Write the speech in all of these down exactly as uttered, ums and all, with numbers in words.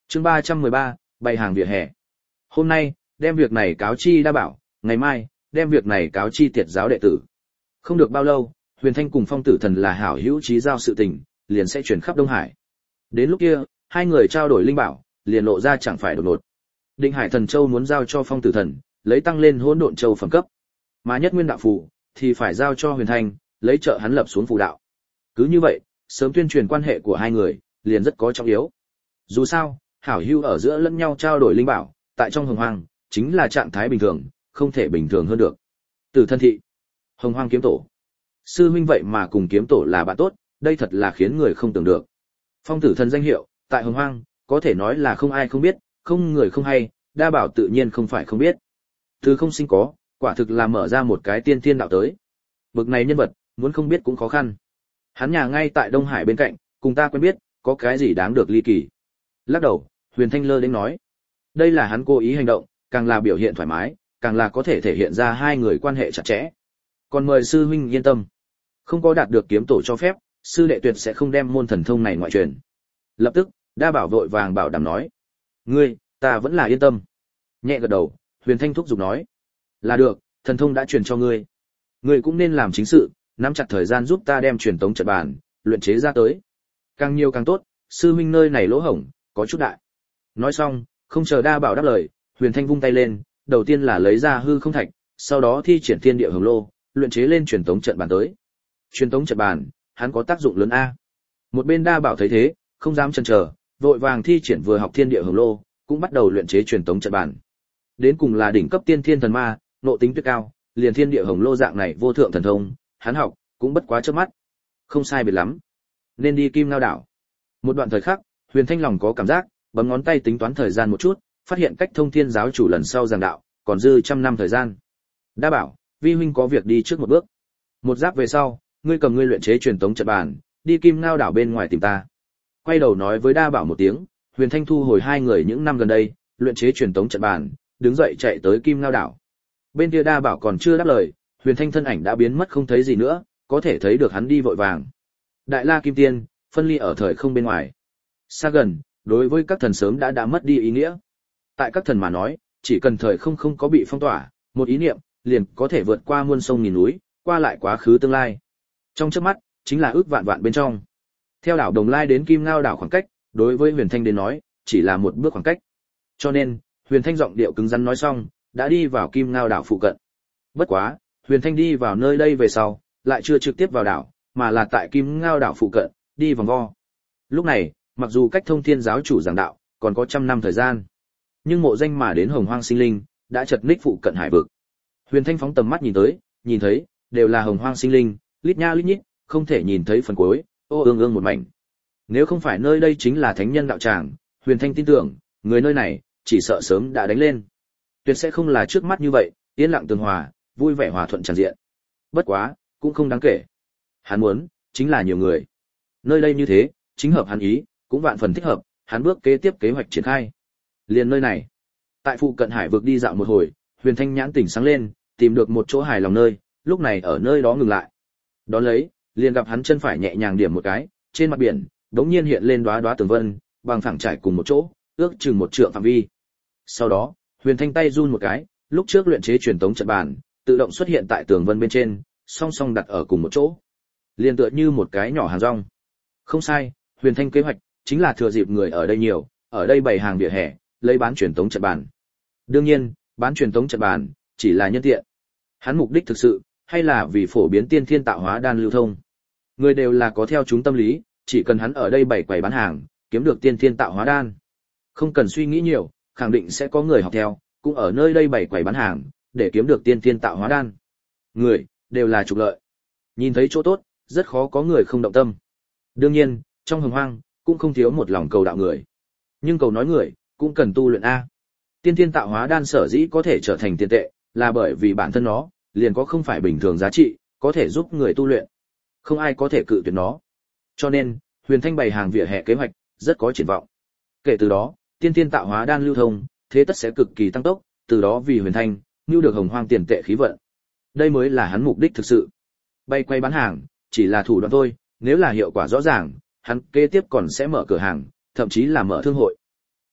Chương ba trăm mười ba, bày hàng vỉa hè. Hôm nay, đem việc này cáo chi Đa Bảo, ngày mai, đem việc này cáo chi Tiệt giáo đệ tử. Không được bao lâu, Huyền Thanh cùng Phong Tử Thần là hảo hữu chí giao sự tình, liền sẽ chuyển khắp Đông Hải. Đến lúc kia, hai người trao đổi linh bảo, liền lộ ra chẳng phải đột ngột. Định Hải Thần Châu muốn giao cho Phong Tử Thần, lấy tăng lên Hỗn Độn Châu phẩm cấp, mà Nhất Nguyên Đạo Phù thì phải giao cho Huyền Thanh, lấy trợ hắn lập xuống phù đạo. Cứ như vậy, sớm tuyên truyền quan hệ của hai người, liền rất có trọng yếu. Dù sao, hảo hữu ở giữa lẫn nhau trao đổi linh bảo, tại trong Hồng Hoang, chính là trạng thái bình thường, không thể bình thường hơn được. Từ thân thị, Hồng Hoang kiếm tổ, sư huynh vậy mà cùng kiếm tổ là bạn tốt, đây thật là khiến người không tưởng được. Phong Tử Thần danh hiệu, tại Hồng Hoang, có thể nói là không ai không biết, không người không hay, Đa Bảo tự nhiên không phải không biết. Từ không sinh có, quả thực là mở ra một cái tiên thiên đạo tới. Bực này nhân vật, muốn không biết cũng khó khăn. Hắn nhà ngay tại Đông Hải bên cạnh, cùng ta quen biết, có cái gì đáng được ly kỳ. Lắc đầu, Huyền Thanh lơ đến nói. Đây là hắn cố ý hành động, càng là biểu hiện thoải mái, càng là có thể thể hiện ra hai người quan hệ chặt chẽ. Còn mời sư huynh yên tâm. Không có đạt được kiếm tổ cho phép, sư đệ tuyệt sẽ không đem môn thần thông này ngoại truyền. Lập tức, Đa Bảo vội vàng bảo đảm nói. Ngươi, ta vẫn là yên tâm. Nhẹ gật đầu, Huyền Thanh thúc giục nói. Là được, thần thông đã truyền cho ngươi. Ngươi cũng nên làm chính sự, nắm chặt thời gian giúp ta đem truyền tống trận bàn, luyện chế ra tới. Càng nhiều càng tốt, sư huynh nơi này lỗ hổng, có chút đại. Nói xong, không chờ Đa Bảo đáp lời, Huyền Thanh vung tay lên, đầu tiên là lấy ra hư không thạch, sau đó thi triển thiên địa hồng lô, luyện chế lên truyền tống trận bàn tới. Truyền tống trận bàn, hắn có tác dụng lớn a. Một bên Đa Bảo thấy thế, không dám chần chờ, vội vàng thi triển vừa học thiên địa hồng lô, cũng bắt đầu luyện chế truyền tống trận bàn. Đến cùng là đỉnh cấp tiên thiên thần ma, nộ tính tuyệt cao, liền thiên địa hồng lô dạng này vô thượng thần thông, hắn học cũng bất quá chớp mắt. Không sai biệt lắm, nên đi Kim Ngao đảo. Một đoạn thời khắc, Huyền Thanh lòng có cảm giác, bấm ngón tay tính toán thời gian một chút, phát hiện cách Thông Thiên giáo chủ lần sau giảng đạo, còn dư trăm năm thời gian. Đa Bảo, vi huynh có việc đi trước một bước. Một giáp về sau, ngươi cầm ngươi luyện chế truyền tống trận bàn, đi Kim Ngao đảo bên ngoài tìm ta. Quay đầu nói với Đa Bảo một tiếng, Huyền Thanh thu hồi hai người những năm gần đây, luyện chế truyền tống trận bàn, đứng dậy chạy tới Kim Ngao đảo. Bên kia Đa Bảo còn chưa đáp lời, Huyền Thanh thân ảnh đã biến mất không thấy gì nữa, có thể thấy được hắn đi vội vàng. Đại La Kim Tiên, phân ly ở thời không bên ngoài. Xa gần, đối với các thần sớm đã đã mất đi ý nghĩa. Tại các thần mà nói, chỉ cần thời không không có bị phong tỏa, một ý niệm liền có thể vượt qua muôn sông nghìn núi, qua lại quá khứ tương lai. Trong chớp mắt, chính là ước vạn vạn bên trong. Theo đảo Đồng Lai đến Kim Ngao đảo khoảng cách, đối với Huyền Thanh đến nói, chỉ là một bước khoảng cách. Cho nên, Huyền Thanh giọng điệu cứng rắn nói xong, đã đi vào Kim Ngao đảo phụ cận. Bất quá, Huyền Thanh đi vào nơi đây về sau, lại chưa trực tiếp vào đảo, mà là tại Kim Ngao đảo phụ cận, đi vòng vo. Lúc này, mặc dù cách Thông Thiên giáo chủ giảng đạo còn có trăm năm thời gian, nhưng mộ danh mà đến Hồng Hoang sinh linh đã chật ních phụ cận hải vực. Huyền Thanh phóng tầm mắt nhìn tới, nhìn thấy đều là Hồng Hoang sinh linh, lít nha lít nhít, không thể nhìn thấy phần cuối, ô ương ương một mảnh. Nếu không phải nơi đây chính là thánh nhân đạo tràng, Huyền Thanh tin tưởng, người nơi này chỉ sợ sớm đã đánh lên. Tuyệt sẽ không là trước mắt như vậy, yên lặng tường hòa, vui vẻ hòa thuận tràn diện. Bất quá, cũng không đáng kể. Hắn muốn, chính là nhiều người. Nơi đây như thế, chính hợp hắn ý, cũng vạn phần thích hợp, hắn bước kế tiếp kế hoạch triển khai. Liền nơi này, tại phụ cận hải vực đi dạo một hồi, Huyền Thanh nhãn tỉnh sáng lên, tìm được một chỗ hài lòng nơi, lúc này ở nơi đó ngừng lại. Đón lấy, liền gặp hắn chân phải nhẹ nhàng điểm một cái, trên mặt biển đống nhiên hiện lên đóa đóa tường vân, bằng phẳng trải cùng một chỗ, ước chừng một trượng phạm vi. Sau đó, Huyền Thanh tay run một cái, lúc trước luyện chế truyền tống trận bàn, tự động xuất hiện tại tường vân bên trên, song song đặt ở cùng một chỗ, liền tựa như một cái nhỏ hàng rong. Không sai, Huyền Thanh kế hoạch chính là thừa dịp người ở đây nhiều, ở đây bày hàng vỉa hè, lấy bán truyền tống trận bàn. Đương nhiên, bán truyền tống trận bàn chỉ là nhân tiện. Hắn mục đích thực sự hay là vì phổ biến tiên thiên tạo hóa đan lưu thông. Người đều là có theo chúng tâm lý, chỉ cần hắn ở đây bày quầy bán hàng, kiếm được tiên thiên tạo hóa đan, không cần suy nghĩ nhiều, khẳng định sẽ có người học theo, cũng ở nơi đây bày quầy bán hàng, để kiếm được tiên thiên tạo hóa đan. Người đều là trục lợi. Nhìn thấy chỗ tốt, rất khó có người không động tâm. Đương nhiên, trong Hồng Hoang cũng không thiếu một lòng cầu đạo người. Nhưng cầu nói người cũng cần tu luyện a. Tiên thiên tạo hóa đan sở dĩ có thể trở thành tiền tệ, là bởi vì bản thân nó liền có không phải bình thường giá trị, có thể giúp người tu luyện. Không ai có thể cự tuyệt nó. Cho nên, Huyền Thanh bày hàng vỉa hè kế hoạch rất có triển vọng. Kể từ đó, tiên thiên tạo hóa đan lưu thông, thế tất sẽ cực kỳ tăng tốc, từ đó vì Huyền Thanh nưu được Hồng Hoang tiền tệ khí vận. Đây mới là hắn mục đích thực sự. Bày quay bán hàng chỉ là thủ đoạn thôi, nếu là hiệu quả rõ ràng, hắn kế tiếp còn sẽ mở cửa hàng, thậm chí là mở thương hội.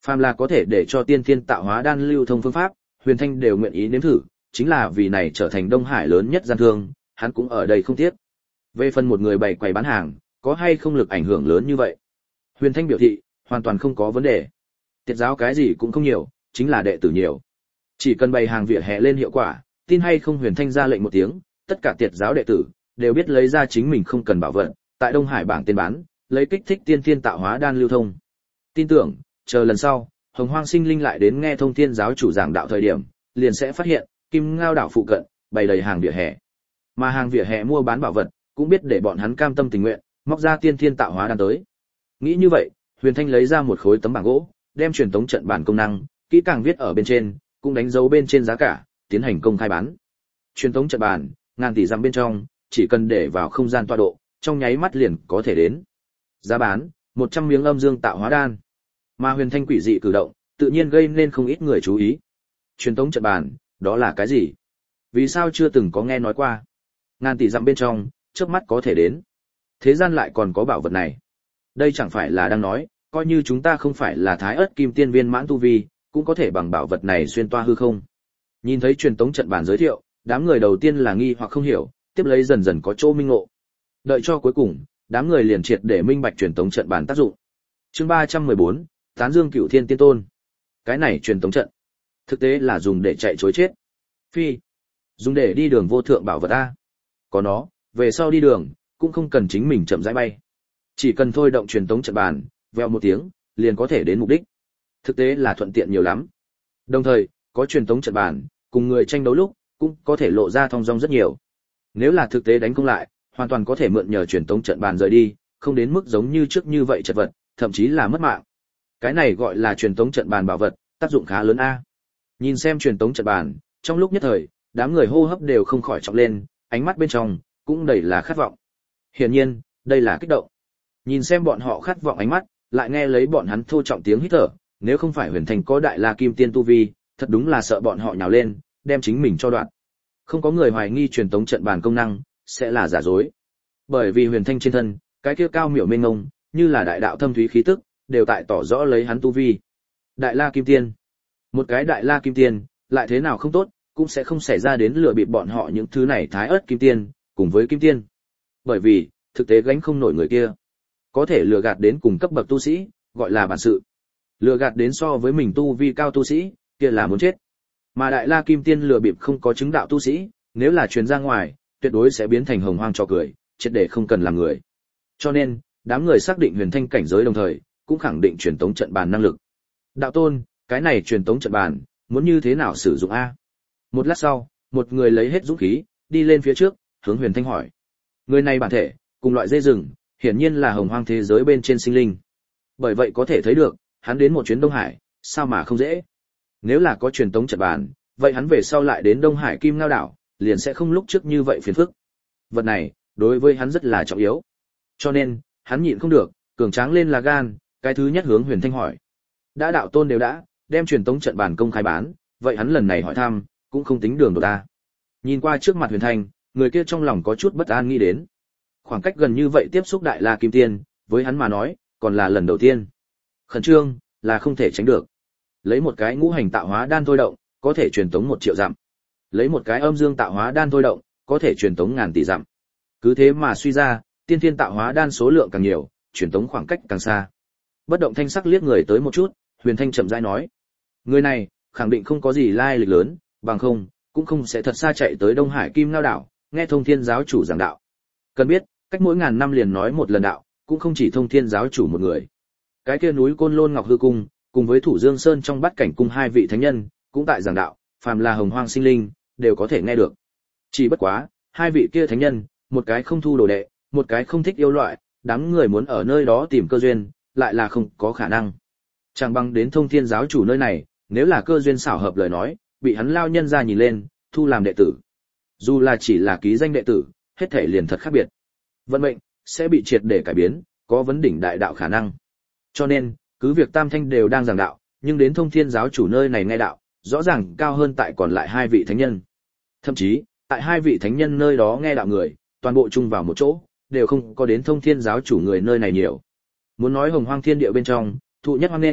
Phàm là có thể để cho tiên thiên tạo hóa đan lưu thông phương pháp, Huyền Thanh đều nguyện ý nếm thử, chính là vì này trở thành Đông Hải lớn nhất gian thương, hắn cũng ở đây không tiếc. Về phần một người bày quầy bán hàng, có hay không lực ảnh hưởng lớn như vậy? Huyền Thanh biểu thị, hoàn toàn không có vấn đề. Tiệt giáo cái gì cũng không nhiều, chính là đệ tử nhiều. Chỉ cần bày hàng vỉa hè lên hiệu quả, tin hay không Huyền Thanh ra lệnh một tiếng, tất cả tiệt giáo đệ tử đều biết lấy ra chính mình không cần bảo vật, tại Đông Hải bảng tên bán, lấy kích thích tiên thiên tạo hóa đan lưu thông. Tin tưởng, chờ lần sau, Hồng Hoang Sinh Linh lại đến nghe Thông Thiên giáo chủ giảng đạo thời điểm, liền sẽ phát hiện, Kim Ngao đảo phụ cận bày đầy hàng vỉa hè. Mà hàng vỉa hè mua bán bảo vật, cũng biết để bọn hắn cam tâm tình nguyện, móc ra tiên thiên tạo hóa đan tới. Nghĩ như vậy, Huyền Thanh lấy ra một khối tấm bảng gỗ, đem truyền tống trận bản công năng, kỹ càng viết ở bên trên, cũng đánh dấu bên trên giá cả, tiến hành công khai bán. Truyền tống trận bản, ngàn tỷ dặm bên trong, chỉ cần để vào không gian tọa độ, trong nháy mắt liền có thể đến. Giá bán, một trăm miếng âm dương tạo hóa đan. Mà Huyền Thanh quỷ dị cử động, tự nhiên gây nên không ít người chú ý. Truyền tống trận bản, đó là cái gì? Vì sao chưa từng có nghe nói qua? Ngàn tỷ dặm bên trong, chớp mắt có thể đến. Thế gian lại còn có bảo vật này. Đây chẳng phải là đang nói, coi như chúng ta không phải là Thái Ức Kim Tiên viên mãn tu vi, cũng có thể bằng bảo vật này xuyên toa hư không. Nhìn thấy truyền tống trận bản giới thiệu, đám người đầu tiên là nghi hoặc không hiểu, tiếp lấy dần dần có chỗ minh ngộ. Đợi cho cuối cùng, đám người liền triệt để minh bạch truyền tống trận bản tác dụng. Chương ba trăm mười bốn, Tán Dương Cửu Thiên Tiên Tôn. Cái này truyền tống trận, thực tế là dùng để chạy trối chết. Phi, dùng để đi đường vô thượng bảo vật a. Có nó, về sau đi đường cũng không cần chính mình chậm rãi bay. Chỉ cần thôi động truyền tống trận bàn, vèo một tiếng, liền có thể đến mục đích. Thực tế là thuận tiện nhiều lắm. Đồng thời, có truyền tống trận bàn, cùng người tranh đấu lúc, cũng có thể lộ ra thong dong rất nhiều. Nếu là thực tế đánh không lại, hoàn toàn có thể mượn nhờ truyền tống trận bàn rời đi, không đến mức giống như trước như vậy chật vật, thậm chí là mất mạng. Cái này gọi là truyền tống trận bàn bảo vật, tác dụng khá lớn a. Nhìn xem truyền tống trận bàn, trong lúc nhất thời, đám người hô hấp đều không khỏi trọng lên, ánh mắt bên trong cũng đầy là khát vọng. Hiển nhiên, đây là kích động. Nhìn xem bọn họ khát vọng ánh mắt, lại nghe lấy bọn hắn thô trọng tiếng hít thở, nếu không phải Huyền Thanh có đại la kim tiên tu vi, thật đúng là sợ bọn họ nhào lên, đem chính mình cho đoạn. Không có người hoài nghi truyền tống trận bàn công năng sẽ là giả dối. Bởi vì Huyền Thanh trên thân, cái kia cao miểu mênh mông, như là đại đạo thâm thúy khí tức, đều tại tỏ rõ lấy hắn tu vi. Đại la kim tiên. Một cái đại la kim tiên, lại thế nào không tốt, cũng sẽ không xảy ra đến lừa bịp bọn họ những thứ này thái ớt kim tiên, cùng với kim tiên. Bởi vì, thực tế gánh không nổi người kia. Có thể lừa gạt đến cùng cấp bậc tu sĩ, gọi là bản sự. Lừa gạt đến so với mình tu vi cao tu sĩ, kia là muốn chết. Mà đại la kim tiên lừa bịp không có chứng đạo tu sĩ, nếu là truyền ra ngoài, tuyệt đối sẽ biến thành hồng hoang trò cười, triệt để không cần làm người. Cho nên, đám người xác định Huyền Thanh cảnh giới đồng thời, cũng khẳng định truyền tống trận bàn năng lực. Đạo tôn, cái này truyền tống trận bàn, muốn như thế nào sử dụng a? Một lát sau, một người lấy hết dũng khí, đi lên phía trước, hướng Huyền Thanh hỏi. Người này bản thể, cùng loại dây rừng, hiển nhiên là hồng hoang thế giới bên trên sinh linh. Bởi vậy có thể thấy được, hắn đến một chuyến Đông Hải, sao mà không dễ. Nếu là có truyền tống trận bàn, vậy hắn về sau lại đến Đông Hải Kim Ngao đảo, liền sẽ không lúc trước như vậy phiền phức. Vật này, đối với hắn rất là trọng yếu. Cho nên, hắn nhịn không được, cường tráng lên là gan, cái thứ nhất hướng Huyền Thanh hỏi. Đã đạo tôn đều đã, đem truyền tống trận bàn công khai bán, vậy hắn lần này hỏi thăm, cũng không tính đường đột ta. Nhìn qua trước mặt Huyền Thanh, người kia trong lòng có chút bất an nghĩ đến. Khoảng cách gần như vậy tiếp xúc đại la kim tiên, với hắn mà nói, còn là lần đầu tiên. Khẩn trương, là không thể tránh được. Lấy một cái ngũ hành tạo hóa đan thôi động, có thể truyền tống một triệu dặm. Lấy một cái âm dương tạo hóa đan thôi động, có thể truyền tống ngàn tỷ dặm. Cứ thế mà suy ra, tiên thiên tạo hóa đan số lượng càng nhiều, truyền tống khoảng cách càng xa. Bất động thanh sắc liếc người tới một chút, Huyền Thanh chậm rãi nói: người này, khẳng định không có gì lai lịch lớn, bằng không, cũng không sẽ thật xa chạy tới Đông Hải Kim Ngao đảo, nghe Thông Thiên giáo chủ giảng đạo. Cần biết, cách mỗi ngàn năm liền nói một lần đạo, cũng không chỉ Thông Thiên giáo chủ một người. Cái kia núi Côn Lôn Ngọc Hư Cung, cùng với Thủ Dương Sơn trong Bát Cảnh Cung hai vị thánh nhân, cũng tại giảng đạo, phàm là hồng hoang sinh linh, đều có thể nghe được. Chỉ bất quá, hai vị kia thánh nhân, một cái không thu đồ đệ, một cái không thích yêu loại, đám người muốn ở nơi đó tìm cơ duyên, lại là không có khả năng. Chẳng bằng đến Thông Thiên giáo chủ nơi này, nếu là cơ duyên xảo hợp lời nói, bị hắn lao nhân ra nhìn lên, thu làm đệ tử. Dù là chỉ là ký danh đệ tử, hết thể liền thật khác biệt. Vận mệnh sẽ bị triệt để cải biến, có vấn đỉnh đại đạo khả năng. Cho nên, cứ việc tam thanh đều đang giảng đạo, nhưng đến Thông Thiên giáo chủ nơi này nghe đạo, rõ ràng cao hơn tại còn lại hai vị thánh nhân. Thậm chí, tại hai vị thánh nhân nơi đó nghe đạo người, toàn bộ chung vào một chỗ, đều không có đến Thông Thiên giáo chủ người nơi này nhiều. Muốn nói hồng hoang thiên địa bên trong, thụ nhất hoang nghênh,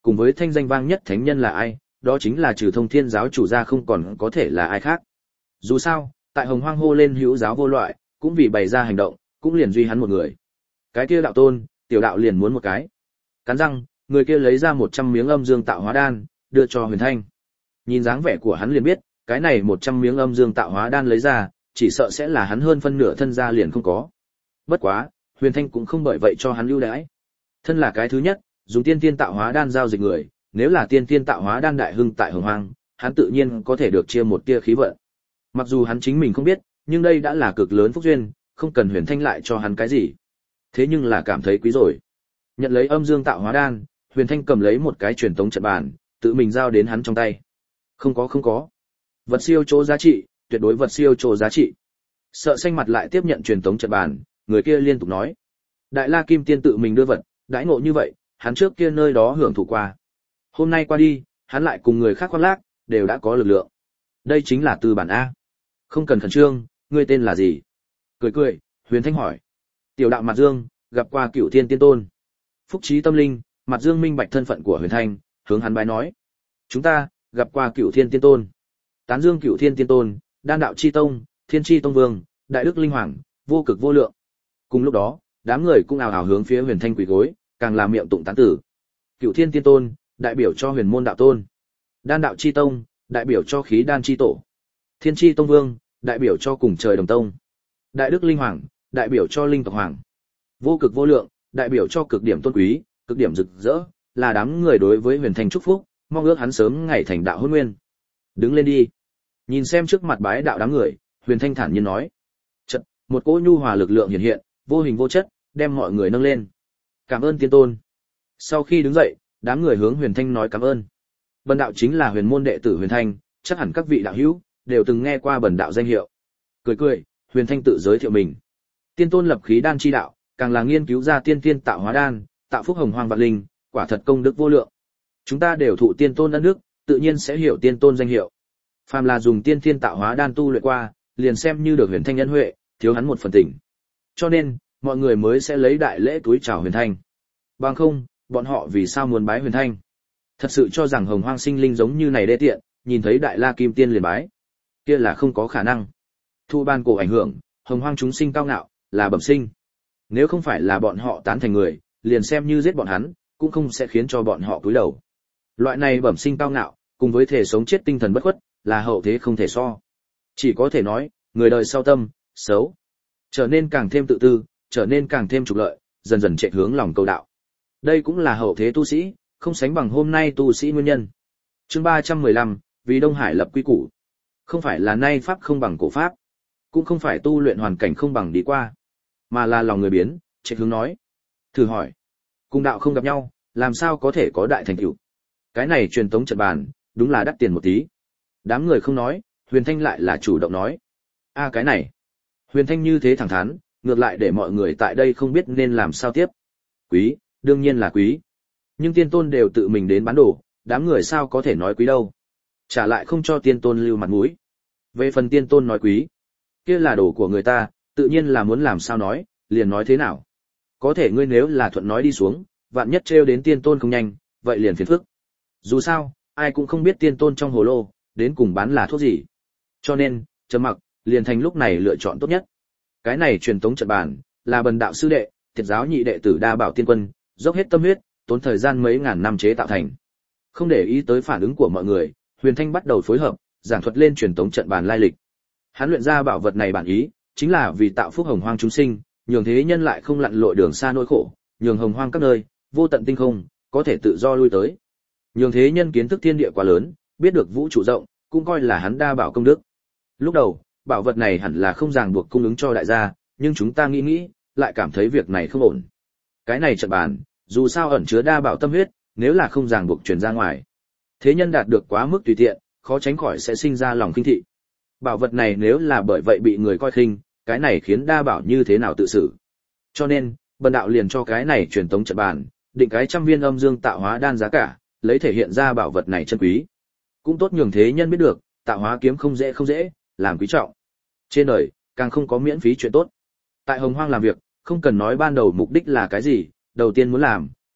cùng với thanh danh vang nhất thánh nhân là ai, đó chính là trừ Thông Thiên giáo chủ ra không còn có thể là ai khác. Dù sao, tại Hồng Hoang hô lên hữu giáo vô loại, cũng vì bày ra hành động, cũng liền duy hắn một người. Cái kia đạo tôn, tiểu đạo liền muốn một cái. Cắn răng, người kia lấy ra một trăm miếng âm dương tạo hóa đan, đưa cho Huyền Thanh. Nhìn dáng vẻ của hắn liền biết, cái này một trăm miếng âm dương tạo hóa đan lấy ra, chỉ sợ sẽ là hắn hơn phân nửa thân gia liền không có. Bất quá, Huyền Thanh cũng không bởi vậy cho hắn ưu đãi. Thân là cái thứ nhất, dùng tiên tiên tạo hóa đan giao dịch người, nếu là tiên tiên tạo hóa đan đại hưng tại Hồng Hoang, hắn tự nhiên có thể được chia một tia khí vận. Mặc dù hắn chính mình không biết, nhưng đây đã là cực lớn phúc duyên, không cần Huyền Thanh lại cho hắn cái gì. Thế nhưng là cảm thấy quý rồi. Nhận lấy âm dương tạo hóa đan, Huyền Thanh cầm lấy một cái truyền tống trận bàn, tự mình giao đến hắn trong tay. Không có không có. Vật siêu chỗ giá trị, tuyệt đối vật siêu chỗ giá trị. Sợ xanh mặt lại tiếp nhận truyền tống trận bàn, người kia liên tục nói. Đại La Kim Tiên tự mình đưa vật, đãi ngộ như vậy, hắn trước kia nơi đó hưởng thụ qua. Hôm nay qua đi, hắn lại cùng người khác khoác lác, đều đã có lực lượng. Đây chính là tư bản A. Không cần khẩn trương, ngươi tên là gì? Cười cười, Huyền Thanh hỏi. Tiểu đạo Mặt Dương, gặp qua Cửu Thiên Tiên Tôn. Phúc trí tâm linh, Mặt Dương minh bạch thân phận của Huyền Thanh, hướng hắn bái nói. Chúng ta, gặp qua Cửu Thiên Tiên Tôn. Tán dương Cửu Thiên Tiên Tôn, Đan đạo chi tông, Thiên chi tông vương, Đại đức linh hoàng, vô cực vô lượng. Cùng lúc đó, đám người cũng ào ào hướng phía Huyền Thanh quỳ gối, càng làm miệng tụng tán tử. Cửu Thiên Tiên Tôn, đại biểu cho Huyền môn đạo tôn. Đan đạo chi tông, đại biểu cho khí đan chi tổ. Thiên chi tông vương, đại biểu cho cùng trời đồng tông. Đại đức linh hoàng, đại biểu cho linh tộc hoàng. Vô cực vô lượng, đại biểu cho cực điểm tôn quý, cực điểm rực rỡ, là đám người đối với Huyền Thanh chúc phúc, mong ước hắn sớm ngày thành đạo hôn nguyên. Đứng lên đi. Nhìn xem trước mặt bái đạo đám người, Huyền Thanh thản nhiên nói. Chợt, một cỗ nhu hòa lực lượng hiện hiện, vô hình vô chất, đem mọi người nâng lên. Cảm ơn tiên tôn. Sau khi đứng dậy, đám người hướng Huyền Thanh nói cảm ơn. Bần đạo chính là Huyền môn đệ tử Huyền Thanh, chắc hẳn các vị đạo hữu đều từng nghe qua bần đạo danh hiệu. Cười cười, Huyền Thanh tự giới thiệu mình. Tiên tôn lập khí đan chi đạo, càng là nghiên cứu ra tiên tiên tạo hóa đan, tạo phúc hồng hoang vạn linh, quả thật công đức vô lượng. Chúng ta đều thụ tiên tôn ân đức, tự nhiên sẽ hiểu tiên tôn danh hiệu. Phàm là dùng tiên tiên tạo hóa đan tu luyện qua, liền xem như được Huyền Thanh nhân huệ, thiếu hắn một phần tình. Cho nên, mọi người mới sẽ lấy đại lễ túi chào Huyền Thanh. Bằng không, bọn họ vì sao muốn bái Huyền Thanh? Thật sự cho rằng hồng hoang sinh linh giống như này đê tiện, nhìn thấy Đại La Kim Tiên liền bái. Kia là không có khả năng. Thu ban cổ ảnh hưởng, hồng hoang chúng sinh cao ngạo, là bẩm sinh. Nếu không phải là bọn họ tán thành người, liền xem như giết bọn hắn, cũng không sẽ khiến cho bọn họ cúi đầu. Loại này bẩm sinh cao ngạo, cùng với thể sống chết tinh thần bất khuất, là hậu thế không thể so. Chỉ có thể nói, người đời sau tâm, xấu. Trở nên càng thêm tự tư, trở nên càng thêm trục lợi, dần dần chạy hướng lòng cầu đạo. Đây cũng là hậu thế tu sĩ, không sánh bằng hôm nay tu sĩ nguyên nhân. Chương ba trăm mười lăm, vì Đông Hải lập quy củ. Không phải là nay pháp không bằng cổ pháp, cũng không phải tu luyện hoàn cảnh không bằng đi qua, mà là lòng người biến, chạy hướng nói. Thử hỏi, cùng đạo không gặp nhau, làm sao có thể có đại thành tựu? Cái này truyền tống trận bàn, đúng là đắt tiền một tí. Đám người không nói, Huyền Thanh lại là chủ động nói. A cái này. Huyền Thanh như thế thẳng thắn, ngược lại để mọi người tại đây không biết nên làm sao tiếp. Quý, đương nhiên là quý. Nhưng tiên tôn đều tự mình đến bán đồ, đám người sao có thể nói quý đâu. Trả lại không cho tiên tôn lưu mặt mũi. Về phần tiên tôn nói quý, kia là đồ của người ta, tự nhiên là muốn làm sao nói, liền nói thế nào. Có thể ngươi nếu là thuận nói đi xuống, vạn nhất trêu đến tiên tôn không nhanh, vậy liền phiền phức. Dù sao, ai cũng không biết tiên tôn trong hồ lô, đến cùng bán là thuốc gì. Cho nên, trầm mặc, liền thành lúc này lựa chọn tốt nhất. Cái này truyền tống trận bàn, là bần đạo sư đệ, thiệt giáo nhị đệ tử Đa Bảo Tiên Quân, dốc hết tâm huyết, tốn thời gian mấy ngàn năm chế tạo thành. Không để ý tới phản ứng của mọi người, Huyền Thanh bắt đầu phối hợp, giảng thuật lên truyền tống trận bàn lai lịch. Hắn luyện ra bảo vật này bản ý, chính là vì tạo phúc hồng hoang chúng sinh, nhường thế nhân lại không lặn lội đường xa nỗi khổ, nhường hồng hoang các nơi, vô tận tinh không, có thể tự do lui tới. Nhường thế nhân kiến thức thiên địa quá lớn, biết được vũ trụ rộng, cũng coi là hắn đa bảo công đức. Lúc đầu, bảo vật này hẳn là không ràng buộc cung ứng cho đại gia, nhưng chúng ta nghĩ nghĩ, lại cảm thấy việc này không ổn. Cái này trận bàn, dù sao ẩn chứa đa bảo tâm huyết, nếu là không ràng buộc truyền ra ngoài, thế nhân đạt được quá mức tùy tiện, khó tránh khỏi sẽ sinh ra lòng khinh thị. Bảo vật này nếu là bởi vậy bị người coi khinh, cái này khiến đa bảo như thế nào tự xử. Cho nên, bần đạo liền cho cái này truyền tống trận bàn, định cái trăm viên âm dương tạo hóa đan giá cả, lấy thể hiện ra bảo vật này chân quý. Cũng tốt nhường thế nhân biết được, tạo hóa kiếm không dễ không dễ, làm quý trọng. Trên đời, càng không có miễn phí chuyện tốt. Tại Hồng Hoang làm việc, không cần nói ban đầu mục đích là cái gì, đầu tiên muốn làm,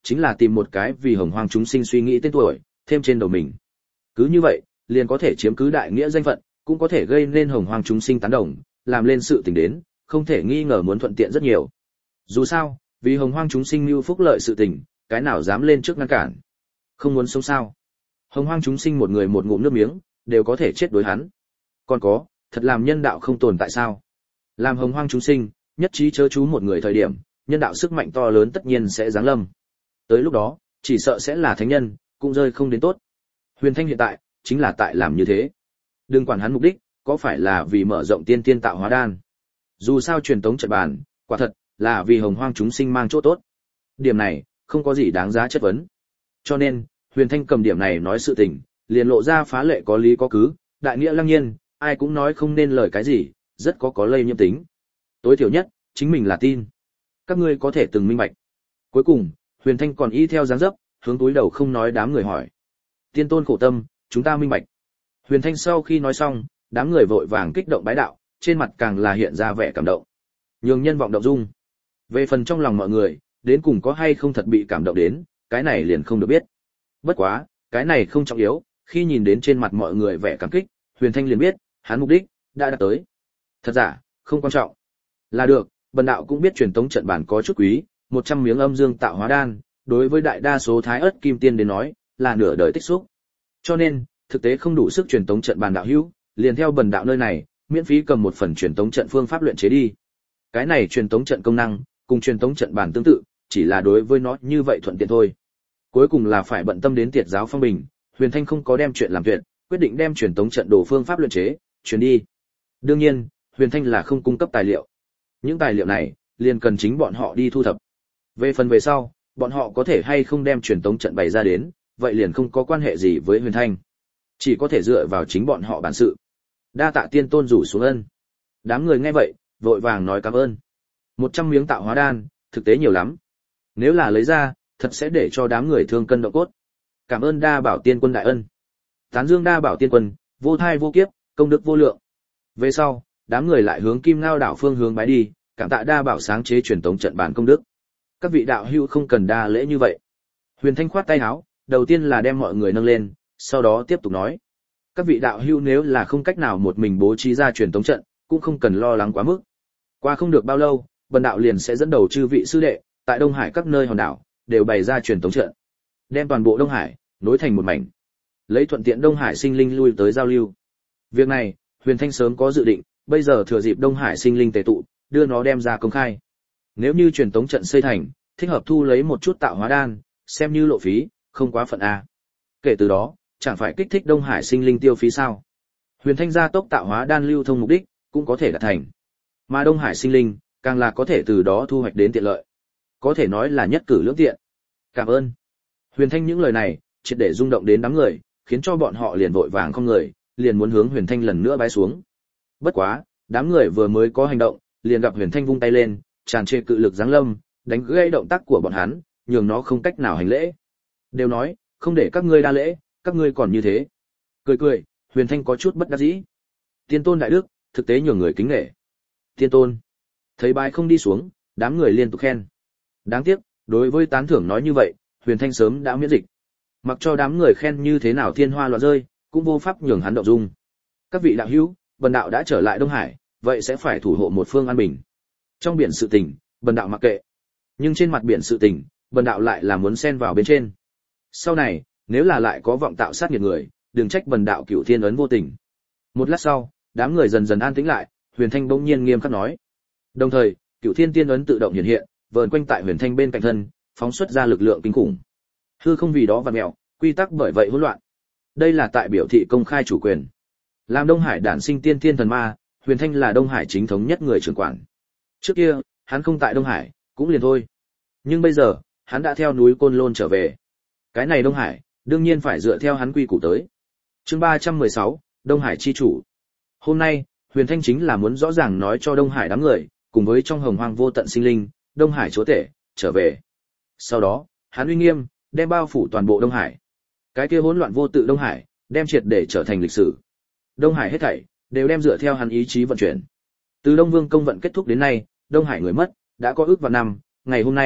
chính là tìm một cái vì hồng hoang chúng sinh suy nghĩ tên tuổi, thêm trên đầu mình. Cứ như vậy, liền có thể chiếm cứ đại nghĩa danh phận, cũng có thể gây nên hồng hoang chúng sinh tán đồng, làm lên sự tình đến, không thể nghi ngờ muốn thuận tiện rất nhiều. Dù sao, vì hồng hoang chúng sinh mưu phúc lợi sự tình, cái nào dám lên trước ngăn cản. Không muốn sống sao? Hồng hoang chúng sinh một người một ngụm nước miếng, đều có thể chết đối hắn. Còn có, thật làm nhân đạo không tồn tại sao? Làm hồng hoang chúng sinh, nhất trí chớ chú một người thời điểm, nhân đạo sức mạnh to lớn tất nhiên sẽ giáng lâm. Tới lúc đó, chỉ sợ sẽ là thánh nhân, cũng rơi không đến tốt. Huyền Thanh hiện tại, chính là tại làm như thế. Đừng quản hắn mục đích, có phải là vì mở rộng tiên tiên tạo hóa đan. Dù sao truyền tống trận bàn, quả thật, là vì hồng hoang chúng sinh mang chỗ tốt. Điểm này, không có gì đáng giá chất vấn. Cho nên, Huyền Thanh cầm điểm này nói sự tình, liền lộ ra phá lệ có lý có cứ, đại nghĩa lăng nhiên, ai cũng nói không nên lời cái gì, rất có có lây nhiễm tính. Tối thiểu nhất, chính mình là tin. Các ngươi có thể từng minh bạch. Cuối cùng, Huyền Thanh còn y theo dáng dấp, hướng túi đầu không nói đám người hỏi. Tiên tôn khổ tâm, chúng ta minh bạch. Huyền Thanh sau khi nói xong, đám người vội vàng kích động bái đạo, trên mặt càng là hiện ra vẻ cảm động. Nhường nhân vọng động dung. Về phần trong lòng mọi người, đến cùng có hay không thật bị cảm động đến, cái này liền không được biết. Bất quá, cái này không trọng yếu, khi nhìn đến trên mặt mọi người vẻ cảm kích, Huyền Thanh liền biết, hắn mục đích đã đạt tới. Thật giả, không quan trọng. Là được, bần đạo cũng biết truyền tống trận bản có chút quý, một trăm miếng âm dương tạo hóa đan, đối với đại đa số thái ớt kim tiên đến nói, là nửa đời tích xúc. Cho nên, thực tế không đủ sức truyền tống trận bàn đạo hữu, liền theo bần đạo nơi này, miễn phí cầm một phần truyền tống trận phương pháp luyện chế đi. Cái này truyền tống trận công năng, cùng truyền tống trận bản tương tự, chỉ là đối với nó như vậy thuận tiện thôi. Cuối cùng là phải bận tâm đến tiệt giáo phong bình, Huyền Thanh không có đem chuyện làm tuyệt, quyết định đem truyền tống trận đồ phương pháp luyện chế, truyền đi. Đương nhiên, Huyền Thanh là không cung cấp tài liệu. Những tài liệu này, liền cần chính bọn họ đi thu thập. Về phần về sau, bọn họ có thể hay không đem truyền tống trận bày ra đến, vậy liền không có quan hệ gì với Huyền Thanh. Chỉ có thể dựa vào chính bọn họ bản sự. Đa tạ tiên tôn rủ xuống ân. Đám người nghe vậy, vội vàng nói cảm ơn. Một trăm miếng tạo hóa đan, thực tế nhiều lắm. Nếu là lấy ra, thật sẽ để cho đám người thương cân độ cốt. Cảm ơn đa bảo tiên quân đại ân. Tán dương đa bảo tiên quân, vô thai vô kiếp, công đức vô lượng. Về sau, đám người lại hướng Kim Ngao đảo phương hướng bái đi, cảm tạ đa bảo sáng chế truyền tống trận bản công đức. Các vị đạo hữu không cần đa lễ như vậy. Huyền Thanh khoát tay áo, đầu tiên là đem mọi người nâng lên, sau đó tiếp tục nói. Các vị đạo hữu nếu là không cách nào một mình bố trí ra truyền tống trận, cũng không cần lo lắng quá mức. Qua không được bao lâu, bần đạo liền sẽ dẫn đầu chư vị sư đệ, tại Đông Hải các nơi hòn đảo, đều bày ra truyền tống trận. Đem toàn bộ Đông Hải, nối thành một mảnh. Lấy thuận tiện Đông Hải sinh linh lui tới giao lưu. Việc này, Huyền Thanh sớm có dự định, bây giờ thừa dịp Đông Hải sinh linh tề tụ, đưa nó đem ra công khai. Nếu như truyền tống trận xây thành, thích hợp thu lấy một chút tạo hóa đan, xem như lộ phí, không quá phận a. Kể từ đó, chẳng phải kích thích Đông Hải sinh linh tiêu phí sao? Huyền Thanh gia tốc tạo hóa đan lưu thông mục đích, cũng có thể đạt thành. Mà Đông Hải sinh linh, càng là có thể từ đó thu hoạch đến tiện lợi. Có thể nói là nhất cử lưỡng tiện. Cảm ơn. Huyền Thanh những lời này, triệt để rung động đến đám người, khiến cho bọn họ liền vội vàng không người, liền muốn hướng Huyền Thanh lần nữa bái xuống. Bất quá, đám người vừa mới có hành động, liền gặp Huyền Thanh vung tay lên, tràn trề cự lực giáng lâm, đánh gãy động tác của bọn hắn, nhường nó không cách nào hành lễ. Đều nói, không để các ngươi đa lễ, các ngươi còn như thế. Cười cười, Huyền Thanh có chút bất đắc dĩ. Tiên tôn đại đức, thực tế nhường người kính nể. Tiên tôn. Thấy bái không đi xuống, đám người liên tục khen. Đáng tiếc, đối với tán thưởng nói như vậy, Huyền Thanh sớm đã miễn dịch. Mặc cho đám người khen như thế nào thiên hoa loạn rơi, cũng vô pháp nhường hắn động dung. Các vị đạo hữu, bần đạo đã trở lại Đông Hải, vậy sẽ phải thủ hộ một phương an bình. Trong biển sự tình, bần đạo mặc kệ. Nhưng trên mặt biển sự tình, bần đạo lại là muốn xen vào bên trên. Sau này, nếu là lại có vọng tạo sát nghiệt người, đừng trách bần đạo Cửu Thiên ấn vô tình. Một lát sau, đám người dần dần an tĩnh lại, Huyền Thanh bỗng nhiên nghiêm khắc nói. Đồng thời, Cửu Thiên tiên ấn tự động hiện hiện, vờn quanh tại Huyền Thanh bên cạnh thân, phóng xuất ra lực lượng kinh khủng. Hư không vì đó vặn mèo, quy tắc bởi vậy hỗn loạn. Đây là tại biểu thị công khai chủ quyền. Làm Đông Hải đản sinh tiên thiên thần ma, Huyền Thanh là Đông Hải chính thống nhất người trưởng quản. Trước kia, hắn không tại Đông Hải, cũng liền thôi. Nhưng bây giờ, hắn đã theo núi Côn Lôn trở về. Cái này Đông Hải, đương nhiên phải dựa theo hắn quy củ tới. Chương ba trăm mười sáu, Đông Hải chi chủ. Hôm nay, Huyền Thanh chính là muốn rõ ràng nói cho Đông Hải đám người, cùng với trong hồng hoang vô tận sinh linh, Đông Hải chúa tể, trở về. Sau đó, hắn uy nghiêm, đem bao phủ toàn bộ Đông Hải. Cái kia hỗn loạn vô tự Đông Hải, đem triệt để trở thành lịch sử. Đông Hải hết thảy đều đem dựa theo hắn ý chí vận chuyển. Từ Đông Vương công vận kết thúc đến nay, Đông Hải người mất đã có ước vạn năm, ngày hôm nay,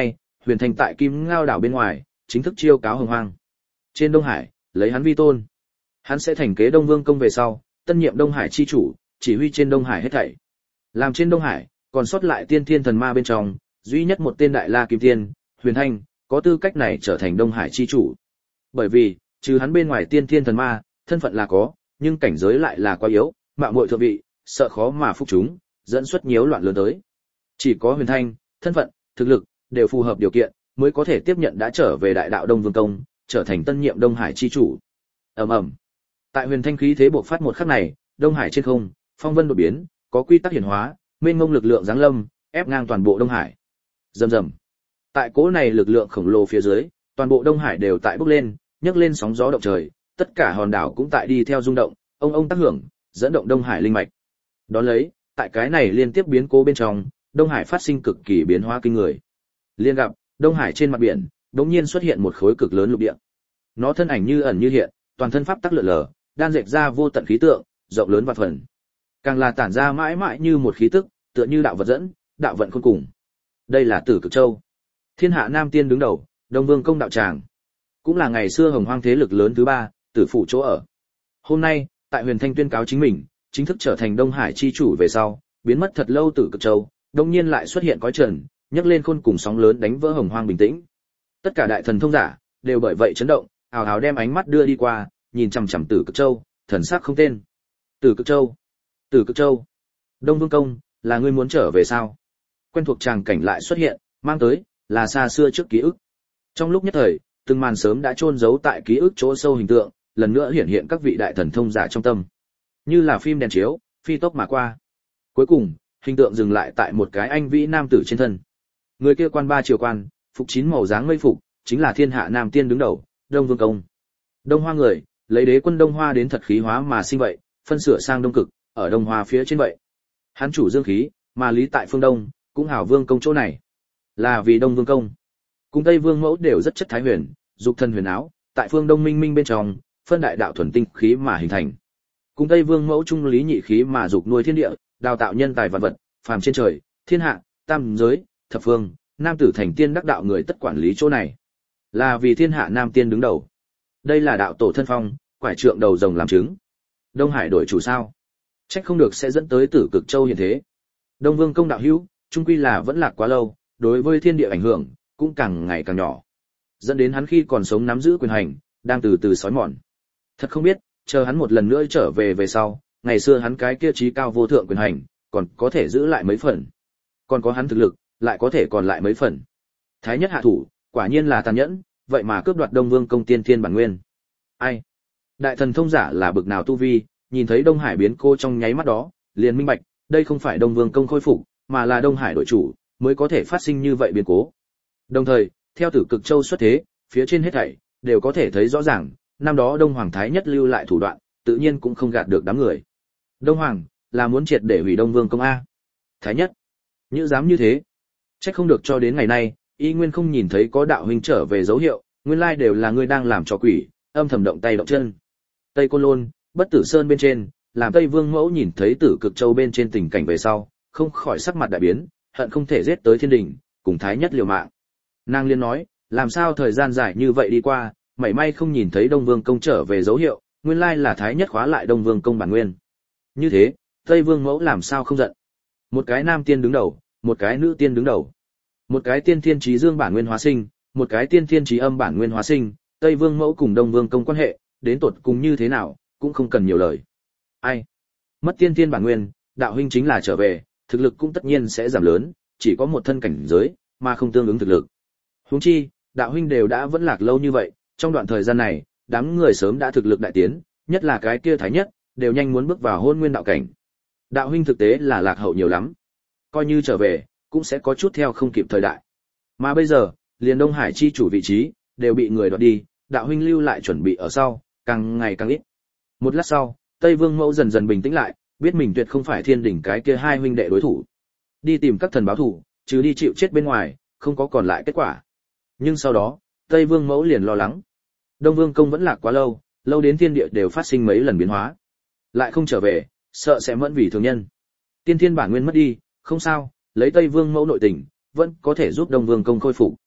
Huyền Thanh tại Kim Ngao đảo bên ngoài, chính thức chiêu cáo Hồng Hoang. Trên Đông Hải, lấy hắn vi tôn. Hắn sẽ thành kế Đông Vương công về sau, tân nhiệm Đông Hải chi chủ, chỉ huy trên Đông Hải hết thảy. Làm trên Đông Hải, còn sót lại tiên thiên thần ma bên trong, duy nhất một tên Đại La Kim Tiên, Huyền Thanh, có tư cách này trở thành Đông Hải chi chủ. Bởi vì, trừ hắn bên ngoài tiên thiên thần ma, thân phận là có, nhưng cảnh giới lại là quá yếu, mạo muội thượng vị, sợ khó mà phục chúng, dẫn xuất nhiễu loạn lớn tới. Chỉ có Huyền Thanh, thân phận, thực lực đều phù hợp điều kiện, mới có thể tiếp nhận đã trở về Đại đạo Đông Vương công, trở thành tân nhiệm Đông Hải chi chủ. Ầm ầm. Tại Huyền Thanh khí thế bộc phát một khắc này, Đông Hải trên không, phong vân đột biến, có quy tắc hiển hóa, mênh mông lực lượng giáng lâm, ép ngang toàn bộ Đông Hải. Rầm rầm. Tại cỗ này lực lượng khổng lồ phía dưới, toàn bộ Đông Hải đều tại bốc lên, nhấc lên sóng gió động trời, tất cả hòn đảo cũng tại đi theo rung động, ông ông tác hưởng, dẫn động Đông Hải linh mạch. Đón lấy, tại cái này liên tiếp biến cố bên trong, Đông Hải phát sinh cực kỳ biến hóa kinh người. Liên gặp, Đông Hải trên mặt biển, đột nhiên xuất hiện một khối cực lớn lục địa. Nó thân ảnh như ẩn như hiện, toàn thân pháp tắc lượn lờ, đan dệt ra vô tận khí tượng, rộng lớn và phần. Càng là tản ra mãi mãi như một khí tức, tựa như đạo vật dẫn, đạo vận khôn cùng. Đây là Tử Cực Châu. Thiên hạ Nam Tiên đứng đầu, Đông Vương công đạo tràng. Cũng là ngày xưa Hồng Hoang thế lực lớn thứ ba, Tử phủ chỗ ở. Hôm nay, tại Huyền Thanh tuyên cáo chính mình, chính thức trở thành Đông Hải chi chủ về sau, biến mất thật lâu Tử Cực Châu, đột nhiên lại xuất hiện cõi trần, nhấc lên khôn cùng sóng lớn đánh vỡ Hồng Hoang bình tĩnh. Tất cả đại thần thông giả đều bởi vậy chấn động, ào ào đem ánh mắt đưa đi qua, nhìn chằm chằm Tử Cực Châu, thần sắc không tên. Tử Cực Châu, Tử Cực Châu, Đông Vương công, là ngươi muốn trở về sao? Quen thuộc tràng cảnh lại xuất hiện, mang tới là xa xưa trước ký ức. Trong lúc nhất thời, từng màn sớm đã chôn giấu tại ký ức chỗ sâu hình tượng, lần nữa hiển hiện các vị đại thần thông giả trong tâm. Như là phim đèn chiếu, phi tốc mà qua. Cuối cùng, hình tượng dừng lại tại một cái anh vĩ nam tử trên thân. Người kia quan ba triều quan, phục chín màu dáng mây phục, chính là thiên hạ Nam Tiên đứng đầu, Đông Vương công. Đông Hoa người, lấy đế quân Đông Hoa đến thật khí hóa mà sinh vậy, phân sửa sang Đông Cực, ở Đông Hoa phía trên vậy. Hắn chủ dương khí, mà lý tại phương Đông, cũng hảo vương công chỗ này. Là vì Đông Vương công. Cùng Tây Vương mẫu đều rất chất thái huyền, dục thân huyền áo, tại phương Đông minh minh bên trong, phân đại đạo thuần tinh khí mà hình thành. Cùng Tây Vương mẫu trung lý nhị khí mà dục nuôi thiên địa, đào tạo nhân tài vạn vật, phàm trên trời, thiên hạ, tam giới, thập phương, nam tử thành tiên đắc đạo người tất quản lý chỗ này. Là vì thiên hạ Nam Tiên đứng đầu. Đây là đạo tổ thân phong, quải trượng đầu rồng làm chứng. Đông Hải đổi chủ sao? Trách không được sẽ dẫn tới Tử Cực Châu hiện thế. Đông Vương công đạo hữu, trung quy là vẫn lạc quá lâu, đối với thiên địa ảnh hưởng cũng càng ngày càng nhỏ. Dẫn đến hắn khi còn sống nắm giữ quyền hành, đang từ từ sói mòn. Thật không biết, chờ hắn một lần nữa trở về về sau, ngày xưa hắn cái kia trí cao vô thượng quyền hành, còn có thể giữ lại mấy phần. Còn có hắn thực lực, lại có thể còn lại mấy phần. Thái nhất hạ thủ, quả nhiên là tàn nhẫn, vậy mà cướp đoạt Đông Vương công tiên thiên bản nguyên. Ai? Đại thần thông giả là bực nào tu vi, nhìn thấy Đông Hải biến cô trong nháy mắt đó, liền minh bạch, đây không phải Đông Vương công khôi phục, mà là Đông Hải đổi chủ, mới có thể phát sinh như vậy biến cố. Đồng thời, theo Tử Cực Châu xuất thế, phía trên hết thảy đều có thể thấy rõ ràng, năm đó Đông Hoàng Thái nhất lưu lại thủ đoạn, tự nhiên cũng không gạt được đám người. Đông Hoàng là muốn triệt để hủy Đông Vương công a. Thái nhất, như dám như thế, trách không được cho đến ngày nay, y nguyên không nhìn thấy có đạo huynh trở về dấu hiệu, nguyên lai đều là ngươi đang làm trò quỷ, âm thầm động tay động chân. Tây Côn Lôn, Bất Tử Sơn bên trên, làm Tây Vương mẫu nhìn thấy Tử Cực Châu bên trên tình cảnh về sau, không khỏi sắc mặt đại biến, hận không thể giết tới thiên đình, cùng Thái nhất liều mạng. Nàng liên nói, làm sao thời gian dài như vậy đi qua, mảy may không nhìn thấy Đông Vương công trở về dấu hiệu, nguyên lai là Thái nhất khóa lại Đông Vương công bản nguyên. Như thế, Tây Vương mẫu làm sao không giận? Một cái nam tiên đứng đầu, một cái nữ tiên đứng đầu. Một cái tiên thiên chí dương bản nguyên hóa sinh, một cái tiên thiên chí âm bản nguyên hóa sinh, Tây Vương mẫu cùng Đông Vương công quan hệ, đến tột cùng như thế nào, cũng không cần nhiều lời. Ai? Mất tiên thiên bản nguyên, đạo huynh chính là trở về, thực lực cũng tất nhiên sẽ giảm lớn, chỉ có một thân cảnh giới, mà không tương ứng thực lực. Huống chi, đạo huynh đều đã vẫn lạc lâu như vậy, trong đoạn thời gian này, đám người sớm đã thực lực đại tiến, nhất là cái kia Thái nhất, đều nhanh muốn bước vào hôn nguyên đạo cảnh. Đạo huynh thực tế là lạc hậu nhiều lắm. Coi như trở về, cũng sẽ có chút theo không kịp thời đại. Mà bây giờ, liền Đông Hải chi chủ vị trí, đều bị người đoạt đi, đạo huynh lưu lại chuẩn bị ở sau, càng ngày càng ít. Một lát sau, Tây Vương mẫu dần dần bình tĩnh lại, biết mình tuyệt không phải thiên đỉnh cái kia hai huynh đệ đối thủ. Đi tìm các thần báo thủ, chứ đi chịu chết bên ngoài, không có còn lại kết quả. Nhưng sau đó, Tây Vương mẫu liền lo lắng. Đông Vương công vẫn lạc quá lâu, lâu đến thiên địa đều phát sinh mấy lần biến hóa. Lại không trở về, sợ sẽ mẫn vì thường nhân. Tiên thiên bản nguyên mất đi, không sao, lấy Tây Vương mẫu nội tình, vẫn có thể giúp Đông Vương công khôi phục.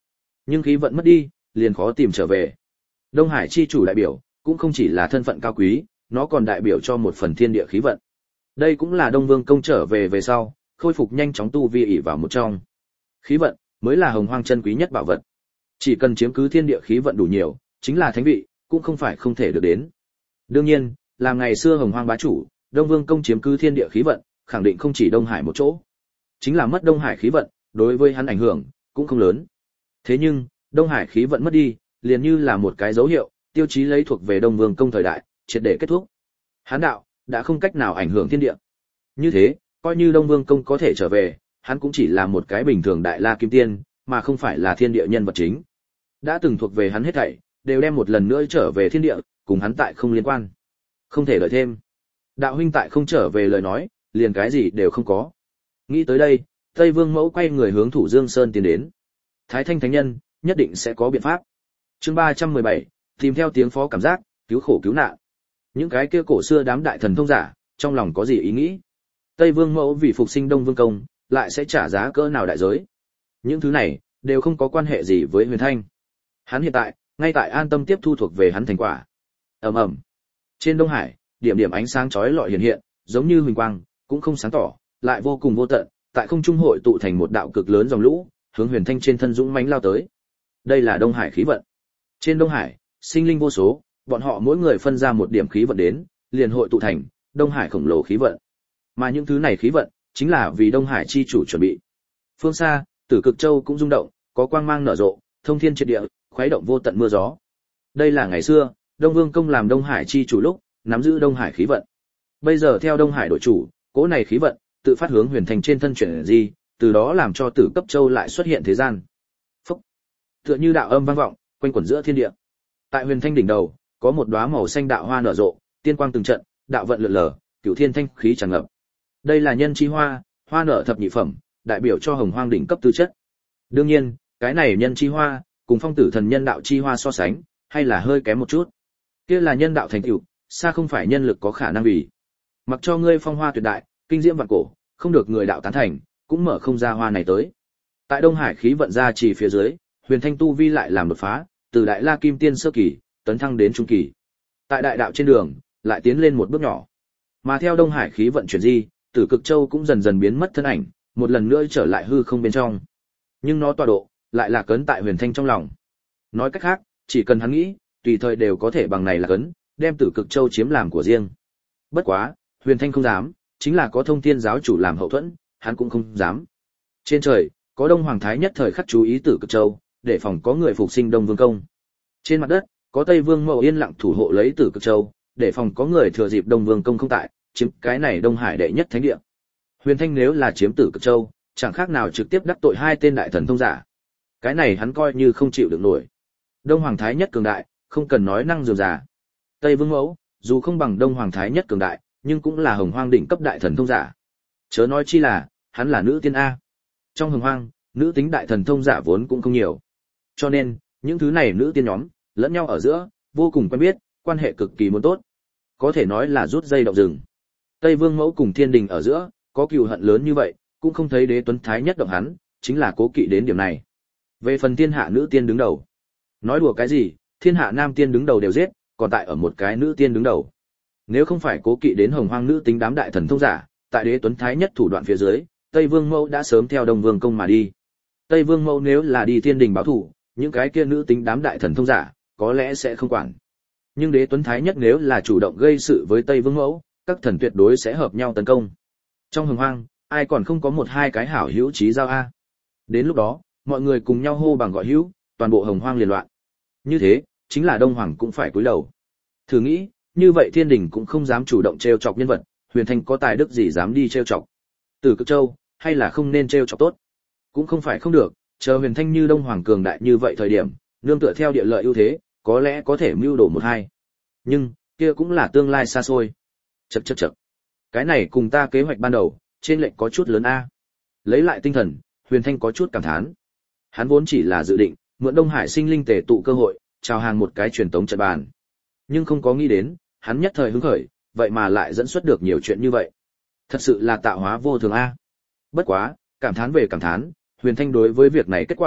Nhưng khí vận mất đi, liền khó tìm trở về. Đông Hải chi chủ đại biểu, cũng không chỉ là thân phận cao quý, nó còn đại biểu cho một phần thiên địa khí vận. Đây cũng là Đông Vương công trở về về sau, khôi phục nhanh chóng tu vi ỷ vào một trong. Khí vận mới là hồng hoang chân quý nhất bảo vật. Chỉ cần chiếm cứ thiên địa khí vận đủ nhiều, chính là thánh vị, cũng không phải không thể được đến. Đương nhiên, làm ngày xưa hồng hoang bá chủ, Đông Vương công chiếm cứ thiên địa khí vận, khẳng định không chỉ Đông Hải một chỗ. Chính là mất Đông Hải khí vận, đối với hắn ảnh hưởng cũng không lớn. Thế nhưng, Đông Hải khí vận mất đi, liền như là một cái dấu hiệu, tiêu chí lấy thuộc về Đông Vương công thời đại, triệt để kết thúc. Hán đạo đã không cách nào ảnh hưởng thiên địa. Như thế, coi như Đông Vương công có thể trở về, hắn cũng chỉ là một cái bình thường đại la kim tiên, mà không phải là thiên địa nhân vật chính. Đã từng thuộc về hắn hết thảy, đều đem một lần nữa trở về thiên địa, cùng hắn tại không liên quan. Không thể đợi thêm. Đạo huynh tại không trở về lời nói, liền cái gì đều không có. Nghĩ tới đây, Tây Vương Mẫu quay người hướng Thủ Dương Sơn tiến đến. Thái Thanh Thánh Nhân nhất định sẽ có biện pháp. Chương ba trăm mười bảy, tìm theo tiếng phó cảm giác, cứu khổ cứu nạn. Những cái kia cổ xưa đám đại thần thông giả, trong lòng có gì ý nghĩ? Tây Vương Mẫu vì phục sinh Đông Vương công, lại sẽ trả giá cỡ nào đại giới? Những thứ này đều không có quan hệ gì với Huyền Thanh. Hắn hiện tại ngay tại an tâm tiếp thu thuộc về hắn thành quả. Ầm ầm. Trên Đông Hải, điểm điểm ánh sáng chói lọi hiện hiện, giống như huỳnh quang, cũng không sáng tỏ, lại vô cùng vô tận, tại không trung hội tụ thành một đạo cực lớn dòng lũ, hướng Huyền Thanh trên thân dũng mãnh lao tới. Đây là Đông Hải khí vận. Trên Đông Hải, sinh linh vô số, bọn họ mỗi người phân ra một điểm khí vận đến, liền hội tụ thành Đông Hải khổng lồ khí vận. Mà những thứ này khí vận, chính là vì Đông Hải chi chủ chuẩn bị. Phương xa, Tử Cực Châu cũng rung động, có quang mang nở rộ, thông thiên triệt địa, khuấy động vô tận mưa gió. Đây là ngày xưa, Đông Vương công làm Đông Hải chi chủ lúc, nắm giữ Đông Hải khí vận. Bây giờ theo Đông Hải đổi chủ, cỗ này khí vận tự phát hướng Huyền Thanh trên thân chuyển di, từ đó làm cho Tử Cấp Châu lại xuất hiện thế gian. Phúc, tựa như đạo âm vang vọng, quanh quẩn giữa thiên địa. Tại Huyền Thanh đỉnh đầu, có một đóa màu xanh đạo hoa nở rộ, tiên quang từng trận, đạo vận lượn lờ, cửu thiên thanh khí tràn ngập. Đây là nhân chi hoa, hoa nở thập nhị phẩm, đại biểu cho hồng hoang đỉnh cấp tư chất. Đương nhiên, cái này nhân chi hoa, cùng phong tử thần nhân đạo chi hoa so sánh, hay là hơi kém một chút. Kia là nhân đạo thành tựu, xa không phải nhân lực có khả năng vì. Mặc cho ngươi phong hoa tuyệt đại, kinh diễm vạn cổ, không được người đạo tán thành, cũng mở không ra hoa này tới. Tại Đông Hải khí vận ra chỉ phía dưới, Huyền Thanh tu vi lại làm đột phá, từ đại la kim tiên sơ kỳ, tấn thăng đến trung kỳ. Tại đại đạo trên đường, lại tiến lên một bước nhỏ. Mà theo Đông Hải khí vận chuyển di, Tử Cực Châu cũng dần dần biến mất thân ảnh, một lần nữa trở lại hư không bên trong. Nhưng nó tọa độ, lại là cấn tại Huyền Thanh trong lòng. Nói cách khác, chỉ cần hắn nghĩ, tùy thời đều có thể bằng này là cấn, đem Tử Cực Châu chiếm làm của riêng. Bất quá, Huyền Thanh không dám, chính là có Thông Thiên giáo chủ làm hậu thuẫn, hắn cũng không dám. Trên trời, có Đông Hoàng Thái nhất thời khắc chú ý Tử Cực Châu, để phòng có người phục sinh Đông Vương công. Trên mặt đất, có Tây Vương Mẫu yên lặng thủ hộ lấy Tử Cực Châu, để phòng có người thừa dịp Đông Vương công không tại, chiếm cái này Đông Hải đệ nhất thánh địa. Huyền Thanh nếu là chiếm Tử Cực Châu, chẳng khác nào trực tiếp đắc tội hai tên đại thần thông giả. Cái này hắn coi như không chịu được nổi. Đông Hoàng Thái nhất cường đại, không cần nói năng dườm giả. Tây Vương Mẫu, dù không bằng Đông Hoàng Thái nhất cường đại, nhưng cũng là hồng hoang đỉnh cấp đại thần thông giả. Chớ nói chi là, hắn là nữ tiên A. Trong hồng hoang, nữ tính đại thần thông giả vốn cũng không nhiều. Cho nên, những thứ này nữ tiên nhóm, lẫn nhau ở giữa, vô cùng quen biết, quan hệ cực kỳ muốn tốt. Có thể nói là rút dây động rừng. Tây Vương Mẫu cùng Thiên Đình ở giữa, có cừu hận lớn như vậy, cũng không thấy Đế Tuấn Thái nhất động hắn, chính là cố kỵ đến điểm này. Về phần thiên hạ nữ tiên đứng đầu, nói đùa cái gì, thiên hạ nam tiên đứng đầu đều giết, còn tại ở một cái nữ tiên đứng đầu. Nếu không phải cố kỵ đến hồng hoang nữ tính đám đại thần thông giả, tại Đế Tuấn Thái nhất thủ đoạn phía dưới, Tây Vương Mẫu đã sớm theo Đông Vương công mà đi. Tây Vương Mẫu nếu là đi Thiên Đình báo thù, những cái kia nữ tính đám đại thần thông giả, có lẽ sẽ không quản. Nhưng Đế Tuấn Thái nhất nếu là chủ động gây sự với Tây Vương Mẫu, các thần tuyệt đối sẽ hợp nhau tấn công. Trong hồng hoang, ai còn không có một hai cái hảo hữu chí giao a? Đến lúc đó, mọi người cùng nhau hô bằng gọi hữu, toàn bộ hồng hoang liền loạn. Như thế, chính là Đông Hoàng cũng phải cúi đầu. Thử nghĩ, như vậy Thiên Đình cũng không dám chủ động trêu chọc nhân vật, Huyền Thanh có tài đức gì dám đi trêu chọc? Tử Cực Châu, hay là không nên trêu chọc tốt? Cũng không phải không được, chờ Huyền Thanh như Đông Hoàng cường đại như vậy thời điểm, nương tựa theo địa lợi ưu thế, có lẽ có thể mưu đồ một hai. Nhưng, kia cũng là tương lai xa xôi. Chậc chậc chậc. Cái này cùng ta kế hoạch ban đầu, trên lệnh có chút lớn a. Lấy lại tinh thần, Huyền Thanh có chút cảm thán. Hắn vốn chỉ là dự định mượn Đông Hải sinh linh tề tụ cơ hội, chào hàng một cái truyền tống trận bàn. Nhưng không có nghĩ đến, hắn nhất thời hứng khởi, vậy mà lại dẫn xuất được nhiều chuyện như vậy. Thật sự là tạo hóa vô thường a. Bất quá, cảm thán về cảm thán, Huyền Thanh đối với việc này kết quả,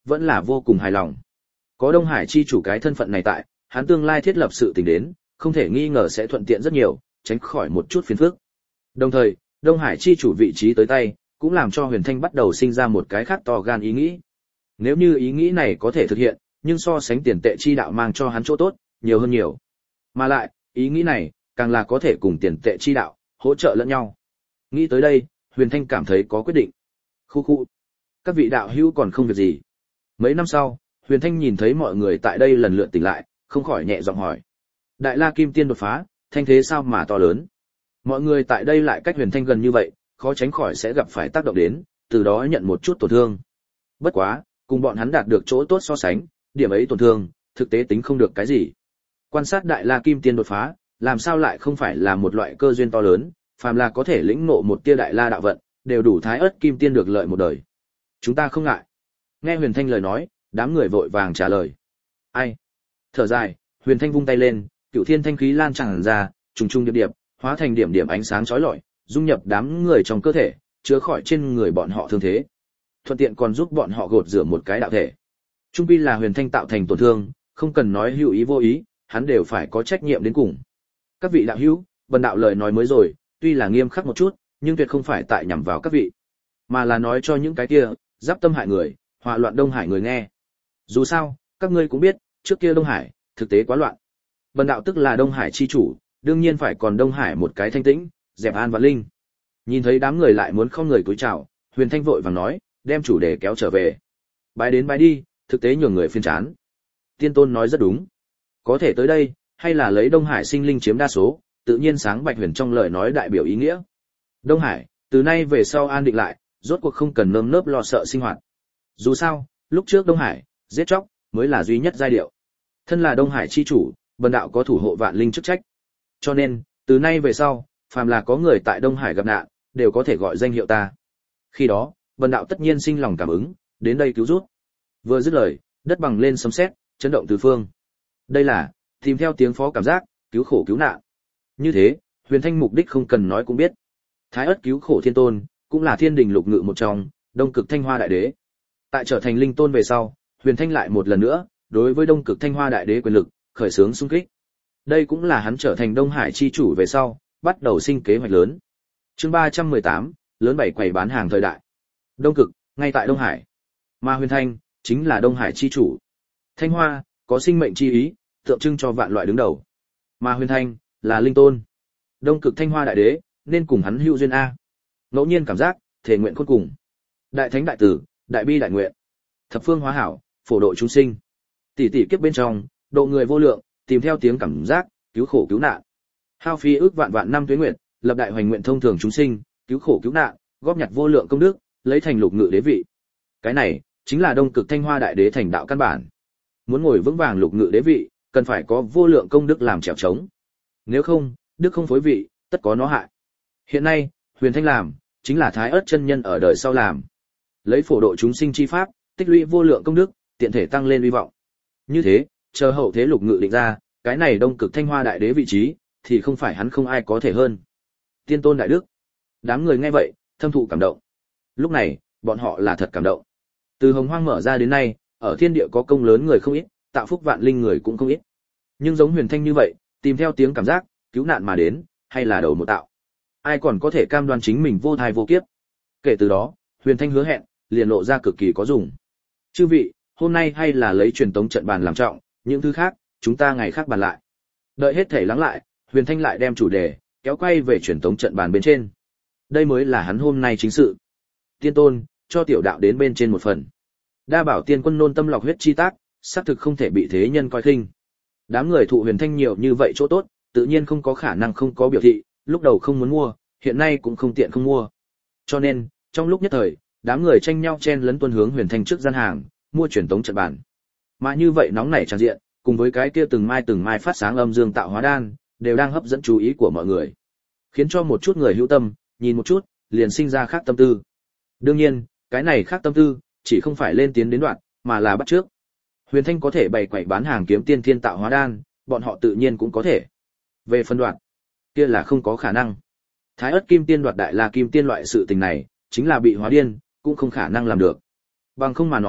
vẫn là vô cùng hài lòng. Có Đông Hải chi chủ cái thân phận này tại, hắn tương lai thiết lập sự tình đến, không thể nghi ngờ sẽ thuận tiện rất nhiều, tránh khỏi một chút phiền phức. Đồng thời, Đông Hải chi chủ vị trí tới tay, cũng làm cho Huyền Thanh bắt đầu sinh ra một cái khác to gan ý nghĩ. Nếu như ý nghĩ này có thể thực hiện, nhưng so sánh tiền tệ chi đạo mang cho hắn chỗ tốt, nhiều hơn nhiều. Mà lại, ý nghĩ này, càng là có thể cùng tiền tệ chi đạo, hỗ trợ lẫn nhau. Nghĩ tới đây, Huyền Thanh cảm thấy có quyết định. Khu khu. Các vị đạo hữu còn không việc gì. Mấy năm sau, Huyền Thanh nhìn thấy mọi người tại đây lần lượt tỉnh lại, không khỏi nhẹ giọng hỏi. Đại La Kim Tiên đột phá, thanh thế sao mà to lớn. Mọi người tại đây lại cách Huyền Thanh gần như vậy, khó tránh khỏi sẽ gặp phải tác động đến, từ đó nhận một chút tổn thương. Bất quá, cùng bọn hắn đạt được chỗ tốt so sánh, điểm ấy tổn thương, thực tế tính không được cái gì. Quan sát Đại La Kim Tiên đột phá, làm sao lại không phải là một loại cơ duyên to lớn, phàm là có thể lĩnh ngộ một tia Đại La đạo vận, đều đủ Thái Ức Kim Tiên được lợi một đời. Chúng ta không ngại. Nghe Huyền Thanh lời nói, đám người vội vàng trả lời. Ai? Thở dài, Huyền Thanh vung tay lên, cửu thiên thanh khí lan tràn ra, trùng trùng điệp điệp, hóa thành điểm điểm ánh sáng chói lọi, dung nhập đám người trong cơ thể, chữa khỏi trên người bọn họ thương thế. Thuận tiện còn giúp bọn họ gột rửa một cái đạo thể. Trung quy là Huyền Thanh tạo thành tổn thương, không cần nói hữu ý vô ý, hắn đều phải có trách nhiệm đến cùng. Các vị đạo hữu, bần đạo lời nói mới rồi, tuy là nghiêm khắc một chút, nhưng tuyệt không phải tại nhằm vào các vị, mà là nói cho những cái kia giáp tâm hại người, họa loạn Đông Hải người nghe. Dù sao, các ngươi cũng biết, trước kia Đông Hải thực tế quá loạn. Bần đạo tức là Đông Hải chi chủ, đương nhiên phải còn Đông Hải một cái thanh tĩnh, dẹp an và linh. Nhìn thấy đám người lại muốn không người cúi chào, Huyền Thanh vội vàng nói, đem chủ đề kéo trở về. Bái đến bái đi, thực tế nhường người phiền chán. Tiên Tôn nói rất đúng. Có thể tới đây, hay là lấy Đông Hải sinh linh chiếm đa số, tự nhiên sáng Bạch Huyền trong lời nói đại biểu ý nghĩa. Đông Hải, từ nay về sau an định lại, rốt cuộc không cần nơm nớp lo sợ sinh hoạt. Dù sao, lúc trước Đông Hải, giết chóc, mới là duy nhất giai điệu. Thân là Đông Hải chi chủ, bần đạo có thủ hộ vạn linh chức trách. Cho nên, từ nay về sau, phàm là có người tại Đông Hải gặp nạn, đều có thể gọi danh hiệu ta. Khi đó, bần đạo tất nhiên sinh lòng cảm ứng, đến đây cứu giúp. Vừa dứt lời, đất bằng lên sấm sét, chấn động tứ phương. Đây là tìm theo tiếng phó cảm giác, cứu khổ cứu nạn. Như thế, Huyền Thanh mục đích không cần nói cũng biết. Thái Ức cứu khổ thiên tôn, cũng là thiên đình lục ngự một trong, Đông Cực Thanh Hoa đại đế. Tại trở thành linh tôn về sau, Huyền Thanh lại một lần nữa, đối với Đông Cực Thanh Hoa đại đế quyền lực, khởi xướng xung kích. Đây cũng là hắn trở thành Đông Hải chi chủ về sau, bắt đầu sinh kế hoạch lớn. Chương ba trăm mười tám, lớn bảy quầy bán hàng thời đại. Đông Cực, ngay tại Đông Hải. Mà Huyền Thanh, chính là Đông Hải chi chủ. Thanh Hoa, có sinh mệnh chi ý, tượng trưng cho vạn loại đứng đầu. Mà Huyền Thanh, là linh tôn. Đông Cực Thanh Hoa đại đế, nên cùng hắn hữu duyên a. Ngẫu nhiên cảm giác, thể nguyện khôn cùng. Đại thánh đại tử, đại bi đại nguyện. Thập phương hóa hảo, phổ độ chúng sinh. Tỷ tỷ kiếp bên trong, độ người vô lượng, tìm theo tiếng cảm giác, cứu khổ cứu nạn. Hao phí ước vạn vạn năm tuế nguyện, lập đại hoành nguyện thông thường chúng sinh, cứu khổ cứu nạn, góp nhặt vô lượng công đức, lấy thành lục ngự đế vị. Cái này chính là Đông Cực Thanh Hoa đại đế thành đạo căn bản. Muốn ngồi vững vàng lục ngự đế vị, cần phải có vô lượng công đức làm trèo trống. Nếu không, đức không phối vị, tất có nó hại. Hiện nay, Huyền Thanh làm, chính là Thái Ức chân nhân ở đời sau làm. Lấy phổ độ chúng sinh chi pháp, tích lũy vô lượng công đức, tiện thể tăng lên uy vọng. Như thế, chờ hậu thế lục ngự định ra, cái này Đông Cực Thanh Hoa đại đế vị trí, thì không phải hắn không ai có thể hơn. Tiên tôn đại đức. Đám người nghe vậy, thâm thụ cảm động. Lúc này, bọn họ là thật cảm động. Từ Hồng Hoang mở ra đến nay, ở thiên địa có công lớn người không ít, tạo phúc vạn linh người cũng không ít. Nhưng giống Huyền Thanh như vậy, tìm theo tiếng cảm giác, cứu nạn mà đến, hay là đầu một tạo. Ai còn có thể cam đoan chính mình vô thai vô kiếp. Kể từ đó, Huyền Thanh hứa hẹn, liền lộ ra cực kỳ có dùng. Chư vị, hôm nay hay là lấy truyền tống trận bàn làm trọng, những thứ khác, chúng ta ngày khác bàn lại. Đợi hết thể lắng lại, Huyền Thanh lại đem chủ đề, kéo quay về truyền tống trận bàn bên trên. Đây mới là hắn hôm nay chính sự. Tiên tôn, cho tiểu đạo đến bên trên một phần. Đa bảo tiên quân nôn tâm lọc huyết chi tác, xác thực không thể bị thế nhân coi khinh. Đám người thụ Huyền Thanh nhiều như vậy chỗ tốt, tự nhiên không có khả năng không có biểu thị, lúc đầu không muốn mua, hiện nay cũng không tiện không mua. Cho nên, trong lúc nhất thời, đám người tranh nhau chen lấn tuân hướng Huyền Thanh trước gian hàng, mua truyền tống trận bàn. Mà như vậy nóng nảy tràn diện, cùng với cái kia từng mai từng mai phát sáng âm dương tạo hóa đan, đều đang hấp dẫn chú ý của mọi người. Khiến cho một chút người hữu tâm, nhìn một chút, liền sinh ra khác tâm tư. Đương nhiên, cái này khác tâm tư, chỉ không phải lên tiến đến đoạn, mà là bắt trước. Huyền Thanh có thể bày quẩy bán hàng kiếm tiên thiên tạo hóa đan, bọn họ tự nhiên cũng có thể. Về phân đoạn, kia là không có khả năng. Thái Ức Kim Tiên đoạt Đại La Kim Tiên loại sự tình này, chính là bị hóa điên, cũng không khả năng làm được. Bằng không mà nói,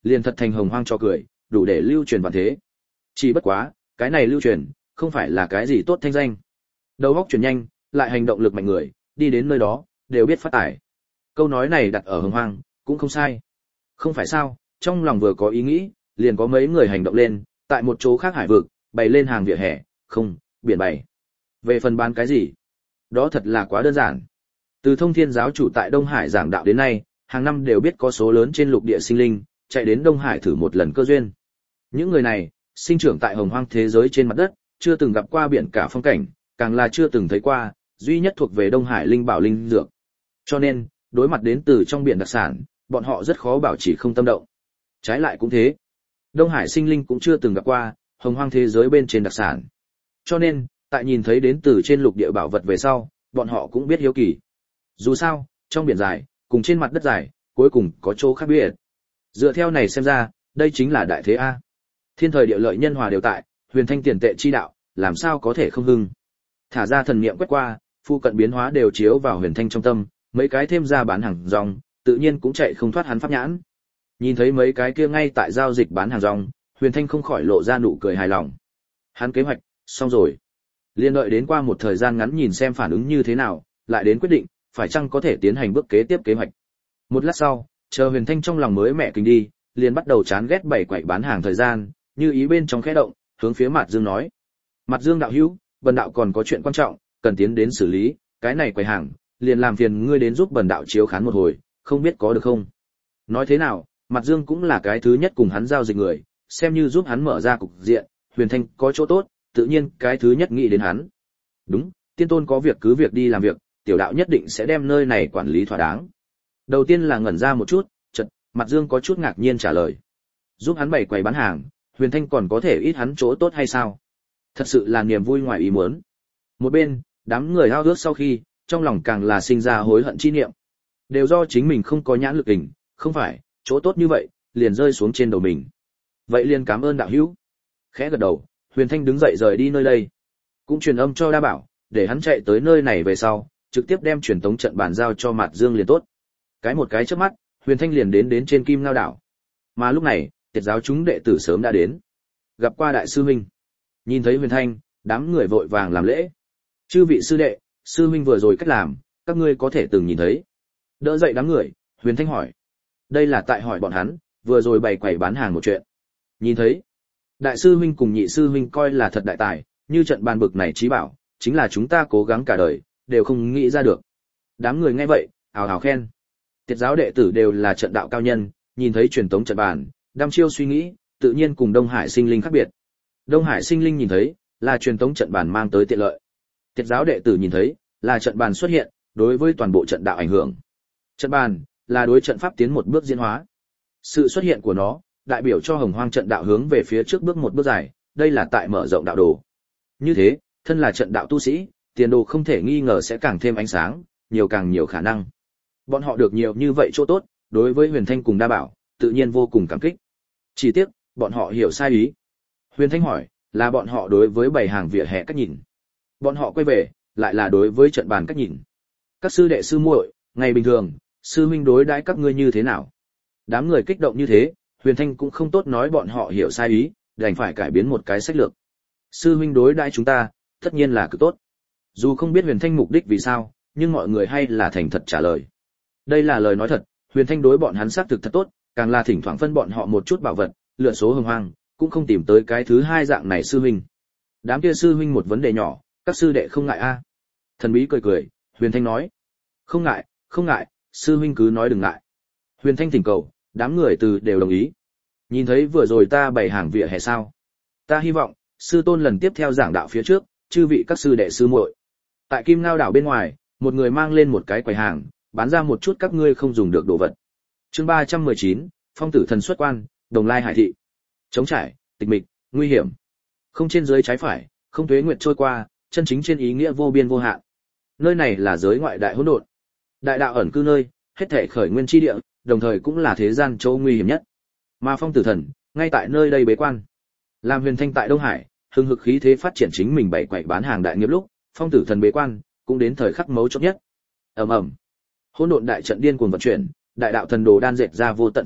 liền thật thành hồng hoang cho cười, đủ để lưu truyền vạn thế. Chỉ bất quá, cái này lưu truyền, không phải là cái gì tốt thanh danh. Đầu óc chuyển nhanh, lại hành động lực mạnh người, đi đến nơi đó, đều biết phát tải. Câu nói này đặt ở hồng hoang, cũng không sai. Không phải sao, trong lòng vừa có ý nghĩ, liền có mấy người hành động lên, tại một chỗ khác hải vực, bày lên hàng vỉa hè, không, biển bày. Về phần bán cái gì? Đó thật là quá đơn giản. Từ Thông Thiên giáo chủ tại Đông Hải giảng đạo đến nay, hàng năm đều biết có số lớn trên lục địa sinh linh, chạy đến Đông Hải thử một lần cơ duyên. Những người này, sinh trưởng tại hồng hoang thế giới trên mặt đất, chưa từng gặp qua biển cả phong cảnh, càng là chưa từng thấy qua, duy nhất thuộc về Đông Hải linh bảo linh dược. Cho nên, đối mặt đến từ trong biển đặc sản, bọn họ rất khó bảo trì không tâm động. Trái lại cũng thế. Đông Hải sinh linh cũng chưa từng gặp qua, hồng hoang thế giới bên trên đặc sản. Cho nên, tại nhìn thấy đến từ trên lục địa bảo vật về sau, bọn họ cũng biết hiếu kỳ. Dù sao, trong biển dài, cùng trên mặt đất dài, cuối cùng có chỗ khác biệt. Dựa theo này xem ra, đây chính là đại thế A. Thiên thời địa lợi nhân hòa đều tại, huyền thanh tiền tệ chi đạo, làm sao có thể không hưng. Thả ra thần niệm quét qua, phu cận biến hóa đều chiếu vào huyền thanh trong tâm, mấy cái thêm ra bán hàng rong, tự nhiên cũng chạy không thoát hắn pháp nhãn. Nhìn thấy mấy cái kia ngay tại giao dịch bán hàng rong, huyền thanh không khỏi lộ ra nụ cười hài lòng. Hắn kế hoạch, xong rồi. Liên đợi đến qua một thời gian ngắn nhìn xem phản ứng như thế nào, lại đến quyết định, phải chăng có thể tiến hành bước kế tiếp kế hoạch. Một lát sau, chờ huyền thanh trong lòng mới mẹ kinh đi, liền bắt đầu chán ghét bảy quậy bán hàng thời gian, như ý bên trong khẽ động, hướng phía Mạt Dương nói. Mạt Dương đạo hữu, bần đạo còn có chuyện quan trọng, cần tiến đến xử lý, cái này quầy hàng, liền làm phiền ngươi đến giúp bần đạo chiếu khán một hồi, không biết có được không? Nói thế nào, Mạt Dương cũng là cái thứ nhất cùng hắn giao dịch người, xem như giúp hắn mở ra cục diện, huyền thanh có chỗ tốt, tự nhiên cái thứ nhất nghĩ đến hắn. Đúng, tiên tôn có việc cứ việc đi làm việc, tiểu đạo nhất định sẽ đem nơi này quản lý thỏa đáng. Đầu tiên là ngẩn ra một chút, chợt, Mạt Dương có chút ngạc nhiên trả lời. Giúp hắn bày quầy bán hàng, huyền thanh còn có thể ít hắn chỗ tốt hay sao? Thật sự là niềm vui ngoài ý muốn. Một bên, đám người hao ước sau khi, trong lòng càng là sinh ra hối hận chi niệm. Đều do chính mình không có nhãn lực hình, không phải, chỗ tốt như vậy, liền rơi xuống trên đầu mình. Vậy liền cảm ơn đạo hữu. Khẽ gật đầu, huyền thanh đứng dậy rời đi nơi đây. Cũng truyền âm cho Đa Bảo, để hắn chạy tới nơi này về sau, trực tiếp đem truyền tống trận bàn giao cho Mạt Dương liền tốt. Cái một cái chớp mắt, huyền thanh liền đến đến trên Kim Ngao đảo. Mà lúc này, tiệt giáo chúng đệ tử sớm đã đến. Gặp qua đại sư huynh. Nhìn thấy huyền thanh, đám người vội vàng làm lễ. Chư vị sư đệ, sư huynh vừa rồi cách làm, các ngươi có thể từng nhìn thấy. Đỡ dậy đám người, huyền thanh hỏi. Đây là tại hỏi bọn hắn, vừa rồi bày quầy bán hàng một chuyện. Nhìn thấy, đại sư huynh cùng nhị sư huynh coi là thật đại tài, như trận bàn bực này trí bảo, chính là chúng ta cố gắng cả đời, đều không nghĩ ra được. Đám người nghe vậy, ào ào khen. Tiệt giáo đệ tử đều là trận đạo cao nhân, nhìn thấy truyền tống trận bàn, đăm chiêu suy nghĩ, tự nhiên cùng Đông Hải sinh linh khác biệt. Đông Hải sinh linh nhìn thấy, là truyền tống trận bàn mang tới tiện lợi. Tiệt giáo đệ tử nhìn thấy, là trận bàn xuất hiện, đối với toàn bộ trận đạo ảnh hưởng. Trận bàn, là đối trận pháp tiến một bước diễn hóa. Sự xuất hiện của nó, đại biểu cho hồng hoang trận đạo hướng về phía trước bước một bước dài, đây là tại mở rộng đạo đồ. Như thế, thân là trận đạo tu sĩ, tiền đồ không thể nghi ngờ sẽ càng thêm ánh sáng, nhiều càng nhiều khả năng. Bọn họ được nhiều như vậy chỗ tốt, đối với Huyền Thanh cùng Đa Bảo, tự nhiên vô cùng cảm kích. Chỉ tiếc, bọn họ hiểu sai ý. Huyền Thanh hỏi, là bọn họ đối với bày hàng vỉa hè cách nhìn. Bọn họ quay về, lại là đối với trận bàn cách nhìn. Các sư đệ sư muội, ngày bình thường, sư huynh đối đãi các ngươi như thế nào? Đám người kích động như thế, Huyền Thanh cũng không tốt nói bọn họ hiểu sai ý, đành phải cải biến một cái sách lược. Sư huynh đối đãi chúng ta, tất nhiên là cực tốt. Dù không biết Huyền Thanh mục đích vì sao, nhưng mọi người hay là thành thật trả lời. Đây là lời nói thật, Huyền Thanh đối bọn hắn xác thực thật tốt, càng là thỉnh thoảng phân bọn họ một chút bảo vật, lựa số hồng hoang, cũng không tìm tới cái thứ hai dạng này sư huynh. Đám kia sư huynh một vấn đề nhỏ, các sư đệ không ngại a? Thần bí cười cười, Huyền Thanh nói, không ngại, không ngại, sư huynh cứ nói đừng ngại. Huyền Thanh thỉnh cầu, đám người từ đều đồng ý. Nhìn thấy vừa rồi ta bày hàng vỉa hè sao? Ta hy vọng, sư tôn lần tiếp theo giảng đạo phía trước, chư vị các sư đệ sư muội. Tại Kim Ngao đảo bên ngoài, một người mang lên một cái quầy hàng, bán ra một chút các ngươi không dùng được đồ vật. Chương ba trăm mười chín, Phong tử thần xuất quan, Đồng Lai Hải thị. Trống trải, tịch mịch, nguy hiểm. Không trên dưới trái phải, không tuế nguyệt trôi qua, chân chính trên ý nghĩa vô biên vô hạn. Nơi này là giới ngoại đại hỗn độn. Đại đạo ẩn cư nơi, hết thảy khởi nguyên chi địa, đồng thời cũng là thế gian chỗ nguy hiểm nhất. Mà Phong tử thần, ngay tại nơi đây bế quan. Làm Huyền Thanh tại Đông Hải, hưng hực khí thế phát triển chính mình bảy quậy bán hàng đại nghiệp lúc, Phong tử thần bế quan, cũng đến thời khắc mấu chốt nhất. Ầm ầm. Hỗn độn đại trận điên cuồng vận chuyển, đại đạo thần đồ đan dệt ra vô tận pháp tắc,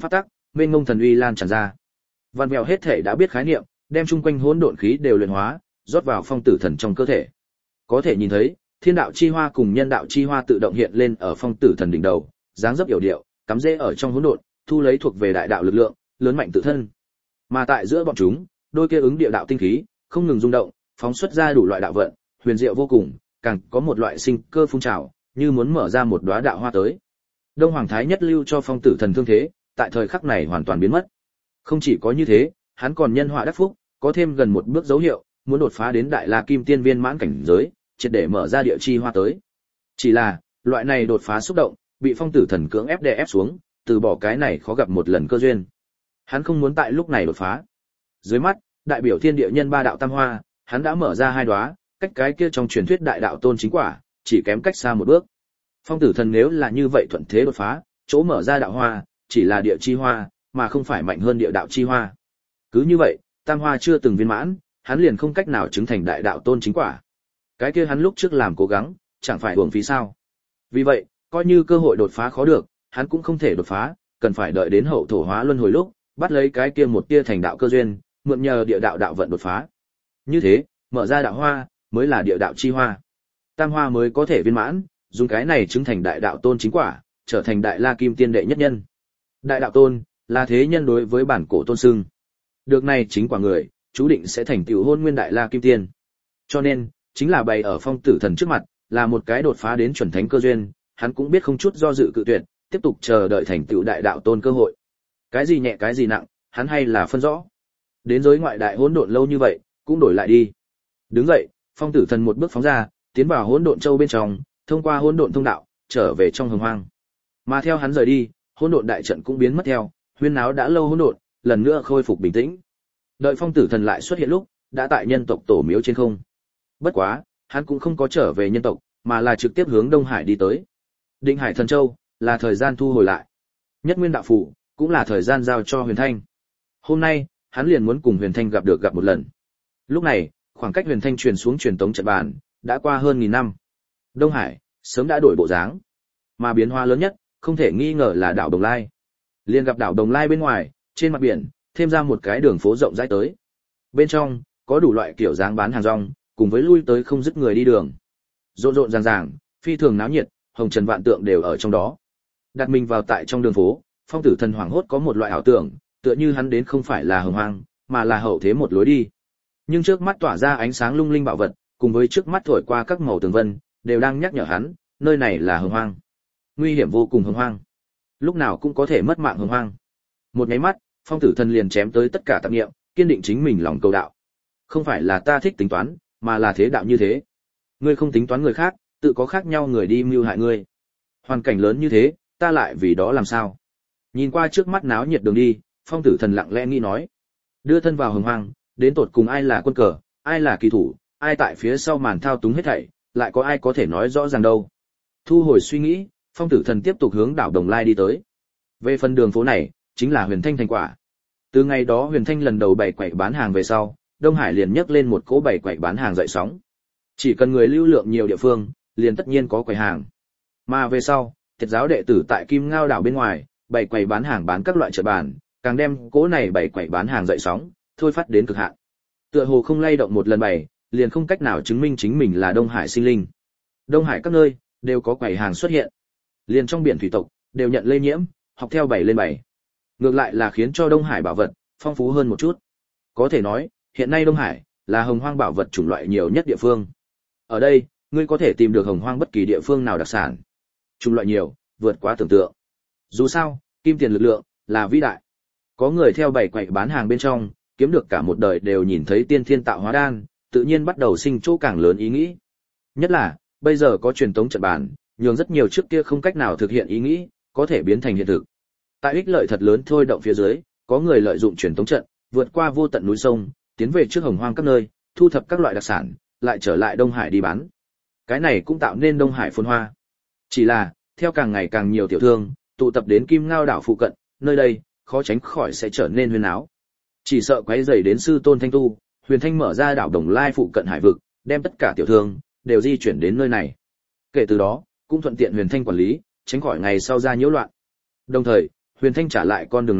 mênh mông thần uy lan tràn ra. Văn Vẹo hết thể đã biết khái niệm, đem chung quanh hỗn độn khí đều luyện hóa, rót vào phong tử thần trong cơ thể. Có thể nhìn thấy, thiên đạo chi hoa cùng nhân đạo chi hoa tự động hiện lên ở phong tử thần đỉnh đầu, dáng dấp yểu điệu, cắm rễ ở trong hỗn độn, thu lấy thuộc về đại đạo lực lượng, lớn mạnh tự thân. Mà tại giữa bọn chúng, đôi kia ứng địa đạo tinh khí, không ngừng rung động, phóng xuất ra đủ loại đạo vận, huyền diệu vô cùng, càng có một loại sinh cơ phun trào, như muốn mở ra một đóa đạo hoa tới. Đông Hoàng Thái Nhất lưu cho phong tử thần thương thế, tại thời khắc này hoàn toàn biến mất. Không chỉ có như thế, hắn còn nhân họa đắc phúc, có thêm gần một bước dấu hiệu, muốn đột phá đến đại la kim tiên viên mãn cảnh giới, triệt để mở ra địa chi hoa tới. Chỉ là, loại này đột phá xúc động, bị phong tử thần cưỡng ép đè ép xuống, từ bỏ cái này khó gặp một lần cơ duyên. Hắn không muốn tại lúc này đột phá. Dưới mắt, đại biểu thiên địa nhân ba đạo tam hoa, hắn đã mở ra hai đóa, cách cái kia trong truyền thuyết đại đạo tôn chính quả, chỉ kém cách xa một bước. Phong tử thần nếu là như vậy thuận thế đột phá, chỗ mở ra đạo hoa, chỉ là địa chi hoa, mà không phải mạnh hơn địa đạo chi hoa. Cứ như vậy, tam hoa chưa từng viên mãn, hắn liền không cách nào chứng thành đại đạo tôn chính quả. Cái kia hắn lúc trước làm cố gắng, chẳng phải uổng phí sao? Vì vậy, coi như cơ hội đột phá khó được, hắn cũng không thể đột phá, cần phải đợi đến hậu thổ hóa luân hồi lúc, bắt lấy cái kia một tia thành đạo cơ duyên, mượn nhờ địa đạo đạo vận đột phá. Như thế, mở ra đạo hoa, mới là địa đạo chi hoa. Tam hoa mới có thể viên mãn, dùng cái này chứng thành đại đạo tôn chính quả, trở thành đại la kim tiên đệ nhất nhân. Đại đạo tôn, là thế nhân đối với bản cổ tôn xưng. Được này chính quả người, chú định sẽ thành tựu hôn nguyên đại la kim tiên. Cho nên, chính là bày ở phong tử thần trước mặt, là một cái đột phá đến chuẩn thánh cơ duyên, hắn cũng biết không chút do dự cự tuyệt, tiếp tục chờ đợi thành tựu đại đạo tôn cơ hội. Cái gì nhẹ cái gì nặng, hắn hay là phân rõ. Đến giới ngoại đại hỗn độn lâu như vậy, cũng đổi lại đi. Đứng dậy, phong tử thần một bước phóng ra, tiến vào hỗn độn châu bên trong, thông qua hỗn độn thông đạo, trở về trong hồng hoang. Mà theo hắn rời đi, hỗn độn đại trận cũng biến mất theo, huyên náo đã lâu hỗn độn, lần nữa khôi phục bình tĩnh. Đợi phong tử thần lại xuất hiện lúc, đã tại nhân tộc tổ miếu trên không. Bất quá, hắn cũng không có trở về nhân tộc, mà là trực tiếp hướng Đông Hải đi tới. Định Hải Thần Châu, là thời gian thu hồi lại. Nhất Nguyên Đạo Phủ, cũng là thời gian giao cho Huyền Thanh. Hôm nay, hắn liền muốn cùng Huyền Thanh gặp được gặp một lần. Lúc này, khoảng cách Huyền Thanh truyền xuống truyền tống trận bàn, đã qua hơn nghìn năm. Đông Hải, sớm đã đổi bộ dáng. Mà biến hóa lớn nhất, không thể nghi ngờ là đảo Đồng Lai. Liền gặp đảo Đồng Lai bên ngoài, trên mặt biển, thêm ra một cái đường phố rộng rãi tới. Bên trong, có đủ loại kiểu dáng bán hàng rong, cùng với lui tới không dứt người đi đường. Rộn rộn ràng ràng, phi thường náo nhiệt, hồng trần vạn tượng đều ở trong đó. Đặt mình vào tại trong đường phố, phong tử thần hoảng hốt có một loại ảo tưởng, tựa như hắn đến không phải là hồng hoang, mà là hậu thế một lối đi. Nhưng trước mắt tỏa ra ánh sáng lung linh bảo vật, cùng với trước mắt thổi qua các màu tường vân, đều đang nhắc nhở hắn, nơi này là hồng hoang. Nguy hiểm vô cùng hồng hoang. Lúc nào cũng có thể mất mạng hồng hoang. Một cái mắt, phong tử thần liền chém tới tất cả tạp niệm, kiên định chính mình lòng cầu đạo. Không phải là ta thích tính toán, mà là thế đạo như thế. Ngươi không tính toán người khác, tự có khác nhau người đi mưu hại ngươi. Hoàn cảnh lớn như thế, ta lại vì đó làm sao? Nhìn qua trước mắt náo nhiệt đường đi, phong tử thần lặng lẽ nghĩ nói. Đưa thân vào hồng hoang, đến tột cùng ai là quân cờ, ai là kỳ thủ, ai tại phía sau màn thao túng hết thảy, lại có ai có thể nói rõ ràng đâu. Thu hồi suy nghĩ, phong tử thần tiếp tục hướng đảo Đồng Lai đi tới. Về phần đường phố này, chính là Huyền Thanh thành quả. Từ ngày đó Huyền Thanh lần đầu bày quậy bán hàng về sau, Đông Hải liền nhấc lên một cỗ bày quậy bán hàng dậy sóng. Chỉ cần người lưu lượng nhiều địa phương, liền tất nhiên có quầy hàng. Mà về sau, Tiệt giáo đệ tử tại Kim Ngao đảo bên ngoài, bày quầy bán hàng bán các loại chợ bàn, càng đem cỗ này bày quầy bán hàng dậy sóng, thôi phát đến cực hạn. Tựa hồ không lay động một lần bày, liền không cách nào chứng minh chính mình là Đông Hải sinh linh. Đông Hải các nơi đều có quầy hàng xuất hiện. Liền trong biển thủy tộc đều nhận lây nhiễm, học theo bày lên bày. Ngược lại là khiến cho Đông Hải bảo vật phong phú hơn một chút. Có thể nói, hiện nay Đông Hải là hồng hoang bảo vật chủng loại nhiều nhất địa phương. Ở đây, ngươi có thể tìm được hồng hoang bất kỳ địa phương nào đặc sản. Chủng loại nhiều, vượt quá tưởng tượng. Dù sao, kim tiền lực lượng là vĩ đại. Có người theo bày quậy bán hàng bên trong, kiếm được cả một đời đều nhìn thấy tiên thiên tạo hóa đan, tự nhiên bắt đầu sinh chỗ càng lớn ý nghĩ. Nhất là, bây giờ có truyền tống trận bàn, nhường rất nhiều trước kia không cách nào thực hiện ý nghĩ, có thể biến thành hiện thực. Tại ích lợi thật lớn thôi động phía dưới, có người lợi dụng truyền tống trận, vượt qua vô tận núi sông, tiến về trước hồng hoang các nơi, thu thập các loại đặc sản, lại trở lại Đông Hải đi bán. Cái này cũng tạo nên Đông Hải phồn hoa. Chỉ là, theo càng ngày càng nhiều tiểu thương, tụ tập đến Kim Ngao đảo phụ cận, nơi đây, khó tránh khỏi sẽ trở nên huyên náo. Chỉ sợ quấy rầy đến sư tôn Thanh Tu, Huyền Thanh mở ra đảo Đồng Lai phụ cận hải vực, đem tất cả tiểu thương đều di chuyển đến nơi này. Kể từ đó, cũng thuận tiện Huyền Thanh quản lý, tránh khỏi ngày sau ra nhiễu loạn. Đồng thời, Huyền Thanh trả lại con đường này,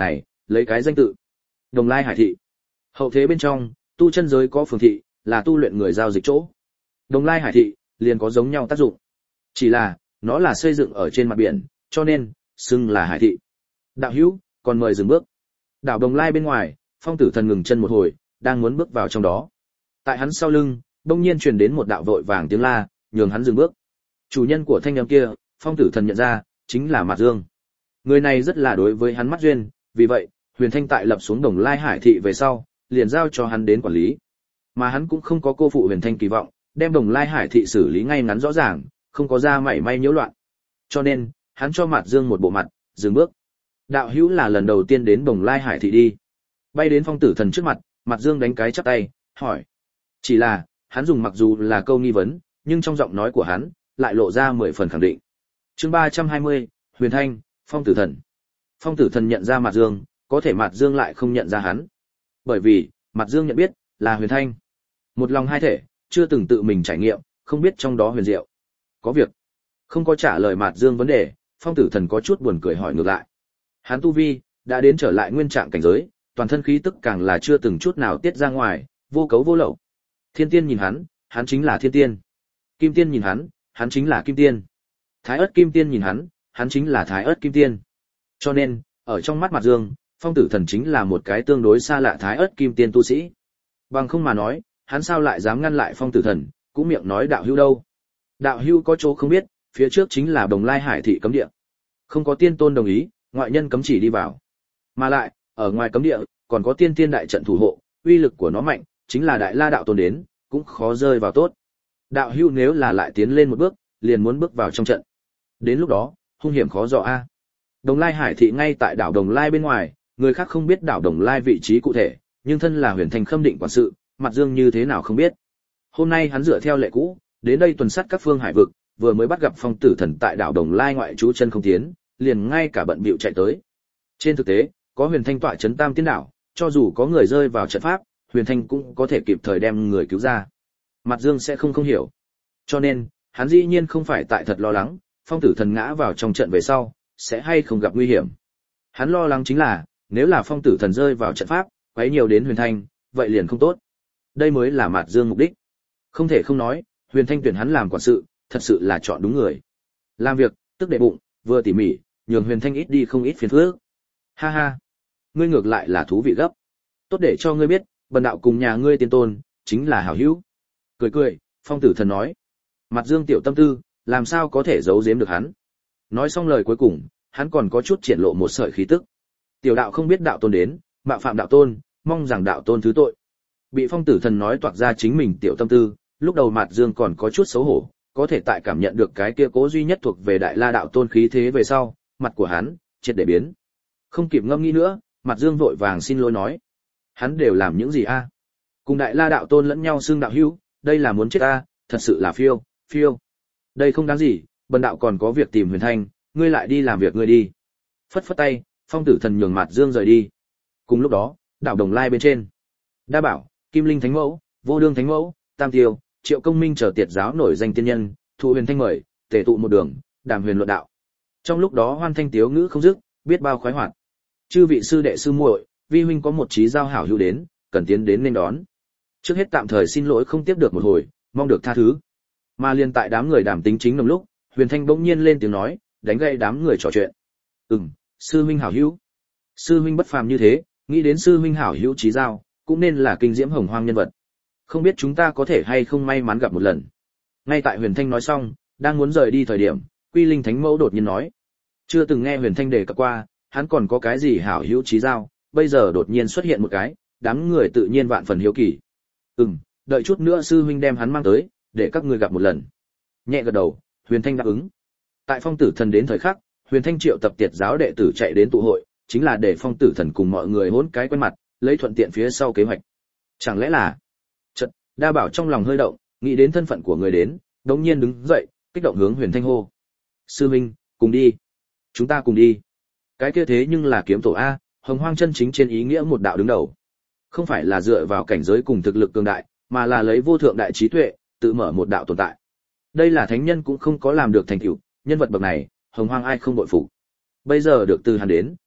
lấy cái danh tự Đồng Lai Hải thị. Hậu thế bên trong, tu chân giới có phường thị, là tu luyện người giao dịch chỗ. Đồng Lai Hải thị liền có giống nhau tác dụng. Chỉ là, nó là xây dựng ở trên mặt biển, cho nên xưng là hải thị. Đạo hữu, còn mời dừng bước. Đảo Đồng Lai bên ngoài, Phong Tử Thần ngừng chân một hồi, đang muốn bước vào trong đó. Tại hắn sau lưng, bỗng nhiên truyền đến một đạo vội vàng tiếng la, nhường hắn dừng bước. Chủ nhân của thanh âm kia, Phong Tử Thần nhận ra, chính là Mạt Dương. Người này rất là đối với hắn mắt duyên, vì vậy, Huyền Thanh tại lập xuống Đồng Lai Hải thị về sau, liền giao cho hắn đến quản lý. Mà hắn cũng không có cô phụ Huyền Thanh kỳ vọng, đem Đồng Lai Hải thị xử lý ngay ngắn rõ ràng, không có ra mảy may nhiễu loạn. Cho nên, hắn cho Mạt Dương một bộ mặt, dừng bước. Đạo hữu là lần đầu tiên đến Đồng Lai Hải thị đi. Bay đến Phong Tử Thần trước mặt, Mạt Dương đánh cái chắp tay, hỏi. Chỉ là, hắn dùng mặc dù là câu nghi vấn, nhưng trong giọng nói của hắn, lại lộ ra mười phần khẳng định. Chương ba trăm hai mươi, Huyền Thanh, Phong Tử Thần. Phong Tử Thần nhận ra Mạt Dương, có thể Mạt Dương lại không nhận ra hắn. Bởi vì, Mạt Dương nhận biết, là Huyền Thanh. Một lòng hai thể, chưa từng tự mình trải nghiệm, không biết trong đó huyền diệu. Có việc. Không có trả lời Mạt Dương vấn đề, Phong Tử Thần có chút buồn cười hỏi ngược lại. Hắn tu vi, đã đến trở lại nguyên trạng cảnh giới, toàn thân khí tức càng là chưa từng chút nào tiết ra ngoài, vô cấu vô lậu. Thiên tiên nhìn hắn, hắn chính là thiên tiên. Kim tiên nhìn hắn, hắn chính là kim tiên. Thái ớt kim tiên nhìn hắn, hắn chính là thái ớt kim tiên. Cho nên, ở trong mắt Mạt Dương, Phong Tử Thần chính là một cái tương đối xa lạ thái ớt kim tiên tu sĩ. Bằng không mà nói, hắn sao lại dám ngăn lại Phong Tử Thần, cũng miệng nói đạo hữu đâu. Đạo hữu có chỗ không biết, phía trước chính là Đồng Lai Hải thị cấm địa. Không có tiên tôn đồng ý, ngoại nhân cấm chỉ đi vào. Mà lại, ở ngoài cấm địa, còn có tiên tiên đại trận thủ hộ, uy lực của nó mạnh, chính là đại la đạo tôn đến, cũng khó rơi vào tốt. Đạo hữu nếu là lại tiến lên một bước, liền muốn bước vào trong trận. Đến lúc đó, hung hiểm khó dò a. Đồng Lai Hải thị ngay tại đảo Đồng Lai bên ngoài, người khác không biết đảo Đồng Lai vị trí cụ thể, nhưng thân là Huyền Thanh khâm định quản sự, Mạt Dương như thế nào không biết. Hôm nay hắn dựa theo lệ cũ, đến đây tuần sát các phương hải vực, vừa mới bắt gặp Phong Tử Thần tại đảo Đồng Lai ngoại trú chân không tiến, liền ngay cả bận bịu chạy tới. Trên thực tế, có Huyền Thanh tọa trấn Tam Tiên đảo, cho dù có người rơi vào trận pháp, Huyền Thanh cũng có thể kịp thời đem người cứu ra. Mạt Dương sẽ không không hiểu. Cho nên, hắn dĩ nhiên không phải tại thật lo lắng, Phong Tử Thần ngã vào trong trận về sau, sẽ hay không gặp nguy hiểm. Hắn lo lắng chính là, nếu là Phong Tử Thần rơi vào trận pháp, quấy nhiều đến Huyền Thanh, vậy liền không tốt. Đây mới là Mạt Dương mục đích. Không thể không nói, Huyền Thanh tuyển hắn làm quản sự, thật sự là chọn đúng người. Làm việc, tức đệ bụng, vừa tỉ mỉ, nhường Huyền Thanh ít đi không ít phiền phức. Ha ha, ngươi ngược lại là thú vị gấp. Tốt để cho ngươi biết, bần đạo cùng nhà ngươi tiên tôn, chính là hảo hữu. Cười cười, Phong Tử Thần nói. Mạt Dương tiểu tâm tư, làm sao có thể giấu giếm được hắn. Nói xong lời cuối cùng, hắn còn có chút triển lộ một sợi khí tức. Tiểu đạo không biết đạo tôn đến, mạo phạm đạo tôn, mong rằng đạo tôn thứ tội. Bị Phong Tử Thần nói toạc ra chính mình tiểu tâm tư, lúc đầu Mạt Dương còn có chút xấu hổ, có thể tại cảm nhận được cái kia cố duy nhất thuộc về Đại La đạo tôn khí thế về sau, mặt của hắn triệt để biến. Không kịp ngâm nghĩ nữa, Mạt Dương vội vàng xin lỗi nói: "Hắn đều làm những gì a? Cùng Đại La đạo tôn lẫn nhau xưng đạo hữu, đây là muốn chết a, thật sự là phiêu, phiêu. Đây không đáng gì, bần đạo còn có việc tìm Huyền Thanh, ngươi lại đi làm việc ngươi đi." Phất phất tay, Phong Tử Thần nhường Mạt Dương rời đi. Cùng lúc đó, đảo Đồng Lai bên trên, Đa Bảo, Kim Linh Thánh Mẫu, Vô Đương Thánh Mẫu, Tam Tiêu, Triệu Công Minh chờ tiệt giáo nổi danh tiên nhân, thụ Huyền Thanh mời, tề tụ một đường, đàm huyền luận đạo. Trong lúc đó hoan thanh tiếu ngữ không dứt, biết bao khoái hoạt. Chư vị sư đệ sư muội, vi huynh có một chí giao hảo hữu đến, cần tiến đến nên đón. Trước hết tạm thời xin lỗi không tiếp được một hồi, mong được tha thứ. Mà liên tại đám người đàm tính chính nồng lúc, Huyền Thanh bỗng nhiên lên tiếng nói, đánh gậy đám người trò chuyện. "Ừm, sư huynh hảo hữu. Sư huynh bất phàm như thế, nghĩ đến sư huynh hảo hữu chí giao, cũng nên là kinh diễm hồng hoang nhân vật. Không biết chúng ta có thể hay không may mắn gặp một lần." Ngay tại Huyền Thanh nói xong, đang muốn rời đi thời điểm, Quy Linh Thánh Mẫu đột nhiên nói, chưa từng nghe Huyền Thanh đề cập qua, hắn còn có cái gì hảo hữu chí giao, bây giờ đột nhiên xuất hiện một cái, đám người tự nhiên vạn phần hiếu kỳ. "Ừm, đợi chút nữa sư huynh đem hắn mang tới, để các ngươi gặp một lần." Nhẹ gật đầu, Huyền Thanh đáp ứng. Tại Phong Tử Thần đến thời khắc, Huyền Thanh triệu tập tiệt giáo đệ tử chạy đến tụ hội, chính là để Phong Tử Thần cùng mọi người hỗn cái quen mặt, lấy thuận tiện phía sau kế hoạch. Chẳng lẽ là... Chợt, Đa Bảo trong lòng hơi động, nghĩ đến thân phận của người đến, đống nhiên đứng dậy, kích động hướng Huyền Thanh hô: "Sư huynh, cùng đi. Chúng ta cùng đi." Cái kia thế nhưng là kiếm tổ a, hồng hoang chân chính trên ý nghĩa một đạo đứng đầu. Không phải là dựa vào cảnh giới cùng thực lực cường đại, mà là lấy vô thượng đại trí tuệ, tự mở một đạo tồn tại. Đây là thánh nhân cũng không có làm được thành tựu, nhân vật bậc này, hồng hoang ai không bội phục. Bây giờ được từ hắn đến,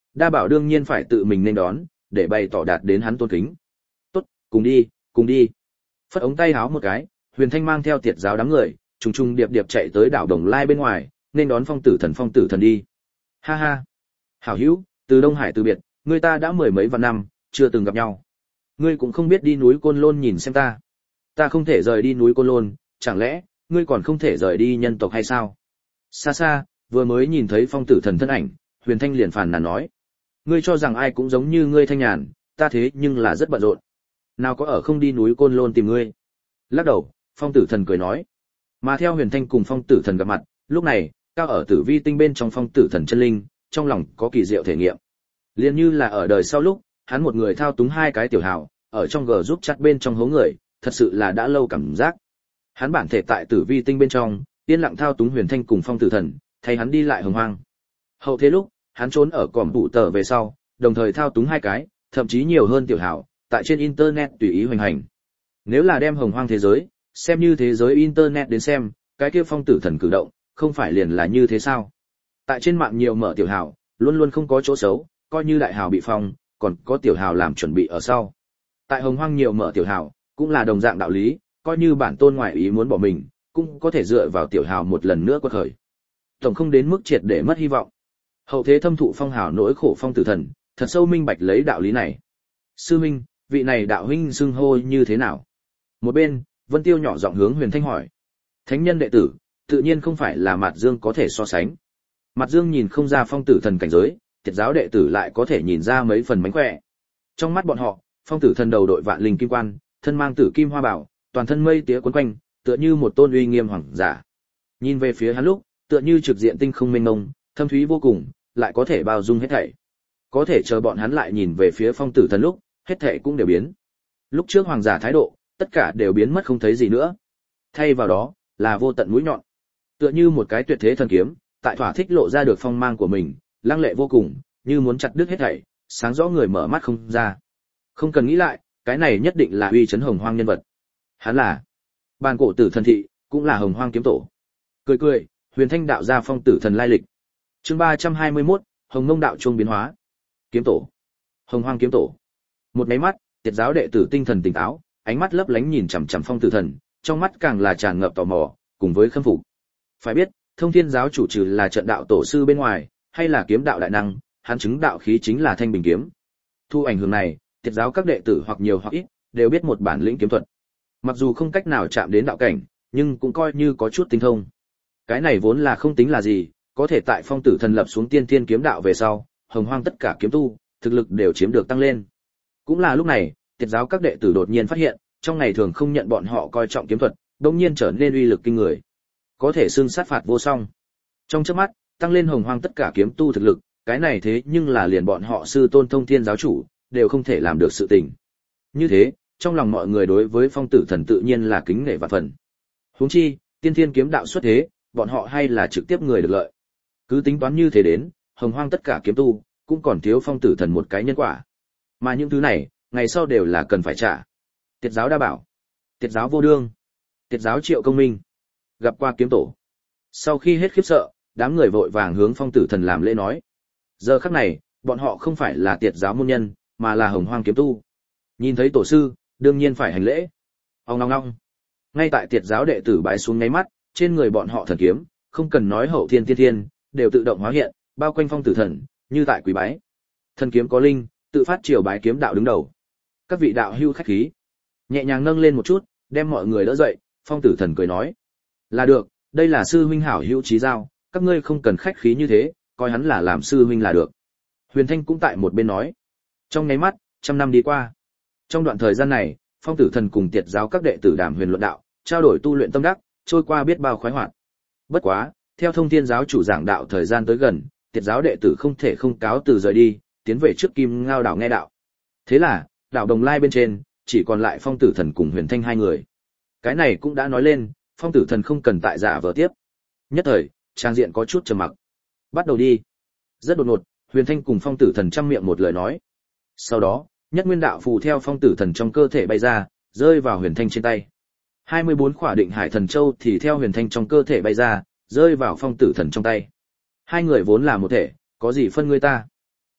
Đa Bảo đương nhiên phải tự mình nên đón, để bày tỏ đạt đến hắn tôn kính. Tốt, cùng đi, cùng đi. Phất ống tay háo một cái, Huyền Thanh mang theo Tiệt giáo đám người, trùng trùng điệp điệp chạy tới đảo Đồng Lai bên ngoài, nên đón Phong Tử Thần Phong Tử Thần đi. Ha ha. Hảo hữu, từ Đông Hải từ biệt, người ta đã mười mấy vạn năm, chưa từng gặp nhau. Ngươi cũng không biết đi núi Côn Lôn nhìn xem ta. Ta không thể rời đi núi Côn Lôn, chẳng lẽ ngươi còn không thể rời đi nhân tộc hay sao? Xa xa, vừa mới nhìn thấy Phong Tử Thần thân ảnh, Huyền Thanh liền phàn nàn nói: ngươi cho rằng ai cũng giống như ngươi thanh nhàn, ta thế nhưng là rất bận rộn. Nào có ở không đi núi Côn Lôn tìm ngươi. Lắc đầu, Phong Tử Thần cười nói. Mà theo Huyền Thanh cùng Phong Tử Thần gặp mặt, lúc này, cao ở Tử Vi tinh bên trong Phong Tử Thần chân linh, trong lòng có kỳ diệu thể nghiệm. Liên như là ở đời sau lúc, hắn một người thao túng hai cái tiểu hào, ở trong gờ giúp chặt bên trong hố người, thật sự là đã lâu cảm giác. Hắn bản thể tại Tử Vi tinh bên trong, yên lặng thao túng Huyền Thanh cùng Phong Tử Thần, thay hắn đi lại hồng hoang. Hậu thế lúc, hắn trốn ở còm tủ tờ về sau, đồng thời thao túng hai cái, thậm chí nhiều hơn tiểu hào, tại trên internet tùy ý hoành hành. Nếu là đem hồng hoang thế giới, xem như thế giới internet đến xem, cái kia Phong Tử Thần cử động, không phải liền là như thế sao? Tại trên mạng nhiều mở tiểu hào, luôn luôn không có chỗ xấu, coi như đại hào bị phong, còn có tiểu hào làm chuẩn bị ở sau. Tại hồng hoang nhiều mở tiểu hào, cũng là đồng dạng đạo lý, coi như bản tôn ngoại ý muốn bỏ mình, cũng có thể dựa vào tiểu hào một lần nữa quật khởi. Tổng không đến mức triệt để mất hy vọng. Hậu thế thâm thụ phong hào nỗi khổ Phong Tử Thần, thật sâu minh bạch lấy đạo lý này. Sư minh, vị này đạo huynh xưng hô như thế nào? Một bên, Vân Tiêu nhỏ giọng hướng Huyền Thanh hỏi. Thánh nhân đệ tử, tự nhiên không phải là Mạt Dương có thể so sánh. Mạt Dương nhìn không ra Phong Tử Thần cảnh giới, Tiệt giáo đệ tử lại có thể nhìn ra mấy phần mánh khỏe. Trong mắt bọn họ, Phong Tử Thần đầu đội vạn linh kim quan, thân mang tử kim hoa bảo, toàn thân mây tía quấn quanh, tựa như một tôn uy nghiêm hoàng giả. Nhìn về phía hắn lúc, tựa như trực diện tinh không mênh mông, thâm thúy vô cùng, lại có thể bao dung hết thảy. Có thể chờ bọn hắn lại nhìn về phía Phong Tử Thần lúc, hết thảy cũng đều biến. Lúc trước hoàng giả thái độ, tất cả đều biến mất không thấy gì nữa. Thay vào đó, là vô tận mũi nhọn. Tựa như một cái tuyệt thế thần kiếm, tại thỏa thích lộ ra được phong mang của mình, lăng lệ vô cùng, như muốn chặt đứt hết thảy, sáng rõ người mở mắt không ra. Không cần nghĩ lại, cái này nhất định là uy chấn hồng hoang nhân vật. Hắn là Bàn Cổ Tử Thần thị, cũng là hồng hoang kiếm tổ. Cười cười, Huyền Thanh đạo ra Phong Tử Thần lai lịch. Chương ba trăm hai mươi mốt, Hồng Mông đạo chuông biến hóa. Kiếm tổ, hồng hoang kiếm tổ. Một máy mắt, Tiệt giáo đệ tử tinh thần tỉnh táo, ánh mắt lấp lánh nhìn chằm chằm Phong Tử Thần, trong mắt càng là tràn ngập tò mò, cùng với khâm phục. Phải biết, Thông Thiên giáo chủ trừ là trận đạo tổ sư bên ngoài, hay là kiếm đạo đại năng, hắn chứng đạo khí chính là Thanh Bình kiếm. Thu ảnh hưởng này, Tiệt giáo các đệ tử hoặc nhiều hoặc ít đều biết một bản lĩnh kiếm thuật. Mặc dù không cách nào chạm đến đạo cảnh, nhưng cũng coi như có chút tinh thông. Cái này vốn là không tính là gì, có thể tại Phong Tử Thần lập xuống tiên thiên kiếm đạo về sau, hồng hoang tất cả kiếm tu, thực lực đều chiếm được tăng lên. Cũng là lúc này, Tiệt giáo các đệ tử đột nhiên phát hiện, trong ngày thường không nhận bọn họ coi trọng kiếm thuật, đột nhiên trở nên uy lực kinh người. Có thể xưng sát phạt vô song. Trong chớp mắt, tăng lên hồng hoang tất cả kiếm tu thực lực, cái này thế nhưng là liền bọn họ sư tôn Thông Thiên giáo chủ đều không thể làm được sự tình. Như thế, trong lòng mọi người đối với Phong Tử Thần tự nhiên là kính nể vạn phần. Huống chi, tiên thiên kiếm đạo xuất thế, bọn họ hay là trực tiếp người được lợi. Cứ tính toán như thế đến, hồng hoang tất cả kiếm tu cũng còn thiếu Phong Tử Thần một cái nhân quả. Mà những thứ này, ngày sau đều là cần phải trả. Tiệt giáo Đa Bảo, Tiệt giáo Vô Đương, Tiệt giáo Triệu Công Minh, gặp qua kiếm tổ. Sau khi hết khiếp sợ, đám người vội vàng hướng Phong Tử Thần làm lễ nói. Giờ khắc này, bọn họ không phải là Tiệt giáo môn nhân, mà là hồng hoang kiếm tu. Nhìn thấy tổ sư, đương nhiên phải hành lễ. Ong ong ong. Ngay tại Tiệt giáo đệ tử bái xuống ngáy mắt, trên người bọn họ thần kiếm, không cần nói hậu thiên tiên thiên, đều tự động hóa hiện, bao quanh Phong Tử Thần, như tại quỳ bái. Thần kiếm có linh, tự phát triều bái kiếm đạo đứng đầu. Các vị đạo hữu khách khí, nhẹ nhàng nâng lên một chút, đem mọi người đỡ dậy. Phong Tử Thần cười nói, là được, đây là sư huynh hảo hữu chí giao, các ngươi không cần khách khí như thế, coi hắn là làm sư huynh là được. Huyền Thanh cũng tại một bên nói. Trong nháy mắt, trăm năm đi qua. Trong đoạn thời gian này, Phong Tử Thần cùng Tiệt giáo các đệ tử đàm huyền luận đạo, trao đổi tu luyện tâm đắc, trôi qua biết bao khoái hoạt. Bất quá, theo Thông Thiên giáo chủ giảng đạo thời gian tới gần, Tiệt giáo đệ tử không thể không cáo từ rời đi, tiến về trước Kim Ngao đảo nghe đạo. Thế là, đảo Đồng Lai bên trên, chỉ còn lại Phong Tử Thần cùng Huyền Thanh hai người. Cái này cũng đã nói lên, Phong Tử Thần không cần tại giả vờ tiếp. Nhất thời, trang diện có chút trầm mặc. Bắt đầu đi. Rất đột ngột, Huyền Thanh cùng Phong Tử Thần trăm miệng một lời nói. Sau đó, nhất nguyên đạo phù theo Phong Tử Thần trong cơ thể bay ra, rơi vào Huyền Thanh trên tay. hai mươi bốn khỏa định hải thần châu thì theo Huyền Thanh trong cơ thể bay ra, rơi vào Phong Tử Thần trong tay. Hai người vốn là một thể, có gì phân ngươi ta.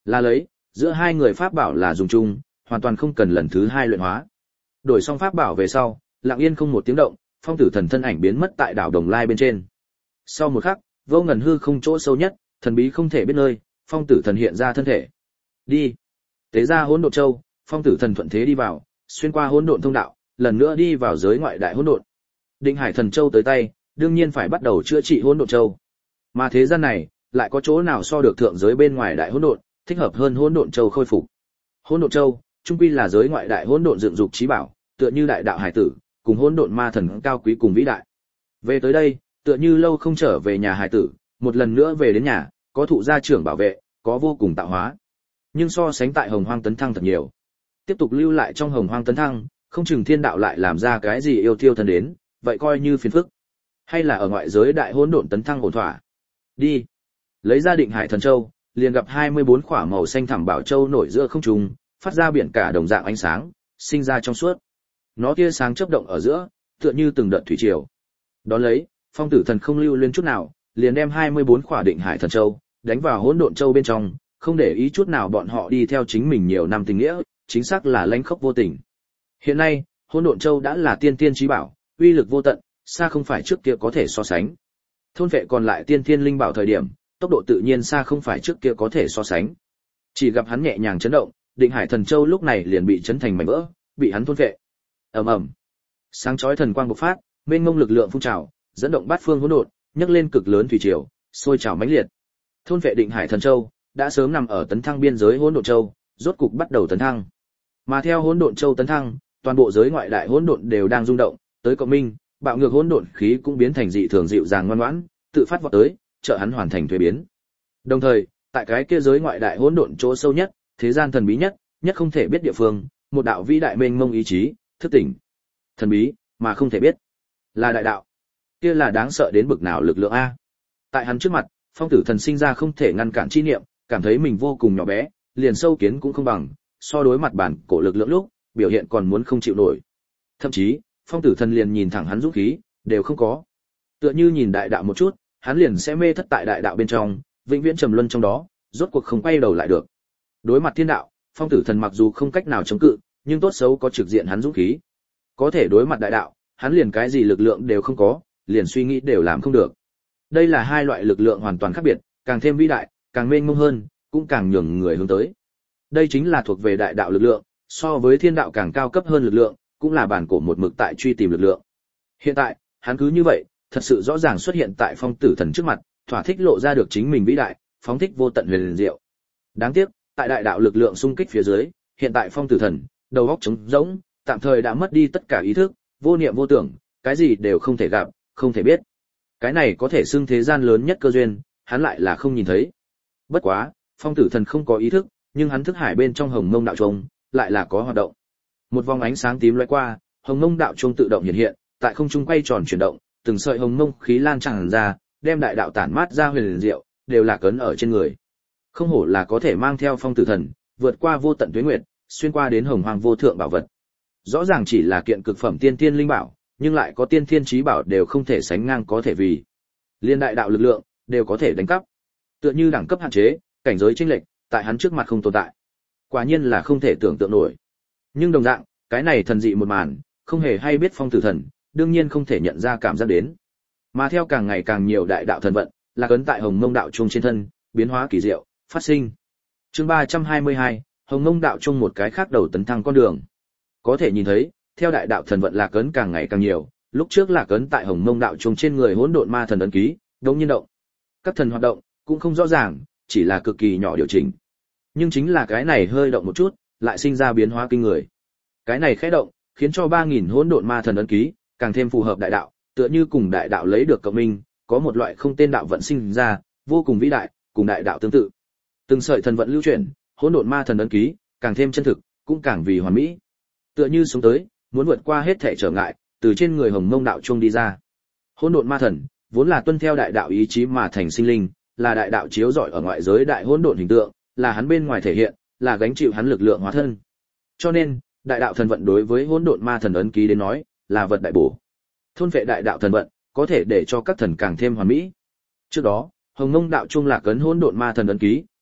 Là lấy, giữa hai người pháp bảo là dùng chung, hoàn toàn không cần lần thứ hai luyện hóa. Đổi xong pháp bảo về sau, lặng yên không một tiếng động, Phong Tử Thần thân ảnh biến mất tại đảo Đồng Lai bên trên. Sau một khắc, vô ngần hư không chỗ sâu nhất, thần bí không thể biết nơi, Phong Tử Thần hiện ra thân thể. Đi. Tế ra Hỗn Độn Châu, Phong Tử Thần thuận thế đi vào, xuyên qua hỗn độn thông đạo, lần nữa đi vào giới ngoại đại hỗn độn. Định Hải Thần Châu tới tay, đương nhiên phải bắt đầu chữa trị Hỗn Độn Châu. Mà thế gian này, lại có chỗ nào so được thượng giới bên ngoài đại hỗn độn, thích hợp hơn Hỗn Độn Châu khôi phục. Hỗn Độn Châu, trung quy là giới ngoại đại hỗn độn dựng dục trí bảo, tựa như đại đạo hải tử, cùng hỗn độn ma thần cao quý cùng vĩ đại. Về tới đây, tựa như lâu không trở về nhà hải tử, một lần nữa về đến nhà, có thụ gia trưởng bảo vệ, có vô cùng tạo hóa. Nhưng so sánh tại Hồng Hoang tấn thăng thật nhiều. Tiếp tục lưu lại trong Hồng Hoang tấn thăng, không chừng thiên đạo lại làm ra cái gì yêu thiêu thân đến, vậy coi như phiền phức. Hay là ở ngoại giới đại hỗn độn tấn thăng ổn thỏa. Đi. Lấy ra Định Hải Thần Châu, liền gặp hai mươi bốn quả màu xanh thẳm bảo châu nổi giữa không trung, phát ra biển cả đồng dạng ánh sáng, sinh ra trong suốt. Nó tia sáng chớp động ở giữa, tựa như từng đợt thủy triều. Đón lấy, Phong Tử Thần không lưu luyến chút nào, liền đem hai mươi bốn quả Định Hải Thần Châu đánh vào hỗn độn châu bên trong, không để ý chút nào bọn họ đi theo chính mình nhiều năm tình nghĩa, chính xác là lãnh khốc vô tình. Hiện nay, hỗn độn châu đã là tiên tiên chí bảo, uy lực vô tận, xa không phải trước kia có thể so sánh. Thôn vệ còn lại tiên tiên linh bảo thời điểm, tốc độ tự nhiên xa không phải trước kia có thể so sánh. Chỉ gặp hắn nhẹ nhàng chấn động, Định Hải Thần Châu lúc này liền bị chấn thành mảnh vỡ, bị hắn thôn vệ. Ầm ầm. Sáng chói thần quang bộc phát, mênh mông lực lượng phun trào, dẫn động bát phương hỗn độn, nhấc lên cực lớn thủy triều, sôi trào mãnh liệt. Thôn vệ Định Hải Thần Châu đã sớm nằm ở tấn thăng biên giới hỗn độn châu, rốt cục bắt đầu tấn thăng. Mà theo hỗn độn châu tấn thăng, toàn bộ giới ngoại đại hỗn độn đều đang rung động, tới cộng minh, bạo ngược hỗn độn khí cũng biến thành dị thường dịu dàng ngoan ngoãn, tự phát vọt tới, trợ hắn hoàn thành thuế biến. Đồng thời, tại cái kia giới ngoại đại hỗn độn chỗ sâu nhất, thế gian thần bí nhất, nhất không thể biết địa phương, một đạo vĩ đại mênh mông ý chí, thức tỉnh. Thần bí, mà không thể biết, là đại đạo. Kia là đáng sợ đến bực nào lực lượng a. Tại hắn trước mặt, Phong Tử Thần sinh ra không thể ngăn cản chi niệm, cảm thấy mình vô cùng nhỏ bé, liền sâu kiến cũng không bằng, so đối mặt bản cổ lực lượng lúc, biểu hiện còn muốn không chịu nổi. Thậm chí, Phong Tử Thần liền nhìn thẳng hắn dũng khí, đều không có. Tựa như nhìn đại đạo một chút, hắn liền sẽ mê thất tại đại đạo bên trong, vĩnh viễn trầm luân trong đó, rốt cuộc không quay đầu lại được. Đối mặt thiên đạo, Phong Tử Thần mặc dù không cách nào chống cự, nhưng tốt xấu có trực diện hắn dũng khí. Có thể đối mặt đại đạo, hắn liền cái gì lực lượng đều không có, liền suy nghĩ đều làm không được. Đây là hai loại lực lượng hoàn toàn khác biệt, càng thêm vĩ đại, càng mênh mông hơn, cũng càng nhường người hướng tới. Đây chính là thuộc về đại đạo lực lượng, so với thiên đạo càng cao cấp hơn lực lượng, cũng là bản cổ một mực tại truy tìm lực lượng. Hiện tại, hắn cứ như vậy, thật sự rõ ràng xuất hiện tại Phong Tử Thần trước mặt, thỏa thích lộ ra được chính mình vĩ đại, phóng thích vô tận huyền diệu. Đáng tiếc, tại đại đạo lực lượng xung kích phía dưới, hiện tại Phong Tử Thần, đầu óc trống rỗng, tạm thời đã mất đi tất cả ý thức, vô niệm vô tưởng, cái gì đều không thể gặp, không thể biết. Cái này có thể xưng thế gian lớn nhất cơ duyên, hắn lại là không nhìn thấy. Bất quá, Phong Tử Thần không có ý thức, nhưng hắn thức hải bên trong Hồng Mông đạo trung lại là có hoạt động. Một vòng ánh sáng tím lóe qua, Hồng Mông đạo trung tự động hiện hiện, tại không trung quay tròn chuyển động, từng sợi hồng mông khí lan tràn ra, đem đại đạo tản mát ra huyền diệu, đều là cấn ở trên người. Không hổ là có thể mang theo Phong Tử Thần, vượt qua vô tận tuế nguyệt, xuyên qua đến hồng hoàng vô thượng bảo vật. Rõ ràng chỉ là kiện cực phẩm tiên tiên linh bảo, nhưng lại có tiên thiên chí bảo đều không thể sánh ngang có thể vì. Liên đại đạo lực lượng đều có thể đánh cắp. Tựa như đẳng cấp hạn chế, cảnh giới chênh lệch, tại hắn trước mặt không tồn tại. Quả nhiên là không thể tưởng tượng nổi. Nhưng đồng dạng, cái này thần dị một màn, không hề hay biết Phong Tử Thần, đương nhiên không thể nhận ra cảm giác đến. Mà theo càng ngày càng nhiều đại đạo thần vận, là cấn tại Hồng Mông đạo trung trên thân, biến hóa kỳ diệu, phát sinh. Chương ba trăm hai mươi hai, Hồng Mông đạo trung một cái khác đầu tấn thăng con đường. Có thể nhìn thấy, theo đại đạo thần vận là cấn càng ngày càng nhiều, lúc trước là cấn tại Hồng Mông đạo trung trên người hỗn độn ma thần ấn ký, đống nhiên động. Các thần hoạt động cũng không rõ ràng, chỉ là cực kỳ nhỏ điều chỉnh. Nhưng chính là cái này hơi động một chút, lại sinh ra biến hóa kinh người. Cái này khẽ động, khiến cho ba nghìn hỗn độn ma thần ấn ký càng thêm phù hợp đại đạo, tựa như cùng đại đạo lấy được cộng minh, có một loại không tên đạo vận sinh ra, vô cùng vĩ đại, cùng đại đạo tương tự. Từng sợi thần vận lưu chuyển, hỗn độn ma thần ấn ký, càng thêm chân thực, cũng càng vì hoàn mỹ. Tựa như sống tới, muốn vượt qua hết thảy trở ngại, từ trên người Hồng Mông đạo trung đi ra. Hỗn độn ma thần, vốn là tuân theo đại đạo ý chí mà thành sinh linh, là đại đạo chiếu rọi ở ngoại giới đại hỗn độn hình tượng, là hắn bên ngoài thể hiện, là gánh chịu hắn lực lượng hóa thân. Cho nên, đại đạo thần vận đối với hỗn độn ma thần ấn ký đến nói, là vật đại bổ. Thôn vệ đại đạo thần vận, có thể để cho các thần càng thêm hoàn mỹ. Trước đó, Hồng Mông đạo trung lạc cấn hỗn độn ma thần ấn ký,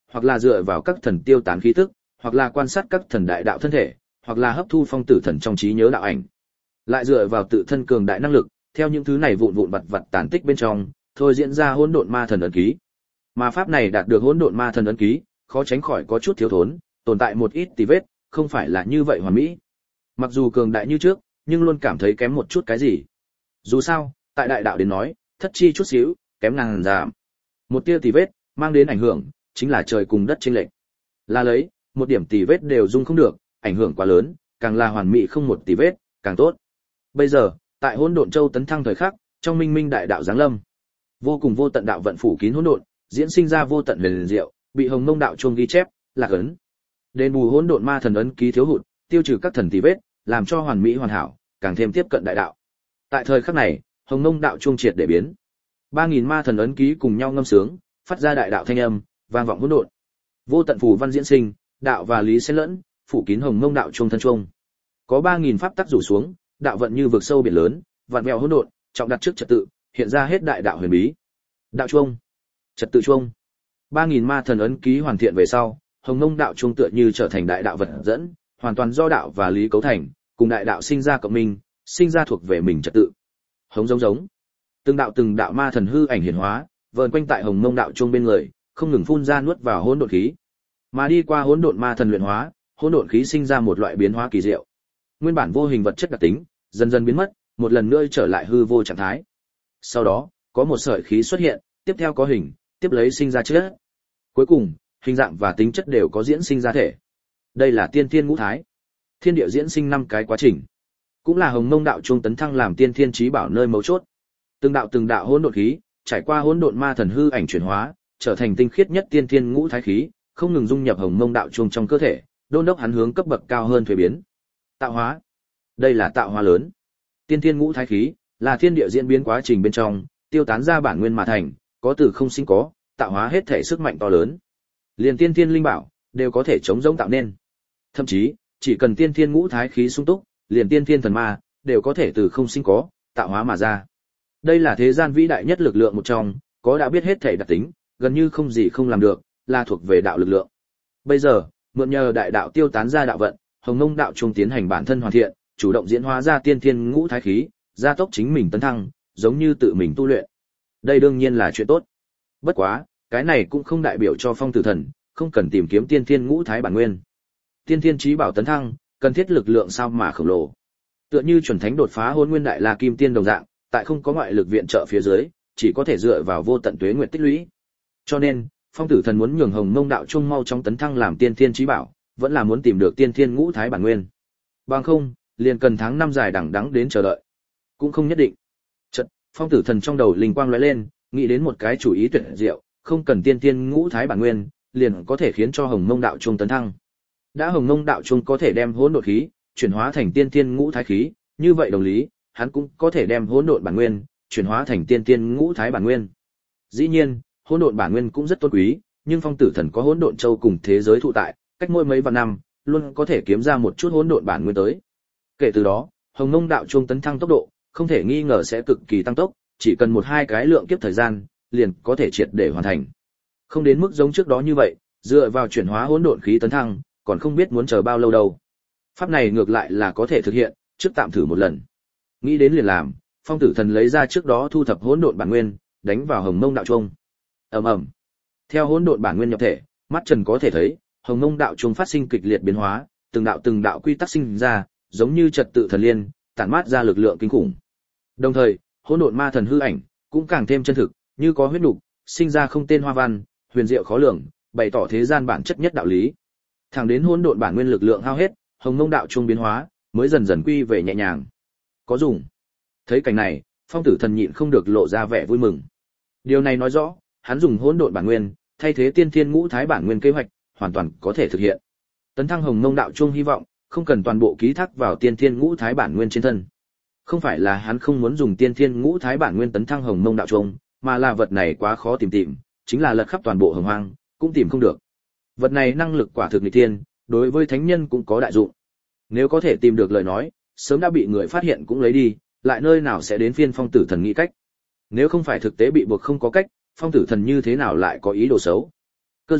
hoặc là dựa vào các thần tiêu tán khí tức, hoặc là quan sát các thần đại đạo thân thể, hoặc là hấp thu phong tử thần trong trí nhớ đạo ảnh. Lại dựa vào tự thân cường đại năng lực, theo những thứ này vụn vụn vặt vặt tàn tích bên trong, thôi diễn ra hỗn độn ma thần ấn ký. Mà pháp này đạt được hỗn độn ma thần ấn ký, khó tránh khỏi có chút thiếu thốn, tồn tại một ít tì vết, không phải là như vậy hoàn mỹ. Mặc dù cường đại như trước, nhưng luôn cảm thấy kém một chút cái gì. Dù sao, tại đại đạo đến nói, thất chi chút xíu, kém ngàn giảm. Một tia tì vết, mang đến ảnh hưởng, chính là trời cùng đất chênh lệch. Là lấy, một điểm tì vết đều dung không được, ảnh hưởng quá lớn, càng là hoàn mỹ không một tì vết, càng tốt. Bây giờ, tại hỗn độn châu tấn thăng thời khắc, trong minh minh đại đạo giáng lâm, vô cùng vô tận đạo vận phủ kín hỗn độn, diễn sinh ra vô tận huyền diệu, bị Hồng Mông đạo chuông ghi chép, lạc ấn. Đền bù hỗn độn ma thần ấn ký thiếu hụt, tiêu trừ các thần tì vết, làm cho hoàn mỹ hoàn hảo, càng thêm tiếp cận đại đạo. Tại thời khắc này, Hồng Mông đạo chuông triệt để biến. ba nghìn ma thần ấn ký cùng nhau ngâm sướng, phát ra đại đạo thanh âm, vang vọng hỗn độn. Vô tận phù văn diễn sinh, đạo và lý xen lẫn, phủ kín Hồng Mông đạo chuông thân chuông. Có ba nghìn pháp tắc rủ xuống, đạo vận như vực sâu biển lớn, vạn vẹo hỗn độn, trọng đặt trước trật tự, hiện ra hết đại đạo huyền bí. Đạo chuông, trật tự chuông. ba nghìn ma thần ấn ký hoàn thiện về sau, Hồng Mông đạo chuông tựa như trở thành đại đạo vật dẫn, hoàn toàn do đạo và lý cấu thành, cùng đại đạo sinh ra cộng minh, sinh ra thuộc về mình trật tự. Hống giống giống. Từng đạo từng đạo ma thần hư ảnh hiển hóa, vờn quanh tại Hồng Mông đạo chuông bên người, không ngừng phun ra nuốt vào hỗn độn khí. Mà đi qua hỗn độn ma thần luyện hóa, hỗn độn khí sinh ra một loại biến hóa kỳ diệu. Nguyên bản vô hình vật chất đặc tính, dần dần biến mất, một lần nữa trở lại hư vô trạng thái. Sau đó, có một sợi khí xuất hiện, tiếp theo có hình, tiếp lấy sinh ra chất. Cuối cùng, hình dạng và tính chất đều có diễn sinh ra thể. Đây là tiên thiên ngũ thái. Thiên địa diễn sinh năm cái quá trình. Cũng là Hồng Mông đạo chuông tấn thăng làm tiên thiên chí bảo nơi mấu chốt. Từng đạo từng đạo hỗn độn khí, trải qua hỗn độn ma thần hư ảnh chuyển hóa, trở thành tinh khiết nhất tiên thiên ngũ thái khí, không ngừng dung nhập Hồng Mông đạo chuông trong cơ thể, đôn đốc hắn hướng cấp bậc cao hơn thuế biến. Tạo hóa. Đây là tạo hóa lớn. Tiên thiên ngũ thái khí là thiên địa diễn biến quá trình bên trong, tiêu tán ra bản nguyên mà thành, có từ không sinh có, tạo hóa hết thể sức mạnh to lớn. Liền tiên thiên linh bảo đều có thể chống giống tạo nên. Thậm chí, chỉ cần tiên thiên ngũ thái khí sung túc, liền tiên thiên thần ma đều có thể từ không sinh có, tạo hóa mà ra. Đây là thế gian vĩ đại nhất lực lượng một trong, có đã biết hết thể đặc tính, gần như không gì không làm được, là thuộc về đạo lực lượng. Bây giờ, mượn nhờ đại đạo tiêu tán ra đạo vận, Hồng Mông đạo trung tiến hành bản thân hoàn thiện, chủ động diễn hóa ra tiên thiên ngũ thái khí, gia tốc chính mình tấn thăng, giống như tự mình tu luyện. Đây đương nhiên là chuyện tốt. Bất quá, cái này cũng không đại biểu cho Phong Tử Thần không cần tìm kiếm tiên thiên ngũ thái bản nguyên. Tiên thiên chí bảo tấn thăng, cần thiết lực lượng sao mà khổng lồ. Tựa như chuẩn thánh đột phá Hỗn Nguyên Đại La Kim Tiên đồng dạng, tại không có ngoại lực viện trợ phía dưới, chỉ có thể dựa vào vô tận tuế nguyệt tích lũy. Cho nên, Phong Tử Thần muốn nhường Hồng Mông đạo trung mau chóng tấn thăng làm tiên thiên chí bảo, vẫn là muốn tìm được tiên thiên ngũ thái bản nguyên. Bằng không, liền cần tháng năm dài đằng đẵng đến chờ đợi. Cũng không nhất định. Chợt, Phong Tử Thần trong đầu linh quang lóe lên, nghĩ đến một cái chủ ý tuyệt diệu, không cần tiên thiên ngũ thái bản nguyên, liền có thể khiến cho Hồng Mông đạo trung tấn thăng. Đã Hồng Mông đạo trung có thể đem hỗn độn khí chuyển hóa thành tiên thiên ngũ thái khí, như vậy đồng lý, hắn cũng có thể đem hỗn độn bản nguyên chuyển hóa thành tiên thiên ngũ thái bản nguyên. Dĩ nhiên, hỗn độn bản nguyên cũng rất tôn quý, nhưng Phong Tử Thần có hỗn độn châu cùng thế giới thụ tại, cách mỗi mấy vạn năm, luôn có thể kiếm ra một chút hỗn độn bản nguyên tới. Kể từ đó, Hồng Mông đạo trung tấn thăng tốc độ, không thể nghi ngờ sẽ cực kỳ tăng tốc, chỉ cần một hai cái lượng kiếp thời gian, liền có thể triệt để hoàn thành. Không đến mức giống trước đó như vậy, dựa vào chuyển hóa hỗn độn khí tấn thăng, còn không biết muốn chờ bao lâu đâu. Pháp này ngược lại là có thể thực hiện, trước tạm thử một lần. Nghĩ đến liền làm, Phong Tử Thần lấy ra trước đó thu thập hỗn độn bản nguyên, đánh vào Hồng Mông đạo trung. Ầm ầm. Theo hỗn độn bản nguyên nhập thể, mắt Trần có thể thấy, Hồng Mông đạo trung phát sinh kịch liệt biến hóa, từng đạo từng đạo quy tắc sinh ra, giống như trật tự thần liên, tản mát ra lực lượng kinh khủng. Đồng thời, hỗn độn ma thần hư ảnh cũng càng thêm chân thực, như có huyết nục, sinh ra không tên hoa văn, huyền diệu khó lường, bày tỏ thế gian bản chất nhất đạo lý. Thẳng đến hỗn độn bản nguyên lực lượng hao hết, Hồng Mông đạo trung biến hóa mới dần dần quy về nhẹ nhàng. Có dùng. Thấy cảnh này, Phong Tử Thần nhịn không được lộ ra vẻ vui mừng. Điều này nói rõ, hắn dùng hỗn độn bản nguyên thay thế tiên thiên ngũ thái bản nguyên kế hoạch, hoàn toàn có thể thực hiện. Tấn thăng Hồng Mông đạo trung hy vọng không cần toàn bộ ký thác vào tiên thiên ngũ thái bản nguyên trên thân. Không phải là hắn không muốn dùng tiên thiên ngũ thái bản nguyên tấn thăng Hồng Mông đạo trung, mà là vật này quá khó tìm tìm, chính là lật khắp toàn bộ hồng hoang, cũng tìm không được. Vật này năng lực quả thực nghịch thiên, đối với thánh nhân cũng có đại dụng. Nếu có thể tìm được lời nói, sớm đã bị người phát hiện cũng lấy đi, lại nơi nào sẽ đến phiên Phong Tử Thần nghĩ cách. Nếu không phải thực tế bị buộc không có cách, Phong Tử Thần như thế nào lại có ý đồ xấu. Cơ duyên,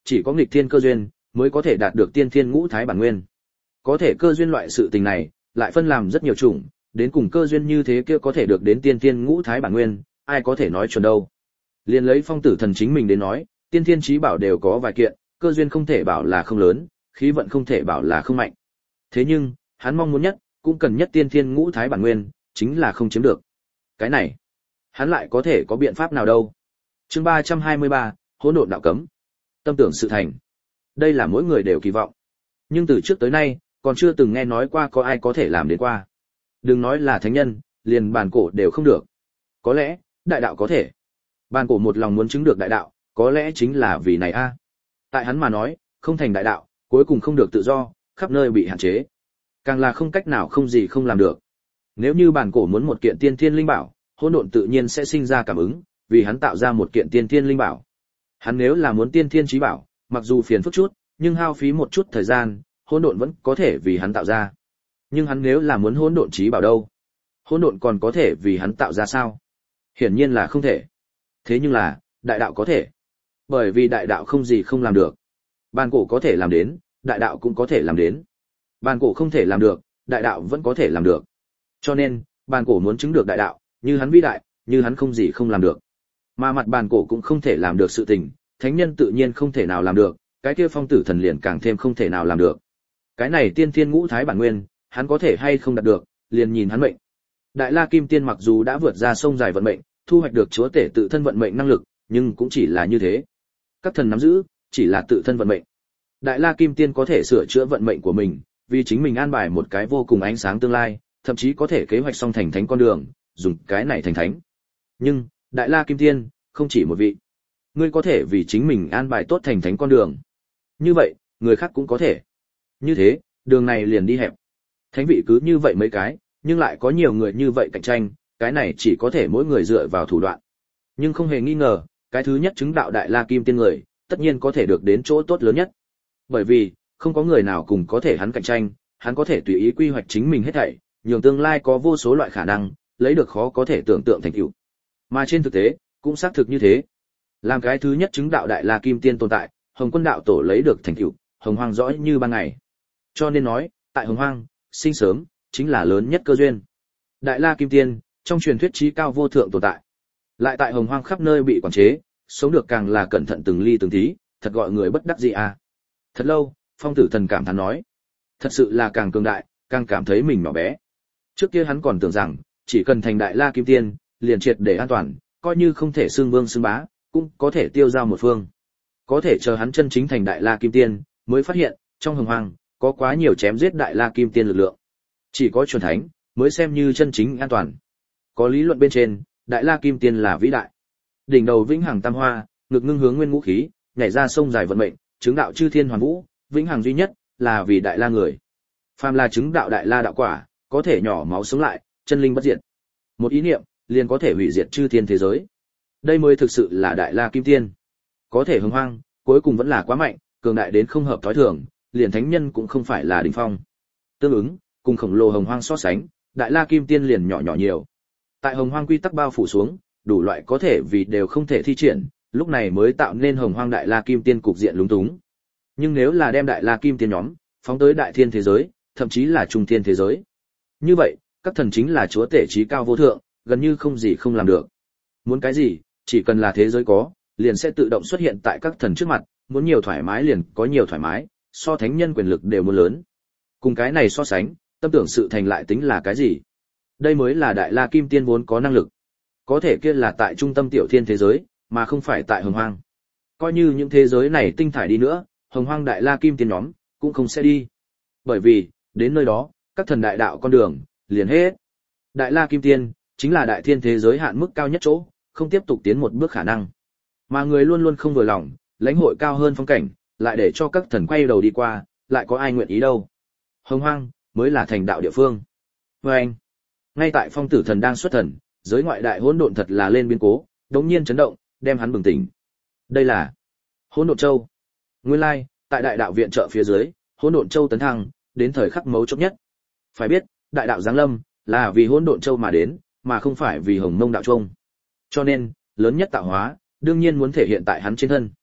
chỉ có nghịch thiên cơ duyên mới có thể đạt được tiên thiên ngũ thái bản nguyên. Có thể cơ duyên loại sự tình này lại phân làm rất nhiều chủng, đến cùng cơ duyên như thế kia có thể được đến tiên thiên ngũ thái bản nguyên, ai có thể nói chuẩn đâu. Liên lấy Phong Tử Thần chính mình đến nói, tiên thiên chí bảo đều có vài kiện, cơ duyên không thể bảo là không lớn, khí vận không thể bảo là không mạnh. Thế nhưng, hắn mong muốn nhất, cũng cần nhất tiên thiên ngũ thái bản nguyên, chính là không chiếm được. Cái này, hắn lại có thể có biện pháp nào đâu. Chương ba trăm hai mươi ba, hỗn độn đạo cấm. Tâm tưởng sự thành. Đây là mỗi người đều kỳ vọng. Nhưng từ trước tới nay, còn chưa từng nghe nói qua có ai có thể làm đến qua. Đừng nói là thánh nhân, liền bàn cổ đều không được. Có lẽ, đại đạo có thể. Bàn cổ một lòng muốn chứng được đại đạo, có lẽ chính là vì này a. Tại hắn mà nói, không thành đại đạo, cuối cùng không được tự do, khắp nơi bị hạn chế. Càng là không cách nào không gì không làm được. Nếu như bàn cổ muốn một kiện tiên thiên linh bảo, hỗn độn tự nhiên sẽ sinh ra cảm ứng, vì hắn tạo ra một kiện tiên thiên linh bảo. Hắn nếu là muốn tiên thiên chí bảo, mặc dù phiền phức chút, nhưng hao phí một chút thời gian, hỗn độn vẫn có thể vì hắn tạo ra. Nhưng hắn nếu là muốn hỗn độn chí bảo đâu? Hỗn độn còn có thể vì hắn tạo ra sao? Hiển nhiên là không thể. Thế nhưng là, đại đạo có thể. Bởi vì đại đạo không gì không làm được. Bàn cổ có thể làm đến, đại đạo cũng có thể làm đến. Bàn cổ không thể làm được, đại đạo vẫn có thể làm được. Cho nên, bàn cổ muốn chứng được đại đạo, như hắn vĩ đại, như hắn không gì không làm được. Mà mặt bàn cổ cũng không thể làm được sự tình, thánh nhân tự nhiên không thể nào làm được, cái kia Phong Tử Thần liền càng thêm không thể nào làm được. Cái này tiên thiên ngũ thái bản nguyên, hắn có thể hay không đạt được, liền nhìn hắn mệnh. Đại La Kim Tiên mặc dù đã vượt ra sông dài vận mệnh, thu hoạch được chúa tể tự thân vận mệnh năng lực, nhưng cũng chỉ là như thế. Các thần nắm giữ, chỉ là tự thân vận mệnh. Đại La Kim Tiên có thể sửa chữa vận mệnh của mình, vì chính mình an bài một cái vô cùng ánh sáng tương lai, thậm chí có thể kế hoạch xong thành thánh con đường, dùng cái này thành thánh. Nhưng, Đại La Kim Tiên, không chỉ một vị. Ngươi có thể vì chính mình an bài tốt thành thánh con đường. Như vậy, người khác cũng có thể. Như thế, đường này liền đi hẹp. Thánh vị cứ như vậy mấy cái, nhưng lại có nhiều người như vậy cạnh tranh, cái này chỉ có thể mỗi người dựa vào thủ đoạn. Nhưng không hề nghi ngờ, cái thứ nhất chứng đạo Đại La Kim Tiên người, tất nhiên có thể được đến chỗ tốt lớn nhất. Bởi vì, không có người nào cùng có thể hắn cạnh tranh, hắn có thể tùy ý quy hoạch chính mình hết thảy, nhường tương lai có vô số loại khả năng, lấy được khó có thể tưởng tượng thành tựu. Mà trên thực tế, cũng xác thực như thế. Làm cái thứ nhất chứng đạo Đại La Kim Tiên tồn tại, Hồng Quân đạo tổ lấy được thành tựu, hồng hoang rõ như ban ngày. Cho nên nói, tại hồng hoang, sinh sớm chính là lớn nhất cơ duyên. Đại La Kim Tiên, trong truyền thuyết chí cao vô thượng tồn tại. Lại tại hồng hoang khắp nơi bị quản chế, sống được càng là cẩn thận từng ly từng tí, thật gọi người bất đắc dĩ à. Thật lâu, Phong Tử Thần cảm thán nói, thật sự là càng cường đại, càng cảm thấy mình nhỏ bé. Trước kia hắn còn tưởng rằng, chỉ cần thành Đại La Kim Tiên, liền triệt để an toàn, coi như không thể xưng vương xưng bá, cũng có thể tiêu giao một phương. Có thể chờ hắn chân chính thành Đại La Kim Tiên, mới phát hiện, trong hồng hoang, có quá nhiều chém giết Đại La Kim Tiên lực lượng. Chỉ có chuẩn thánh, mới xem như chân chính an toàn. Có lý luận bên trên, Đại La Kim Tiên là vĩ đại. Đỉnh đầu vĩnh hằng tam hoa, ngực ngưng hướng nguyên ngũ khí, nhảy ra sông dài vận mệnh, chứng đạo chư thiên hoàn vũ, vĩnh hằng duy nhất, là vì Đại La người. Phàm là chứng đạo Đại La đạo quả, có thể nhỏ máu sống lại, chân linh bất diệt. Một ý niệm, liền có thể hủy diệt chư thiên thế giới. Đây mới thực sự là Đại La Kim Tiên. Có thể hưng hoang, cuối cùng vẫn là quá mạnh, cường đại đến không hợp thói thường, liền thánh nhân cũng không phải là đỉnh phong. Tương ứng, cùng khổng lồ hồng hoang so sánh, Đại La Kim Tiên liền nhỏ nhỏ nhiều. Tại hồng hoang quy tắc bao phủ xuống, đủ loại có thể vì đều không thể thi triển, lúc này mới tạo nên hồng hoang Đại La Kim Tiên cục diện lúng túng. Nhưng nếu là đem Đại La Kim Tiên nhóm phóng tới đại thiên thế giới, thậm chí là trung thiên thế giới, như vậy, các thần chính là chúa tể trí cao vô thượng, gần như không gì không làm được. Muốn cái gì, chỉ cần là thế giới có, liền sẽ tự động xuất hiện tại các thần trước mặt, muốn nhiều thoải mái liền có nhiều thoải mái, so thánh nhân quyền lực đều muốn lớn. Cùng cái này so sánh, tâm tưởng sự thành lại tính là cái gì? Đây mới là Đại La Kim Tiên vốn có năng lực. Có thể kia là tại trung tâm tiểu thiên thế giới, mà không phải tại hồng hoang. Coi như những thế giới này tinh thải đi nữa, hồng hoang Đại La Kim Tiên nhóm cũng không sẽ đi. Bởi vì, đến nơi đó, các thần đại đạo con đường liền hết. Đại La Kim Tiên chính là đại thiên thế giới hạn mức cao nhất chỗ, không tiếp tục tiến một bước khả năng. Mà người luôn luôn không vừa lòng, lãnh hội cao hơn phong cảnh, lại để cho các thần quay đầu đi qua, lại có ai nguyện ý đâu. Hồng hoang mới là thành đạo địa phương. Và anh, ngay tại Phong Tử Thần đang xuất thần, giới ngoại đại hỗn độn thật là lên biến cố, đống nhiên chấn động, đem hắn bừng tỉnh. Đây là Hỗn Độn Châu. Nguyên lai, tại đại đạo viện trợ phía dưới, Hỗn Độn Châu tấn thăng, đến thời khắc mấu chốt nhất. Phải biết, đại đạo giáng lâm là vì Hỗn Độn Châu mà đến, mà không phải vì Hồng Mông đạo Trung. Cho nên, lớn nhất tạo hóa, đương nhiên muốn thể hiện tại hắn trên thân.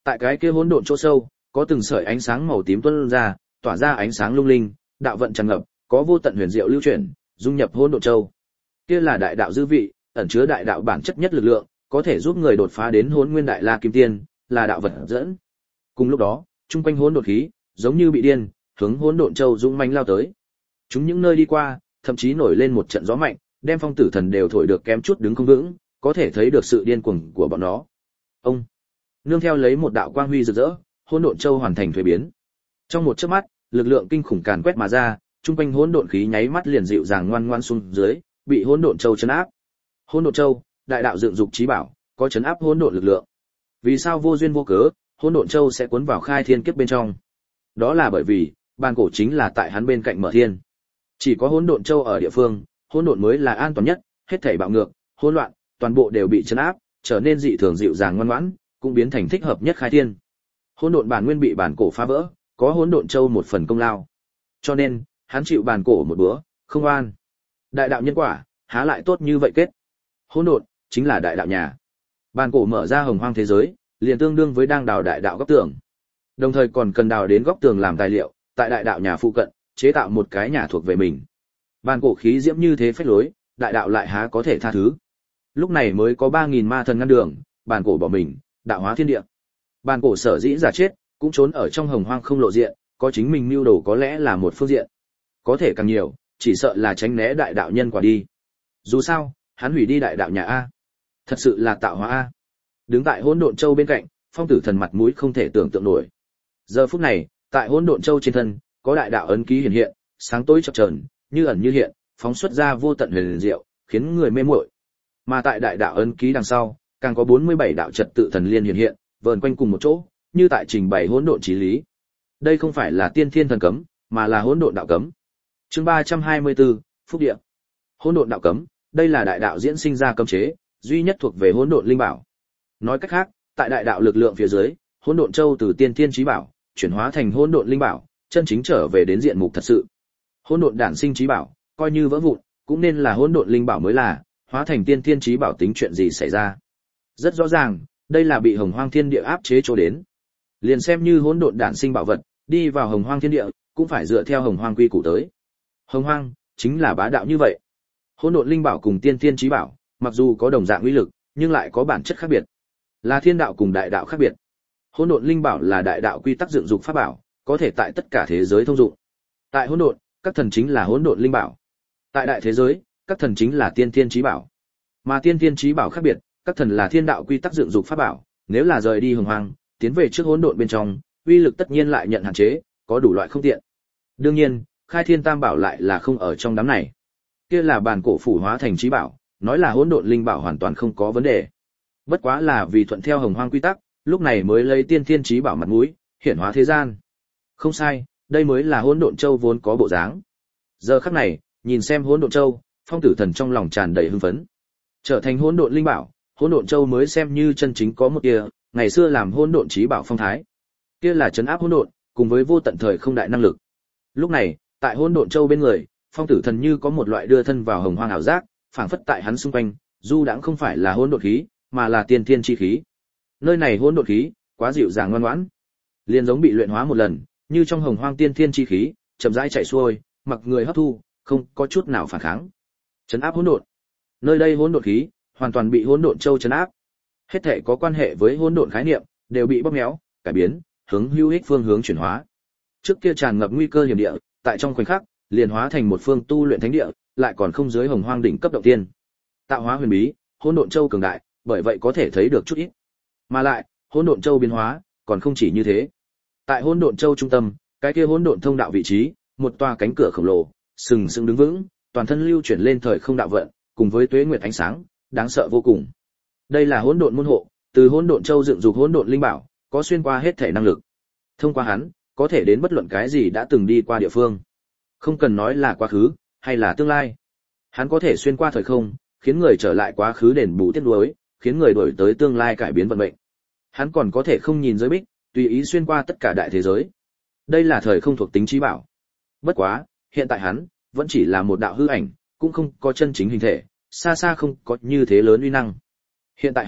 Tại cái kia hỗn độn chỗ sâu, có từng sợi ánh sáng màu tím tuôn ra, tỏa ra ánh sáng lung linh, đạo vận tràn ngập, có vô tận huyền diệu lưu chuyển, dung nhập hỗn độn châu. Kia là đại đạo dư vị, ẩn chứa đại đạo bản chất nhất lực lượng, có thể giúp người đột phá đến Hỗn Nguyên Đại La Kim Tiên, là đạo vật dẫn. Cùng lúc đó, trung quanh hỗn độn khí, giống như bị điên, hướng hỗn độn châu dũng mãnh lao tới. Chúng những nơi đi qua, thậm chí nổi lên một trận gió mạnh, đem Phong Tử Thần đều thổi được kém chút đứng không vững, có thể thấy được sự điên cuồng của bọn nó. Ông nương theo lấy một đạo quang huy rực rỡ, hỗn độn châu hoàn thành thuế biến. Trong một chớp mắt, lực lượng kinh khủng càn quét mà ra, trung quanh hỗn độn khí nháy mắt liền dịu dàng ngoan ngoãn xuống dưới, bị hỗn độn châu trấn áp. Hỗn độn châu, đại đạo dựng dục trí bảo, có trấn áp hỗn độn lực lượng. Vì sao vô duyên vô cớ, hỗn độn châu sẽ cuốn vào khai thiên kiếp bên trong? Đó là bởi vì, bàn cổ chính là tại hắn bên cạnh mở thiên. Chỉ có hỗn độn châu ở địa phương, hỗn độn mới là an toàn nhất, hết thảy bạo ngược, hỗn loạn, toàn bộ đều bị trấn áp, trở nên dị thường dịu dàng ngoan ngoãn, cũng biến thành thích hợp nhất khai thiên. Hỗn độn bản nguyên bị bản cổ phá vỡ, có hỗn độn châu một phần công lao. Cho nên, hắn chịu bản cổ một bữa, không oan. Đại đạo nhân quả, há lại tốt như vậy kết. Hỗn độn chính là đại đạo nhà. Bản cổ mở ra hồng hoang thế giới, liền tương đương với đang đào đại đạo góc tường. Đồng thời còn cần đào đến góc tường làm tài liệu, tại đại đạo nhà phụ cận, chế tạo một cái nhà thuộc về mình. Bản cổ khí diễm như thế phách lối, đại đạo lại há có thể tha thứ. Lúc này mới có ba nghìn ma thần ngăn đường, bản cổ bỏ mình, đạo hóa thiên địa. Bản cổ sở dĩ giả chết, cũng trốn ở trong hồng hoang không lộ diện, có chính mình mưu đồ có lẽ là một phương diện. Có thể càng nhiều, chỉ sợ là tránh né đại đạo nhân quả đi. Dù sao, hắn hủy đi đại đạo nhà A. Thật sự là tạo hóa A. Đứng tại hỗn độn châu bên cạnh, Phong Tử Thần mặt mũi không thể tưởng tượng nổi. Giờ phút này, tại hỗn độn châu trên thân, có đại đạo ấn ký hiện hiện, sáng tối chập chờn, như ẩn như hiện, phóng xuất ra vô tận huyền diệu, khiến người mê muội. Mà tại đại đạo ấn ký đằng sau, càng có bốn mươi bảy đạo trật tự thần liên hiện hiện, vờn quanh cùng một chỗ, như tại trình bày hỗn độn chí lý. Đây không phải là tiên thiên thần cấm, mà là hỗn độn đạo cấm. Chương ba trăm hai mươi tư, Phúc Địa. Hỗn độn đạo cấm, đây là đại đạo diễn sinh ra cấm chế, duy nhất thuộc về hỗn độn linh bảo. Nói cách khác, tại đại đạo lực lượng phía dưới, hỗn độn châu từ tiên thiên chí bảo chuyển hóa thành hỗn độn linh bảo, chân chính trở về đến diện mục thật sự. Hỗn độn đản sinh chí bảo, coi như vỡ vụn, cũng nên là hỗn độn linh bảo mới là, hóa thành tiên thiên chí bảo tính chuyện gì xảy ra. Rất rõ ràng, đây là bị hồng hoang thiên địa áp chế chỗ đến. Liền xem như hỗn độn đản sinh bảo vật, đi vào hồng hoang thiên địa, cũng phải dựa theo hồng hoang quy củ tới. Hồng hoang chính là bá đạo như vậy. Hỗn độn linh bảo cùng tiên thiên chí bảo, mặc dù có đồng dạng uy lực, nhưng lại có bản chất khác biệt. Là thiên đạo cùng đại đạo khác biệt. Hỗn độn linh bảo là đại đạo quy tắc dựng dục pháp bảo, có thể tại tất cả thế giới thông dụng. Tại hỗn độn, các thần chính là hỗn độn linh bảo. Tại đại thế giới, các thần chính là tiên thiên chí bảo. Mà tiên thiên chí bảo khác biệt, các thần là thiên đạo quy tắc dựng dục pháp bảo, nếu là rời đi hồng hoang, tiến về trước hỗn độn bên trong, uy lực tất nhiên lại nhận hạn chế, có đủ loại không tiện. Đương nhiên, khai thiên tam bảo lại là không ở trong đám này. Kia là bản cổ phủ hóa thành chí bảo, nói là hỗn độn linh bảo hoàn toàn không có vấn đề. Bất quá là vì thuận theo hồng hoang quy tắc, lúc này mới lấy tiên thiên chí bảo mặt mũi, hiển hóa thế gian. Không sai, đây mới là hỗn độn châu vốn có bộ dáng. Giờ khắc này, nhìn xem hỗn độn châu, Phong Tử Thần trong lòng tràn đầy hưng phấn. Trở thành hỗn độn linh bảo, hỗn độn châu mới xem như chân chính có một kia, ngày xưa làm hỗn độn chí bảo phong thái. Kia là trấn áp hỗn độn, cùng với vô tận thời không đại năng lực. Lúc này, tại hỗn độn châu bên người, Phong Tử Thần như có một loại đưa thân vào hồng hoang ảo giác, phảng phất tại hắn xung quanh, du đãng không phải là hỗn độn khí, mà là tiên thiên chi khí. Nơi này hỗn độn khí, quá dịu dàng ngoan ngoãn, liền giống bị luyện hóa một lần, như trong hồng hoang tiên thiên chi khí, chậm rãi chảy xuôi, mặc người hấp thu, không có chút nào phản kháng. Trấn áp hỗn độn. Nơi đây hỗn độn khí, hoàn toàn bị hỗn độn châu trấn áp. Hết thảy có quan hệ với hỗn độn khái niệm, đều bị bóp méo, cải biến, hướng hữu ích phương hướng chuyển hóa. Trước kia tràn ngập nguy cơ hiểm địa, tại trong khoảnh khắc, liền hóa thành một phương tu luyện thánh địa, lại còn không dưới hồng hoang đỉnh cấp động tiên. Tạo hóa huyền bí, hỗn độn châu cường đại, bởi vậy có thể thấy được chút ít. Mà lại, hỗn độn châu biến hóa, còn không chỉ như thế. Tại hỗn độn châu trung tâm, cái kia hỗn độn thông đạo vị trí, một tòa cánh cửa khổng lồ, sừng sững đứng vững, toàn thân lưu chuyển lên thời không đạo vận, cùng với tuế nguyệt ánh sáng, đáng sợ vô cùng. Đây là hỗn độn môn hộ, từ hỗn độn châu dựng dục hỗn độn linh bảo, có xuyên qua hết thể năng lực. Thông qua hắn, có thể đến bất luận cái gì đã từng đi qua địa phương. Không cần nói là quá khứ, hay là tương lai. Hắn có thể xuyên qua thời không, khiến người trở lại quá khứ đền bù tiếc nuối, khiến người đổi tới tương lai cải biến vận mệnh. Hắn còn có thể không nhìn giới bích, tùy ý xuyên qua tất cả đại thế giới. Đây là thời không thuộc tính chí bảo. Bất quá, hiện tại hắn vẫn chỉ là một đạo hư ảnh, cũng không có chân chính hình thể, xa xa không có như thế lớn uy năng. Hiện tại hắn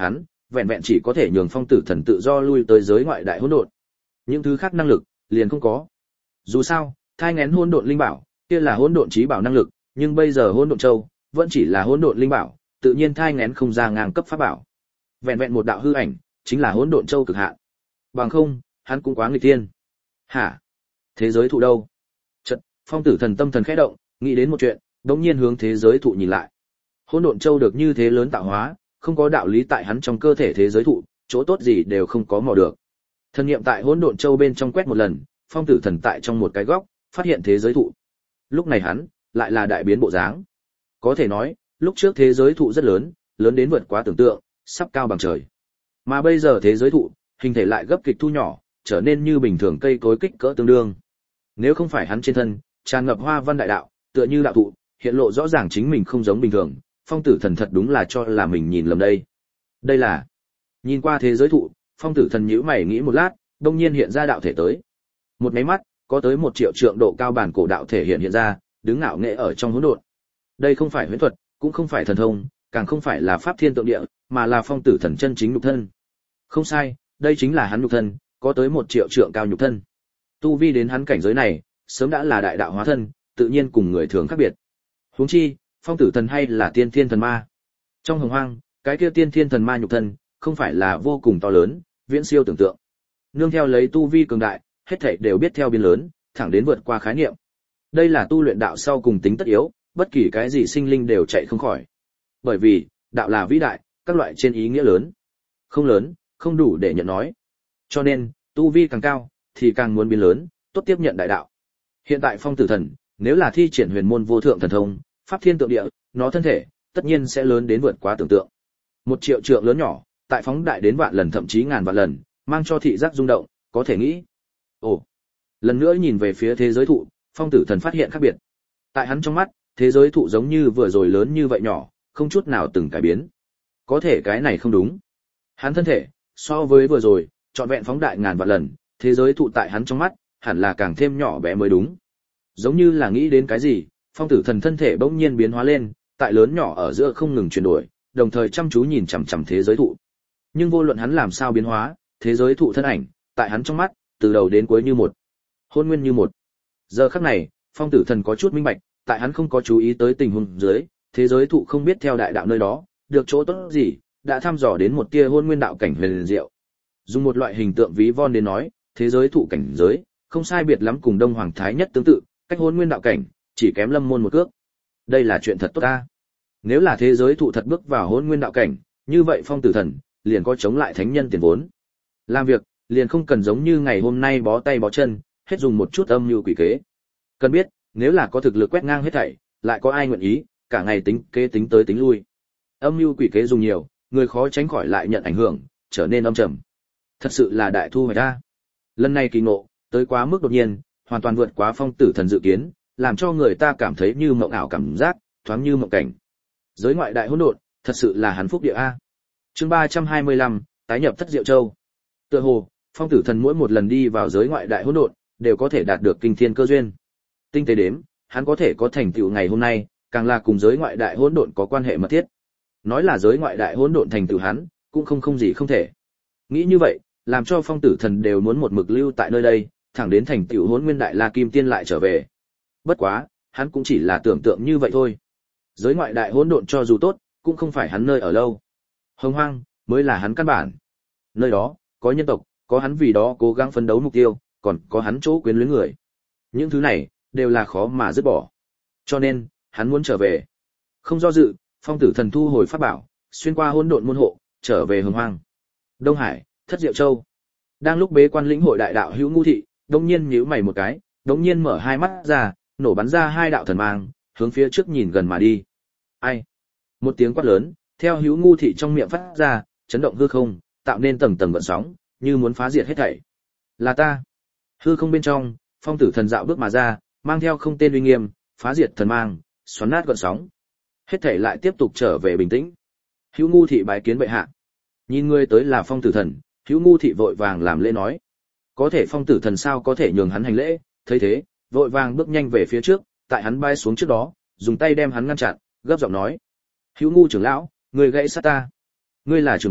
vẹn vẹn chỉ có thể nhường phong tử thần tự do lui tới giới ngoại đại hỗn độn. Những thứ khác năng lực liền không có. Dù sao, thai nghén hỗn độn linh bảo, kia là hỗn độn trí bảo năng lực, nhưng bây giờ hỗn độn châu vẫn chỉ là hỗn độn linh bảo, tự nhiên thai nghén không ra ngang cấp pháp bảo. Vẹn vẹn một đạo hư ảnh, chính là hỗn độn châu cực hạn. Bằng không, hắn cũng quá nghịch thiên. Hả? Thế giới thụ đâu? Chợt, phong tử thần tâm thần khẽ động, nghĩ đến một chuyện, đống nhiên hướng thế giới thụ nhìn lại. Hỗn độn châu được như thế lớn tạo hóa, không có đạo lý tại hắn trong cơ thể thế giới thụ, chỗ tốt gì đều không có mò được. Thần niệm tại hỗn độn châu bên trong quét một lần, phong tử thần tại trong một cái góc, phát hiện thế giới thụ. Lúc này hắn, lại là đại biến bộ dáng. Có thể nói, lúc trước thế giới thụ rất lớn, lớn đến vượt quá tưởng tượng, sắp cao bằng trời. Mà bây giờ thế giới thụ, hình thể lại gấp kịch thu nhỏ, trở nên như bình thường cây cối kích cỡ tương đương. Nếu không phải hắn trên thân tràn ngập hoa văn đại đạo, tựa như đạo thụ, hiện lộ rõ ràng chính mình không giống bình thường, phong tử thần thật đúng là cho là mình nhìn lầm đây. Đây là... Nhìn qua thế giới thụ, phong tử thần nhíu mày nghĩ một lát, đông nhiên hiện ra đạo thể tới. Một máy mắt, có tới một triệu trượng độ cao bản cổ đạo thể hiện hiện ra, đứng ngạo nghệ ở trong hỗn độn. Đây không phải huyễn thuật, cũng không phải thần thông, càng không phải là pháp thiên tượng địa, mà là phong tử thần chân chính nhục thân. Không sai, đây chính là hắn nhục thân, có tới một triệu trượng cao nhục thân. Tu vi đến hắn cảnh giới này, sớm đã là đại đạo hóa thân, tự nhiên cùng người thường khác biệt. Huống chi, phong tử thần hay là tiên thiên thần ma. Trong hồng hoang, cái kia tiên thiên thần ma nhục thân, không phải là vô cùng to lớn, viễn siêu tưởng tượng. Nương theo lấy tu vi cường đại, hết thảy đều biết theo biến lớn, thẳng đến vượt qua khái niệm. Đây là tu luyện đạo sau cùng tính tất yếu, bất kỳ cái gì sinh linh đều chạy không khỏi. Bởi vì, đạo là vĩ đại, các loại trên ý nghĩa lớn. Không lớn, không đủ để nhận nói. Cho nên, tu vi càng cao, thì càng muốn biến lớn, tốt tiếp nhận đại đạo. Hiện tại phong tử thần, nếu là thi triển huyền môn vô thượng thần thông, pháp thiên tượng địa, nó thân thể, tất nhiên sẽ lớn đến vượt quá tưởng tượng. Một triệu trượng lớn nhỏ, tại phóng đại đến vạn lần thậm chí ngàn vạn lần, mang cho thị giác rung động, có thể nghĩ. Ồ, lần nữa nhìn về phía thế giới thụ, phong tử thần phát hiện khác biệt. Tại hắn trong mắt, thế giới thụ giống như vừa rồi lớn như vậy nhỏ, không chút nào từng cải biến. Có thể cái này không đúng. Hắn thân thể, so với vừa rồi, trọn vẹn phóng đại ngàn vạn lần, thế giới thụ tại hắn trong mắt, hẳn là càng thêm nhỏ bé mới đúng. Giống như là nghĩ đến cái gì, phong tử thần thân thể bỗng nhiên biến hóa lên, tại lớn nhỏ ở giữa không ngừng chuyển đổi, đồng thời chăm chú nhìn chằm chằm thế giới thụ. Nhưng vô luận hắn làm sao biến hóa, thế giới thụ thân ảnh, tại hắn trong mắt, từ đầu đến cuối như một, hôn nguyên như một. Giờ khắc này, phong tử thần có chút minh bạch, tại hắn không có chú ý tới tình huống dưới, thế giới thụ không biết theo đại đạo nơi đó, được chỗ tốt gì, đã thăm dò đến một tia hôn nguyên đạo cảnh huyền diệu. Dùng một loại hình tượng ví von đến nói, thế giới thụ cảnh giới, không sai biệt lắm cùng Đông Hoàng Thái Nhất tương tự, cách hôn nguyên đạo cảnh, chỉ kém lâm môn một cước. Đây là chuyện thật tốt ta. Nếu là thế giới thụ thật bước vào hôn nguyên đạo cảnh, như vậy phong tử thần, liền có chống lại thánh nhân tiền vốn. Làm việc, liền không cần giống như ngày hôm nay bó tay bó chân, hết dùng một chút âm mưu quỷ kế. Cần biết, nếu là có thực lực quét ngang hết thảy, lại có ai nguyện ý, cả ngày tính kế tính tới tính lui. Âm mưu quỷ kế dùng nhiều, người khó tránh khỏi lại nhận ảnh hưởng, trở nên âm trầm. Thật sự là đại thu hoạch ta. Lần này kỳ ngộ, tới quá mức đột nhiên, hoàn toàn vượt quá phong tử thần dự kiến, làm cho người ta cảm thấy như mộng ảo cảm giác, thoáng như mộng cảnh. Giới ngoại đại hỗn độn, thật sự là hắn phúc địa a. Chương ba trăm hai mươi lăm, tái nhập Thất Diệu Châu. Tựa hồ, phong tử thần mỗi một lần đi vào giới ngoại đại hỗn độn, đều có thể đạt được kinh thiên cơ duyên. Tinh tế đếm, hắn có thể có thành tựu ngày hôm nay, càng là cùng giới ngoại đại hỗn độn có quan hệ mật thiết. Nói là giới ngoại đại hỗn độn thành tựu hắn, cũng không không gì không thể. Nghĩ như vậy, làm cho phong tử thần đều muốn một mực lưu tại nơi đây, thẳng đến thành tựu hỗn nguyên đại la kim tiên lại trở về. Bất quá, hắn cũng chỉ là tưởng tượng như vậy thôi. Giới ngoại đại hỗn độn cho dù tốt, cũng không phải hắn nơi ở lâu. Hồng hoang mới là hắn căn bản. Nơi đó có nhân tộc, có hắn vì đó cố gắng phấn đấu mục tiêu, còn có hắn chỗ quyến luyến người. Những thứ này đều là khó mà dứt bỏ. Cho nên, hắn muốn trở về. Không do dự, phong tử thần thu hồi pháp bảo, xuyên qua hỗn độn môn hộ, trở về Hồng hoang. Đông Hải, Thất Diệu Châu. Đang lúc bế quan lĩnh hội đại đạo Hữu Ngu Thị, đột nhiên nhíu mày một cái, đột nhiên mở hai mắt ra, nổ bắn ra hai đạo thần mang, hướng phía trước nhìn gần mà đi. Ai? Một tiếng quát lớn, theo Hữu Ngu Thị trong miệng phát ra, chấn động hư không, tạo nên tầng tầng gợn sóng, như muốn phá diệt hết thảy. Là ta. Hư không bên trong, phong tử thần dạo bước mà ra, mang theo không tên uy nghiêm, phá diệt thần mang, xoắn nát gợn sóng. Hết thảy lại tiếp tục trở về bình tĩnh. Hữu Ngu Thị bái kiến bệ hạ. Nhìn người tới là phong tử thần, Hữu Ngu Thị vội vàng làm lễ nói. Có thể phong tử thần sao có thể nhường hắn hành lễ, thấy thế, vội vàng bước nhanh về phía trước, tại hắn bay xuống trước đó, dùng tay đem hắn ngăn chặn, gấp giọng nói: "Hữu Ngu trưởng lão, người gãy sát ta. Ngươi là trưởng bối,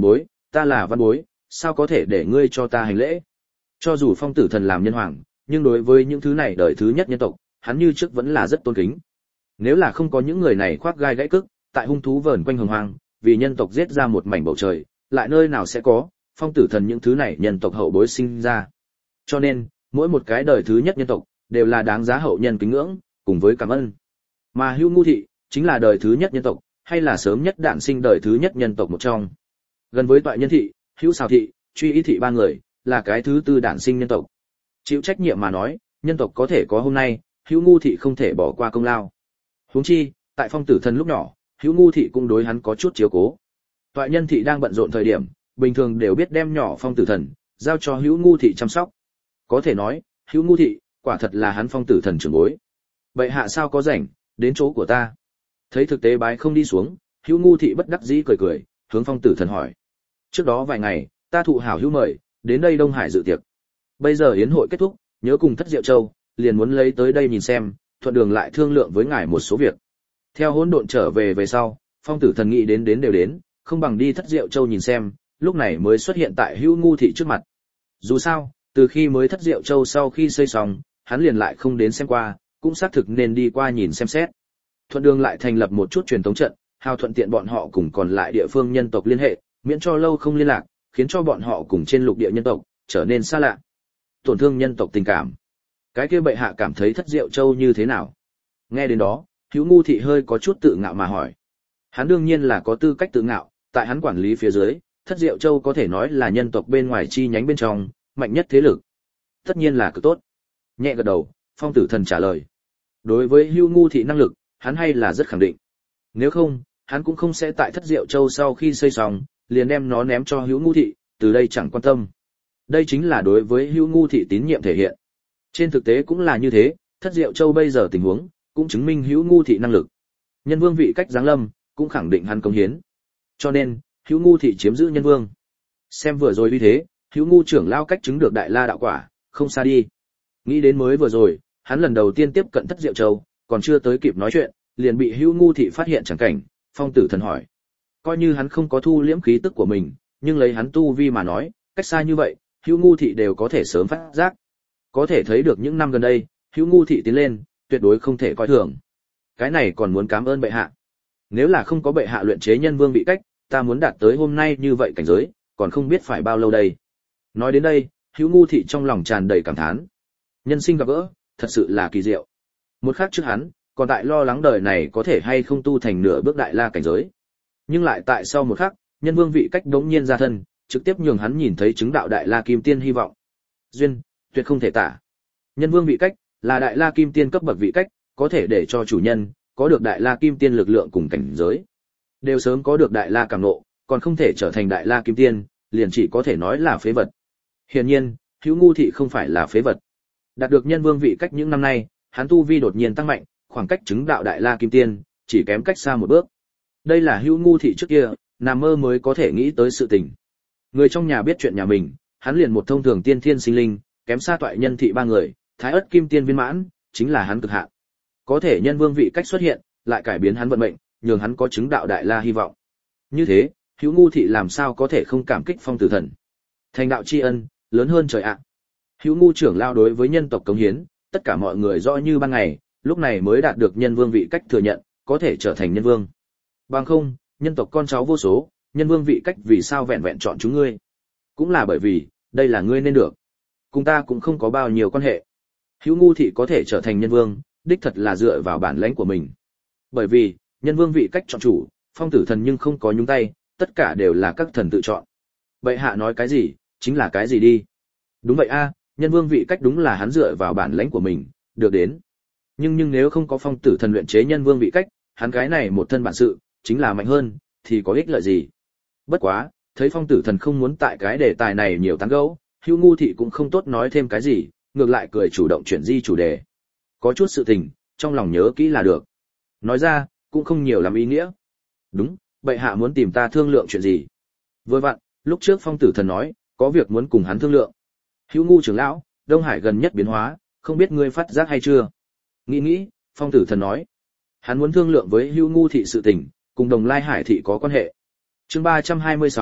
ta là văn bối, sao có thể để ngươi cho ta hành lễ? Cho dù Phong Tử Thần làm nhân hoàng, nhưng đối với những thứ này đời thứ nhất nhân tộc, hắn như trước vẫn là rất tôn kính. Nếu là không có những người này khoác gai gãy cức, tại hung thú vờn quanh hồng hoang, vì nhân tộc giết ra một mảnh bầu trời, lại nơi nào sẽ có Phong Tử Thần những thứ này nhân tộc hậu bối sinh ra. Cho nên, mỗi một cái đời thứ nhất nhân tộc đều là đáng giá hậu nhân kính ngưỡng, cùng với cảm ơn. Mà Hưu Ngu thị chính là đời thứ nhất nhân tộc, hay là sớm nhất đản sinh đời thứ nhất nhân tộc một trong. Gần với Toại Nhân thị, Hữu Xào thị, Truy Ý thị ba người, là cái thứ tư đản sinh nhân tộc. Chịu trách nhiệm mà nói, nhân tộc có thể có hôm nay, Hữu Ngu thị không thể bỏ qua công lao. Huống chi, tại Phong Tử Thần lúc nhỏ, Hữu Ngu thị cũng đối hắn có chút chiếu cố. Toại Nhân thị đang bận rộn thời điểm, bình thường đều biết đem nhỏ Phong Tử Thần giao cho Hữu Ngu thị chăm sóc. Có thể nói, Hữu Ngu thị quả thật là hắn Phong Tử Thần trưởng bối. Bệ hạ sao có rảnh đến chỗ của ta? Thấy thực tế bái không đi xuống, Hữu Ngu thị bất đắc dĩ cười cười, hướng Phong Tử Thần hỏi. Trước đó vài ngày, ta thụ hảo hữu mời, đến đây Đông Hải dự tiệc. Bây giờ yến hội kết thúc, nhớ cùng Thất Diệu Châu, liền muốn lấy tới đây nhìn xem, thuận đường lại thương lượng với ngài một số việc. Theo hỗn độn trở về về sau, Phong Tử Thần nghĩ đến đến đều đến, không bằng đi Thất Diệu Châu nhìn xem, lúc này mới xuất hiện tại Hữu Ngu thị trước mặt. Dù sao, từ khi mới Thất Diệu Châu sau khi xây xong, hắn liền lại không đến xem qua, cũng xác thực nên đi qua nhìn xem xét. Thuận đường lại thành lập một chút truyền thống trận, hào thuận tiện bọn họ cùng còn lại địa phương nhân tộc liên hệ, miễn cho lâu không liên lạc, khiến cho bọn họ cùng trên lục địa nhân tộc trở nên xa lạ, tổn thương nhân tộc tình cảm. Cái kia bệ hạ cảm thấy Thất Diệu Châu như thế nào? Nghe đến đó, Hữu Ngu thị hơi có chút tự ngạo mà hỏi. Hắn đương nhiên là có tư cách tự ngạo, tại hắn quản lý phía dưới, Thất Diệu Châu có thể nói là nhân tộc bên ngoài chi nhánh bên trong mạnh nhất thế lực. Tất nhiên là cực tốt. Nhẹ gật đầu, Phong Tử Thần trả lời. Đối với Hữu Ngu thị năng lực, hắn hay là rất khẳng định. Nếu không, hắn cũng không sẽ tại Thất Diệu Châu sau khi xây xong, liền đem nó ném cho Hữu Ngu thị, từ đây chẳng quan tâm. Đây chính là đối với Hữu Ngu thị tín nhiệm thể hiện. Trên thực tế cũng là như thế, Thất Diệu Châu bây giờ tình huống, cũng chứng minh Hữu Ngu thị năng lực. Nhân vương vị cách giáng lâm, cũng khẳng định hắn công hiến. Cho nên, Hữu Ngu thị chiếm giữ nhân vương. Xem vừa rồi như thế, Hữu Ngu trưởng lao cách chứng được Đại La đạo quả, không xa đi. Nghĩ đến mới vừa rồi, hắn lần đầu tiên tiếp cận Thất Diệu Châu, còn chưa tới kịp nói chuyện, liền bị Hữu Ngu thị phát hiện chẳng cảnh. Phong Tử Thần hỏi. Coi như hắn không có thu liễm khí tức của mình, nhưng lấy hắn tu vi mà nói, cách xa như vậy, Hữu Ngu thị đều có thể sớm phát giác. Có thể thấy được những năm gần đây, Hữu Ngu thị tiến lên, tuyệt đối không thể coi thường. Cái này còn muốn cảm ơn bệ hạ. Nếu là không có bệ hạ luyện chế nhân vương vị cách, ta muốn đạt tới hôm nay như vậy cảnh giới, còn không biết phải bao lâu đây. Nói đến đây, Hữu Ngu thị trong lòng tràn đầy cảm thán. Nhân sinh gặp gỡ, thật sự là kỳ diệu. Một khắc trước hắn, còn tại lo lắng đời này có thể hay không tu thành nửa bước đại la cảnh giới. Nhưng lại tại sau một khắc, nhân vương vị cách đống nhiên ra thân, trực tiếp nhường hắn nhìn thấy chứng đạo đại la kim tiên hy vọng. Duyên, tuyệt không thể tả. Nhân vương vị cách là đại la kim tiên cấp bậc vị cách, có thể để cho chủ nhân có được đại la kim tiên lực lượng cùng cảnh giới. Đều sớm có được đại la cảm ngộ, còn không thể trở thành đại la kim tiên, liền chỉ có thể nói là phế vật. Hiển nhiên, Hữu Ngu thị không phải là phế vật. Đạt được nhân vương vị cách những năm nay, hắn tu vi đột nhiên tăng mạnh, khoảng cách chứng đạo đại la kim tiên chỉ kém cách xa một bước. Đây là Hữu Ngu thị trước kia nằm mơ mới có thể nghĩ tới sự tình. Người trong nhà biết chuyện nhà mình, hắn liền một thông thường tiên thiên sinh linh, kém xa Toại Nhân thị ba người, Thái Ức kim tiên viên mãn, chính là hắn cực hạn. Có thể nhân vương vị cách xuất hiện, lại cải biến hắn vận mệnh, nhường hắn có chứng đạo đại la hy vọng. Như thế, Hữu Ngu thị làm sao có thể không cảm kích Phong Tử Thần. Thành đạo tri ân, lớn hơn trời ạ. Hữu Ngu trưởng lao đối với nhân tộc cống hiến, tất cả mọi người rõ như ban ngày, lúc này mới đạt được nhân vương vị cách thừa nhận, có thể trở thành nhân vương. Bằng không, nhân tộc con cháu vô số, nhân vương vị cách vì sao vẹn vẹn chọn chúng ngươi? Cũng là bởi vì, đây là ngươi nên được. Cùng ta cũng không có bao nhiêu quan hệ. Hữu Ngu thị có thể trở thành nhân vương, đích thật là dựa vào bản lãnh của mình. Bởi vì, nhân vương vị cách chọn chủ, Phong Tử Thần nhưng không có nhúng tay, tất cả đều là các thần tự chọn. Bệ hạ nói cái gì, chính là cái gì đi. Đúng vậy a, nhân vương vị cách đúng là hắn dựa vào bản lãnh của mình, được đến. Nhưng nhưng nếu không có Phong Tử Thần luyện chế nhân vương vị cách, hắn cái này một thân bản sự, chính là mạnh hơn, thì có ích lợi gì. Bất quá, thấy Phong Tử Thần không muốn tại cái đề tài này nhiều tán gẫu, Hữu Ngu thị cũng không tốt nói thêm cái gì, ngược lại cười chủ động chuyển di chủ đề. Có chút sự tình, trong lòng nhớ kỹ là được. Nói ra, cũng không nhiều làm ý nghĩa. Đúng, bệ hạ muốn tìm ta thương lượng chuyện gì? Vừa vặn, lúc trước Phong Tử Thần nói, có việc muốn cùng hắn thương lượng. Hữu Ngu trưởng lão, Đông Hải gần nhất biến hóa, không biết ngươi phát giác hay chưa? Nghĩ nghĩ, Phong Tử Thần nói, hắn muốn thương lượng với Hữu Ngu thị sự tình, cùng Đồng Lai Hải thị có quan hệ. Chương ba trăm hai mươi sáu,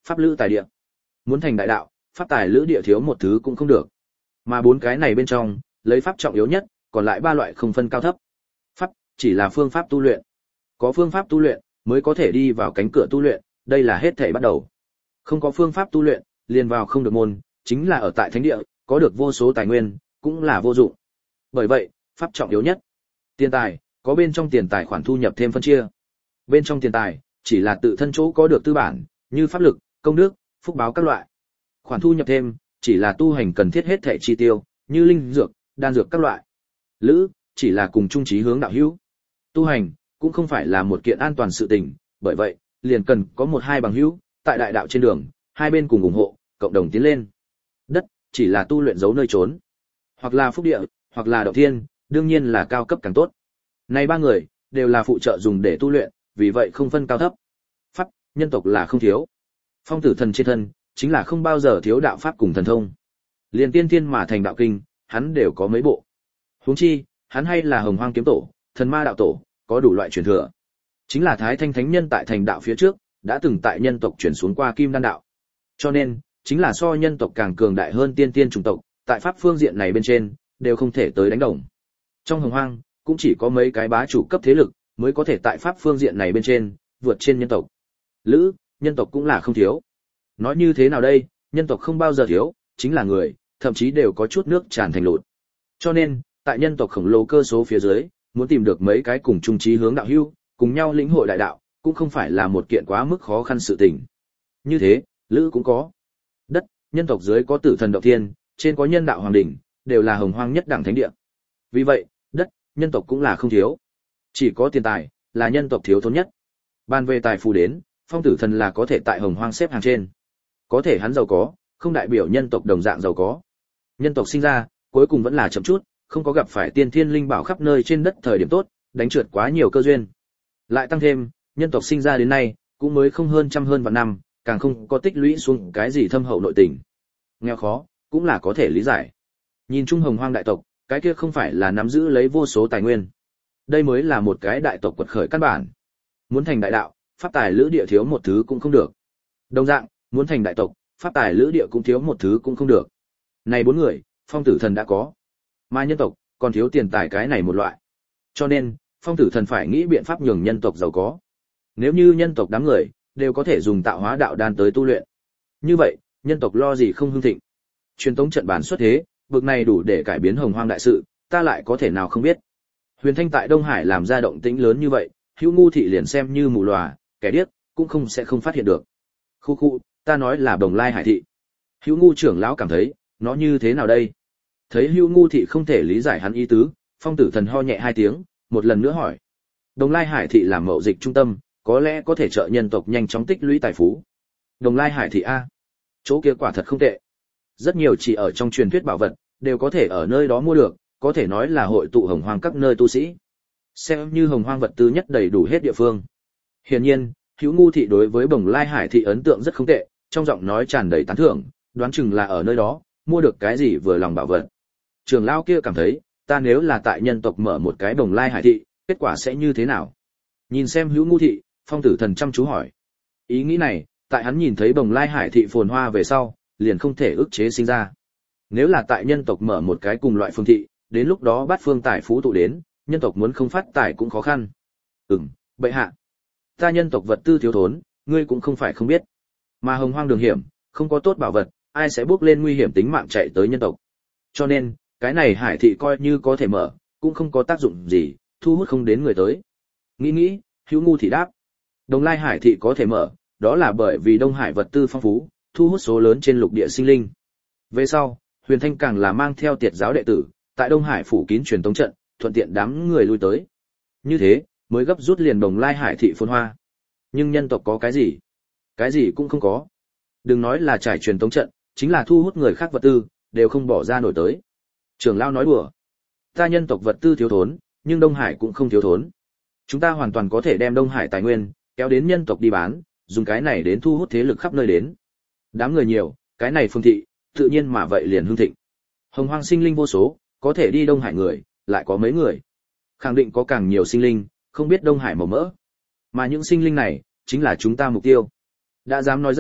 pháp lữ tài địa. Muốn thành đại đạo, pháp tài lữ địa thiếu một thứ cũng không được. Mà bốn cái này bên trong, lấy pháp trọng yếu nhất, còn lại ba loại không phân cao thấp. Pháp chỉ là phương pháp tu luyện. Có phương pháp tu luyện mới có thể đi vào cánh cửa tu luyện, đây là hết thảy bắt đầu. Không có phương pháp tu luyện, liền vào không được môn, chính là ở tại thánh địa, có được vô số tài nguyên, cũng là vô dụng. Bởi vậy, pháp trọng yếu nhất. Tiền tài, có bên trong tiền tài khoản thu nhập thêm phân chia. Bên trong tiền tài, chỉ là tự thân chỗ có được tư bản, như pháp lực, công đức, phúc báo các loại. Khoản thu nhập thêm, chỉ là tu hành cần thiết hết thảy chi tiêu, như linh dược, đan dược các loại. Lữ, chỉ là cùng chung chí hướng đạo hữu. Tu hành, cũng không phải là một kiện an toàn sự tình, bởi vậy, liền cần có một hai bằng hữu, tại đại đạo trên đường, hai bên cùng ủng hộ, cộng đồng tiến lên. Đất, chỉ là tu luyện giấu nơi trốn. Hoặc là phúc địa, hoặc là động thiên, đương nhiên là cao cấp càng tốt. Này ba người, đều là phụ trợ dùng để tu luyện, vì vậy không phân cao thấp. Pháp, nhân tộc là không thiếu. Phong tử thần trên thân, chính là không bao giờ thiếu đạo pháp cùng thần thông. Liền tiên thiên mà thành đạo kinh, hắn đều có mấy bộ. Huống chi, hắn hay là hồng hoang kiếm tổ, thần ma đạo tổ, có đủ loại truyền thừa. Chính là Thái Thanh Thánh Nhân tại thành đạo phía trước, đã từng tại nhân tộc chuyển xuống qua kim đan đạo. Cho nên, chính là so nhân tộc càng cường đại hơn tiên tiên chủng tộc, tại pháp phương diện này bên trên, đều không thể tới đánh đồng. Trong hồng hoang, cũng chỉ có mấy cái bá chủ cấp thế lực, mới có thể tại pháp phương diện này bên trên, vượt trên nhân tộc. Lữ, nhân tộc cũng là không thiếu. Nói như thế nào đây, nhân tộc không bao giờ thiếu, chính là người, thậm chí đều có chút nước tràn thành lụt. Cho nên, tại nhân tộc khổng lồ cơ số phía dưới, muốn tìm được mấy cái cùng chung chí hướng đạo hữu, cùng nhau lĩnh hội đại đạo, cũng không phải là một kiện quá mức khó khăn sự tình. Như thế, lữ cũng có. Đất, nhân tộc dưới có tử thần động thiên, trên có nhân đạo hoàng đỉnh, đều là hồng hoang nhất đẳng thánh địa. Vì vậy, đất, nhân tộc cũng là không thiếu. Chỉ có tiền tài, là nhân tộc thiếu thốn nhất. Ban về tài phú đến, phong tử thần là có thể tại hồng hoang xếp hàng trên. Có thể hắn giàu có, không đại biểu nhân tộc đồng dạng giàu có. Nhân tộc sinh ra, cuối cùng vẫn là chậm chút, không có gặp phải tiên thiên linh bảo khắp nơi trên đất thời điểm tốt, đánh trượt quá nhiều cơ duyên. Lại tăng thêm, nhân tộc sinh ra đến nay, cũng mới không hơn trăm hơn vạn năm, càng không có tích lũy xuống cái gì thâm hậu nội tình. Nghèo khó, cũng là có thể lý giải. Nhìn chung hồng hoang đại tộc, cái kia không phải là nắm giữ lấy vô số tài nguyên. Đây mới là một cái đại tộc quật khởi căn bản. Muốn thành đại đạo, pháp tài lữ địa thiếu một thứ cũng không được. Đồng dạng, muốn thành đại tộc, pháp tài lữ địa cũng thiếu một thứ cũng không được. Này bốn người, phong tử thần đã có. Mà nhân tộc, còn thiếu tiền tài cái này một loại. Cho nên, phong tử thần phải nghĩ biện pháp nhường nhân tộc giàu có. Nếu như nhân tộc đám người, đều có thể dùng tạo hóa đạo đan tới tu luyện. Như vậy, nhân tộc lo gì không hưng thịnh. Truyền tống trận bản xuất thế, vực này đủ để cải biến hồng hoang đại sự, ta lại có thể nào không biết. Huyền Thanh tại Đông Hải làm ra động tĩnh lớn như vậy, Hữu Ngu thị liền xem như mù lòa, kẻ điếc, cũng không sẽ không phát hiện được. Khu khu, ta nói là Đồng Lai Hải thị. Hữu Ngu trưởng lão cảm thấy, nó như thế nào đây? Thấy Hữu Ngu thị không thể lý giải hắn ý tứ, phong tử thần ho nhẹ hai tiếng, một lần nữa hỏi. Đồng Lai Hải thị làm mậu dịch trung tâm, có lẽ có thể trợ nhân tộc nhanh chóng tích lũy tài phú. Đồng Lai Hải thị a, chỗ kia quả thật không tệ. Rất nhiều chỉ ở trong truyền thuyết bảo vật, đều có thể ở nơi đó mua được, có thể nói là hội tụ hồng hoang các nơi tu sĩ. Xem như hồng hoang vật tư nhất đầy đủ hết địa phương. Hiển nhiên, Hữu Ngu thị đối với Đồng Lai Hải thị ấn tượng rất không tệ, trong giọng nói tràn đầy tán thưởng, đoán chừng là ở nơi đó, mua được cái gì vừa lòng bảo vật. Trường lão kia cảm thấy, ta nếu là tại nhân tộc mở một cái Đồng Lai Hải thị, kết quả sẽ như thế nào? Nhìn xem Hữu Ngu thị, phong tử thần chăm chú hỏi. Ý nghĩ này, tại hắn nhìn thấy Đồng Lai Hải thị phồn hoa về sau, liền không thể ức chế sinh ra. Nếu là tại nhân tộc mở một cái cùng loại phương thị, đến lúc đó bát phương tài phú tụ đến, nhân tộc muốn không phát tài cũng khó khăn. Ừm, bệ hạ. Ta nhân tộc vật tư thiếu thốn, ngươi cũng không phải không biết. Mà hồng hoang đường hiểm, không có tốt bảo vật, ai sẽ bước lên nguy hiểm tính mạng chạy tới nhân tộc. Cho nên, cái này Hải thị coi như có thể mở, cũng không có tác dụng gì, thu hút không đến người tới. Nghĩ nghĩ, Hữu Ngu thị đáp. Đồng Lai Hải thị có thể mở, đó là bởi vì Đông Hải vật tư phong phú, thu hút số lớn trên lục địa sinh linh. Về sau, Huyền Thanh càng là mang theo tiệt giáo đệ tử, tại Đông Hải phủ kín truyền tống trận, thuận tiện đám người lui tới. Như thế, mới gấp rút liền Đồng Lai Hải thị phồn hoa. Nhưng nhân tộc có cái gì? Cái gì cũng không có. Đừng nói là trải truyền tống trận, chính là thu hút người khác vật tư, đều không bỏ ra nổi tới. Trưởng lão nói đùa. Ta nhân tộc vật tư thiếu thốn, nhưng Đông Hải cũng không thiếu thốn. Chúng ta hoàn toàn có thể đem Đông Hải tài nguyên kéo đến nhân tộc đi bán, dùng cái này đến thu hút thế lực khắp nơi đến. Đám người nhiều, cái này phương thị, tự nhiên mà vậy liền hưng thịnh. Hồng hoang sinh linh vô số, có thể đi Đông Hải người, lại có mấy người. Khẳng định có càng nhiều sinh linh, không biết Đông Hải màu mỡ. Mà những sinh linh này, chính là chúng ta mục tiêu. Đã dám nói ra,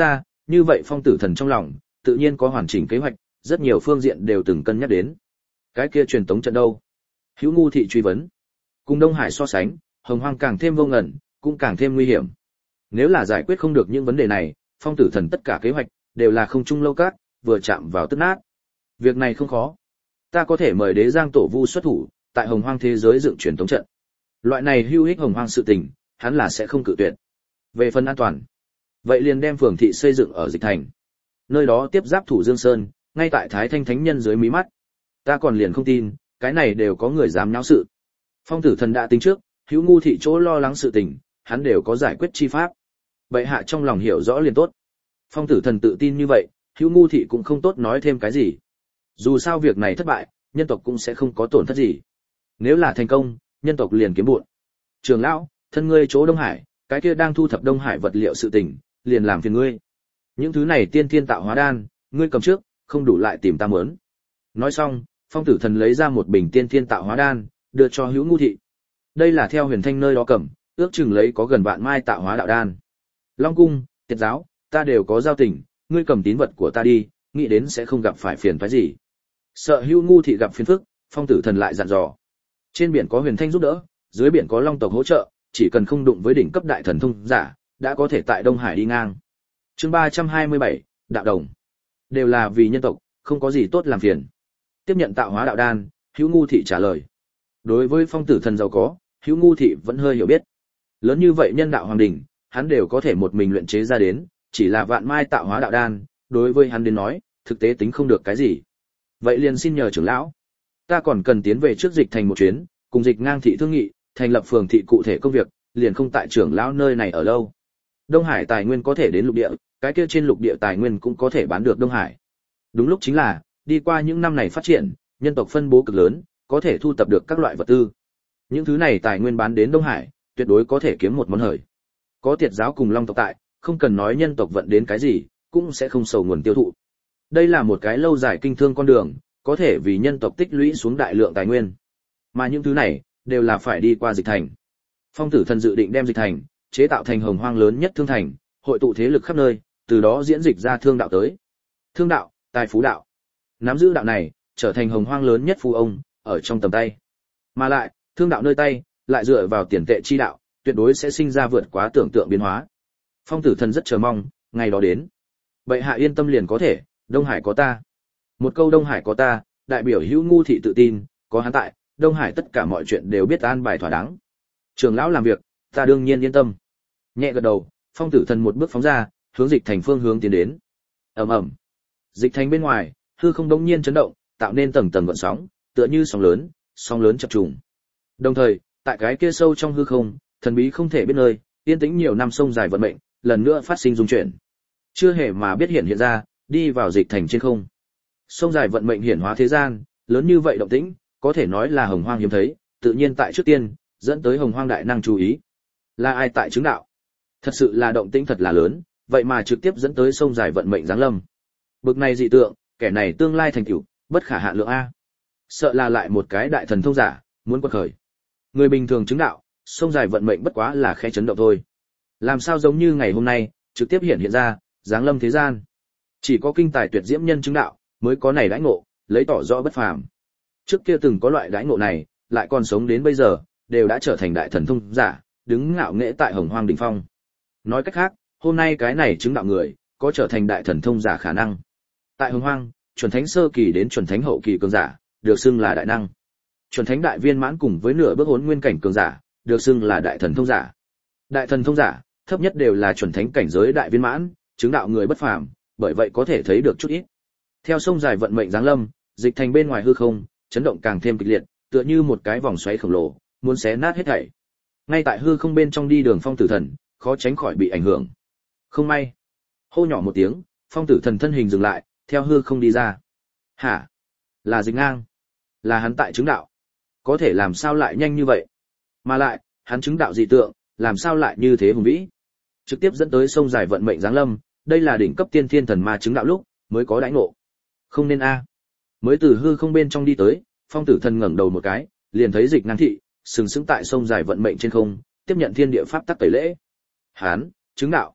như vậy Phong Tử Thần trong lòng tự nhiên có hoàn chỉnh kế hoạch, rất nhiều phương diện đều từng cân nhắc đến. Cái kia truyền tống trận đâu? Hữu Ngu thị truy vấn. Cùng Đông Hải so sánh, Hồng Hoang càng thêm vô ngần, cũng càng thêm nguy hiểm. Nếu là giải quyết không được những vấn đề này, Phong Tử Thần tất cả kế hoạch đều là không trung lâu cát, vừa chạm vào tất nát. Việc này không khó. Ta có thể mời Đế Giang Tổ Vu xuất thủ, tại Hồng Hoang thế giới dựng truyền tống trận. Loại này hữu ích Hồng Hoang sự tình, hắn là sẽ không cự tuyệt. Về phần an toàn, vậy liền đem phường thị xây dựng ở Dịch Thành. Nơi đó tiếp giáp Thủ Dương Sơn, ngay tại Thái Thanh Thánh Nhân dưới mí mắt. Ta còn liền không tin, cái này đều có người dám náo sự. Phong Tử Thần đã tính trước, Hữu Ngu thị chỗ lo lắng sự tình, hắn đều có giải quyết chi pháp. Bệ hạ trong lòng hiểu rõ liền tốt. Phong Tử Thần tự tin như vậy, Hữu Ngu thị cũng không tốt nói thêm cái gì. Dù sao việc này thất bại, nhân tộc cũng sẽ không có tổn thất gì. Nếu là thành công, nhân tộc liền kiếm bộn. Trường lão, thân ngươi chỗ Đông Hải, cái kia đang thu thập Đông Hải vật liệu sự tình, liền làm phiền ngươi. Những thứ này tiên thiên tạo hóa đan, ngươi cầm trước, không đủ lại tìm ta mớn. Nói xong, Phong Tử Thần lấy ra một bình tiên thiên tạo hóa đan, đưa cho Hữu Ngu thị. Đây là theo Huyền Thanh nơi đó cầm, ước chừng lấy có gần vạn mai tạo hóa đạo đan. Long cung, Tiệt giáo, ta đều có giao tình, ngươi cầm tín vật của ta đi, nghĩ đến sẽ không gặp phải phiền phức gì. Sợ Hữu Ngu thị gặp phiền phức, Phong Tử Thần lại dặn dò. Trên biển có Huyền Thanh giúp đỡ, dưới biển có Long tộc hỗ trợ, chỉ cần không đụng với đỉnh cấp đại thần thông giả, đã có thể tại Đông Hải đi ngang. Chương ba trăm hai mươi bảy, Đạo Đồng. Đều là vì nhân tộc, không có gì tốt làm phiền. Tiếp nhận tạo hóa đạo đan, Hữu Ngu thị trả lời. Đối với Phong Tử Thần giàu có, Hữu Ngu thị vẫn hơi hiểu biết. Lớn như vậy nhân đạo hoàng đỉnh, hắn đều có thể một mình luyện chế ra đến, chỉ là vạn mai tạo hóa đạo đan, đối với hắn đến nói, thực tế tính không được cái gì. Vậy liền xin nhờ trưởng lão, ta còn cần tiến về trước Dịch Thành một chuyến, cùng Dịch Ngang thị thương nghị, thành lập phường thị cụ thể công việc, liền không tại trưởng lão nơi này ở lâu. Đông Hải tài nguyên có thể đến lục địa, cái kia trên lục địa tài nguyên cũng có thể bán được Đông Hải. Đúng lúc chính là, đi qua những năm này phát triển, nhân tộc phân bố cực lớn, có thể thu tập được các loại vật tư. Những thứ này tài nguyên bán đến Đông Hải, tuyệt đối có thể kiếm một món hời. Có Tiệt giáo cùng Long tộc tại, không cần nói nhân tộc vận đến cái gì, cũng sẽ không sầu nguồn tiêu thụ. Đây là một cái lâu dài kinh thương con đường, có thể vì nhân tộc tích lũy xuống đại lượng tài nguyên. Mà những thứ này, đều là phải đi qua Dịch Thành. Phong Tử Thần dự định đem Dịch Thành chế tạo thành Hồng Hoang lớn nhất thương thành, hội tụ thế lực khắp nơi, từ đó diễn dịch ra thương đạo tới. Thương đạo, tài phú đạo. Nắm giữ đạo này, trở thành Hồng Hoang lớn nhất phú ông, ở trong tầm tay. Mà lại, thương đạo nơi tay, lại dựa vào tiền tệ chi đạo, tuyệt đối sẽ sinh ra vượt quá tưởng tượng biến hóa. Phong Tử Thần rất chờ mong, ngày đó đến. Bệ hạ yên tâm liền có thể, Đông Hải có ta. Một câu Đông Hải có ta, đại biểu Hữu Ngu thị tự tin, có hắn tại, Đông Hải tất cả mọi chuyện đều biết an bài thỏa đáng. Trưởng lão làm việc, ta đương nhiên yên tâm. Nhẹ gật đầu, Phong Tử Thần một bước phóng ra, hướng Dịch Thành phương hướng tiến đến. Ầm ầm. Dịch Thành bên ngoài, hư không đống nhiên chấn động, tạo nên tầng tầng gợn sóng, tựa như sóng lớn, sóng lớn chập trùng. Đồng thời, tại cái kia sâu trong hư không, thần bí không thể biết nơi, yên tĩnh nhiều năm sông dài vận mệnh, lần nữa phát sinh dung chuyển. Chưa hề mà biết hiện hiện ra, đi vào Dịch Thành trên không. Sông dài vận mệnh hiển hóa thế gian, lớn như vậy động tĩnh, có thể nói là Hồng Hoang hiếm thấy, tự nhiên tại trước tiên, dẫn tới Hồng Hoang đại năng chú ý. Là ai tại chứng đạo? Thật sự là động tĩnh thật là lớn, vậy mà trực tiếp dẫn tới sông dài vận mệnh giáng lâm. Bực này dị tượng, kẻ này tương lai thành tựu, bất khả hạn lượng a. Sợ là lại một cái đại thần thông giả, muốn quật khởi. Người bình thường chứng đạo, sông dài vận mệnh bất quá là khẽ chấn động thôi. Làm sao giống như ngày hôm nay, trực tiếp hiện hiện ra, giáng lâm thế gian. Chỉ có kinh tài tuyệt diễm nhân chứng đạo, mới có này đãi ngộ, lấy tỏ rõ bất phàm. Trước kia từng có loại đãi ngộ này, lại còn sống đến bây giờ, đều đã trở thành đại thần thông giả, đứng ngạo nghễ tại Hồng Hoang đỉnh phong. Nói cách khác, hôm nay cái này chứng đạo người, có trở thành đại thần thông giả khả năng. Tại Hồng Hoang, chuẩn thánh sơ kỳ đến chuẩn thánh hậu kỳ cường giả, được xưng là đại năng. Chuẩn thánh đại viên mãn cùng với nửa bước hỗn nguyên cảnh cường giả, được xưng là đại thần thông giả. Đại thần thông giả, thấp nhất đều là chuẩn thánh cảnh giới đại viên mãn, chứng đạo người bất phàm, bởi vậy có thể thấy được chút ít. Theo sông dài vận mệnh giáng lâm, Dịch Thành bên ngoài hư không, chấn động càng thêm kịch liệt, tựa như một cái vòng xoáy khổng lồ, muốn xé nát hết thảy. Ngay tại hư không bên trong đi đường Phong Tử Thần, khó tránh khỏi bị ảnh hưởng. Không may, hô nhỏ một tiếng, Phong Tử Thần thân hình dừng lại, theo hư không đi ra. Hả? Là Dịch Ngang? Là hắn tại chứng đạo? Có thể làm sao lại nhanh như vậy? Mà lại, hắn chứng đạo dị tượng, làm sao lại như thế hùng vĩ? Trực tiếp dẫn tới sông dài vận mệnh giáng lâm, đây là đỉnh cấp tiên thiên thần ma chứng đạo lúc mới có đãi ngộ. Không nên a. Mới từ hư không bên trong đi tới, Phong Tử Thần ngẩng đầu một cái, liền thấy Dịch Ngang thị sừng sững tại sông dài vận mệnh trên không, tiếp nhận thiên địa pháp tắc tẩy lễ. Hán, chứng đạo.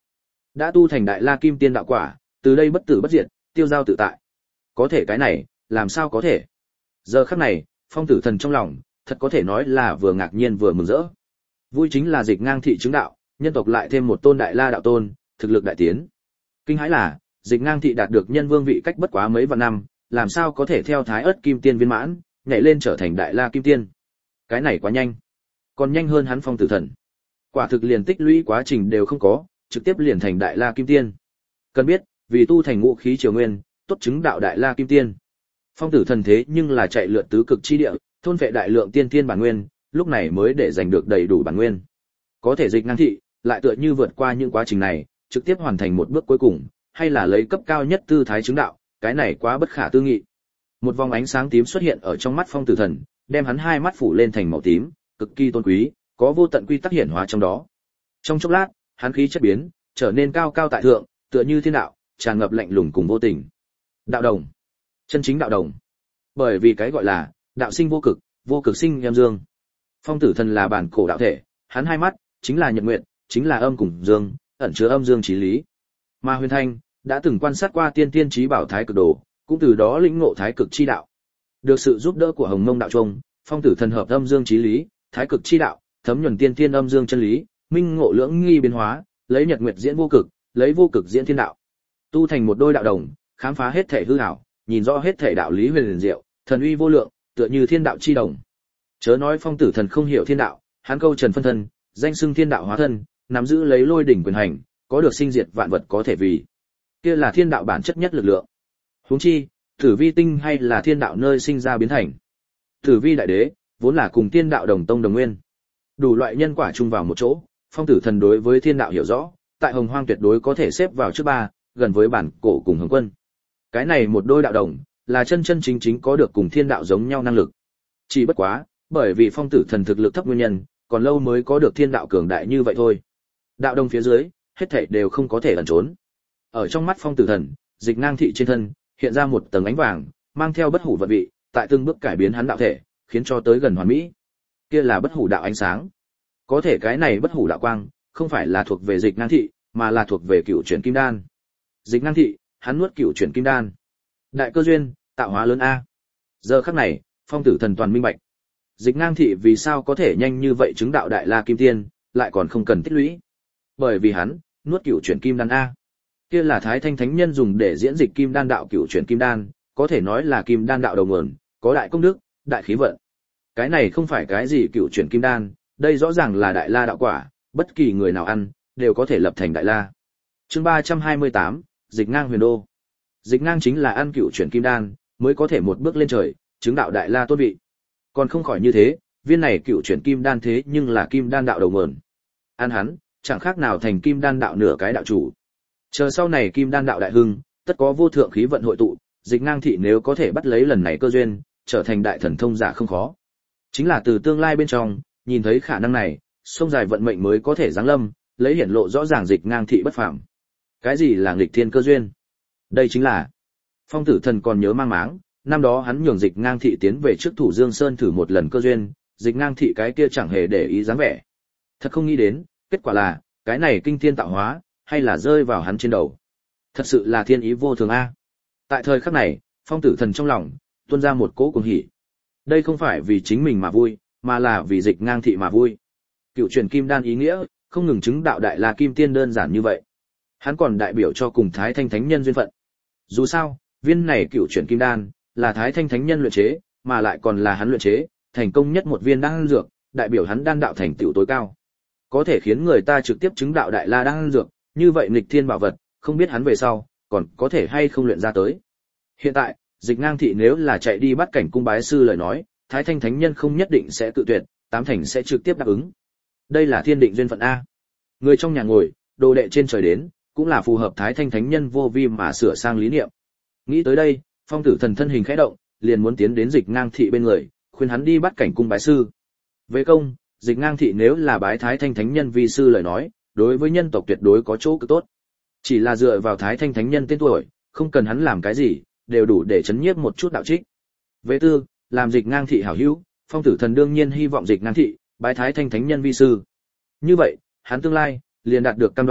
Đã tu thành Đại La Kim Tiên đạo quả, từ đây bất tử bất diệt, tiêu giao tự tại. Có thể cái này, làm sao có thể? Giờ khắc này, Phong Tử Thần trong lòng, thật có thể nói là vừa ngạc nhiên vừa mừng rỡ. Vui chính là Dịch Ngang thị chứng đạo, nhân tộc lại thêm một tôn Đại La đạo tôn, thực lực đại tiến. Kinh hãi là, Dịch Ngang thị đạt được nhân vương vị cách bất quá mấy vạn năm, làm sao có thể theo Thái Ức Kim Tiên viên mãn, nhảy lên trở thành Đại La Kim Tiên. Cái này quá nhanh, còn nhanh hơn hắn Phong Tử Thần. Quả thực liền tích lũy quá trình đều không có, trực tiếp liền thành Đại La Kim Tiên. Cần biết, vì tu thành ngũ khí triều nguyên, tốt chứng đạo Đại La Kim Tiên. Phong Tử Thần thế nhưng là chạy lượn tứ cực chi địa, thôn vệ đại lượng tiên tiên bản nguyên, lúc này mới để giành được đầy đủ bản nguyên. Có thể Dịch Ngang thị, lại tựa như vượt qua những quá trình này, trực tiếp hoàn thành một bước cuối cùng, hay là lấy cấp cao nhất tư thái chứng đạo, cái này quá bất khả tư nghị. Một vòng ánh sáng tím xuất hiện ở trong mắt Phong Tử Thần, đem hắn hai mắt phủ lên thành màu tím, cực kỳ tôn quý, có vô tận quy tắc hiển hóa trong đó. Trong chốc lát, hắn khí chất biến, trở nên cao cao tại thượng, tựa như thiên đạo, tràn ngập lạnh lùng cùng vô tình. Đạo đồng, chân chính đạo đồng. Bởi vì cái gọi là đạo sinh vô cực, vô cực sinh âm dương. Phong Tử Thần là bản cổ đạo thể, hắn hai mắt chính là nhật nguyệt, chính là âm cùng dương, ẩn chứa âm dương chí lý. Mà Huyền Thanh đã từng quan sát qua tiên tiên chí bảo thái cực đồ, cũng từ đó lĩnh ngộ thái cực chi đạo. Được sự giúp đỡ của Hồng Mông đạo trung, Phong Tử Thần hợp âm dương chí lý, thái cực chi đạo, thấm nhuần tiên tiên âm dương chân lý, minh ngộ lưỡng nghi biến hóa, lấy nhật nguyệt diễn vô cực, lấy vô cực diễn thiên đạo. Tu thành một đôi đạo đồng, khám phá hết thể hư ảo, nhìn rõ hết thể đạo lý huyền diệu, thần uy vô lượng, tựa như thiên đạo chi đồng. Chớ nói Phong Tử Thần không hiểu thiên đạo, hắn câu trần phân thân, danh xưng thiên đạo hóa thân, nắm giữ lấy lôi đỉnh quyền hành, có được sinh diệt vạn vật có thể vì. Kia là thiên đạo bản chất nhất lực lượng. Huống chi, Tử Vi tinh hay là thiên đạo nơi sinh ra biến thành. Tử Vi đại đế, vốn là cùng thiên đạo đồng tông đồng nguyên. Đủ loại nhân quả chung vào một chỗ, Phong Tử Thần đối với thiên đạo hiểu rõ, tại Hồng Hoang tuyệt đối có thể xếp vào trước ba, gần với bản cổ cùng Hồng Quân. Cái này một đôi đạo đồng, là chân chân chính chính có được cùng thiên đạo giống nhau năng lực. Chỉ bất quá, bởi vì Phong Tử Thần thực lực thấp nguyên nhân, còn lâu mới có được thiên đạo cường đại như vậy thôi. Đạo đồng phía dưới, hết thảy đều không có thể ẩn trốn. Ở trong mắt Phong Tử Thần, Dịch Ngang thị trên thân hiện ra một tầng ánh vàng, mang theo bất hủ vận vị, tại từng bước cải biến hắn đạo thể, khiến cho tới gần hoàn mỹ. Kia là bất hủ đạo ánh sáng. Có thể cái này bất hủ đạo quang, không phải là thuộc về Dịch Ngang thị, mà là thuộc về cựu chuyển kim đan. Dịch Ngang thị, hắn nuốt cựu chuyển kim đan. Đại cơ duyên, tạo hóa lớn a. Giờ khắc này, Phong Tử Thần toàn minh bạch. Dịch Ngang thị vì sao có thể nhanh như vậy chứng đạo Đại La Kim Tiên, lại còn không cần tích lũy. Bởi vì hắn nuốt cựu chuyển kim đan a. Kia là Thái Thanh Thánh Nhân dùng để diễn dịch kim đan đạo cựu chuyển kim đan, có thể nói là kim đan đạo đầu nguồn, có đại công đức, đại khí vận. Cái này không phải cái gì cựu chuyển kim đan, đây rõ ràng là Đại La đạo quả, bất kỳ người nào ăn đều có thể lập thành Đại La. Chương ba trăm hai mươi tám, Dịch Ngang huyền đô. Dịch Ngang chính là ăn cựu chuyển kim đan, mới có thể một bước lên trời, chứng đạo Đại La tôn vị. Còn không khỏi như thế, viên này cựu chuyển kim đan thế nhưng là kim đan đạo đầu nguồn. Ăn hắn, chẳng khác nào thành kim đan đạo nửa cái đạo chủ. Chờ sau này kim đan đạo đại hưng, tất có vô thượng khí vận hội tụ, Dịch Ngang thị nếu có thể bắt lấy lần này cơ duyên, trở thành đại thần thông giả không khó. Chính là từ tương lai bên trong, nhìn thấy khả năng này, sông dài vận mệnh mới có thể giáng lâm, lấy hiển lộ rõ ràng Dịch Ngang thị bất phàm. Cái gì là nghịch thiên cơ duyên? Đây chính là Phong Tử Thần còn nhớ mang máng, năm đó hắn nhường Dịch Ngang thị tiến về trước Thủ Dương Sơn thử một lần cơ duyên, Dịch Ngang thị cái kia chẳng hề để ý dáng vẻ. Thật không nghĩ đến, kết quả là, cái này kinh thiên tạo hóa, hay là rơi vào hắn trên đầu. Thật sự là thiên ý vô thường a. Tại thời khắc này, Phong Tử Thần trong lòng tuôn ra một cỗ cuồng hỉ. Đây không phải vì chính mình mà vui, mà là vì Dịch Ngang thị mà vui. Cựu truyền kim đan ý nghĩa, không ngừng chứng đạo Đại La Kim Tiên đơn giản như vậy. Hắn còn đại biểu cho cùng Thái Thanh Thánh Nhân duyên phận. Dù sao, viên này cựu truyền kim đan là Thái Thanh Thánh Nhân luyện chế, mà lại còn là hắn luyện chế, thành công nhất một viên đan dược, đại biểu hắn đan đạo thành tựu tối cao. Có thể khiến người ta trực tiếp chứng đạo Đại La đan dược, như vậy nghịch thiên bảo vật, không biết hắn về sau còn có thể hay không luyện ra tới. Hiện tại, Dịch Ngang thị nếu là chạy đi bắt cảnh cung bái sư lời nói, Thái Thanh Thánh Nhân không nhất định sẽ cự tuyệt, tám thành sẽ trực tiếp đáp ứng. Đây là thiên định duyên phận a. Người trong nhà ngồi, đồ đệ trên trời đến, cũng là phù hợp Thái Thanh Thánh Nhân vô vi mà sửa sang lý niệm. Nghĩ tới đây, Phong Tử Thần thân hình khẽ động, liền muốn tiến đến Dịch Ngang thị bên người, khuyên hắn đi bắt cảnh cung bái sư. Về công, Dịch Ngang thị nếu là bái Thái Thanh Thánh Nhân vi sư lời nói, đối với nhân tộc tuyệt đối có chỗ cực tốt. Chỉ là dựa vào Thái Thanh Thánh Nhân tên tuổi, không cần hắn làm cái gì, đều đủ để chấn nhiếp một chút đạo trích. Về tư, làm Dịch Ngang thị hảo hữu, Phong Tử Thần đương nhiên hy vọng Dịch Ngang thị bái Thái Thanh Thánh Nhân vi sư. Như vậy, hắn tương lai liền đạt được cam đoan,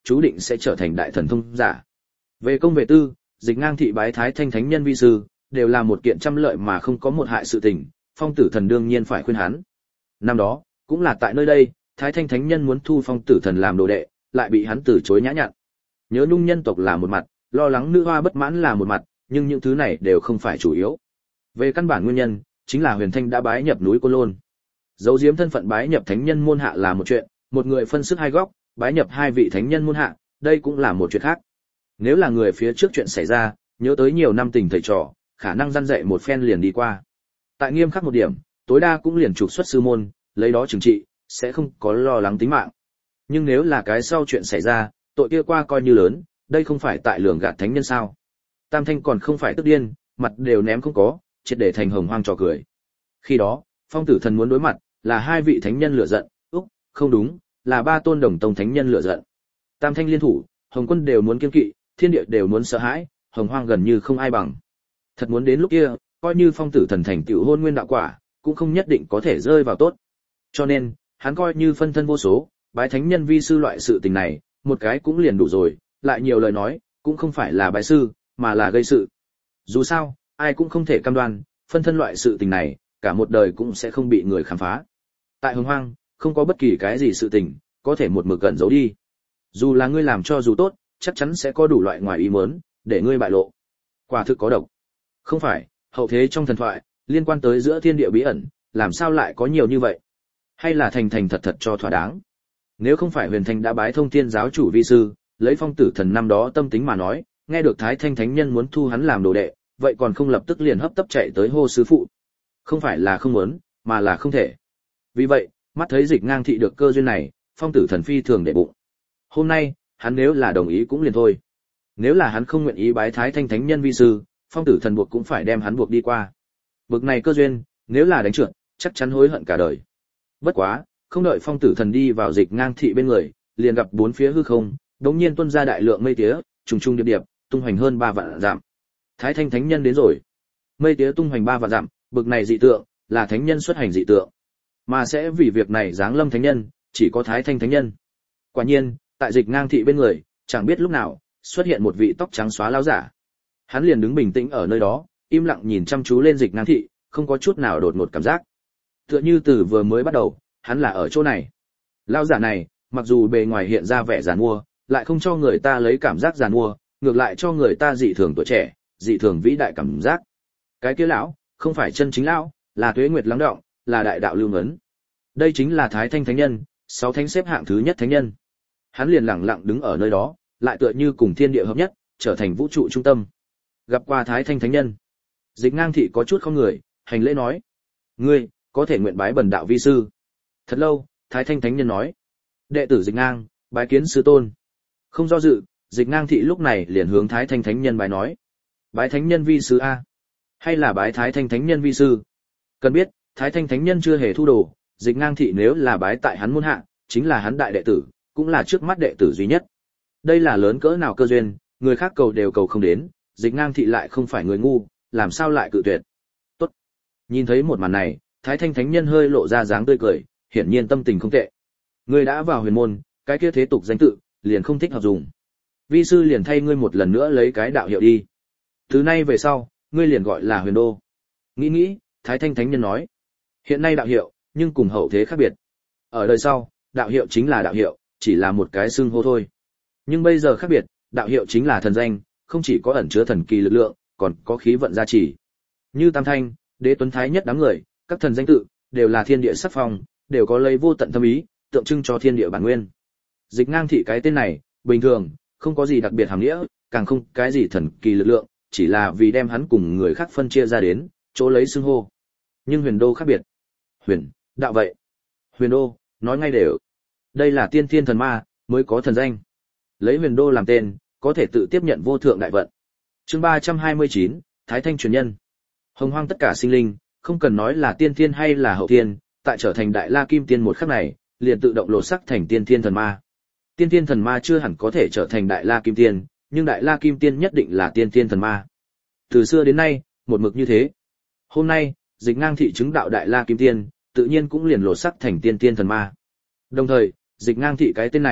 chú định sẽ trở thành đại thần thông giả. Về công về tư, Dịch Ngang thị bái Thái Thanh Thánh Nhân vi sư, đều là một kiện trăm lợi mà không có một hại sự tình, Phong Tử Thần đương nhiên phải khuyên hắn. Năm đó, cũng là tại nơi đây, Thái Thanh Thánh Nhân muốn thu Phong Tử Thần làm đồ đệ, lại bị hắn từ chối nhã nhặn. Nhớ nhung nhân tộc là một mặt, lo lắng nữ hoa bất mãn là một mặt, nhưng những thứ này đều không phải chủ yếu. Về căn bản nguyên nhân, chính là Huyền Thanh đã bái nhập núi Côn Lôn. Giấu giếm thân phận bái nhập thánh nhân môn hạ là một chuyện, một người phân sức hai góc, bái nhập hai vị thánh nhân môn hạ, đây cũng là một chuyện khác. Nếu là người phía trước chuyện xảy ra, nhớ tới nhiều năm tình thầy trò, khả năng răn dạy một phen liền đi qua. Tại nghiêm khắc một điểm, tối đa cũng liền trục xuất sư môn, lấy đó trừng trị, sẽ không có lo lắng tính mạng. Nhưng nếu là cái sau chuyện xảy ra, tội kia qua coi như lớn, đây không phải tại lường gạt thánh nhân sao? Tam Thanh còn không phải tức điên, mặt đều ném không có, triệt để thành hồng hoang trò cười. Khi đó, Phong Tử Thần muốn đối mặt là hai vị thánh nhân lửa giận, úc, không đúng, là ba tôn đồng tông thánh nhân lửa giận. Tam Thanh liên thủ, Hồng Quân đều muốn kiêng kỵ, thiên địa đều muốn sợ hãi, hồng hoang gần như không ai bằng. Thật muốn đến lúc kia, coi như Phong Tử Thần thành tựu hôn nguyên đạo quả, cũng không nhất định có thể rơi vào tốt. Cho nên, hắn coi như phân thân vô số, bái thánh nhân vi sư loại sự tình này, một cái cũng liền đủ rồi, lại nhiều lời nói, cũng không phải là bái sư, mà là gây sự. Dù sao, ai cũng không thể cam đoan, phân thân loại sự tình này, cả một đời cũng sẽ không bị người khám phá. Tại hồng hoang, không có bất kỳ cái gì sự tình, có thể một mực gần giấu đi. Dù là ngươi làm cho dù tốt, chắc chắn sẽ có đủ loại ngoài ý muốn, để ngươi bại lộ. Quả thực có độc. Không phải, hậu thế trong thần thoại, liên quan tới giữa thiên địa bí ẩn, làm sao lại có nhiều như vậy? Hay là thành thành thật thật cho thỏa đáng? Nếu không phải Huyền Thanh đã bái thông thiên giáo chủ vi sư, lấy Phong Tử Thần năm đó tâm tính mà nói, nghe được Thái Thanh Thánh Nhân muốn thu hắn làm đồ đệ, vậy còn không lập tức liền hấp tấp chạy tới hô sư phụ. Không phải là không muốn, mà là không thể. Vì vậy, mắt thấy Dịch Ngang thị được cơ duyên này, Phong Tử Thần phi thường để bụng. Hôm nay, hắn nếu là đồng ý cũng liền thôi. Nếu là hắn không nguyện ý bái Thái Thanh Thánh Nhân vi sư, Phong Tử Thần buộc cũng phải đem hắn buộc đi qua. Bực này cơ duyên, nếu là đánh trượt, chắc chắn hối hận cả đời. Bất quá, không đợi Phong Tử Thần đi vào Dịch Ngang thị bên người, liền gặp bốn phía hư không, đống nhiên tuôn ra đại lượng mây tía, trùng trùng điệp điệp, tung hoành hơn ba vạn dặm. Thái Thanh Thánh Nhân đến rồi. Mây tía tung hoành ba vạn dặm, bực này dị tượng, là thánh nhân xuất hành dị tượng. Mà sẽ vì việc này giáng lâm thánh nhân, chỉ có Thái Thanh Thánh Nhân. Quả nhiên, tại Dịch Ngang thị bên người, chẳng biết lúc nào, xuất hiện một vị tóc trắng xóa lão giả. Hắn liền đứng bình tĩnh ở nơi đó, im lặng nhìn chăm chú lên Dịch Ngang thị, không có chút nào đột ngột cảm giác. Tựa như từ vừa mới bắt đầu, hắn là ở chỗ này. Lão giả này, mặc dù bề ngoài hiện ra vẻ giàn mua, lại không cho người ta lấy cảm giác giàn mua, ngược lại cho người ta dị thường tuổi trẻ, dị thường vĩ đại cảm giác. Cái kia lão, không phải chân chính lão, là tuế nguyệt lắng đọng, là đại đạo lưu ngấn. Đây chính là Thái Thanh Thánh Nhân, sáu thánh xếp hạng thứ nhất thánh nhân. Hắn liền lặng lặng đứng ở nơi đó, lại tựa như cùng thiên địa hợp nhất, trở thành vũ trụ trung tâm. Gặp qua Thái Thanh Thánh Nhân, Dịch Ngang thị có chút không người, hành lễ nói: "Ngươi có thể nguyện bái bần đạo vi sư." Thật lâu, Thái Thanh Thánh Nhân nói: "Đệ tử Dịch Ngang, bái kiến sư tôn." Không do dự, Dịch Ngang thị lúc này liền hướng Thái Thanh Thánh Nhân bái nói: "Bái Thánh Nhân vi sư a, hay là bái Thái Thanh Thánh Nhân vi sư?" Cần biết, Thái Thanh Thánh Nhân chưa hề thu đồ, Dịch Ngang thị nếu là bái tại hắn môn hạ, chính là hắn đại đệ tử, cũng là trước mắt đệ tử duy nhất. Đây là lớn cỡ nào cơ duyên, người khác cầu đều cầu không đến, Dịch Ngang thị lại không phải người ngu, làm sao lại cự tuyệt. Tốt. Nhìn thấy một màn này, Thái Thanh Thánh Nhân hơi lộ ra dáng tươi cười, hiển nhiên tâm tình không tệ. Ngươi đã vào huyền môn, cái kia thế tục danh tự, liền không thích hợp dùng. Vi sư liền thay ngươi một lần nữa lấy cái đạo hiệu đi. Từ nay về sau, ngươi liền gọi là Huyền Đô. Nghĩ nghĩ, Thái Thanh Thánh Nhân nói: Hiện nay đạo hiệu, nhưng cùng hậu thế khác biệt. Ở đời sau, đạo hiệu chính là đạo hiệu, chỉ là một cái xưng hô thôi. Nhưng bây giờ khác biệt, đạo hiệu chính là thần danh, không chỉ có ẩn chứa thần kỳ lực lượng, còn có khí vận gia trì. Như Tam Thanh, Đế Tuấn Thái nhất đám người, các thần danh tự đều là thiên địa sắc phong, đều có lấy vô tận thâm ý, tượng trưng cho thiên địa bản nguyên. Dịch Ngang thị cái tên này, bình thường, không có gì đặc biệt hàm nghĩa, càng không cái gì thần kỳ lực lượng, chỉ là vì đem hắn cùng người khác phân chia ra đến, chỗ lấy xưng hô. Nhưng Huyền Đô khác biệt. Huyền, đạo vậy. Huyền Đô, nói ngay đều. Đây là tiên thiên thần ma, mới có thần danh. Lấy Huyền Đô làm tên, có thể tự tiếp nhận vô thượng đại vận. Chương ba trăm hai mươi chín, Thái Thanh truyền nhân. Hồng hoang tất cả sinh linh, không cần nói là tiên thiên hay là hậu thiên, tại trở thành đại la kim tiên một khắc này, liền tự động lột sắc thành tiên thiên thần ma. Tiên thiên thần ma chưa hẳn có thể trở thành đại la kim tiên, nhưng đại la kim tiên nhất định là tiên thiên thần ma. Từ xưa đến nay, một mực như thế. Hôm nay, Dịch Ngang thị chứng đạo đại la kim tiên, tự nhiên cũng liền lột sắc thành tiên thiên thần ma. Đồng thời, Dịch Ngang thị cái tên này,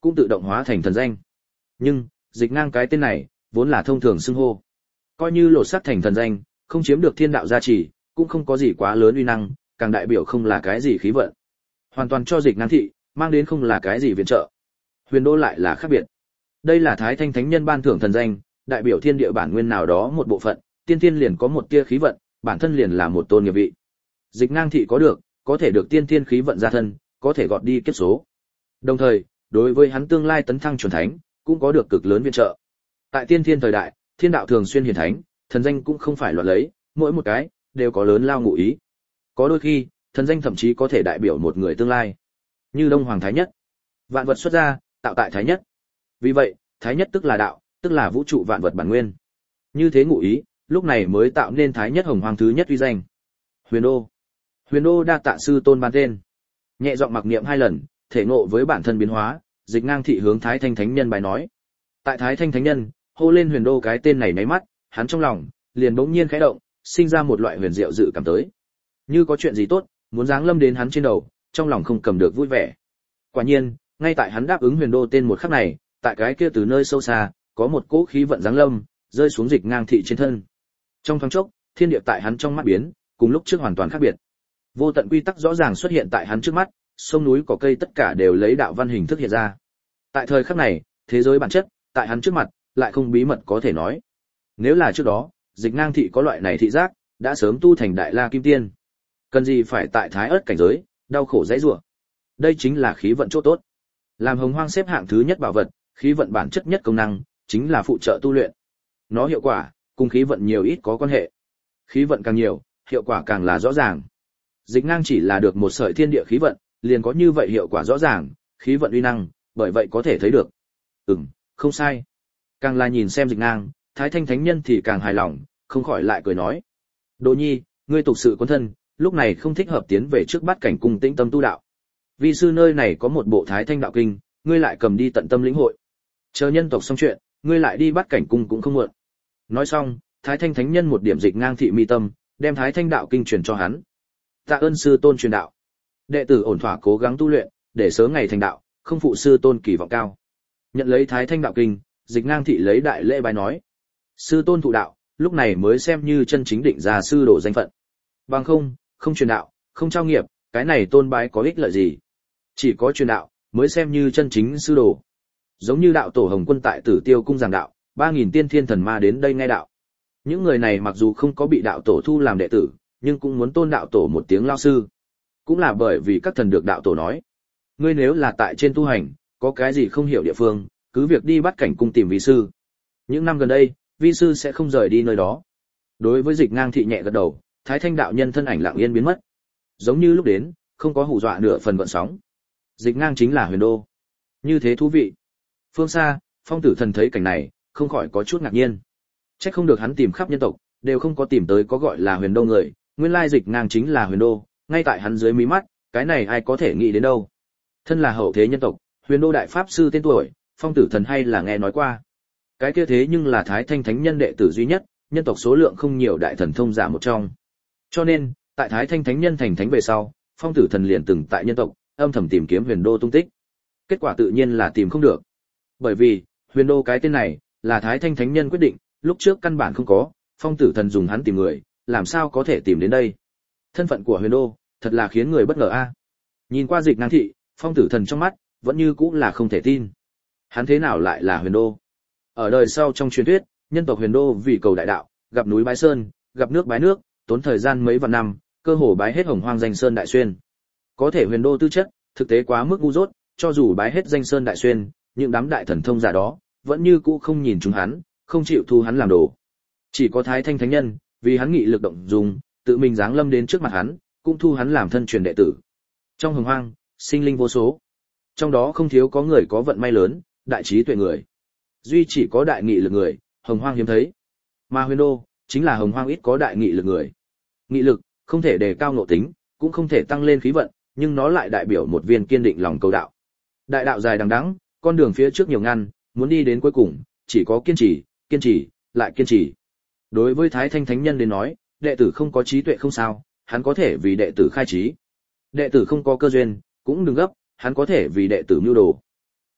cũng tự động hóa thành thần danh. Nhưng, dịch ngang cái tên này, vốn là thông thường xưng hô. Coi như lột xác thành thần danh, không chiếm được thiên đạo gia trì, cũng không có gì quá lớn uy năng, càng đại biểu không là cái gì khí vận. Hoàn toàn cho dịch ngang thị, mang đến không là cái gì viện trợ. Huyền đô lại là khác biệt. Đây là Thái Thanh Thánh Nhân ban thưởng thần danh, đại biểu thiên địa bản nguyên nào đó một bộ phận, tiên tiên liền có một tia khí vận, bản thân liền là một tôn nghiệp vị. Dịch ngang thị có được, có thể được tiên tiên khí vận gia thân, có thể gọt đi kiếp số. Đồng thời, đối với hắn tương lai tấn thăng chuẩn thánh, cũng có được cực lớn viện trợ. Tại tiên thiên thời đại, thiên đạo thường xuyên hiển thánh, thần danh cũng không phải loạn lấy, mỗi một cái đều có lớn lao ngụ ý. Có đôi khi, thần danh thậm chí có thể đại biểu một người tương lai. Như Đông Hoàng Thái Nhất, vạn vật xuất ra, tạo tại Thái Nhất. Vì vậy, Thái Nhất tức là đạo, tức là vũ trụ vạn vật bản nguyên. Như thế ngụ ý, lúc này mới tạo nên Thái Nhất Hồng Hoàng thứ nhất uy danh. Huyền đô. Huyền đô đa tạ sư tôn ban tên. Nhẹ giọng mặc niệm hai lần, thể ngộ với bản thân biến hóa, dịch ngang thị hướng Thái Thanh Thánh Nhân bài nói. Tại Thái Thanh Thánh Nhân, hô lên huyền đô cái tên này nháy mắt, hắn trong lòng liền bỗng nhiên khẽ động, sinh ra một loại huyền diệu dự cảm tới. Như có chuyện gì tốt, muốn giáng lâm đến hắn trên đầu, trong lòng không cầm được vui vẻ. Quả nhiên, ngay tại hắn đáp ứng huyền đô tên một khắc này, tại cái kia từ nơi sâu xa, có một cỗ khí vận giáng lâm, rơi xuống dịch ngang thị trên thân. Trong thoáng chốc, thiên địa tại hắn trong mắt biến, cùng lúc trước hoàn toàn khác biệt. Vô tận quy tắc rõ ràng xuất hiện tại hắn trước mắt, sông núi cỏ cây tất cả đều lấy đạo văn hình thức hiện ra. Tại thời khắc này, thế giới bản chất, tại hắn trước mặt, lại không bí mật có thể nói. Nếu là trước đó, dịch ngang thị có loại này thị giác, đã sớm tu thành đại la kim tiên. Cần gì phải tại thái ớt cảnh giới, đau khổ dãy rủa. Đây chính là khí vận chỗ tốt. Làm hồng hoang xếp hạng thứ nhất bảo vật, khí vận bản chất nhất công năng, chính là phụ trợ tu luyện. Nó hiệu quả, cùng khí vận nhiều ít có quan hệ. Khí vận càng nhiều, hiệu quả càng là rõ ràng. Dịch ngang chỉ là được một sợi thiên địa khí vận, liền có như vậy hiệu quả rõ ràng, khí vận uy năng, bởi vậy có thể thấy được. Ừm, không sai. Càng là nhìn xem dịch ngang, Thái Thanh Thánh Nhân thì càng hài lòng, không khỏi lại cười nói. Đỗ nhi, ngươi tục sự quân thân, lúc này không thích hợp tiến về trước bát cảnh cung tĩnh tâm tu đạo. Vi sư nơi này có một bộ Thái Thanh đạo kinh, ngươi lại cầm đi tận tâm lĩnh hội. Chờ nhân tộc xong chuyện, ngươi lại đi bát cảnh cung cũng không muộn. Nói xong, Thái Thanh Thánh Nhân một điểm dịch ngang thị mi tâm, đem Thái Thanh đạo kinh truyền cho hắn. Tạ ơn sư tôn truyền đạo. Đệ tử ổn thỏa cố gắng tu luyện, để sớm ngày thành đạo, không phụ sư tôn kỳ vọng cao. Nhận lấy Thái Thanh đạo kinh, dịch ngang thị lấy đại lễ bái nói. Sư tôn thụ đạo, lúc này mới xem như chân chính định ra sư đồ danh phận. Bằng không, không truyền đạo, không trao nghiệp, cái này tôn bái có ích lợi gì? Chỉ có truyền đạo, mới xem như chân chính sư đồ. Giống như đạo tổ Hồng Quân tại Tử Tiêu cung giảng đạo, ba nghìn tiên thiên thần ma đến đây nghe đạo. Những người này mặc dù không có bị đạo tổ thu làm đệ tử, nhưng cũng muốn tôn đạo tổ một tiếng lao sư. Cũng là bởi vì các thần được đạo tổ nói. Ngươi nếu là tại trên tu hành, có cái gì không hiểu địa phương, cứ việc đi bắt cảnh cung tìm vi sư. Những năm gần đây, vi sư sẽ không rời đi nơi đó. Đối với dịch ngang thị nhẹ gật đầu, Thái Thanh đạo nhân thân ảnh lặng yên biến mất. Giống như lúc đến, không có hù dọa nửa phần gợn sóng. Dịch ngang chính là huyền đô. Như thế thú vị. Phương xa, Phong Tử Thần thấy cảnh này, không khỏi có chút ngạc nhiên. Chắc không được hắn tìm khắp nhân tộc, đều không có tìm tới có gọi là huyền đô người, nguyên lai dịch ngang chính là huyền đô, ngay tại hắn dưới mí mắt, cái này ai có thể nghĩ đến đâu. Thân là hậu thế nhân tộc, huyền đô đại pháp sư tên tuổi, Phong Tử Thần hay là nghe nói qua. Cái kia thế nhưng là Thái Thanh Thánh Nhân đệ tử duy nhất, nhân tộc số lượng không nhiều đại thần thông giả một trong. Cho nên, tại Thái Thanh Thánh Nhân thành thánh về sau, Phong Tử Thần liền từng tại nhân tộc âm thầm tìm kiếm huyền đô tung tích. Kết quả tự nhiên là tìm không được. Bởi vì, huyền đô cái tên này là Thái Thanh Thánh Nhân quyết định, lúc trước căn bản không có, Phong Tử Thần dùng hắn tìm người, làm sao có thể tìm đến đây. Thân phận của huyền đô, thật là khiến người bất ngờ a. Nhìn qua dịch ngang thị, Phong Tử Thần trong mắt vẫn như cũng là không thể tin. Hắn thế nào lại là huyền đô? Ở đời sau trong truyền thuyết, nhân tộc huyền đô vì cầu đại đạo, gặp núi bái sơn, gặp nước bái nước, tốn thời gian mấy vạn năm, cơ hồ bái hết hồng hoang danh sơn đại xuyên. Có thể huyền đô tư chất, thực tế quá mức ngu dốt, cho dù bái hết danh sơn đại xuyên, những đám đại thần thông giả đó, vẫn như cũ không nhìn chúng hắn, không chịu thu hắn làm đồ. Chỉ có Thái Thanh Thánh Nhân, vì hắn nghị lực động dùng, tự mình giáng lâm đến trước mặt hắn, cũng thu hắn làm thân truyền đệ tử. Trong hồng hoang, sinh linh vô số. Trong đó không thiếu có người có vận may lớn, đại trí tuệ người. Duy chỉ có đại nghị lực người, hồng hoang hiếm thấy. Mà huyền đô, chính là hồng hoang ít có đại nghị lực người. Nghị lực, không thể đề cao ngộ tính, cũng không thể tăng lên khí vận, nhưng nó lại đại biểu một viên kiên định lòng cầu đạo. Đại đạo dài đằng đẵng, con đường phía trước nhiều ngăn, muốn đi đến cuối cùng, chỉ có kiên trì, kiên trì, lại kiên trì. Đối với Thái Thanh Thánh Nhân đến nói, đệ tử không có trí tuệ không sao, hắn có thể vì đệ tử khai trí. Đệ tử không có cơ duyên, cũng đừng gấp, hắn có thể vì đệ tử mưu đồ.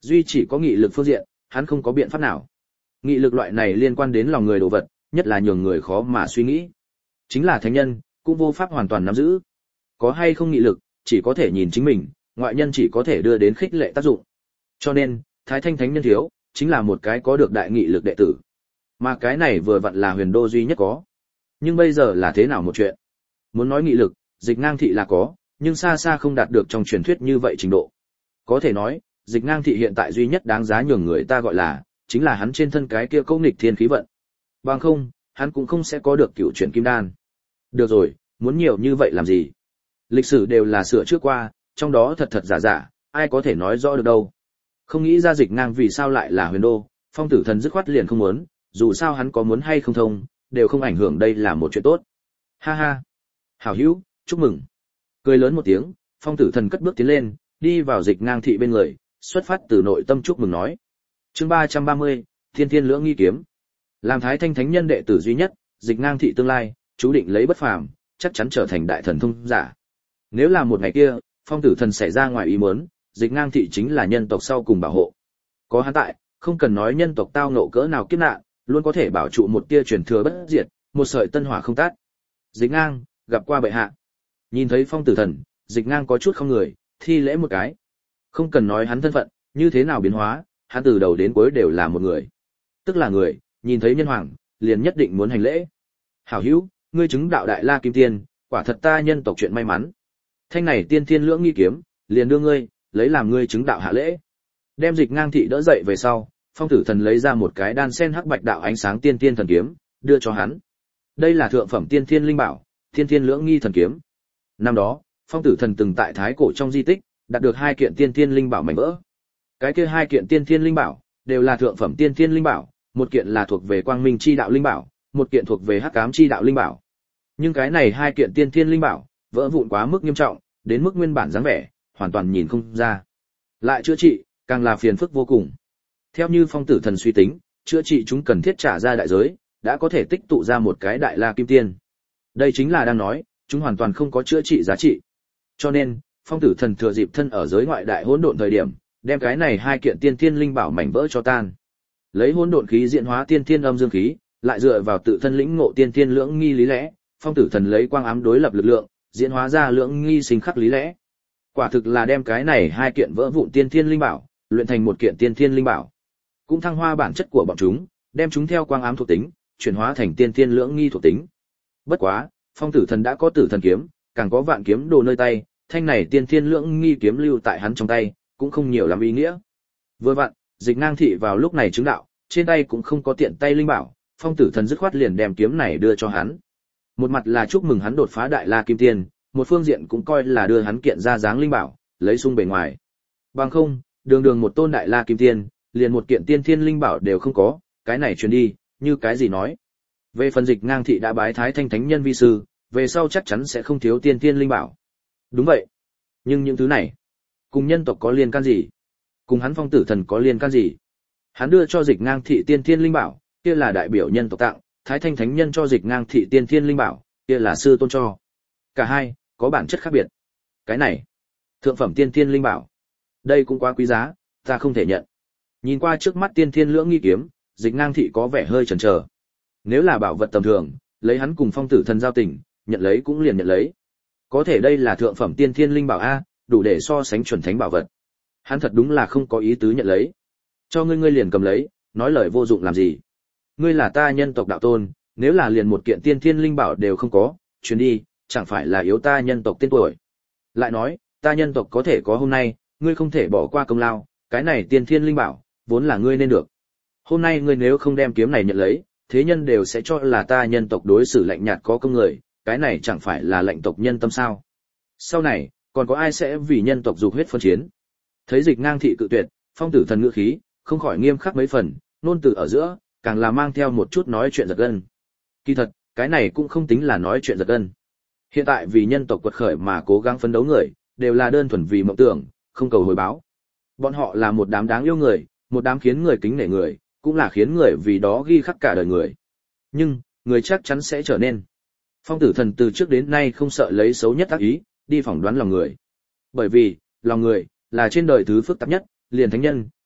Duy chỉ có nghị lực phương diện, hắn không có biện pháp nào. Nghị lực loại này liên quan đến lòng người đồ vật, nhất là nhường người khó mà suy nghĩ. Chính là thánh nhân, cũng vô pháp hoàn toàn nắm giữ. Có hay không nghị lực, chỉ có thể nhìn chính mình, ngoại nhân chỉ có thể đưa đến khích lệ tác dụng. Cho nên, Thái Thanh Thánh Nhân thiếu, chính là một cái có được đại nghị lực đệ tử. Mà cái này vừa vặn là Huyền Đô duy nhất có. Nhưng bây giờ là thế nào một chuyện? Muốn nói nghị lực, Dịch Ngang Thị là có, nhưng xa xa không đạt được trong truyền thuyết như vậy trình độ. Có thể nói, Dịch Ngang Thị hiện tại duy nhất đáng giá nhường người ta gọi là, chính là hắn trên thân cái kia câu nghịch thiên khí vận. Bằng không, hắn cũng không sẽ có được cựu chuyển kim đan. Được rồi, muốn nhiều như vậy làm gì? Lịch sử đều là sửa trước qua, trong đó thật thật giả giả, ai có thể nói rõ được đâu. Không nghĩ ra Dịch Ngang vì sao lại là Huyền Đô, Phong Tử Thần dứt khoát liền không muốn, dù sao hắn có muốn hay không thông, đều không ảnh hưởng, đây là một chuyện tốt. Ha ha. Hảo hữu, chúc mừng. Cười lớn một tiếng, Phong Tử Thần cất bước tiến lên, đi vào Dịch Ngang Thị bên người, xuất phát từ nội tâm chúc mừng nói. Chương ba trăm ba mươi, Thiên Thiên Lưỡng Nghi Kiếm. Làm Thái Thanh Thánh Nhân đệ tử duy nhất, Dịch Ngang Thị tương lai, chú định lấy bất phàm, chắc chắn trở thành đại thần thông giả. Nếu là một ngày kia, Phong Tử Thần xảy ra ngoài ý muốn, Dịch Ngang Thị chính là nhân tộc sau cùng bảo hộ. Có hắn tại, không cần nói nhân tộc tao ngộ cỡ nào kiếp nạn, luôn có thể bảo trụ một tia truyền thừa bất diệt, một sợi tân hỏa không tắt. Dịch Ngang, gặp qua bệ hạ. Nhìn thấy Phong Tử Thần, Dịch Ngang có chút không người, thi lễ một cái. Không cần nói hắn thân phận, như thế nào biến hóa, hắn từ đầu đến cuối đều là một người. Tức là người, nhìn thấy nhân hoàng, liền nhất định muốn hành lễ. Hảo hữu, ngươi chứng đạo đại la kim tiên, quả thật ta nhân tộc chuyện may mắn. Thanh này tiên thiên lưỡng nghi kiếm, liền đưa ngươi, lấy làm ngươi chứng đạo hạ lễ. Đem Dịch Ngang Thị đỡ dậy về sau, Phong Tử Thần lấy ra một cái đan sen hắc bạch đạo ánh sáng tiên thiên thần kiếm, đưa cho hắn. Đây là thượng phẩm tiên thiên linh bảo, tiên thiên lưỡng nghi thần kiếm. Năm đó, Phong Tử Thần từng tại Thái Cổ trong di tích, đạt được hai kiện tiên thiên linh bảo mảnh vỡ. Cái kia hai kiện tiên thiên linh bảo, đều là thượng phẩm tiên thiên linh bảo, một kiện là thuộc về Quang Minh chi đạo linh bảo, một kiện thuộc về Hắc Ám chi đạo linh bảo. Nhưng cái này hai kiện tiên thiên linh bảo, vỡ vụn quá mức nghiêm trọng, đến mức nguyên bản dáng vẻ, hoàn toàn nhìn không ra. Lại chữa trị, càng là phiền phức vô cùng. Theo như Phong Tử Thần suy tính, chữa trị chúng cần thiết trả ra đại giới, đã có thể tích tụ ra một cái đại la kim tiên. Đây chính là đang nói, chúng hoàn toàn không có chữa trị giá trị. Cho nên, Phong Tử Thần thừa dịp thân ở giới ngoại đại hỗn độn thời điểm, đem cái này hai kiện tiên thiên linh bảo mảnh vỡ cho tan. Lấy hỗn độn khí diễn hóa tiên thiên âm dương khí, lại dựa vào tự thân lĩnh ngộ tiên thiên lưỡng nghi lý lẽ, Phong Tử Thần lấy quang ám đối lập lực lượng, diễn hóa ra lưỡng nghi sinh khắc lý lẽ. Quả thực là đem cái này hai kiện vỡ vụn tiên thiên linh bảo, luyện thành một kiện tiên thiên linh bảo. Cũng thăng hoa bản chất của bọn chúng, đem chúng theo quang ám thuộc tính, chuyển hóa thành tiên thiên lưỡng nghi thuộc tính. Bất quá, Phong Tử Thần đã có Tử Thần kiếm, càng có Vạn kiếm đồ nơi tay, thanh này tiên thiên lưỡng nghi kiếm lưu tại hắn trong tay, cũng không nhiều lắm ý nghĩa. Vừa vặn, Dịch Ngang Thị vào lúc này chứng đạo, trên tay cũng không có tiện tay linh bảo, Phong Tử Thần dứt khoát liền đem kiếm này đưa cho hắn. Một mặt là chúc mừng hắn đột phá đại la kim tiên, một phương diện cũng coi là đưa hắn kiện ra dáng linh bảo, lấy sung bề ngoài. Bằng không, đường đường một tôn đại la kim tiên, liền một kiện tiên thiên linh bảo đều không có, cái này truyền đi, như cái gì nói. Về phần Dịch Ngang Thị đã bái Thái Thanh Thánh Nhân vi sư, về sau chắc chắn sẽ không thiếu tiên thiên linh bảo. Đúng vậy. Nhưng những thứ này, cùng nhân tộc có liên can gì? Cùng hắn Phong Tử Thần có liên can gì? Hắn đưa cho Dịch Ngang Thị tiên thiên linh bảo, kia là đại biểu nhân tộc tặng, Thái Thanh Thánh Nhân cho Dịch Ngang Thị tiên thiên linh bảo, kia là sư tôn cho. Cả hai có bản chất khác biệt. Cái này, thượng phẩm tiên thiên linh bảo, đây cũng quá quý giá, ta không thể nhận. Nhìn qua trước mắt tiên thiên lưỡng nghi kiếm, Dịch Ngang Thị có vẻ hơi chần chờ. Nếu là bảo vật tầm thường, lấy hắn cùng Phong Tử Thần giao tình, nhận lấy cũng liền nhận lấy. Có thể đây là thượng phẩm tiên thiên linh bảo a, đủ để so sánh chuẩn thánh bảo vật. Hắn thật đúng là không có ý tứ nhận lấy. Cho ngươi ngươi liền cầm lấy, nói lời vô dụng làm gì? Ngươi là ta nhân tộc đạo tôn, nếu là liền một kiện tiên thiên linh bảo đều không có, chuyến đi, chẳng phải là yếu ta nhân tộc tên tuổi. Lại nói, ta nhân tộc có thể có hôm nay, ngươi không thể bỏ qua công lao, cái này tiên thiên linh bảo, vốn là ngươi nên được. Hôm nay ngươi nếu không đem kiếm này nhận lấy, thế nhân đều sẽ cho là ta nhân tộc đối xử lạnh nhạt có công người, cái này chẳng phải là lệnh tộc nhân tâm sao. Sau này, còn có ai sẽ vì nhân tộc dục huyết phân chiến? Thấy Dịch Ngang Thị cự tuyệt, Phong Tử Thần ngữ khí, không khỏi nghiêm khắc mấy phần, nôn từ ở giữa, càng là mang theo một chút nói chuyện giật gân. Kỳ thật, cái này cũng không tính là nói chuyện giật gân. Hiện tại vì nhân tộc quật khởi mà cố gắng phấn đấu người, đều là đơn thuần vì mộng tưởng, không cầu hồi báo. Bọn họ là một đám đáng yêu người, một đám khiến người kính nể người, cũng là khiến người vì đó ghi khắc cả đời người. Nhưng, người chắc chắn sẽ trở nên. Phong Tử Thần từ trước đến nay không sợ lấy xấu nhất ác ý, đi phỏng đoán lòng người. Bởi vì, lòng người, là trên đời thứ phức tạp nhất, liền thánh nhân,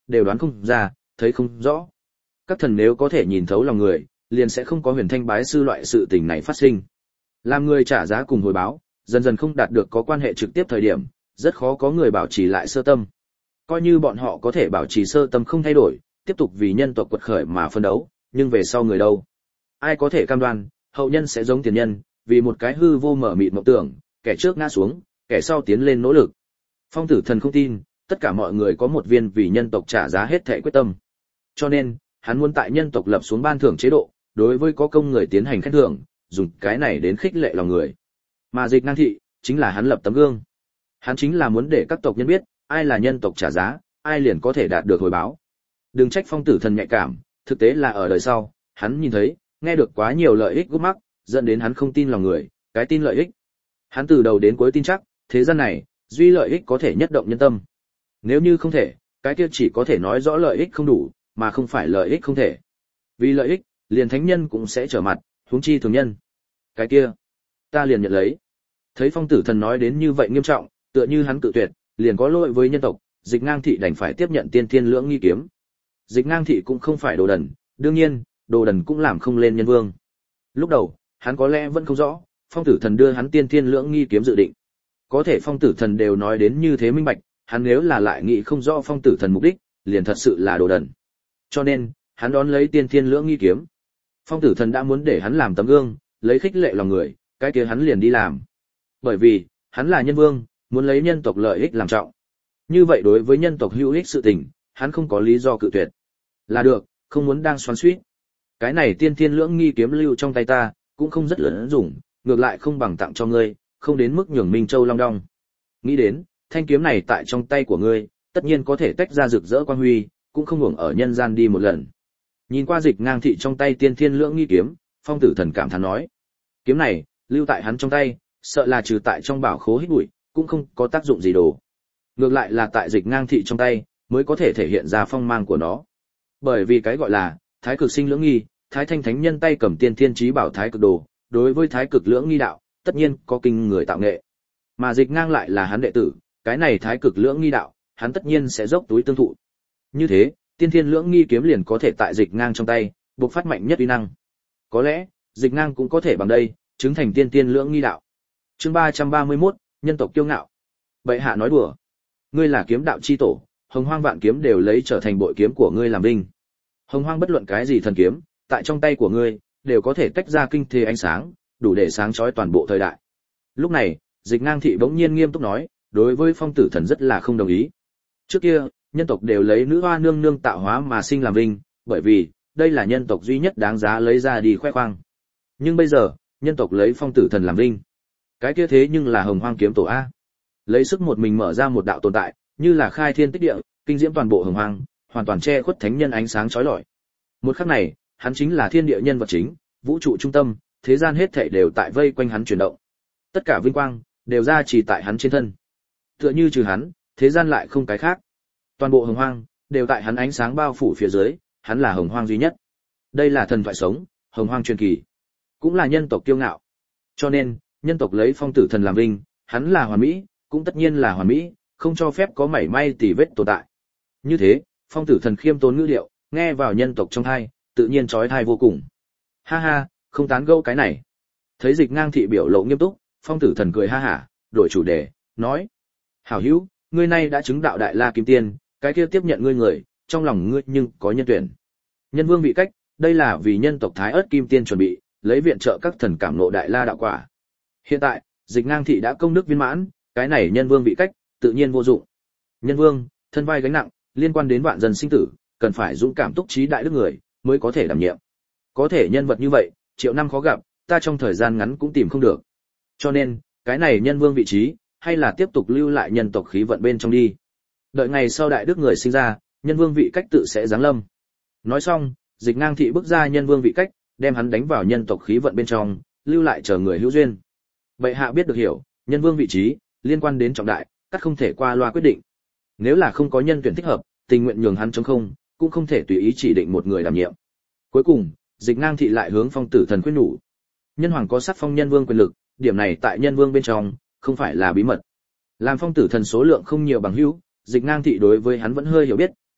đều đoán không ra, thấy không rõ. Các thần nếu có thể nhìn thấu lòng người, liền sẽ không có huyền thanh bái sư loại sự tình này phát sinh. Làm người trả giá cùng hồi báo, dần dần không đạt được có quan hệ trực tiếp thời điểm, rất khó có người bảo trì lại sơ tâm. Coi như bọn họ có thể bảo trì sơ tâm không thay đổi, tiếp tục vì nhân tộc quật khởi mà phân đấu, nhưng về sau người đâu? Ai có thể cam đoan, hậu nhân sẽ giống tiền nhân, vì một cái hư vô mở mịt mộng tưởng, kẻ trước ngã xuống, kẻ sau tiến lên nỗ lực. Phong Tử Thần không tin, tất cả mọi người có một viên vì nhân tộc trả giá hết thảy quyết tâm. Cho nên, hắn muốn tại nhân tộc lập xuống ban thưởng chế độ, đối với có công người tiến hành khen thưởng, dùng cái này đến khích lệ lòng người. Mà Dịch Ngang Thị chính là hắn lập tấm gương. Hắn chính là muốn để các tộc nhân biết, ai là nhân tộc trả giá, ai liền có thể đạt được hồi báo. Đừng trách Phong Tử Thần nhạy cảm, thực tế là ở đời sau, hắn nhìn thấy, nghe được quá nhiều lợi ích gút mắc, dẫn đến hắn không tin lòng người, cái tin lợi ích. Hắn từ đầu đến cuối tin chắc, thế gian này, duy lợi ích có thể nhất động nhân tâm. Nếu như không thể, cái kia chỉ có thể nói rõ lợi ích không đủ, mà không phải lợi ích không thể. Vì lợi ích, liền thánh nhân cũng sẽ trở mặt, huống chi thường nhân. Cái kia, ta liền nhận lấy. Thấy Phong Tử Thần nói đến như vậy nghiêm trọng, tựa như hắn cự tuyệt, liền có lỗi với nhân tộc, Dịch Ngang Thị đành phải tiếp nhận tiên thiên lưỡng nghi kiếm. Dịch Ngang Thị cũng không phải đồ đần, đương nhiên, đồ đần cũng làm không lên nhân vương. Lúc đầu, hắn có lẽ vẫn không rõ, Phong Tử Thần đưa hắn tiên thiên lưỡng nghi kiếm dự định. Có thể Phong Tử Thần đều nói đến như thế minh bạch, hắn nếu là lại nghĩ không rõ Phong Tử Thần mục đích, liền thật sự là đồ đần. Cho nên, hắn đón lấy tiên thiên lưỡng nghi kiếm. Phong Tử Thần đã muốn để hắn làm tấm gương, lấy khích lệ lòng người, cái kia hắn liền đi làm. Bởi vì, hắn là nhân vương, muốn lấy nhân tộc lợi ích làm trọng. Như vậy đối với nhân tộc hữu ích sự tình, hắn không có lý do cự tuyệt. Là được, không muốn đang xoắn xuýt. Cái này tiên thiên lưỡng nghi kiếm lưu trong tay ta, cũng không rất lớn dùng, ngược lại không bằng tặng cho ngươi, không đến mức nhường Minh Châu long đong. Nghĩ đến, thanh kiếm này tại trong tay của ngươi, tất nhiên có thể tách ra rực rỡ quang huy, cũng không hưởng ở nhân gian đi một lần. Nhìn qua Dịch Ngang Thị trong tay tiên thiên lưỡng nghi kiếm, Phong Tử Thần cảm thán nói: kiếm này, lưu tại hắn trong tay, sợ là trừ tại trong bảo khố hít bụi, cũng không có tác dụng gì đồ. Ngược lại là tại Dịch Ngang Thị trong tay, mới có thể thể hiện ra phong mang của nó. Bởi vì cái gọi là thái cực sinh lưỡng nghi, thái thanh thánh nhân tay cầm tiên thiên chí bảo thái cực đồ, đối với thái cực lưỡng nghi đạo, tất nhiên có kinh người tạo nghệ. Mà Dịch Ngang lại là hắn đệ tử, cái này thái cực lưỡng nghi đạo, hắn tất nhiên sẽ dốc túi tương thụ. Như thế, tiên thiên lưỡng nghi kiếm liền có thể tại Dịch Ngang trong tay, bộc phát mạnh nhất uy năng. Có lẽ, Dịch Ngang cũng có thể bằng đây, chứng thành tiên thiên lưỡng nghi đạo. Chương ba trăm ba mươi mốt, nhân tộc kiêu ngạo. Bệ hạ nói đùa. Ngươi là kiếm đạo chi tổ, Hồng Hoang vạn kiếm đều lấy trở thành bội kiếm của ngươi làm vinh. Hồng Hoang bất luận cái gì thần kiếm, tại trong tay của ngươi, đều có thể tách ra kinh thế ánh sáng, đủ để sáng chói toàn bộ thời đại. Lúc này, Dịch Ngang Thị bỗng nhiên nghiêm túc nói, đối với Phong Tử Thần rất là không đồng ý. Trước kia, nhân tộc đều lấy nữ hoa nương nương tạo hóa mà sinh làm vinh, bởi vì, đây là nhân tộc duy nhất đáng giá lấy ra đi khoe khoang. Nhưng bây giờ, nhân tộc lấy Phong Tử Thần làm vinh. Cái kia thế nhưng là Hồng Hoang kiếm tổ A. Lấy sức một mình mở ra một đạo tồn tại, như là khai thiên tích địa, kinh diễm toàn bộ Hồng Hoang, hoàn toàn che khuất thánh nhân ánh sáng chói lọi. Một khắc này, hắn chính là thiên địa nhân vật chính, vũ trụ trung tâm, thế gian hết thảy đều tại vây quanh hắn chuyển động. Tất cả vinh quang đều ra chỉ tại hắn trên thân. Tựa như trừ hắn, thế gian lại không cái khác. Toàn bộ Hồng Hoang đều tại hắn ánh sáng bao phủ phía dưới, hắn là Hồng Hoang duy nhất. Đây là thần thoại sống, Hồng Hoang truyền kỳ, cũng là nhân tộc kiêu ngạo. Cho nên, nhân tộc lấy Phong Tử Thần làm vinh, hắn là hoàn mỹ, cũng tất nhiên là hoàn mỹ, không cho phép có mảy may tì vết tồn tại. Như thế, Phong Tử Thần khiêm tốn ngữ điệu, nghe vào nhân tộc trong tai, tự nhiên chói tai vô cùng. Ha ha, không tán gẫu cái này. Thấy Dịch Ngang Thị biểu lộ nghiêm túc, Phong Tử Thần cười ha hả, đổi chủ đề, nói: hảo hữu, ngươi nay đã chứng đạo đại la kim tiên, cái kia tiếp nhận ngươi người, trong lòng ngươi nhưng có nhân tuyển. Nhân vương vị cách, đây là vì nhân tộc Thái Ức kim tiên chuẩn bị, lấy viện trợ các thần cảm ngộ đại la đạo quả. Hiện tại, Dịch Ngang Thị đã công đức viên mãn, cái này nhân vương vị cách, tự nhiên vô dụng. Nhân vương, thân vai gánh nặng, liên quan đến vạn dân sinh tử, cần phải dũng cảm túc trí đại đức người, mới có thể đảm nhiệm. Có thể nhân vật như vậy, triệu năm khó gặp, ta trong thời gian ngắn cũng tìm không được. Cho nên, cái này nhân vương vị trí, hay là tiếp tục lưu lại nhân tộc khí vận bên trong đi. Đợi ngày sau đại đức người sinh ra, nhân vương vị cách tự sẽ giáng lâm. Nói xong, Dịch Ngang Thị bước ra nhân vương vị cách, đem hắn đánh vào nhân tộc khí vận bên trong, lưu lại chờ người hữu duyên. Bệ hạ biết được hiểu, nhân vương vị trí liên quan đến trọng đại, các không thể qua loa quyết định. Nếu là không có nhân tuyển thích hợp, tình nguyện nhường hắn trống không, cũng không thể tùy ý chỉ định một người đảm nhiệm. Cuối cùng, Dịch Ngang Thị lại hướng Phong Tử Thần khuyên nhủ. Nhân hoàng có sắc phong nhân vương quyền lực, điểm này tại nhân vương bên trong không phải là bí mật. Làm Phong Tử Thần số lượng không nhiều bằng hữu, Dịch Ngang Thị đối với hắn vẫn hơi hiểu biết,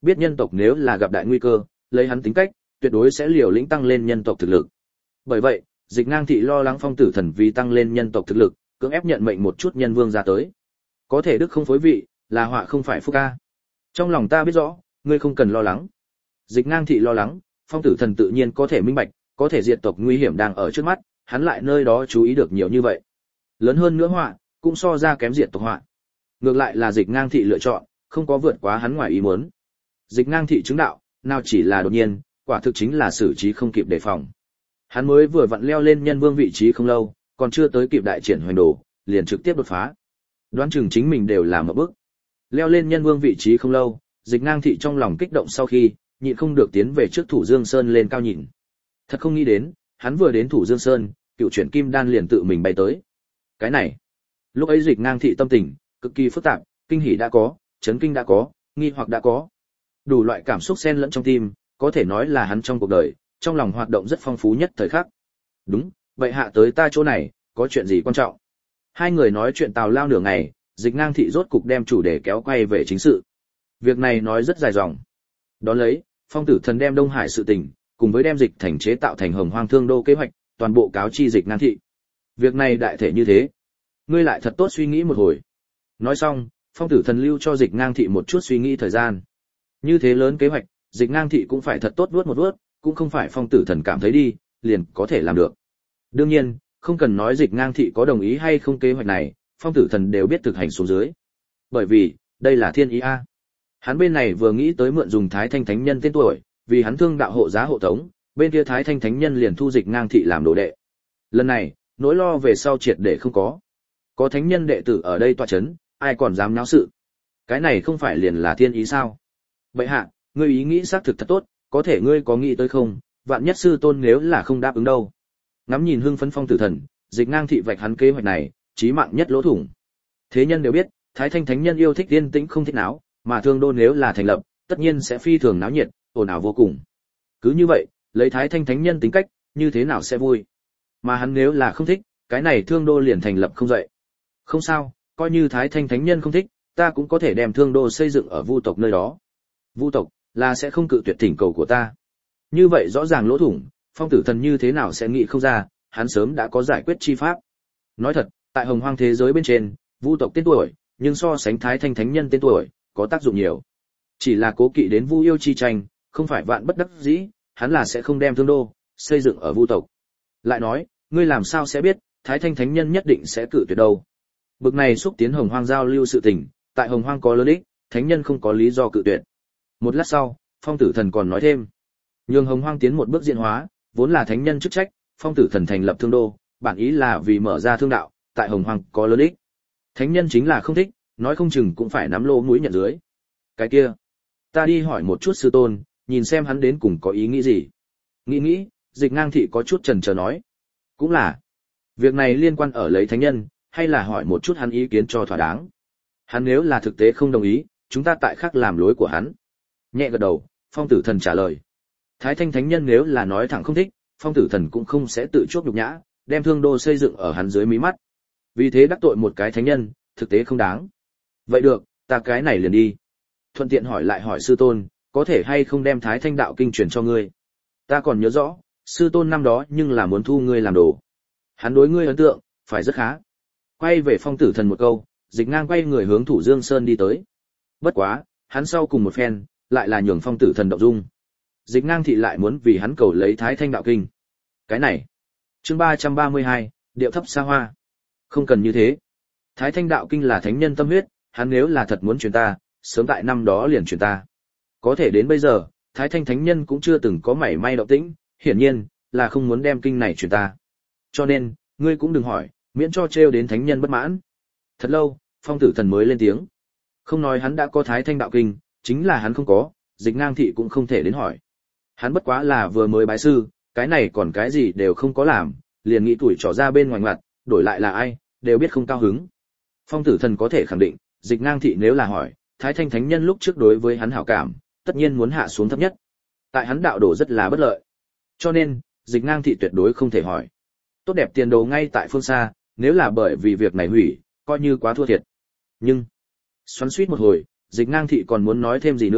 biết nhân tộc nếu là gặp đại nguy cơ, lấy hắn tính cách, tuyệt đối sẽ liều lĩnh tăng lên nhân tộc thực lực. Bởi vậy, Dịch Ngang thị lo lắng Phong Tử Thần vì tăng lên nhân tộc thực lực, cưỡng ép nhận mệnh một chút nhân vương ra tới. Có thể đức không phối vị, là họa không phải phúc ca. Trong lòng ta biết rõ, ngươi không cần lo lắng. Dịch Ngang thị lo lắng, Phong Tử Thần tự nhiên có thể minh bạch, có thể diệt tộc nguy hiểm đang ở trước mắt, hắn lại nơi đó chú ý được nhiều như vậy. Lớn hơn nữa họa, cũng so ra kém diệt tộc họa. Ngược lại là Dịch Ngang thị lựa chọn, không có vượt quá hắn ngoài ý muốn. Dịch Ngang thị chứng đạo, nào chỉ là đột nhiên, quả thực chính là xử trí không kịp đề phòng. Hắn mới vừa vặn leo lên nhân vương vị trí không lâu, còn chưa tới kịp đại triển hoành đồ, liền trực tiếp đột phá. Đoán chừng chính mình đều là một bước. Leo lên nhân vương vị trí không lâu, Dịch Ngang thị trong lòng kích động sau khi, nhịn không được tiến về trước Thủ Dương Sơn lên cao nhìn. Thật không nghĩ đến, hắn vừa đến Thủ Dương Sơn, cựu chuyển kim đan liền tự mình bay tới. Cái này, lúc ấy Dịch Ngang thị tâm tình cực kỳ phức tạp, kinh hỉ đã có, chấn kinh đã có, nghi hoặc đã có. Đủ loại cảm xúc xen lẫn trong tim, có thể nói là hắn trong cuộc đời, trong lòng hoạt động rất phong phú nhất thời khắc. Đúng, vậy hạ tới ta chỗ này, có chuyện gì quan trọng? Hai người nói chuyện tào lao nửa ngày, Dịch Ngang thị rốt cục đem chủ đề kéo quay về chính sự. Việc này nói rất dài dòng. Đón lấy, Phong Tử Thần đem Đông Hải sự tình, cùng với đem dịch thành chế tạo thành Hồng Hoang Thương Đô kế hoạch, toàn bộ cáo chi Dịch Ngang thị. Việc này đại thể như thế, ngươi lại thật tốt suy nghĩ một hồi. Nói xong, Phong Tử Thần lưu cho Dịch Ngang thị một chút suy nghĩ thời gian. Như thế lớn kế hoạch, Dịch Ngang thị cũng phải thật tốt vuốt một vuốt, cũng không phải Phong Tử Thần cảm thấy đi, liền có thể làm được. Đương nhiên, không cần nói Dịch Ngang thị có đồng ý hay không kế hoạch này, Phong Tử Thần đều biết thực hành xuống dưới. Bởi vì, đây là thiên ý a. Hắn bên này vừa nghĩ tới mượn dùng Thái Thanh Thánh Nhân tên tuổi, vì hắn thương đạo hộ giá hộ tống, bên kia Thái Thanh Thánh Nhân liền thu Dịch Ngang thị làm đồ đệ. Lần này, nỗi lo về sau triệt để không có. Có thánh nhân đệ tử ở đây tọa chấn, ai còn dám náo sự. Cái này không phải liền là thiên ý sao? Vậy hạ, ngươi ý nghĩ xác thực thật tốt, có thể ngươi có nghĩ tới không, vạn nhất sư tôn nếu là không đáp ứng đâu. Ngắm nhìn hưng phấn Phong Tử Thần, Dịch Ngang thị vạch hắn kế hoạch này, chí mạng nhất lỗ thủng. Thế nhân đều biết, Thái Thanh Thánh Nhân yêu thích yên tĩnh không thích náo, mà Thương Đô nếu là thành lập, tất nhiên sẽ phi thường náo nhiệt, ồn ào vô cùng. Cứ như vậy, lấy Thái Thanh Thánh Nhân tính cách, như thế nào sẽ vui? Mà hắn nếu là không thích, cái này Thương Đô liền thành lập không dậy. Không sao, coi như Thái Thanh Thánh Nhân không thích, ta cũng có thể đem Thương Đô xây dựng ở Vu tộc nơi đó. Vu tộc là sẽ không cự tuyệt thỉnh cầu của ta. Như vậy rõ ràng lỗ thủng, Phong Tử Thần như thế nào sẽ nghĩ không ra, hắn sớm đã có giải quyết chi pháp. Nói thật, tại Hồng Hoang thế giới bên trên, Vu tộc tên tuổi, nhưng so sánh Thái Thanh Thánh Nhân tên tuổi, có tác dụng nhiều. Chỉ là cố kỵ đến Vu yêu chi tranh, không phải vạn bất đắc dĩ, hắn là sẽ không đem Thương Đô xây dựng ở Vu tộc. Lại nói, ngươi làm sao sẽ biết, Thái Thanh Thánh Nhân nhất định sẽ cự tuyệt đâu? Bực này xúc tiến Hồng Hoang giao lưu sự tình, tại Hồng Hoang có lớn ích, Thánh Nhân không có lý do cự tuyệt. Một lát sau, Phong Tử Thần còn nói thêm, nhường Hồng Hoang tiến một bước diễn hóa, vốn là Thánh Nhân chức trách, Phong Tử Thần thành lập Thương Đô, bản ý là vì mở ra thương đạo, tại Hồng Hoang có lớn ích. Thánh Nhân chính là không thích, nói không chừng cũng phải nắm lỗ mũi nhận dưới. Cái kia, ta đi hỏi một chút sư tôn, nhìn xem hắn đến cùng có ý nghĩ gì. Nghĩ nghĩ, Dịch Ngang thị có chút chần chờ nói, cũng là, việc này liên quan ở lấy Thánh Nhân, hay là hỏi một chút hắn ý kiến cho thỏa đáng. Hắn nếu là thực tế không đồng ý, chúng ta tại khác làm lối của hắn. Nhẹ gật đầu, Phong Tử Thần trả lời. Thái Thanh Thánh Nhân nếu là nói thẳng không thích, Phong Tử Thần cũng không sẽ tự chuốc nhục nhã, đem Thương Đô xây dựng ở hắn dưới mí mắt. Vì thế đắc tội một cái thánh nhân, thực tế không đáng. Vậy được, ta cái này liền đi. Thuận tiện hỏi lại hỏi sư tôn, có thể hay không đem Thái Thanh đạo kinh truyền cho ngươi. Ta còn nhớ rõ, sư tôn năm đó nhưng là muốn thu ngươi làm đồ. Hắn đối ngươi ấn tượng, phải rất khá. Quay về Phong Tử Thần một câu, Dịch Ngang quay người hướng Thủ Dương Sơn đi tới. Bất quá, hắn sau cùng một phen, lại là nhường Phong Tử Thần động dung. Dịch Ngang thị lại muốn vì hắn cầu lấy Thái Thanh đạo kinh. Cái này, chương ba trăm ba mươi hai, điệu thấp xa hoa. Không cần như thế. Thái Thanh đạo kinh là thánh nhân tâm huyết, hắn nếu là thật muốn truyền ta, sớm tại năm đó liền truyền ta. Có thể đến bây giờ, Thái Thanh thánh nhân cũng chưa từng có mảy may động tĩnh, hiển nhiên là không muốn đem kinh này truyền ta. Cho nên, ngươi cũng đừng hỏi, miễn cho trêu đến thánh nhân bất mãn. Thật lâu, Phong Tử Thần mới lên tiếng. Không nói hắn đã có Thái Thanh đạo kinh, chính là hắn không có, Dịch Ngang thị cũng không thể đến hỏi. Hắn bất quá là vừa mới bái sư, cái này còn cái gì đều không có làm, liền nghĩ tuổi trỏ ra bên ngoài mặt, đổi lại là ai, đều biết không cao hứng. Phong Tử Thần có thể khẳng định, Dịch Ngang thị nếu là hỏi, Thái Thanh thánh nhân lúc trước đối với hắn hảo cảm, tất nhiên muốn hạ xuống thấp nhất. Tại hắn đạo đồ rất là bất lợi. Cho nên, Dịch Ngang thị tuyệt đối không thể hỏi. Tốt đẹp tiền đồ ngay tại phương xa, nếu là bởi vì việc này hủy, coi như quá thua thiệt. Nhưng, xoắn xuýt một hồi, Dịch Ngang thị còn muốn nói thêm gì nữa,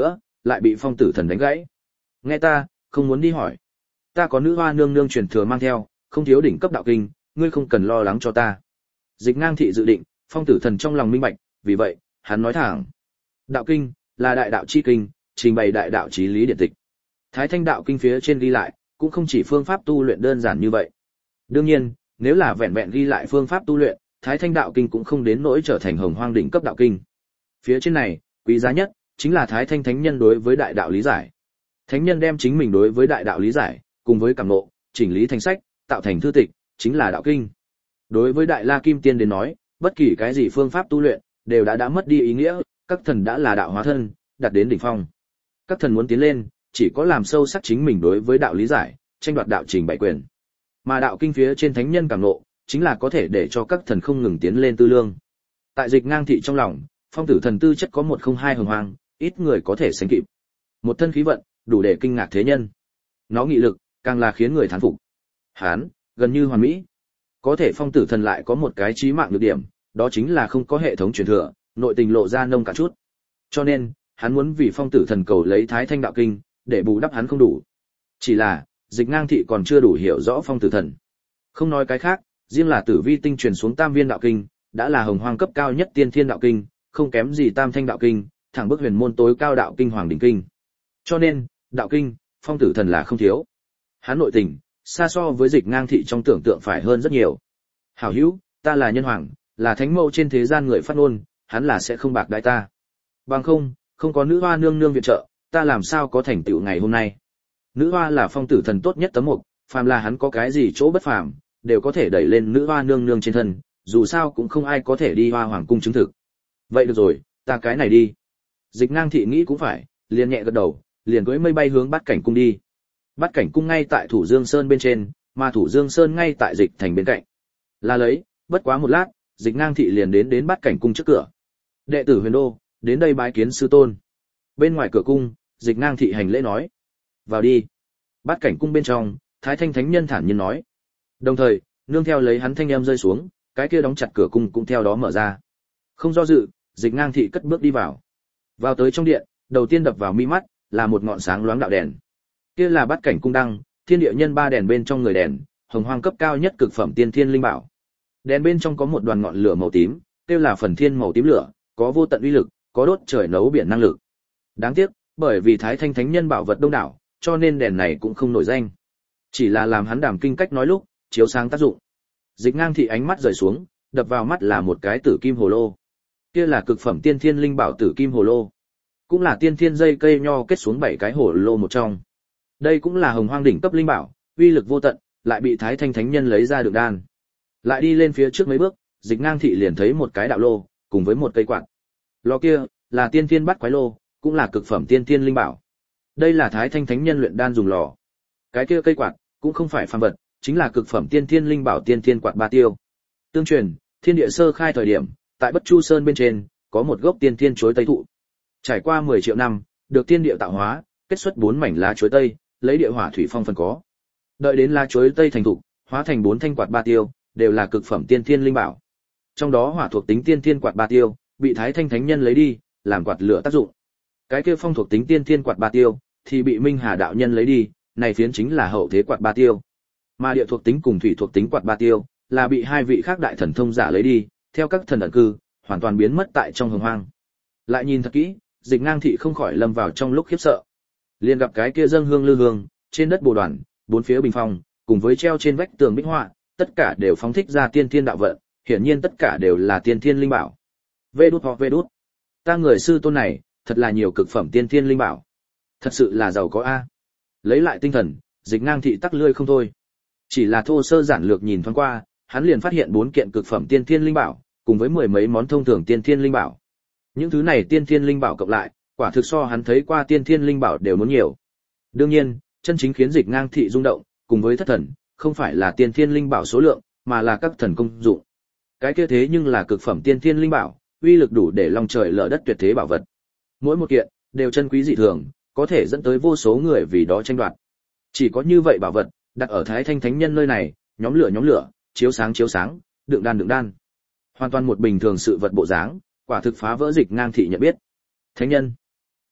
lại bị Phong Tử Thần đánh gãy. Nghe ta, không muốn đi hỏi. Ta có nữ hoa nương nương truyền thừa mang theo, không thiếu đỉnh cấp đạo kinh, ngươi không cần lo lắng cho ta. Dịch Ngang Thị dự định, Phong Tử Thần trong lòng minh bạch, vì vậy, hắn nói thẳng. Đạo kinh là đại đạo chi kinh, trình bày đại đạo chí lý điển tịch. Thái Thanh đạo kinh phía trên ghi lại, cũng không chỉ phương pháp tu luyện đơn giản như vậy. Đương nhiên, nếu là vẹn vẹn ghi lại phương pháp tu luyện, Thái Thanh đạo kinh cũng không đến nỗi trở thành hồng hoang đỉnh cấp đạo kinh. Phía trên này, quý giá nhất chính là Thái Thanh thánh nhân đối với đại đạo lý giải. Thánh nhân đem chính mình đối với đại đạo lý giải, cùng với cảm ngộ, chỉnh lý thành sách, tạo thành thư tịch, chính là đạo kinh. Đối với Đại La Kim Tiên đến nói, bất kỳ cái gì phương pháp tu luyện đều đã đã mất đi ý nghĩa, các thần đã là đạo hóa thân, đạt đến đỉnh phong. Các thần muốn tiến lên, chỉ có làm sâu sắc chính mình đối với đạo lý giải, tranh đoạt đạo trình bày quyền. Mà đạo kinh phía trên thánh nhân cảm ngộ, chính là có thể để cho các thần không ngừng tiến lên tư lương. Tại Dịch Ngang Thị trong lòng, Phong Tử Thần tư chất có một không hai hồng hoang, ít người có thể sánh kịp. Một thân khí vận, đủ để kinh ngạc thế nhân. Nó nghị lực, càng là khiến người thán phục. Hán, gần như hoàn mỹ. Có thể Phong Tử Thần lại có một cái chí mạng nhược điểm, đó chính là không có hệ thống truyền thừa, nội tình lộ ra nông cạn chút. Cho nên, hắn muốn vì Phong Tử Thần cầu lấy Thái Thanh đạo kinh, để bù đắp hắn không đủ. Chỉ là, Dịch Ngang Thị còn chưa đủ hiểu rõ Phong Tử Thần. Không nói cái khác, riêng là Tử Vi tinh truyền xuống Tam Viên đạo kinh, đã là hồng hoang cấp cao nhất Tiên Thiên đạo kinh, không kém gì Tam Thanh đạo kinh, thẳng bước huyền môn tối cao đạo kinh Hoàng đỉnh kinh. Cho nên, đạo kinh, Phong Tử Thần là không thiếu. Hắn nội tình, xa so với Dịch Ngang Thị trong tưởng tượng phải hơn rất nhiều. Hảo hữu, ta là nhân hoàng, là thánh mẫu trên thế gian người phát ngôn, hắn là sẽ không bạc đãi ta. Bằng không, không có nữ hoa nương nương viện trợ, ta làm sao có thành tựu ngày hôm nay. Nữ hoa là Phong Tử Thần tốt nhất tấm mục, phàm là hắn có cái gì chỗ bất phàm, đều có thể đẩy lên nữ hoa nương nương trên thân, dù sao cũng không ai có thể đi Hoa Hoàng cung chứng thực. Vậy được rồi, ta cái này đi. Dịch Ngang Thị nghĩ cũng phải, liền nhẹ gật đầu, liền cưỡi mây bay hướng Bát Cảnh cung đi. Bát Cảnh cung ngay tại Thủ Dương Sơn bên trên, mà Thủ Dương Sơn ngay tại Dịch Thành bên cạnh. Là lấy, bất quá một lát, Dịch Ngang Thị liền đến đến Bát Cảnh cung trước cửa. Đệ tử Huyền Đô, đến đây bái kiến sư tôn. Bên ngoài cửa cung, Dịch Ngang Thị hành lễ nói: "Vào đi." Bát Cảnh cung bên trong, Thái Thanh thánh nhân thản nhiên nói. Đồng thời, nương theo lấy hắn thanh âm rơi xuống, cái kia đóng chặt cửa cung cũng theo đó mở ra. Không do dự, Dịch Ngang Thị cất bước đi vào. Vào tới trong điện, đầu tiên đập vào mi mắt là một ngọn sáng loáng đạo đèn. Kia là Bát Cảnh cung đăng, thiên địa nhân ba đèn bên trong người đèn, hồng hoang cấp cao nhất cực phẩm tiên thiên linh bảo. Đèn bên trong có một đoàn ngọn lửa màu tím, kia là phần thiên màu tím lửa, có vô tận uy lực, có đốt trời nấu biển năng lực. Đáng tiếc, bởi vì Thái Thanh thánh nhân bảo vật đông đảo, cho nên đèn này cũng không nổi danh. Chỉ là làm hắn đảm kinh cách nói lúc, chiếu sáng tác dụng. Dịch Ngang Thị ánh mắt rời xuống, đập vào mắt là một cái tử kim hồ lô. Kia là cực phẩm tiên thiên linh bảo tử kim hồ lô, cũng là tiên thiên dây cây nho kết xuống bảy cái hồ lô một trong. Đây cũng là hồng hoang đỉnh cấp linh bảo, uy lực vô tận, lại bị Thái Thanh thánh nhân lấy ra được đan. Lại đi lên phía trước mấy bước, Dịch Ngang Thị liền thấy một cái đạo lô, cùng với một cây quạt. Lò kia là tiên thiên bát quái lô, cũng là cực phẩm tiên thiên linh bảo. Đây là Thái Thanh thánh nhân luyện đan dùng lò. Cái kia cây quạt cũng không phải phàm vật, chính là cực phẩm tiên thiên linh bảo tiên thiên quạt ba tiêu. Tương truyền, thiên địa sơ khai thời điểm, tại Bất Chu Sơn bên trên, có một gốc tiên thiên chuối tây thụ. Trải qua mười triệu năm, được thiên địa tạo hóa, kết xuất bốn mảnh lá chuối tây, lấy địa hỏa thủy phong phần có. Đợi đến lá chuối tây thành thụ, hóa thành bốn thanh quạt ba tiêu, đều là cực phẩm tiên thiên linh bảo. Trong đó hỏa thuộc tính tiên thiên quạt ba tiêu, bị Thái Thanh thánh nhân lấy đi, làm quạt lửa tác dụng. Cái kia phong thuộc tính tiên thiên quạt ba tiêu, thì bị Minh Hà đạo nhân lấy đi, này phiến chính là hậu thế quạt ba tiêu. Mà địa thuộc tính cùng thủy thuộc tính quạt ba tiêu, là bị hai vị khác đại thần thông giả lấy đi, theo các thần ẩn cư, hoàn toàn biến mất tại trong hồng hoang. Lại nhìn thật kỹ, Dịch Ngang Thị không khỏi lâm vào trong lúc khiếp sợ. Liền gặp cái kia dâng hương lư hương, trên đất bồ đoàn, bốn phía bình phong, cùng với treo trên vách tường bích họa, tất cả đều phóng thích ra tiên thiên đạo vận, hiển nhiên tất cả đều là tiên thiên linh bảo. Vê đút hoặc vê đút. Ta người sư tôn này, thật là nhiều cực phẩm tiên thiên linh bảo. Thật sự là giàu có a. Lấy lại tinh thần, Dịch Ngang Thị tắc lươi không thôi. Chỉ là thô sơ giản lược nhìn thoáng qua, hắn liền phát hiện bốn kiện cực phẩm tiên thiên linh bảo, cùng với mười mấy món thông thường tiên thiên linh bảo. Những thứ này tiên thiên linh bảo cộng lại, quả thực so hắn thấy qua tiên thiên linh bảo đều muốn nhiều. Đương nhiên, chân chính khiến Dịch Ngang Thị rung động, cùng với thất thần, không phải là tiên thiên linh bảo số lượng, mà là các thần công dụng. Cái kia thế nhưng là cực phẩm tiên thiên linh bảo, uy lực đủ để long trời lở đất tuyệt thế bảo vật. Mỗi một kiện đều chân quý dị thường, có thể dẫn tới vô số người vì đó tranh đoạt. Chỉ có như vậy bảo vật, đặt ở Thái Thanh thánh nhân nơi này, nhóm lửa nhóm lửa, chiếu sáng chiếu sáng, đựng đan đựng đan. Hoàn toàn một bình thường sự vật bộ dáng, quả thực phá vỡ Dịch Ngang Thị nhận biết. Thánh nhân,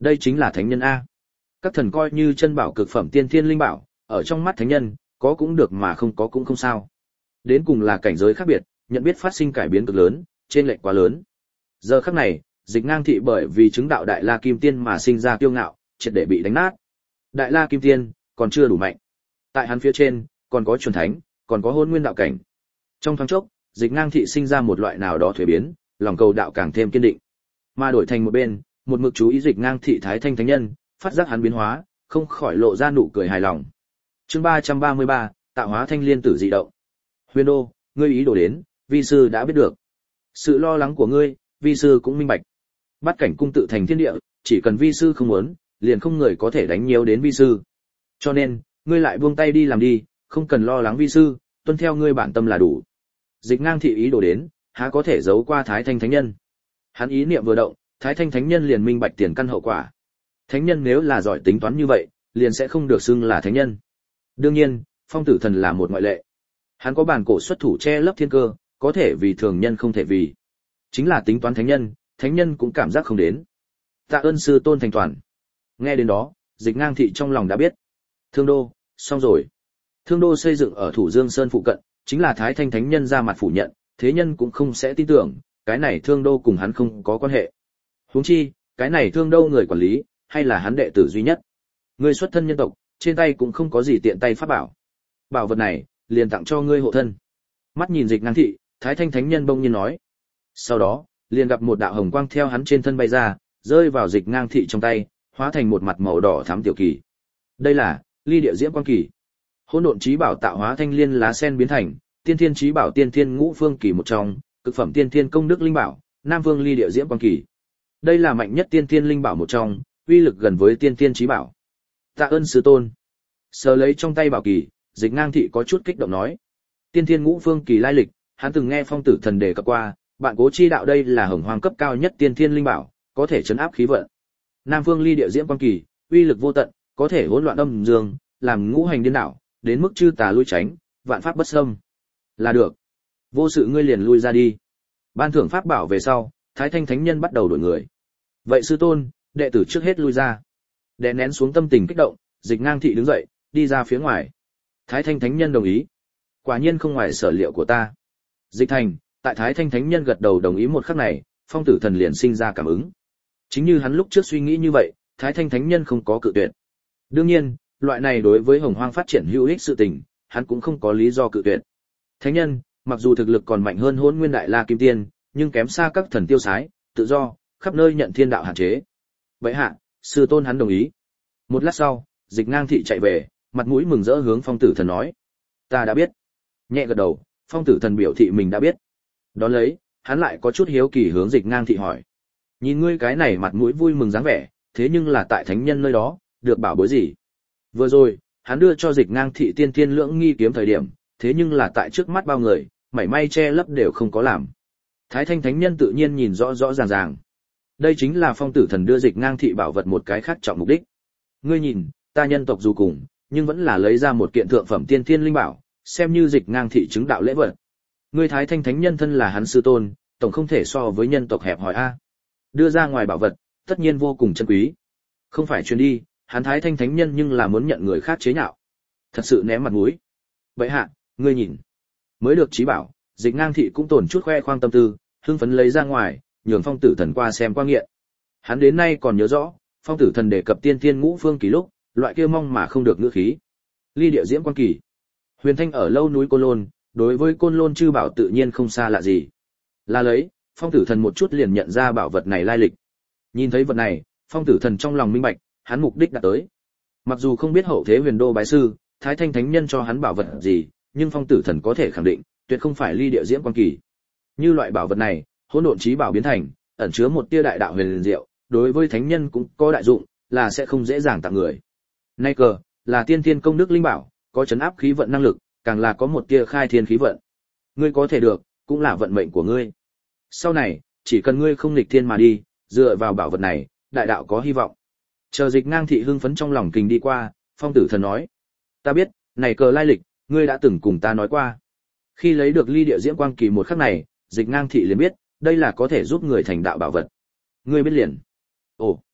Đây chính là thánh nhân a. Các thần coi như chân bảo cực phẩm tiên thiên linh bảo, ở trong mắt thánh nhân, có cũng được mà không có cũng không sao. Đến cùng là cảnh giới khác biệt, nhận biết phát sinh cải biến cực lớn, trên lệch quá lớn. Giờ khắc này, Dịch Ngang thị bởi vì chứng đạo Đại La Kim Tiên mà sinh ra kiêu ngạo, triệt để bị đánh nát. Đại La Kim Tiên còn chưa đủ mạnh. Tại hắn phía trên, còn có chuẩn thánh, còn có hôn nguyên đạo cảnh. Trong thoáng chốc, Dịch Ngang thị sinh ra một loại nào đó thuế biến, lòng cầu đạo càng thêm kiên định. Mà đổi thành một bên, một mực chú ý Dịch Ngang thị Thái Thanh thánh nhân, phát giác hắn biến hóa, không khỏi lộ ra nụ cười hài lòng. Chương ba trăm ba mươi ba, tạo hóa thanh liên tử dị động. Huyền Đô, ngươi ý đồ đến, vi sư đã biết được. Sự lo lắng của ngươi, vi sư cũng minh bạch. Bát cảnh cung tự thành thiên địa, chỉ cần vi sư không muốn, liền không người có thể đánh nhiễu đến vi sư. Cho nên, ngươi lại buông tay đi làm đi, không cần lo lắng vi sư, tuân theo ngươi bản tâm là đủ. Dịch Ngang thị ý đồ đến, há có thể giấu qua Thái Thanh thánh nhân. Hắn ý niệm vừa động, Thái Thanh thánh nhân liền minh bạch tiền căn hậu quả. Thánh nhân nếu là giỏi tính toán như vậy, liền sẽ không được xưng là thánh nhân. Đương nhiên, Phong Tử Thần là một ngoại lệ. Hắn có bản cổ xuất thủ che lấp thiên cơ, có thể vì thường nhân không thể vì. Chính là tính toán thánh nhân, thánh nhân cũng cảm giác không đến. Tạ ơn sư tôn thành toàn. Nghe đến đó, Dịch Ngang thị trong lòng đã biết. Thương đô, xong rồi. Thương đô xây dựng ở Thủ Dương Sơn phụ cận, chính là Thái Thanh thánh nhân ra mặt phủ nhận, thế nhân cũng không sẽ tin tưởng, cái này Thương đô cùng hắn không có quan hệ. Huống chi, cái này Thương đô người quản lý, hay là hắn đệ tử duy nhất. Ngươi xuất thân nhân tộc, trên tay cũng không có gì tiện tay pháp bảo. Bảo vật này, liền tặng cho ngươi hộ thân. Mắt nhìn Dịch Ngang thị, Thái Thanh thánh nhân bỗng nhiên nói. Sau đó, liền gặp một đạo hồng quang theo hắn trên thân bay ra, rơi vào Dịch Ngang thị trong tay, hóa thành một mặt màu đỏ thắm tiểu kỳ. Đây là Ly Địa Diễm Quang Kỳ. Hỗn độn chí bảo tạo hóa thanh liên lá sen biến thành, tiên thiên chí bảo tiên thiên ngũ phương kỳ một trong, cực phẩm tiên thiên công đức linh bảo, Nam Vương Ly Địa Diễm Quang Kỳ. Đây là mạnh nhất tiên thiên linh bảo một trong, uy lực gần với tiên thiên chí bảo. Tạ ơn sư tôn. Sờ lấy trong tay bảo kỳ, Dịch Ngang thị có chút kích động nói. Tiên thiên ngũ phương kỳ lai lịch, hắn từng nghe Phong Tử Thần đề cập qua, bạn cố chi đạo đây là hồng hoang cấp cao nhất tiên thiên linh bảo, có thể chấn áp khí vận. Nam Vương Ly Địa Diễm Quang Kỳ, uy lực vô tận, có thể hỗn loạn âm dương, làm ngũ hành điên đảo, đến mức chư tà lui tránh, vạn pháp bất xâm. Là được. Vô sự ngươi liền lui ra đi. Ban thưởng pháp bảo về sau, Thái Thanh thánh nhân bắt đầu đổi người. Vậy sư tôn, đệ tử trước hết lui ra. Đè nén xuống tâm tình kích động, Dịch Ngang thị đứng dậy, đi ra phía ngoài. Thái Thanh thánh nhân đồng ý. Quả nhiên không ngoài sở liệu của ta. Dịch Thành, tại Thái Thanh thánh nhân gật đầu đồng ý một khắc này, Phong Tử Thần liền sinh ra cảm ứng. Chính như hắn lúc trước suy nghĩ như vậy, Thái Thanh thánh nhân không có cự tuyệt. Đương nhiên, loại này đối với hồng hoang phát triển hữu ích sự tình, hắn cũng không có lý do cự tuyệt. Thánh nhân, mặc dù thực lực còn mạnh hơn Hỗn Nguyên Đại La Kim Tiên, nhưng kém xa các thần tiêu sái, tự do, khắp nơi nhận thiên đạo hạn chế. Vậy hạ, sư tôn hắn đồng ý. Một lát sau, Dịch Ngang thị chạy về, mặt mũi mừng rỡ hướng Phong Tử Thần nói: "Ta đã biết." Nhẹ gật đầu, Phong Tử Thần biểu thị mình đã biết. Đón lấy, hắn lại có chút hiếu kỳ hướng Dịch Ngang thị hỏi: "Nhìn ngươi cái này mặt mũi vui mừng dáng vẻ, thế nhưng là tại thánh nhân nơi đó, được bảo bối gì?" Vừa rồi, hắn đưa cho Dịch Ngang thị tiên thiên lưỡng nghi kiếm thời điểm, thế nhưng là tại trước mắt bao người, mảy may che lấp đều không có làm. Thái Thanh thánh nhân tự nhiên nhìn rõ rõ ràng ràng. Đây chính là Phong Tử Thần đưa Dịch Ngang thị bảo vật một cái khác trọng mục đích. Ngươi nhìn, ta nhân tộc dù cùng, nhưng vẫn là lấy ra một kiện thượng phẩm tiên thiên linh bảo, xem như Dịch Ngang thị chứng đạo lễ vật. Ngươi Thái Thanh thánh nhân thân là hắn sư tôn, tổng không thể so với nhân tộc hẹp hòi a. Đưa ra ngoài bảo vật, tất nhiên vô cùng chân quý. Không phải truyền đi, hắn Thái Thanh thánh nhân nhưng là muốn nhận người khác chế nhạo. Thật sự ném mặt mũi. Vậy hạ, ngươi nhìn. Mới được chí bảo, Dịch Ngang thị cũng tổn chút khoe khoang tâm tư, hưng phấn lấy ra ngoài, nhường Phong Tử Thần qua xem qua nghiện. Hắn đến nay còn nhớ rõ, Phong Tử Thần đề cập tiên thiên ngũ phương kỳ lúc, loại kia mong mà không được ngữ khí. Ly Địa Diễm Quang Kỳ. Huyền Thanh ở lâu núi Côn Lôn, đối với Côn Lôn chư bảo tự nhiên không xa lạ gì. Là lấy, Phong Tử Thần một chút liền nhận ra bảo vật này lai lịch. Nhìn thấy vật này, Phong Tử Thần trong lòng minh bạch, hắn mục đích đã tới. Mặc dù không biết hậu thế Huyền Đô bái sư, Thái Thanh thánh nhân cho hắn bảo vật gì, nhưng Phong Tử Thần có thể khẳng định, tuyệt không phải Ly Địa Diễm Quang Kỳ. Như loại bảo vật này, hỗn độn chí bảo biến thành, ẩn chứa một tia đại đạo huyền liền diệu, đối với thánh nhân cũng có đại dụng, là sẽ không dễ dàng tặng người. Nay cờ, là tiên thiên công đức linh bảo, có chấn áp khí vận năng lực, càng là có một tia khai thiên khí vận. Ngươi có thể được, cũng là vận mệnh của ngươi. Sau này, chỉ cần ngươi không nghịch thiên mà đi, dựa vào bảo vật này, đại đạo có hy vọng. Chờ Dịch Ngang thị hưng phấn trong lòng kình đi qua, Phong Tử Thần nói: "Ta biết, này cờ lai lịch, ngươi đã từng cùng ta nói qua." Khi lấy được Ly Địa Diễm Quang Kỳ một khắc này, Dịch Ngang thị liền biết, đây là có thể giúp người thành đạo bảo vật. Ngươi biết liền. Ồ,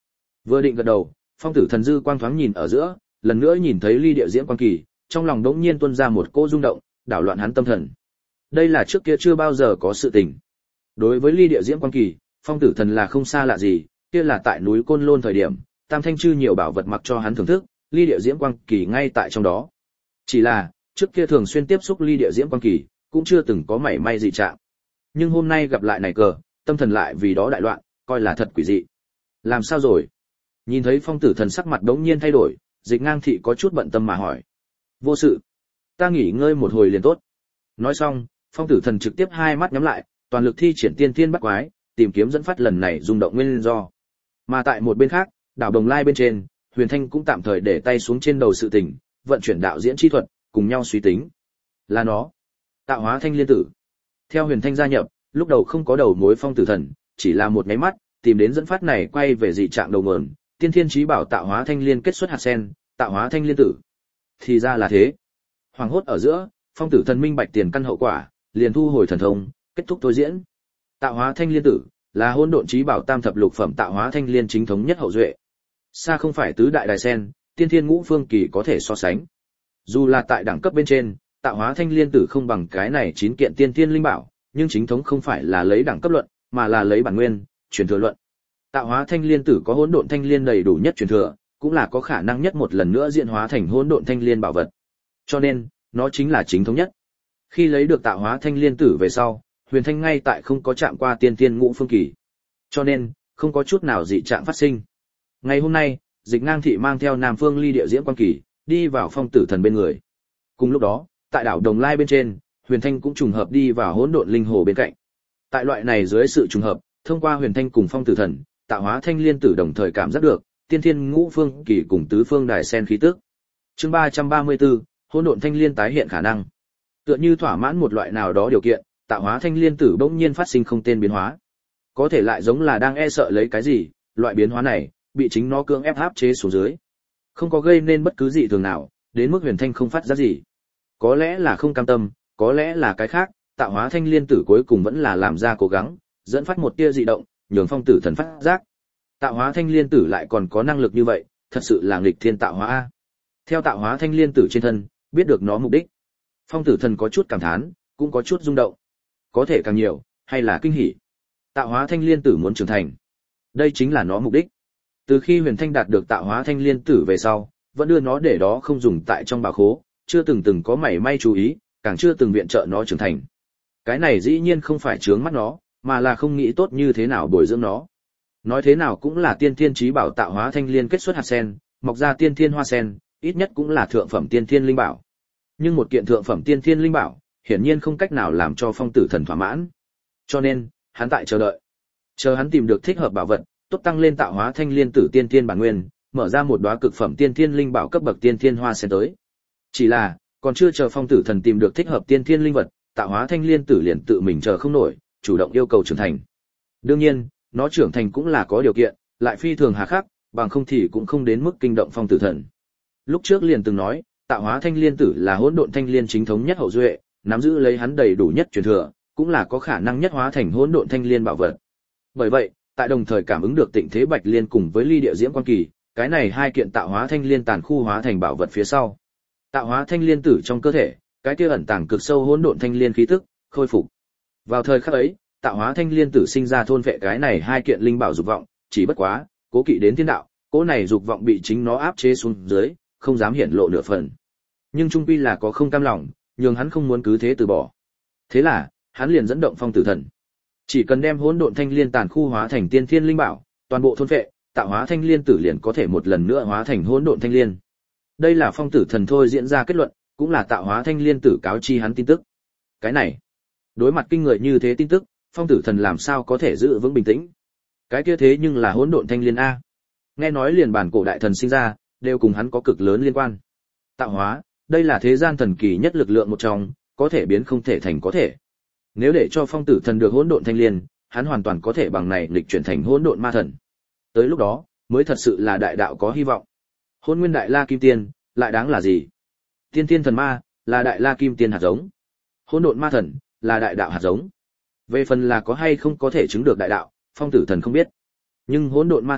Vừa định gật đầu, phong tử thần dư quang thoáng nhìn ở giữa, lần nữa nhìn thấy ly địa diễm quang kỳ, trong lòng đống nhiên tuôn ra một cỗ rung động, đảo loạn hắn tâm thần. Đây là trước kia chưa bao giờ có sự tình. Đối với ly địa diễm quang kỳ, phong tử thần là không xa lạ gì, kia là tại núi Côn Lôn thời điểm, Tam Thanh Chư nhiều bảo vật mặc cho hắn thưởng thức, ly địa diễm quang kỳ ngay tại trong đó. Chỉ là, trước kia thường xuyên tiếp xúc ly địa diễm quang kỳ, cũng chưa từng có mảy may dị trạng. Nhưng hôm nay gặp lại này cờ, tâm thần lại vì đó đại loạn, coi là thật quỷ dị. Làm sao rồi? Nhìn thấy phong tử thần sắc mặt đống nhiên thay đổi, Dịch Ngang thị có chút bận tâm mà hỏi. Vô sự, ta nghỉ ngơi một hồi liền tốt. Nói xong, phong tử thần trực tiếp hai mắt nhắm lại, toàn lực thi triển tiên thiên bắt quái, tìm kiếm dẫn phát lần này rung động nguyên do. Mà tại một bên khác, đảo Đồng Lai bên trên, Huyền Thanh cũng tạm thời để tay xuống trên đầu sự tình, vận chuyển đạo diễn chi thuật, cùng nhau suy tính. Là nó, tạo hóa thanh liên tử. Theo Huyền Thanh gia nhập, lúc đầu không có đầu mối phong tử thần, chỉ là một cái mắt, tìm đến dẫn phát này quay về dị trạng đầu nguồn, tiên thiên chí bảo tạo hóa thanh liên kết xuất hạt sen, tạo hóa thanh liên tử. Thì ra là thế. Hoàng hốt ở giữa, phong tử thần minh bạch tiền căn hậu quả, liền thu hồi thần thông, kết thúc thôi diễn. Tạo hóa thanh liên tử là hỗn độn chí bảo tam thập lục phẩm tạo hóa thanh liên chính thống nhất hậu duệ. Xa không phải tứ đại đài sen, tiên thiên ngũ phương kỳ có thể so sánh. Dù là tại đẳng cấp bên trên, tạo hóa thanh liên tử không bằng cái này chín kiện tiên thiên linh bảo, nhưng chính thống không phải là lấy đẳng cấp luận, mà là lấy bản nguyên, truyền thừa luận. Tạo hóa thanh liên tử có hỗn độn thanh liên đầy đủ nhất truyền thừa, cũng là có khả năng nhất một lần nữa diễn hóa thành hỗn độn thanh liên bảo vật. Cho nên, nó chính là chính thống nhất. Khi lấy được tạo hóa thanh liên tử về sau, Huyền Thanh ngay tại không có chạm qua tiên tiên ngũ phương kỳ. Cho nên, không có chút nào dị trạng phát sinh. Ngày hôm nay, Dịch Ngang thị mang theo Nam Phương Ly địa diễm quang kỳ, đi vào phong tử thần bên người. Cùng lúc đó, tại đảo Đồng Lai bên trên, Huyền Thanh cũng trùng hợp đi vào hỗn độn linh hồ bên cạnh. Tại loại này dưới sự trùng hợp, thông qua Huyền Thanh cùng phong tử thần, tạo hóa thanh liên tử đồng thời cảm giác được tiên thiên ngũ phương kỳ cùng tứ phương đài sen khí tức. Chương ba trăm ba mươi tư, hỗn độn thanh liên tái hiện khả năng. Tựa như thỏa mãn một loại nào đó điều kiện, tạo hóa thanh liên tử bỗng nhiên phát sinh không tên biến hóa. Có thể lại giống là đang e sợ lấy cái gì, loại biến hóa này bị chính nó cưỡng ép áp chế xuống dưới. Không có gây nên bất cứ gì thường nào, đến mức Huyền Thanh không phát giác gì. Có lẽ là không cam tâm, có lẽ là cái khác, tạo hóa thanh liên tử cuối cùng vẫn là làm ra cố gắng, dẫn phát một tia dị động, nhường phong tử thần phát giác. Tạo hóa thanh liên tử lại còn có năng lực như vậy, thật sự là nghịch thiên tạo hóa a. Theo tạo hóa thanh liên tử trên thân, biết được nó mục đích. Phong tử thần có chút cảm thán, cũng có chút rung động. Có thể càng nhiều, hay là kinh hỉ. Tạo hóa thanh liên tử muốn trưởng thành. Đây chính là nó mục đích. Từ khi Huyền Thanh đạt được tạo hóa thanh liên tử về sau, vẫn đưa nó để đó không dùng tại trong bảo khố, chưa từng từng có mảy may chú ý, càng chưa từng viện trợ nó trưởng thành. Cái này dĩ nhiên không phải chướng mắt nó, mà là không nghĩ tốt như thế nào bồi dưỡng nó. Nói thế nào cũng là tiên thiên chí bảo tạo hóa thanh liên kết xuất hạt sen, mọc ra tiên thiên hoa sen, ít nhất cũng là thượng phẩm tiên thiên linh bảo. Nhưng một kiện thượng phẩm tiên thiên linh bảo, hiển nhiên không cách nào làm cho phong tử thần thỏa mãn. Cho nên, hắn tại chờ đợi. Chờ hắn tìm được thích hợp bảo vật, tốt tăng lên tạo hóa thanh liên tử tiên thiên bản nguyên, mở ra một đóa cực phẩm tiên thiên linh bảo cấp bậc tiên thiên hoa sen tới. Chỉ là, còn chưa chờ phong tử thần tìm được thích hợp tiên thiên linh vật, tạo hóa thanh liên tử liền tự mình chờ không nổi, chủ động yêu cầu trưởng thành. Đương nhiên, nó trưởng thành cũng là có điều kiện, lại phi thường hà khắc, bằng không thì cũng không đến mức kinh động phong tử thần. Lúc trước liền từng nói, tạo hóa thanh liên tử là hỗn độn thanh liên chính thống nhất hậu duệ, nắm giữ lấy hắn đầy đủ nhất truyền thừa, cũng là có khả năng nhất hóa thành hỗn độn thanh liên bảo vật. Bởi vậy, tại đồng thời cảm ứng được tịnh thế bạch liên cùng với ly địa diễm quan kỳ, cái này hai kiện tạo hóa thanh liên tàn khu hóa thành bảo vật phía sau. Tạo hóa thanh liên tử trong cơ thể, cái kia ẩn tàng cực sâu hỗn độn thanh liên khí tức, khôi phục. Vào thời khắc ấy, tạo hóa thanh liên tử sinh ra thôn vệ cái này hai kiện linh bảo dục vọng, chỉ bất quá, cố kỵ đến thiên đạo, cố này dục vọng bị chính nó áp chế xuống dưới, không dám hiển lộ nửa phần. Nhưng trung quy là có không cam lòng, nhưng hắn không muốn cứ thế từ bỏ. Thế là, hắn liền dẫn động phong tử thần. Chỉ cần đem hỗn độn thanh liên tàn khu hóa thành tiên thiên linh bảo, toàn bộ thôn vệ, tạo hóa thanh liên tử liền có thể một lần nữa hóa thành hỗn độn thanh liên. Đây là phong tử thần thôi diễn ra kết luận, cũng là tạo hóa thanh liên tử cáo chi hắn tin tức. Cái này, đối mặt kinh người như thế tin tức, phong tử thần làm sao có thể giữ vững bình tĩnh? Cái kia thế nhưng là hỗn độn thanh liên a. Nghe nói liền bản cổ đại thần sinh ra, đều cùng hắn có cực lớn liên quan. Tạo hóa, đây là thế gian thần kỳ nhất lực lượng một trong, có thể biến không thể thành có thể. Nếu để cho phong tử thần được hỗn độn thanh liên, hắn hoàn toàn có thể bằng này lịch chuyển thành hỗn độn ma thần. Tới lúc đó, mới thật sự là đại đạo có hy vọng. Hỗn nguyên đại la kim tiên, lại đáng là gì? Tiên tiên thần ma, là đại la kim tiên hạt giống. Hỗn độn ma thần, là đại đạo hạt giống. Về phần là có hay không có thể chứng được đại đạo, phong tử thần không biết. Nhưng hỗn độn ma thần,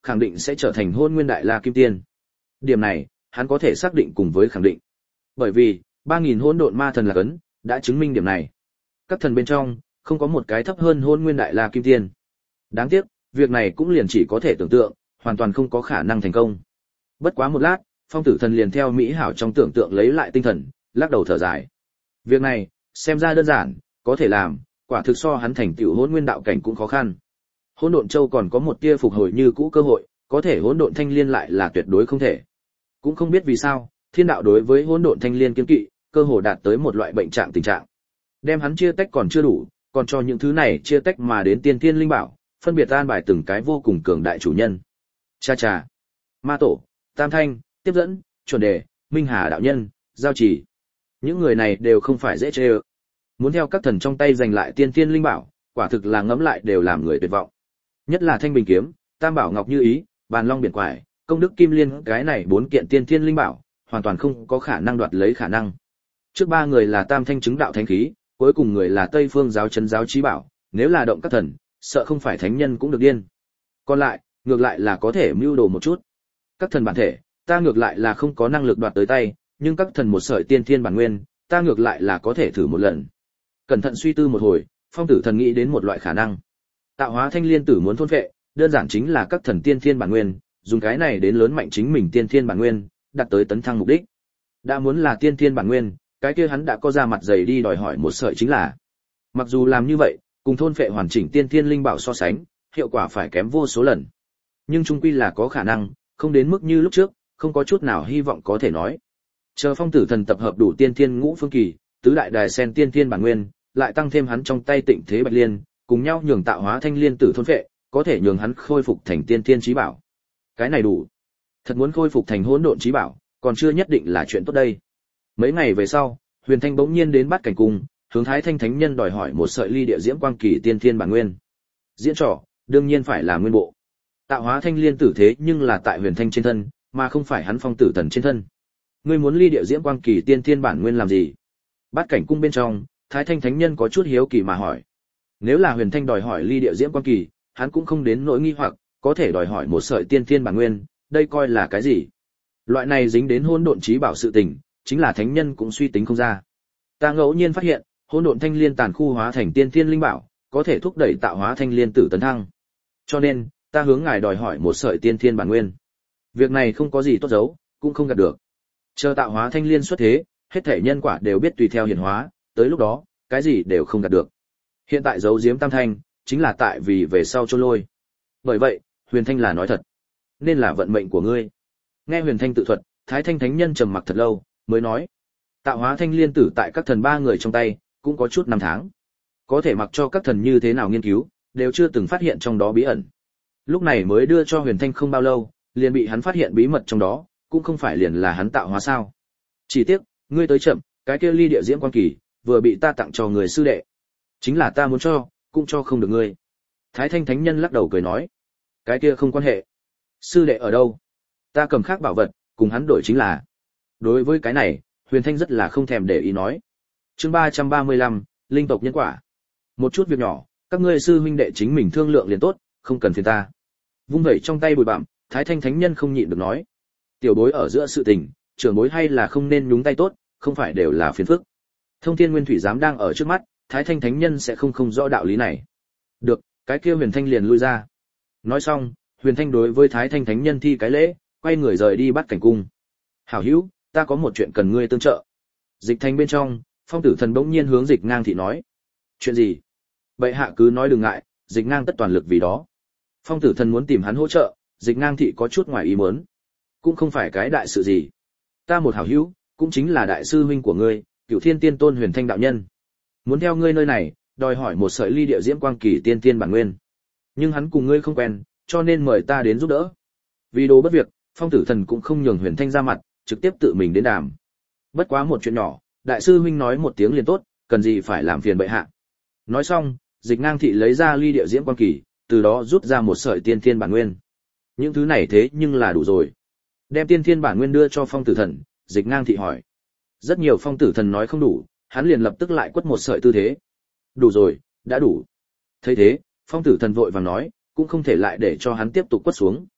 khẳng định sẽ trở thành Hôn Nguyên Đại La Kim Tiên. Điểm này, hắn có thể xác định cùng với khẳng định. Bởi vì, ba nghìn hỗn độn ma thần là cấn, đã chứng minh điểm này. Các thần bên trong, không có một cái thấp hơn Hôn Nguyên Đại La Kim Tiên. Đáng tiếc, việc này cũng liền chỉ có thể tưởng tượng, hoàn toàn không có khả năng thành công. Bất quá một lát, Phong Tử Thần liền theo mỹ hảo trong tưởng tượng lấy lại tinh thần, lắc đầu thở dài. Việc này, xem ra đơn giản, có thể làm, quả thực so hắn thành tựu Hỗn Nguyên đạo cảnh cũng khó khăn. Hỗn Độn Châu còn có một tia phục hồi như cũ cơ hội, có thể Hỗn Độn Thanh Liên lại là tuyệt đối không thể. Cũng không biết vì sao, thiên đạo đối với Hỗn Độn Thanh Liên kiêng kỵ, cơ hồ đạt tới một loại bệnh trạng tình trạng. Đem hắn chia tách còn chưa đủ, còn cho những thứ này chia tách mà đến tiên thiên linh bảo, phân biệt an bài từng cái vô cùng cường đại chủ nhân. Cha cha, Ma Tổ, Tam Thanh, Tiếp Dẫn, Chuẩn Đề, Minh Hà đạo nhân, Giao Chỉ. Những người này đều không phải dễ chơi. Muốn theo các thần trong tay giành lại tiên thiên linh bảo, quả thực là ngẫm lại đều làm người tuyệt vọng. Nhất là Thanh Bình kiếm, Tam Bảo Ngọc Như Ý, Bàn Long Biển Quải, Công Đức Kim Liên, cái này bốn kiện tiên thiên linh bảo, hoàn toàn không có khả năng đoạt lấy khả năng. Trước ba người là Tam Thanh chứng đạo thánh khí, cuối cùng người là Tây Phương giáo trấn giáo chí bảo, nếu là động các thần, sợ không phải thánh nhân cũng được điên. Còn lại, ngược lại là có thể mưu đồ một chút. Các thần bản thể, ta ngược lại là không có năng lực đoạt tới tay, nhưng các thần một sợi tiên thiên bản nguyên, ta ngược lại là có thể thử một lần. Cẩn thận suy tư một hồi, Phong Tử Thần nghĩ đến một loại khả năng. Tạo hóa thanh liên tử muốn thôn phệ, đơn giản chính là các thần tiên thiên bản nguyên, dùng cái này đến lớn mạnh chính mình tiên thiên bản nguyên, đạt tới tấn thăng mục đích. Đã muốn là tiên thiên bản nguyên, cái kia hắn đã có ra mặt dày đi đòi hỏi một sợi chính là. Mặc dù làm như vậy, cùng thôn phệ hoàn chỉnh tiên thiên linh bảo so sánh, hiệu quả phải kém vô số lần. Nhưng chung quy là có khả năng, không đến mức như lúc trước, không có chút nào hy vọng có thể nói. Chờ Phong Tử Thần tập hợp đủ tiên thiên ngũ phương kỳ, tứ đại đài sen tiên thiên bản nguyên, lại tăng thêm hắn trong tay Tịnh Thế Bạch Liên, cùng nhau nhường tạo hóa thanh liên tử thôn phệ, có thể nhường hắn khôi phục thành tiên thiên chí bảo. Cái này đủ. Thật muốn khôi phục thành hỗn độn chí bảo, còn chưa nhất định là chuyện tốt đây. Mấy ngày về sau, Huyền Thanh bỗng nhiên đến Bát Cảnh Cung, hướng Thái Thanh Thánh Nhân đòi hỏi một sợi ly địa diễm quang kỳ tiên thiên bản nguyên. Diễn trò, đương nhiên phải là nguyên bộ. Tạo hóa thanh liên tử thế nhưng là tại Huyền Thanh trên thân, mà không phải hắn Phong Tử Thần trên thân. Ngươi muốn ly địa diễm quang kỳ tiên thiên bản nguyên làm gì? Bát Cảnh Cung bên trong, Thái Thanh Thánh Nhân có chút hiếu kỳ mà hỏi. Nếu là Huyền Thanh đòi hỏi ly địa diễm quang kỳ, hắn cũng không đến nỗi nghi hoặc, có thể đòi hỏi một sợi tiên thiên bản nguyên, đây coi là cái gì? Loại này dính đến hỗn độn chí bảo sự tình, chính là thánh nhân cũng suy tính không ra. Ta ngẫu nhiên phát hiện, hỗn độn thanh liên tàn khu hóa thành tiên thiên linh bảo, có thể thúc đẩy tạo hóa thanh liên tử tấn thăng. Cho nên, ta hướng ngài đòi hỏi một sợi tiên thiên bản nguyên. Việc này không có gì tốt giấu, cũng không gạt được. Chờ tạo hóa thanh liên xuất thế, hết thể nhân quả đều biết tùy theo hiển hóa, tới lúc đó, cái gì đều không gạt được. Hiện tại giấu giếm Tam Thanh, chính là tại vì về sau chôn lôi. Bởi vậy, Huyền Thanh là nói thật, nên là vận mệnh của ngươi. Nghe Huyền Thanh tự thuật, Thái Thanh Thánh Nhân trầm mặc thật lâu, mới nói: Tạo hóa thanh liên tử tại các thần ba người trong tay, cũng có chút năm tháng. Có thể mặc cho các thần như thế nào nghiên cứu, đều chưa từng phát hiện trong đó bí ẩn. Lúc này mới đưa cho Huyền Thanh không bao lâu, liền bị hắn phát hiện bí mật trong đó, cũng không phải liền là hắn tạo hóa sao? Chỉ tiếc, ngươi tới chậm, cái kia ly địa diễm quan kỳ, vừa bị ta tặng cho người sư đệ. Chính là ta muốn cho, cũng cho không được ngươi. Thái Thanh Thánh Nhân lắc đầu cười nói: Cái kia không quan hệ. Sư đệ ở đâu? Ta cầm khác bảo vật, cùng hắn đổi chính là. Đối với cái này, Huyền Thanh rất là không thèm để ý nói. Chương ba trăm ba mươi lăm, linh tộc nhân quả. Một chút việc nhỏ, các ngươi sư huynh đệ chính mình thương lượng liền tốt, không cần phiền ta. Vung vẩy trong tay bụi bặm, Thái Thanh Thánh Nhân không nhịn được nói: Tiểu bối ở giữa sự tình, trưởng bối hay là không nên nhúng tay tốt, không phải đều là phiền phức. Thông Thiên Nguyên Thủy giám đang ở trước mắt, Thái Thanh Thánh Nhân sẽ không không rõ đạo lý này. Được, cái kia Huyền Thanh liền lui ra. Nói xong, Huyền Thanh đối với Thái Thanh Thánh Nhân thi cái lễ, quay người rời đi Bát Cảnh Cung. Hảo hữu, ta có một chuyện cần ngươi tương trợ. Dịch Thành bên trong, Phong Tử Thần bỗng nhiên hướng Dịch Ngang thị nói. Chuyện gì? Bệ hạ cứ nói đừng ngại, Dịch Ngang tất toàn lực vì đó. Phong Tử Thần muốn tìm hắn hỗ trợ, Dịch Ngang thị có chút ngoài ý muốn. Cũng không phải cái đại sự gì. Ta một hảo hữu, cũng chính là đại sư huynh của ngươi, Cửu Thiên Tiên Tôn Huyền Thanh đạo nhân. Muốn theo ngươi nơi này, đòi hỏi một sợi ly địa diễm quang kỳ tiên tiên bản nguyên. Nhưng hắn cùng ngươi không quen, cho nên mời ta đến giúp đỡ. Vì đồ bất việc, Phong Tử Thần cũng không nhường Huyền Thanh ra mặt, trực tiếp tự mình đến đàm. Bất quá một chuyện nhỏ, đại sư huynh nói một tiếng liền tốt, cần gì phải làm phiền bệ hạ. Nói xong, Dịch Ngang thị lấy ra ly địa diễm quang kỳ, từ đó rút ra một sợi tiên thiên bản nguyên. Những thứ này thế nhưng là đủ rồi. Đem tiên thiên bản nguyên đưa cho Phong Tử Thần, Dịch Ngang thị hỏi. Rất nhiều Phong Tử Thần nói không đủ, hắn liền lập tức lại quất một sợi tư thế. Đủ rồi, đã đủ. Thấy thế, Phong Tử Thần vội vàng nói, cũng không thể lại để cho hắn tiếp tục quất xuống.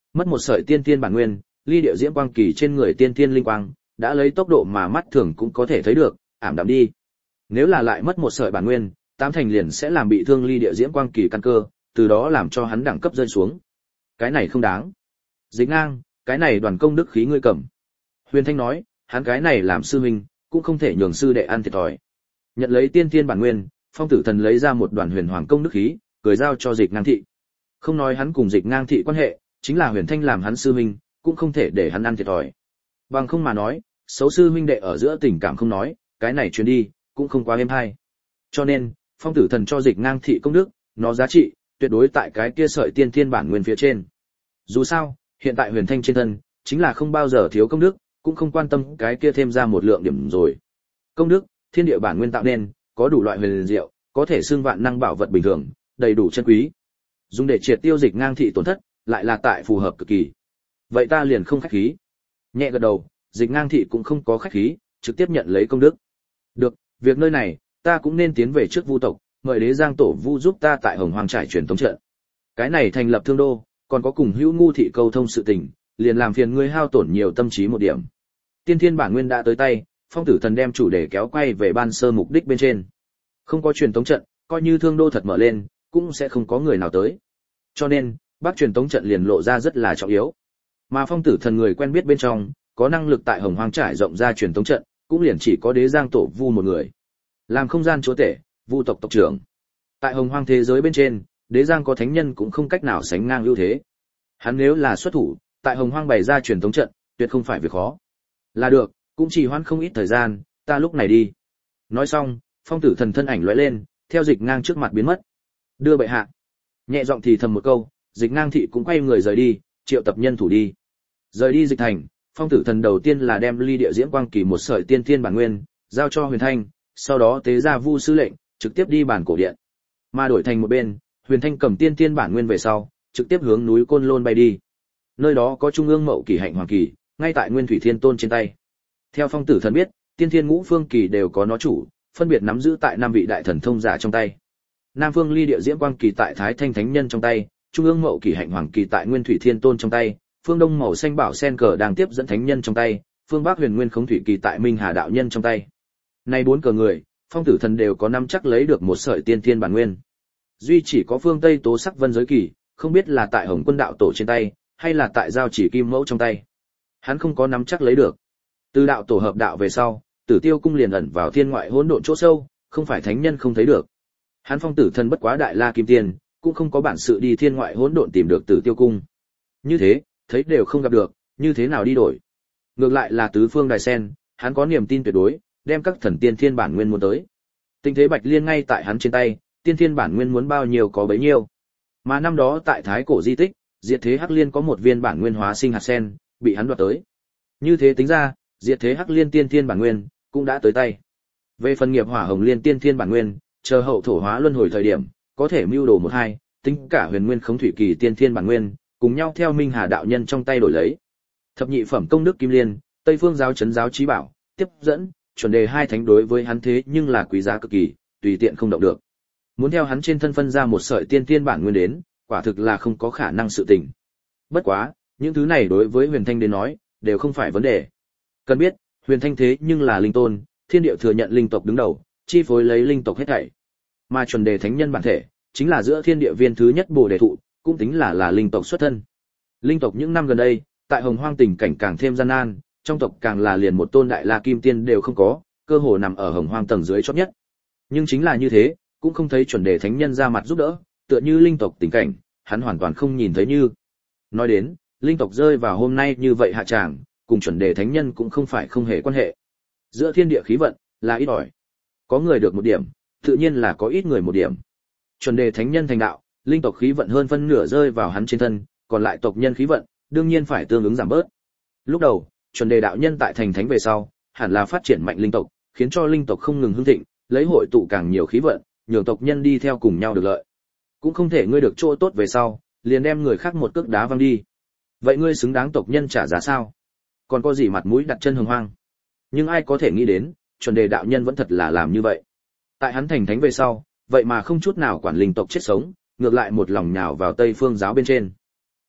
Mất một sợi tiên tiên bản nguyên, ly điệu diễm quang kỳ trên người tiên tiên linh quang, đã lấy tốc độ mà mắt thường cũng có thể thấy được, ảm đạm đi. Nếu là lại mất một sợi bản nguyên, tám thành liền sẽ làm bị thương ly địa diễm quang kỳ căn cơ, từ đó làm cho hắn đẳng cấp rơi xuống. Cái này không đáng. Dịch ngang, cái này đoàn công đức khí ngươi cầm. Huyền Thanh nói, hắn cái này làm sư huynh, cũng không thể nhường sư đệ ăn thiệt thòi. Nhận lấy tiên tiên bản nguyên, Phong Tử Thần lấy ra một đoàn huyền hoàng công đức khí, cười giao cho Dịch Ngang thị. Không nói hắn cùng Dịch Ngang thị quan hệ, chính là Huyền Thanh làm hắn sư huynh, cũng không thể để hắn ăn thiệt thòi. Bằng không mà nói, xấu sư huynh đệ ở giữa tình cảm không nói, cái này truyền đi, cũng không quá êm hay. Cho nên, Phong Tử Thần cho Dịch Ngang thị công đức, nó giá trị tuyệt đối tại cái kia sợi tiên tiên bản nguyên phía trên. Dù sao, hiện tại Huyền Thanh trên thân chính là không bao giờ thiếu công đức, cũng không quan tâm cái kia thêm ra một lượng điểm rồi. Công đức, thiên địa bản nguyên tạo nên, có đủ loại huyền diệu, có thể xưng vạn năng bảo vật bình thường, đầy đủ chân quý. Dùng để triệt tiêu Dịch Ngang thị tổn thất, lại là tại phù hợp cực kỳ. Vậy ta liền không khách khí. Nhẹ gật đầu, Dịch Ngang thị cũng không có khách khí, trực tiếp nhận lấy công đức. Được, việc nơi này, ta cũng nên tiến về trước Vu tộc, mời Đế Giang tổ Vu giúp ta tại Hồng Hoang trải truyền tống trận. Cái này thành lập thương đô, còn có cùng Hữu Ngu thị câu thông sự tình, liền làm phiền ngươi hao tổn nhiều tâm trí một điểm. Tiên thiên bản nguyên đã tới tay, Phong Tử Thần đem chủ đề kéo quay về ban sơ mục đích bên trên. Không có truyền tống trận, coi như thương đô thật mở lên, cũng sẽ không có người nào tới. Cho nên, bác truyền tống trận liền lộ ra rất là trọng yếu. Mà Phong Tử Thần người quen biết bên trong, có năng lực tại Hồng Hoang trải rộng ra truyền tống trận, cũng liền chỉ có Đế Giang tổ Vu một người. Làm không gian chúa tể, Vu tộc tộc trưởng. Tại Hồng Hoang thế giới bên trên, Đế Giang có thánh nhân cũng không cách nào sánh ngang ưu thế. Hắn nếu là xuất thủ, tại Hồng Hoang bày ra truyền tống trận, tuyệt không phải việc khó. Là được, cũng chỉ hoãn không ít thời gian, ta lúc này đi. Nói xong, Phong Tử Thần thân ảnh lóe lên, theo Dịch Ngang trước mặt biến mất. Đưa bệ hạ. Nhẹ giọng thì thầm một câu, Dịch Ngang thị cũng quay người rời đi, triệu tập nhân thủ đi. Rời đi Dịch thành, Phong Tử Thần đầu tiên là đem ly địa diễm quang kỳ một sợi tiên thiên bản nguyên, giao cho Huyền Thanh, sau đó tế ra Vu sư lệnh, trực tiếp đi bản cổ điện. Mà đổi thành một bên, Huyền Thanh cầm tiên thiên bản nguyên về sau, trực tiếp hướng núi Côn Lôn bay đi. Nơi đó có trung ương mậu kỳ hạnh hoàng kỳ, ngay tại Nguyên Thủy Thiên Tôn trên tay. Theo Phong Tử Thần biết, tiên thiên ngũ phương kỳ đều có nó chủ, phân biệt nắm giữ tại năm vị đại thần thông giả trong tay. Nam phương ly địa diễm quang kỳ tại Thái Thanh Thánh Nhân trong tay, trung ương mậu kỳ hạnh hoàng kỳ tại Nguyên Thủy Thiên Tôn trong tay, phương đông màu xanh bảo sen cờ đang tiếp dẫn thánh nhân trong tay, phương bắc huyền nguyên khống thủy kỳ tại Minh Hà đạo nhân trong tay. Nay bốn cờ người, Phong Tử Thần đều có nắm chắc lấy được một sợi tiên thiên bản nguyên. Duy chỉ có phương Tây Tố Sắc Vân giới kỳ, không biết là tại Hồng Quân đạo tổ trên tay, hay là tại giao chỉ kim mẫu trong tay. Hắn không có nắm chắc lấy được. Từ đạo tổ hợp đạo về sau, Tử Tiêu cung liền ẩn vào thiên ngoại hỗn độn chỗ sâu, không phải thánh nhân không thấy được. Hắn Phong Tử Thần bất quá đại la kim tiên, cũng không có bản sự đi thiên ngoại hỗn độn tìm được Tử Tiêu cung. Như thế, thấy đều không gặp được, như thế nào đi đổi? Ngược lại là tứ phương đài sen, hắn có niềm tin tuyệt đối, đem các thần tiên thiên bản nguyên muốn tới. Tình thế Bạch Liên ngay tại hắn trên tay, tiên thiên bản nguyên muốn bao nhiêu có bấy nhiêu. Mà năm đó tại Thái Cổ di tích, Diệt Thế Hắc Liên có một viên bản nguyên hóa sinh hạt sen, bị hắn đoạt tới. Như thế tính ra, Diệt Thế Hắc Liên tiên thiên bản nguyên cũng đã tới tay. Về phần nghiệp Hỏa Hồng Liên tiên thiên bản nguyên, chờ hậu thổ hóa luân hồi thời điểm, có thể mưu đồ một hai, tính cả Huyền Nguyên Khống Thủy Kỳ tiên thiên bản nguyên, cùng nhau theo Minh Hà đạo nhân trong tay đổi lấy. Thập nhị phẩm công đức kim liên, Tây Phương giáo trấn giáo chí bảo, tiếp dẫn, chuẩn đề hai thánh đối với hắn thế nhưng là quý giá cực kỳ, tùy tiện không động được. Muốn theo hắn trên thân phân ra một sợi tiên thiên bản nguyên đến, quả thực là không có khả năng sự tình. Bất quá, những thứ này đối với Huyền Thanh đến nói, đều không phải vấn đề. Cần biết, Huyền Thanh thế nhưng là linh tôn, thiên địa thừa nhận linh tộc đứng đầu, chi phối lấy linh tộc hết thảy. Mà chuẩn đề thánh nhân bản thể, chính là giữa thiên địa viên thứ nhất Bồ Đề thụ, cũng tính là là linh tộc xuất thân. Linh tộc những năm gần đây, tại Hồng Hoang tình cảnh càng thêm gian nan, trong tộc càng là liền một tôn đại la kim tiên đều không có, cơ hồ nằm ở Hồng Hoang tầng dưới chót nhất. Nhưng chính là như thế, cũng không thấy chuẩn đề thánh nhân ra mặt giúp đỡ, tựa như linh tộc tình cảnh, hắn hoàn toàn không nhìn thấy như. Nói đến, linh tộc rơi vào hôm nay như vậy hạ tràng, cùng chuẩn đề thánh nhân cũng không phải không hề quan hệ. Giữa thiên địa khí vận, là ít ỏi. Có người được một điểm, tự nhiên là có ít người một điểm. Chuẩn đề thánh nhân thành đạo, linh tộc khí vận hơn phân nửa rơi vào hắn trên thân, còn lại tộc nhân khí vận, đương nhiên phải tương ứng giảm bớt. Lúc đầu, chuẩn đề đạo nhân tại thành thánh về sau, hẳn là phát triển mạnh linh tộc, khiến cho linh tộc không ngừng hưng thịnh, lấy hội tụ càng nhiều khí vận, nhường tộc nhân đi theo cùng nhau được lợi. Cũng không thể ngươi được chỗ tốt về sau, liền đem người khác một cước đá văng đi. Vậy ngươi xứng đáng tộc nhân trả giá sao? Còn có gì mặt mũi đặt chân Hồng Hoang? Nhưng ai có thể nghĩ đến, chuẩn đề đạo nhân vẫn thật là làm như vậy. Tại hắn thành thánh về sau, vậy mà không chút nào quản linh tộc chết sống, ngược lại một lòng nhào vào Tây Phương giáo bên trên.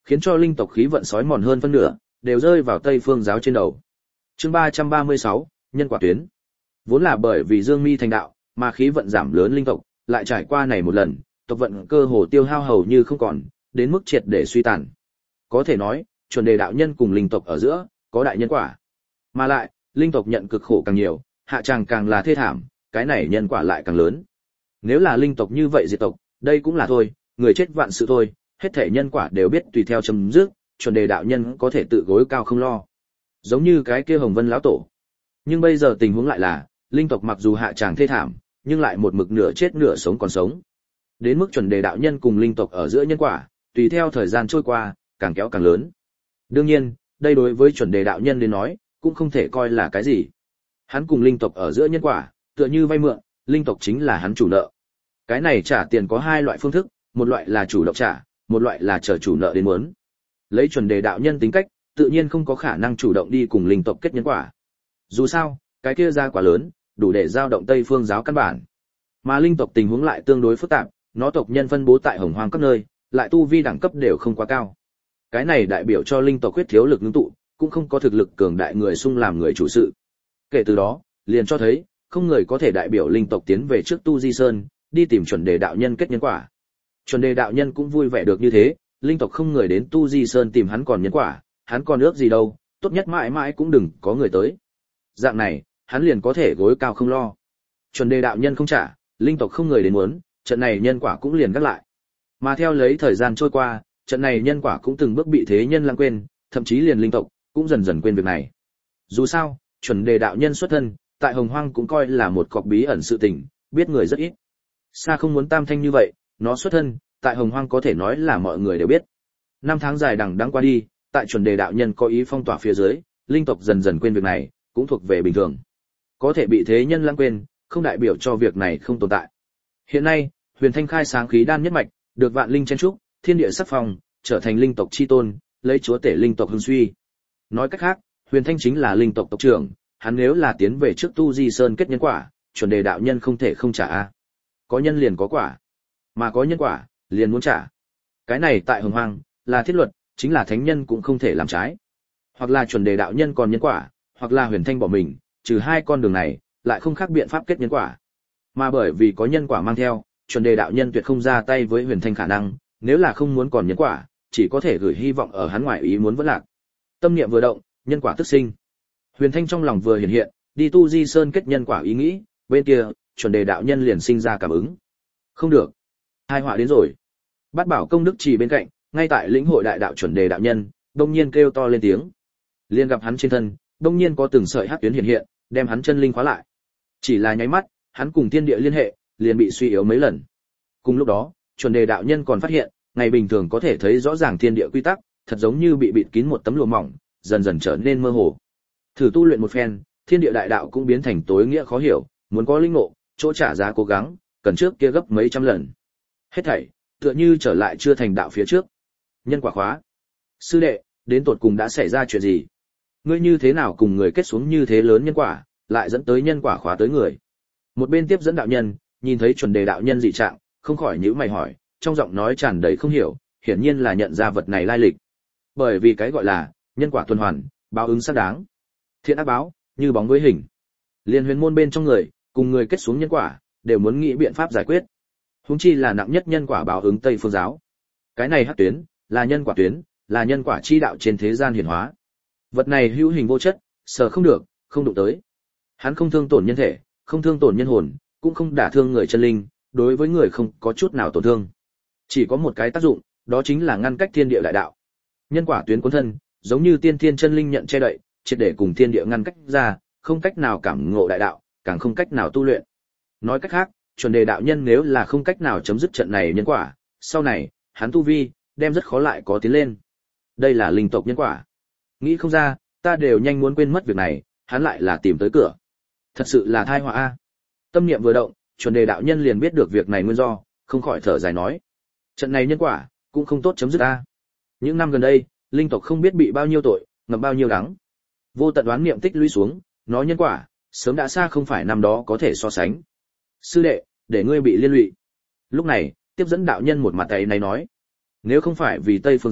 khiến cho linh tộc khí vận sói mòn hơn phân nửa, đều rơi vào Tây Phương giáo trên đầu. Chương ba trăm ba mươi sáu, nhân quả tuyến. Vốn là bởi vì Dương Mi thành đạo, mà khí vận giảm lớn linh tộc, lại trải qua này một lần, tộc vận cơ hồ tiêu hao hầu như không còn, đến mức triệt để suy tàn. Có thể nói, chuẩn đề đạo nhân cùng linh tộc ở giữa có đại nhân quả. Mà lại, linh tộc nhận cực khổ càng nhiều, hạ tràng càng là thê thảm, cái này nhân quả lại càng lớn. Nếu là linh tộc như vậy diệt tộc, đây cũng là thôi, người chết vạn sự thôi, hết thể nhân quả đều biết tùy theo chấm dứt, chuẩn đề đạo nhân có thể tự gối cao không lo. Giống như cái kia Hồng Vân lão tổ. Nhưng bây giờ tình huống lại là, linh tộc mặc dù hạ tràng thê thảm, nhưng lại một mực nửa chết nửa sống còn sống. Đến mức chuẩn đề đạo nhân cùng linh tộc ở giữa nhân quả, tùy theo thời gian trôi qua, càng kéo càng lớn. Đương nhiên, đây đối với chuẩn đề đạo nhân đến nói, cũng không thể coi là cái gì. Hắn cùng linh tộc ở giữa nhân quả, tựa như vay mượn, linh tộc chính là hắn chủ nợ. Cái này trả tiền có hai loại phương thức, một loại là chủ động trả, một loại là chờ chủ nợ đến muốn. Lấy chuẩn đề đạo nhân tính cách, tự nhiên không có khả năng chủ động đi cùng linh tộc kết nhân quả. Dù sao, cái kia ra quá lớn, đủ để giao động Tây Phương giáo căn bản. Mà linh tộc tình huống lại tương đối phức tạp, nó tộc nhân phân bố tại Hồng Hoang các nơi, lại tu vi đẳng cấp đều không quá cao. Cái này đại biểu cho linh tộc quyết thiếu lực ngưng tụ, cũng không có thực lực cường đại người xung làm người chủ sự. Kể từ đó, liền cho thấy, không người có thể đại biểu linh tộc tiến về trước Tu Di Sơn, đi tìm chuẩn đề đạo nhân kết nhân quả. Chuẩn đề đạo nhân cũng vui vẻ được như thế, linh tộc không người đến Tu Di Sơn tìm hắn còn nhân quả, hắn còn ước gì đâu, tốt nhất mãi mãi cũng đừng có người tới. Dạng này, hắn liền có thể gối cao không lo. Chuẩn đề đạo nhân không trả, linh tộc không người đến muốn, trận này nhân quả cũng liền gác lại. Mà theo lấy thời gian trôi qua, trận này nhân quả cũng từng bước bị thế nhân lãng quên, thậm chí liền linh tộc cũng dần dần quên việc này. Dù sao, chuẩn đề đạo nhân xuất thân, tại Hồng Hoang cũng coi là một cọc bí ẩn sự tình, biết người rất ít. Xa không muốn tam thanh như vậy, nó xuất thân, tại Hồng Hoang có thể nói là mọi người đều biết. Năm tháng dài đằng đẵng qua đi, tại chuẩn đề đạo nhân có ý phong tỏa phía dưới, linh tộc dần dần quên việc này, cũng thuộc về bình thường. Có thể bị thế nhân lãng quên, không đại biểu cho việc này không tồn tại. Hiện nay, Huyền Thanh khai sáng khí đan nhất mạch, được vạn linh chen trúc, thiên địa sắc phong, trở thành linh tộc chi tôn, lấy chúa tể linh tộc hưng suy. Nói cách khác, Huyền Thanh chính là linh tộc tộc trưởng, hắn nếu là tiến về trước Tu Di Sơn kết nhân quả, chuẩn đề đạo nhân không thể không trả a. Có nhân liền có quả, mà có nhân quả, liền muốn trả. Cái này tại Hồng Hoang là thiết luật, chính là thánh nhân cũng không thể làm trái. Hoặc là chuẩn đề đạo nhân còn nhân quả, hoặc là Huyền Thanh bỏ mình, trừ hai con đường này, lại không khác biện pháp kết nhân quả. Mà bởi vì có nhân quả mang theo, chuẩn đề đạo nhân tuyệt không ra tay với Huyền Thanh khả năng, nếu là không muốn còn nhân quả, chỉ có thể gửi hy vọng ở hắn ngoại ý muốn vẫn lạc. Tâm niệm vừa động, nhân quả tức sinh. Huyền Thanh trong lòng vừa hiện hiện, đi Tu Di Sơn kết nhân quả ý nghĩ, bên kia, chuẩn đề đạo nhân liền sinh ra cảm ứng. Không được, hai họa đến rồi. Bát Bảo công đức trì bên cạnh, ngay tại lĩnh hội đại đạo chuẩn đề đạo nhân, đông nhiên kêu to lên tiếng. Liền gặp hắn trên thân, đông nhiên có từng sợi hắc tuyến hiện hiện, đem hắn chân linh khóa lại. Chỉ là nháy mắt, hắn cùng thiên địa liên hệ, liền bị suy yếu mấy lần. Cùng lúc đó, chuẩn đề đạo nhân còn phát hiện, ngày bình thường có thể thấy rõ ràng thiên địa quy tắc, thật giống như bị bịt kín một tấm lụa mỏng, dần dần trở nên mơ hồ. Thử tu luyện một phen, thiên địa đại đạo cũng biến thành tối nghĩa khó hiểu, muốn có linh ngộ, chỗ trả giá cố gắng, cần trước kia gấp mấy trăm lần. Hết thảy, tựa như trở lại chưa thành đạo phía trước. Nhân quả khóa. Sư đệ, đến tột cùng đã xảy ra chuyện gì? Ngươi như thế nào cùng người kết xuống như thế lớn nhân quả, lại dẫn tới nhân quả khóa tới người? Một bên tiếp dẫn đạo nhân, nhìn thấy chuẩn đề đạo nhân dị trạng, không khỏi nhíu mày hỏi, trong giọng nói tràn đầy không hiểu, hiển nhiên là nhận ra vật này lai lịch. Bởi vì cái gọi là nhân quả tuần hoàn, báo ứng xác đáng. Thiện ác báo, như bóng với hình. Liên huyền môn bên trong người, cùng người kết xuống nhân quả, đều muốn nghĩ biện pháp giải quyết. Huống chi là nặng nhất nhân quả báo ứng Tây Phương giáo. Cái này hắc tuyến, là nhân quả tuyến, là nhân quả chi đạo trên thế gian hiển hóa. Vật này hữu hình vô chất, sờ không được, không đụng tới. Hắn không thương tổn nhân thể, không thương tổn nhân hồn, cũng không đả thương người chân linh, đối với người không có chút nào tổn thương. Chỉ có một cái tác dụng, đó chính là ngăn cách thiên địa đại đạo. Nhân quả tuyến cuốn thân, giống như tiên thiên chân linh nhận che đậy, triệt để cùng thiên địa ngăn cách ra, không cách nào cảm ngộ đại đạo, càng không cách nào tu luyện. Nói cách khác, chuẩn đề đạo nhân nếu là không cách nào chấm dứt trận này nhân quả, sau này, hắn tu vi, đem rất khó lại có tiến lên. Đây là linh tộc nhân quả. Nghĩ không ra, ta đều nhanh muốn quên mất việc này, hắn lại là tìm tới cửa. Thật sự là tai họa a. Tâm niệm vừa động, chuẩn đề đạo nhân liền biết được việc này nguyên do, không khỏi thở dài nói. Trận này nhân quả, cũng không tốt chấm dứt a. Những năm gần đây, linh tộc không biết bị bao nhiêu tội, ngập bao nhiêu đắng. Vô tận đoán niệm tích lũy xuống, nó nhân quả, sớm đã xa không phải năm đó có thể so sánh. Sư đệ, để ngươi bị liên lụy. Lúc này, tiếp dẫn đạo nhân một mặt tay này nói. Nếu không phải vì Tây Phương giáo,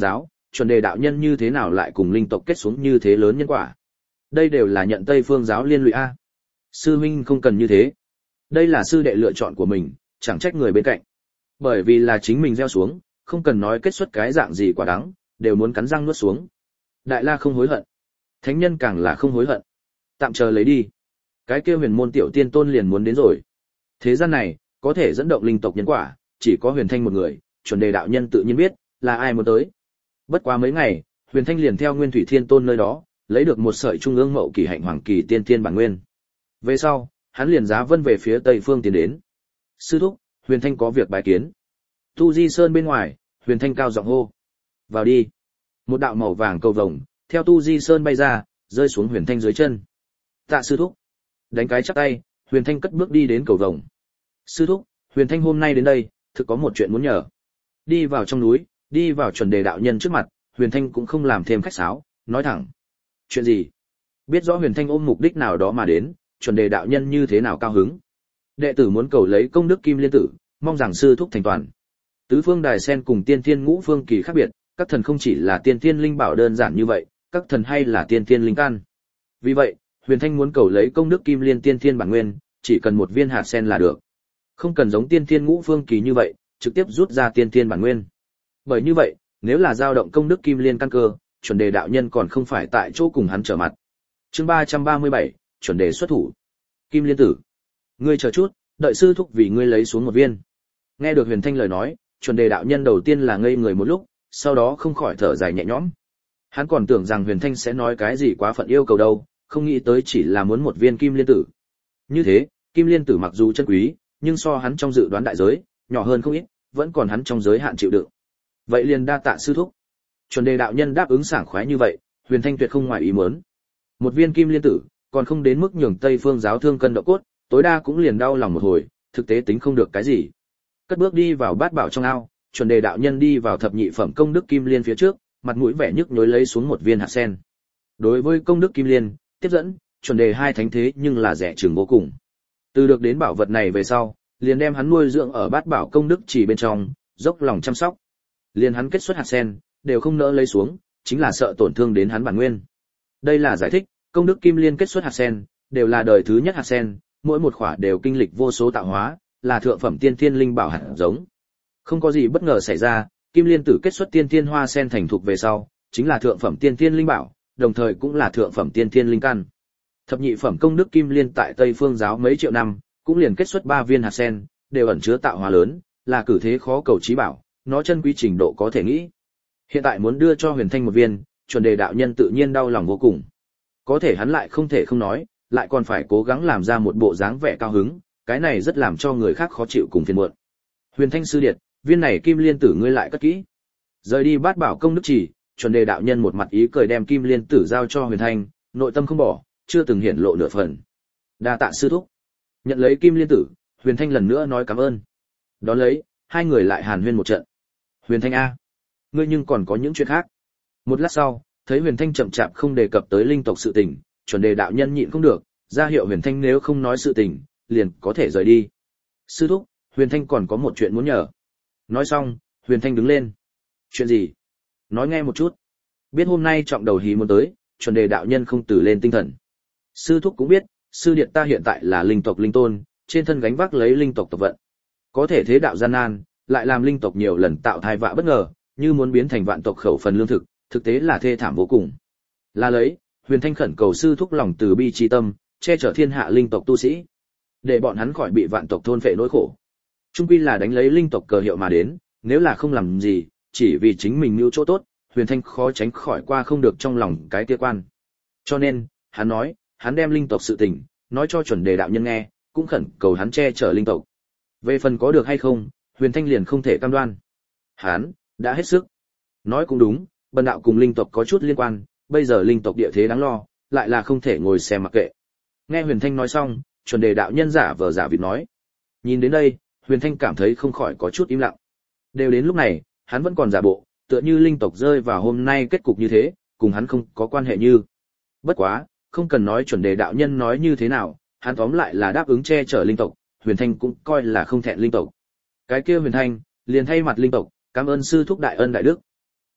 chuẩn đề đạo nhân như thế nào lại cùng linh tộc kết xuống như thế lớn nhân quả. Đây đều là nhận Tây Phương giáo liên lụy a. Sư huynh không cần như thế. Đây là sư đệ lựa chọn của mình, chẳng trách người bên cạnh. Bởi vì là chính mình gieo xuống, không cần nói kết xuất cái dạng gì quả đắng, đều muốn cắn răng nuốt xuống. Đại La không hối hận, thánh nhân càng là không hối hận. Tạm chờ lấy đi. Cái kia huyền môn tiểu tiên tôn liền muốn đến rồi. Thế gian này, có thể dẫn động linh tộc nhân quả, chỉ có Huyền Thanh một người, chuẩn đề đạo nhân tự nhiên biết, là ai muốn tới. Bất quá mấy ngày, Huyền Thanh liền theo Nguyên Thủy Thiên Tôn nơi đó, lấy được một sợi trung ương mậu kỳ hạnh hoàng kỳ tiên tiên bản nguyên. Về sau, hắn liền giá vân về phía tây phương tiến đến. Sư thúc, Huyền Thanh có việc bái kiến. Tu Di Sơn bên ngoài, Huyền Thanh cao giọng hô. Vào đi. Một đạo màu vàng cầu vồng, theo Tu Di Sơn bay ra, rơi xuống Huyền Thanh dưới chân. Tạ sư thúc. Đánh cái chắp tay, Huyền Thanh cất bước đi đến cầu vồng. Sư thúc, Huyền Thanh hôm nay đến đây, thực có một chuyện muốn nhờ. Đi vào trong núi, đi vào chuẩn đề đạo nhân trước mặt, Huyền Thanh cũng không làm thêm khách sáo, nói thẳng. Chuyện gì? Biết rõ Huyền Thanh ôm mục đích nào đó mà đến, chuẩn đề đạo nhân như thế nào cao hứng. Đệ tử muốn cầu lấy công đức kim liên tử, mong rằng sư thúc thành toàn. Tứ phương đài sen cùng tiên thiên ngũ phương kỳ khác biệt, các thần không chỉ là tiên thiên linh bảo đơn giản như vậy, các thần hay là tiên thiên linh căn. Vì vậy, Huyền Thanh muốn cầu lấy công đức kim liên tiên thiên bản nguyên, chỉ cần một viên hạt sen là được. Không cần giống tiên thiên ngũ phương kỳ như vậy, trực tiếp rút ra tiên thiên bản nguyên. Bởi như vậy, nếu là dao động công đức kim liên căn cơ, chuẩn đề đạo nhân còn không phải tại chỗ cùng hắn trở mặt. Chương ba trăm ba mươi bảy, chuẩn đề xuất thủ. Kim liên tử, ngươi chờ chút, đợi sư thúc vì ngươi lấy xuống một viên. Nghe được Huyền Thanh lời nói, chuẩn đề đạo nhân đầu tiên là ngây người một lúc, sau đó không khỏi thở dài nhẹ nhõm. Hắn còn tưởng rằng Huyền Thanh sẽ nói cái gì quá phận yêu cầu đâu, không nghĩ tới chỉ là muốn một viên kim liên tử. Như thế, kim liên tử mặc dù chân quý, nhưng so hắn trong dự đoán đại giới, nhỏ hơn không ít, vẫn còn hắn trong giới hạn chịu đựng. Vậy liền đa tạ sư thúc. Chuẩn đề đạo nhân đáp ứng sảng khoái như vậy, Huyền Thanh tuyệt không ngoài ý muốn. Một viên kim liên tử, còn không đến mức nhường Tây Phương giáo thương cân độ cốt, tối đa cũng liền đau lòng một hồi, thực tế tính không được cái gì. Cất bước đi vào bát bảo trong ao, chuẩn đề đạo nhân đi vào thập nhị phẩm công đức kim liên phía trước, mặt mũi vẻ nhức nhối lấy xuống một viên hạt sen. Đối với công đức kim liên, tiếp dẫn, chuẩn đề hai thánh thế nhưng là rẻ chừng vô cùng. Từ được đến bảo vật này về sau, liền đem hắn nuôi dưỡng ở bát bảo công đức chỉ bên trong, dốc lòng chăm sóc. Liền hắn kết xuất hạt sen, đều không nỡ lấy xuống, chính là sợ tổn thương đến hắn bản nguyên. Đây là giải thích, công đức kim liên kết xuất hạt sen, đều là đời thứ nhất hạt sen, mỗi một khỏa đều kinh lịch vô số tạo hóa, là thượng phẩm tiên thiên linh bảo hạt giống. Không có gì bất ngờ xảy ra, kim liên tử kết xuất tiên thiên hoa sen thành thục về sau, chính là thượng phẩm tiên thiên linh bảo, đồng thời cũng là thượng phẩm tiên thiên linh căn. Thập nhị phẩm công đức kim liên tại Tây Phương giáo mấy triệu năm, cũng liền kết xuất ba viên hạt sen, đều ẩn chứa tạo hóa lớn, là cử thế khó cầu chí bảo, nó chân quý trình độ có thể nghĩ. Hiện tại muốn đưa cho Huyền Thanh một viên, chuẩn đề đạo nhân tự nhiên đau lòng vô cùng. Có thể hắn lại không thể không nói, lại còn phải cố gắng làm ra một bộ dáng vẻ cao hứng, cái này rất làm cho người khác khó chịu cùng phiền muộn. Huyền Thanh sư điệt, viên này kim liên tử ngươi lại cất kỹ. Rời đi bát bảo công đức chỉ, chuẩn đề đạo nhân một mặt ý cười đem kim liên tử giao cho Huyền Thanh, nội tâm không bỏ, chưa từng hiển lộ nửa phần. Đa tạ sư thúc. Nhận lấy kim liên tử, Huyền Thanh lần nữa nói cảm ơn. Đón lấy, hai người lại hàn huyên một trận. Huyền Thanh a, ngươi nhưng còn có những chuyện khác. Một lát sau, thấy Huyền Thanh chậm chạp không đề cập tới linh tộc sự tình, chuẩn đề đạo nhân nhịn không được, ra hiệu Huyền Thanh nếu không nói sự tình, liền có thể rời đi. Sư thúc, Huyền Thanh còn có một chuyện muốn nhờ. Nói xong, Huyền Thanh đứng lên. Chuyện gì? Nói nghe một chút. Biết hôm nay trọng đầu hí muốn tới, chuẩn đề đạo nhân không từ lên tinh thần. Sư thúc cũng biết, sư điện ta hiện tại là linh tộc linh tôn, trên thân gánh vác lấy linh tộc tộc vận. Có thể thế đạo gian nan, lại làm linh tộc nhiều lần tạo thai vạ bất ngờ, như muốn biến thành vạn tộc khẩu phần lương thực, thực tế là thê thảm vô cùng. Là lấy, Huyền Thanh khẩn cầu sư thúc lòng từ bi chi tâm, che chở thiên hạ linh tộc tu sĩ, để bọn hắn khỏi bị vạn tộc thôn phệ nỗi khổ. Trung quy là đánh lấy linh tộc cờ hiệu mà đến, nếu là không làm gì, chỉ vì chính mình mưu chỗ tốt, Huyền Thanh khó tránh khỏi qua không được trong lòng cái kia quan. Cho nên, hắn nói, hắn đem linh tộc sự tình, nói cho chuẩn đề đạo nhân nghe, cũng khẩn cầu hắn che chở linh tộc. Về phần có được hay không, Huyền Thanh liền không thể cam đoan. Hắn đã hết sức. Nói cũng đúng, bần đạo cùng linh tộc có chút liên quan, bây giờ linh tộc địa thế đáng lo, lại là không thể ngồi xem mặc kệ. Nghe Huyền Thanh nói xong, chuẩn đề đạo nhân giả vờ giả vịt nói. Nhìn đến đây, Huyền Thanh cảm thấy không khỏi có chút im lặng. Đều đến lúc này, hắn vẫn còn giả bộ, tựa như linh tộc rơi vào hôm nay kết cục như thế, cùng hắn không có quan hệ như. Bất quá, không cần nói chuẩn đề đạo nhân nói như thế nào, hắn tóm lại là đáp ứng che chở linh tộc, Huyền Thanh cũng coi là không thẹn linh tộc. Cái kia Huyền Thanh, liền thay mặt linh tộc, cảm ơn sư thúc đại ân đại đức.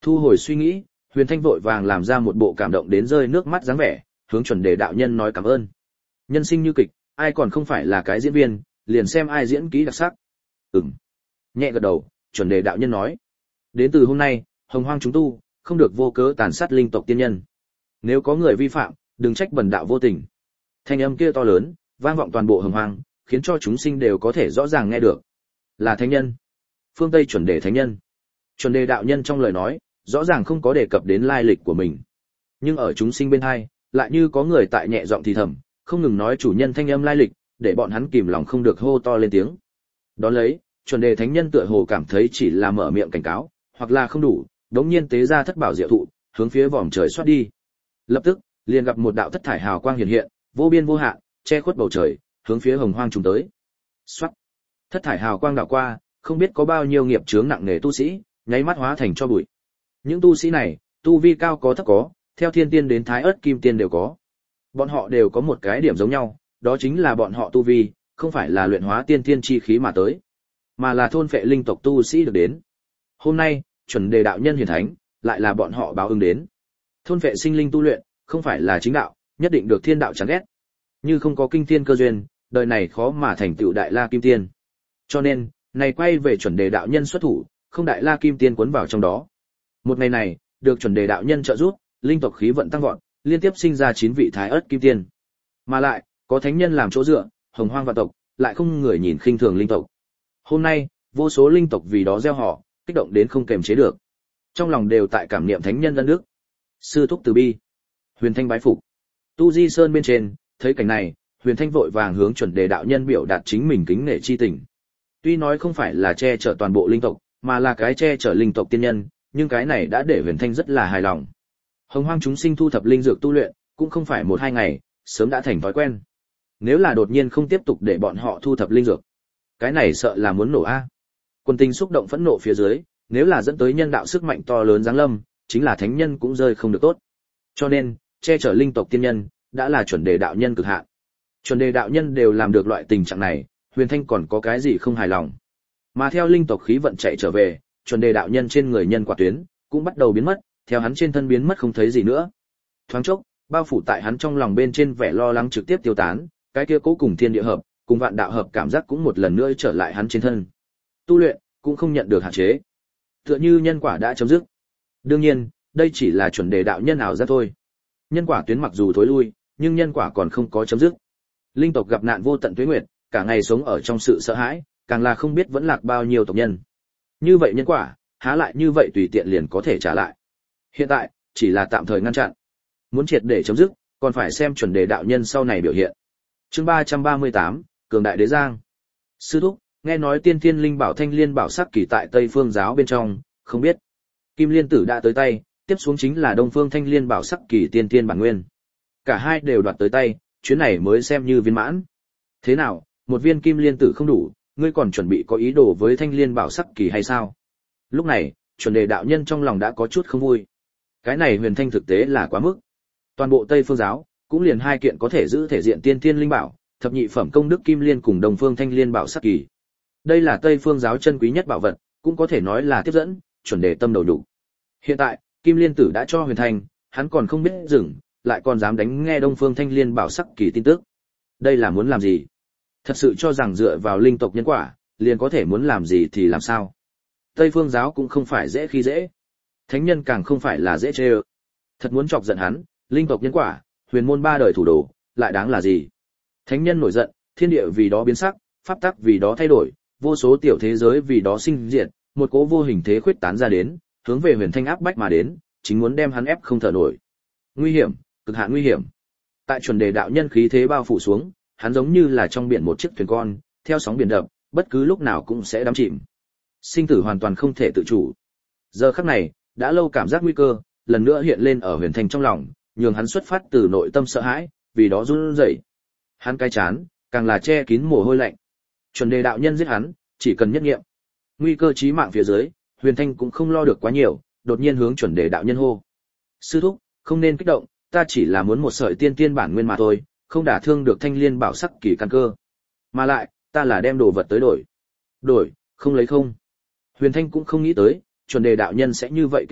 Thu hồi suy nghĩ, Huyền Thanh vội vàng làm ra một bộ cảm động đến rơi nước mắt dáng vẻ, hướng chuẩn đề đạo nhân nói cảm ơn. Nhân sinh như kịch, ai còn không phải là cái diễn viên, liền xem ai diễn kỹ đặc sắc. Ừm. Nhẹ gật đầu, chuẩn đề đạo nhân nói. Đến từ hôm nay, hồng hoang chúng tu, không được vô cớ tàn sát linh tộc tiên nhân. Nếu có người vi phạm, đừng trách bần đạo vô tình. Thanh âm kia to lớn, vang vọng toàn bộ hồng hoang, khiến cho chúng sinh đều có thể rõ ràng nghe được. Là thánh nhân. Phương Tây chuẩn đề thánh nhân. Chuẩn đề đạo nhân trong lời nói, rõ ràng không có đề cập đến lai lịch của mình. Nhưng ở chúng sinh bên hai, lại như có người tại nhẹ giọng thì thầm, không ngừng nói chủ nhân thanh âm lai lịch, để bọn hắn kìm lòng không được hô to lên tiếng. Đón lấy, chuẩn đề thánh nhân tựa hồ cảm thấy chỉ là mở miệng cảnh cáo, hoặc là không đủ, đống nhiên tế ra thất bảo diệu thụ, hướng phía vòm trời xoát đi. Lập tức, liền gặp một đạo thất thải hào quang hiện hiện, vô biên vô hạn, che khuất bầu trời, hướng phía hồng hoang trùng tới. Xoát. Thất thải hào quang đảo qua, không biết có bao nhiêu nghiệp chướng nặng nề tu sĩ, nháy mắt hóa thành cho bụi. Những tu sĩ này, tu vi cao có thấp có, theo thiên tiên đến thái ớt kim tiên đều có. Bọn họ đều có một cái điểm giống nhau, đó chính là bọn họ tu vi, không phải là luyện hóa tiên tiên chi khí mà tới, mà là thôn phệ linh tộc tu sĩ được đến. Hôm nay, chuẩn đề đạo nhân hiển thánh, lại là bọn họ báo ứng đến. Thôn phệ sinh linh tu luyện, không phải là chính đạo, nhất định được thiên đạo chán ghét. Như không có kinh thiên cơ duyên, đời này khó mà thành tựu đại la kim tiên. Cho nên, này quay về chuẩn đề đạo nhân xuất thủ, không đại la kim tiên cuốn vào trong đó. Một ngày này, được chuẩn đề đạo nhân trợ giúp, linh tộc khí vận tăng vọt, liên tiếp sinh ra chín vị thái ớt kim tiên. Mà lại, có thánh nhân làm chỗ dựa, hồng hoang vạn tộc, lại không người nhìn khinh thường linh tộc. Hôm nay, vô số linh tộc vì đó gieo họ, kích động đến không kềm chế được. Trong lòng đều tại cảm niệm thánh nhân ân đức. Sư thúc từ bi. Huyền Thanh bái phục. Tu Di Sơn bên trên, thấy cảnh này, Huyền Thanh vội vàng hướng chuẩn đề đạo nhân biểu đạt chính mình kính nể chi tình. Tuy nói không phải là che chở toàn bộ linh tộc, mà là cái che chở linh tộc tiên nhân, nhưng cái này đã để Huyền Thanh rất là hài lòng. Hồng hoang chúng sinh thu thập linh dược tu luyện, cũng không phải một hai ngày, sớm đã thành thói quen. Nếu là đột nhiên không tiếp tục để bọn họ thu thập linh dược, cái này sợ là muốn nổ a. Quân tình xúc động phẫn nộ phía dưới, nếu là dẫn tới nhân đạo sức mạnh to lớn giáng lâm, chính là thánh nhân cũng rơi không được tốt. Cho nên, che chở linh tộc tiên nhân, đã là chuẩn đề đạo nhân cực hạn. Chuẩn đề đạo nhân đều làm được loại tình trạng này, Huyền Thanh còn có cái gì không hài lòng. Mà theo linh tộc khí vận chạy trở về, chuẩn đề đạo nhân trên người nhân quả tuyến cũng bắt đầu biến mất, theo hắn trên thân biến mất không thấy gì nữa. Thoáng chốc, bao phủ tại hắn trong lòng bên trên vẻ lo lắng trực tiếp tiêu tán, cái kia cố cùng thiên địa hợp, cùng vạn đạo hợp cảm giác cũng một lần nữa trở lại hắn trên thân. Tu luyện cũng không nhận được hạn chế, tựa như nhân quả đã chấm dứt. Đương nhiên, đây chỉ là chuẩn đề đạo nhân ảo giác thôi. Nhân quả tuyến mặc dù thối lui, nhưng nhân quả còn không có chấm dứt. Linh tộc gặp nạn vô tận tuế nguyệt, cả ngày sống ở trong sự sợ hãi, càng là không biết vẫn lạc bao nhiêu tộc nhân. Như vậy nhân quả, há lại như vậy tùy tiện liền có thể trả lại. Hiện tại, chỉ là tạm thời ngăn chặn. Muốn triệt để chấm dứt, còn phải xem chuẩn đề đạo nhân sau này biểu hiện. Chương ba trăm ba mươi tám, Cường Đại Đế Giang. Sư thúc, nghe nói tiên thiên linh bảo thanh liên bảo sắc kỳ tại Tây Phương giáo bên trong, không biết. Kim Liên Tử đã tới tay, tiếp xuống chính là Đông Phương thanh liên bảo sắc kỳ tiên thiên bản nguyên. Cả hai đều đoạt tới tay, chuyến này mới xem như viên mãn. Thế nào, một viên Kim Liên Tử không đủ, ngươi còn chuẩn bị có ý đồ với thanh liên bảo sắc kỳ hay sao? Lúc này, chuẩn đề đạo nhân trong lòng đã có chút không vui. Cái này Huyền Thanh thực tế là quá mức. Toàn bộ Tây Phương giáo, cũng liền hai kiện có thể giữ thể diện tiên thiên linh bảo, thập nhị phẩm công đức kim liên cùng Đông Phương thanh liên bảo sắc kỳ. Đây là Tây Phương giáo chân quý nhất bảo vật, cũng có thể nói là tiếp dẫn, chuẩn đề tâm đầu đủ. Hiện tại, Kim Liên Tử đã cho Huyền Thanh, hắn còn không biết dừng, lại còn dám đánh nghe Đông Phương thanh liên bảo sắc kỳ tin tức. Đây là muốn làm gì? Thật sự cho rằng dựa vào linh tộc nhân quả, liền có thể muốn làm gì thì làm sao? Tây Phương giáo cũng không phải dễ khi dễ, thánh nhân càng không phải là dễ chê ơ. Thật muốn chọc giận hắn, linh tộc nhân quả, huyền môn ba đời thủ đồ, lại đáng là gì? Thánh nhân nổi giận, thiên địa vì đó biến sắc, pháp tắc vì đó thay đổi, vô số tiểu thế giới vì đó sinh diệt, một cỗ vô hình thế khuyết tán ra đến, hướng về Huyền Thanh áp bách mà đến, chính muốn đem hắn ép không thở nổi. Nguy hiểm, cực hạn nguy hiểm. Tại chuẩn đề đạo nhân khí thế bao phủ xuống, hắn giống như là trong biển một chiếc thuyền con, theo sóng biển đập, bất cứ lúc nào cũng sẽ đắm chìm. Sinh tử hoàn toàn không thể tự chủ. Giờ khắc này, đã lâu cảm giác nguy cơ, lần nữa hiện lên ở Huyền Thanh trong lòng, nhường hắn xuất phát từ nội tâm sợ hãi, vì đó run rẩy. Hắn cái chán, càng là che kín mồ hôi lạnh. Chuẩn đề đạo nhân giết hắn, chỉ cần nhất nghiệm. Nguy cơ chí mạng phía dưới, Huyền Thanh cũng không lo được quá nhiều, đột nhiên hướng chuẩn đề đạo nhân hô. Sư thúc, không nên kích động, ta chỉ là muốn một sợi tiên tiên bản nguyên mà thôi, không đả thương được thanh liên bảo sắc kỳ căn cơ. Mà lại, ta là đem đồ vật tới đổi. Đổi, không lấy không. Huyền Thanh cũng không nghĩ tới, chuẩn đề đạo nhân sẽ như vậy kích động,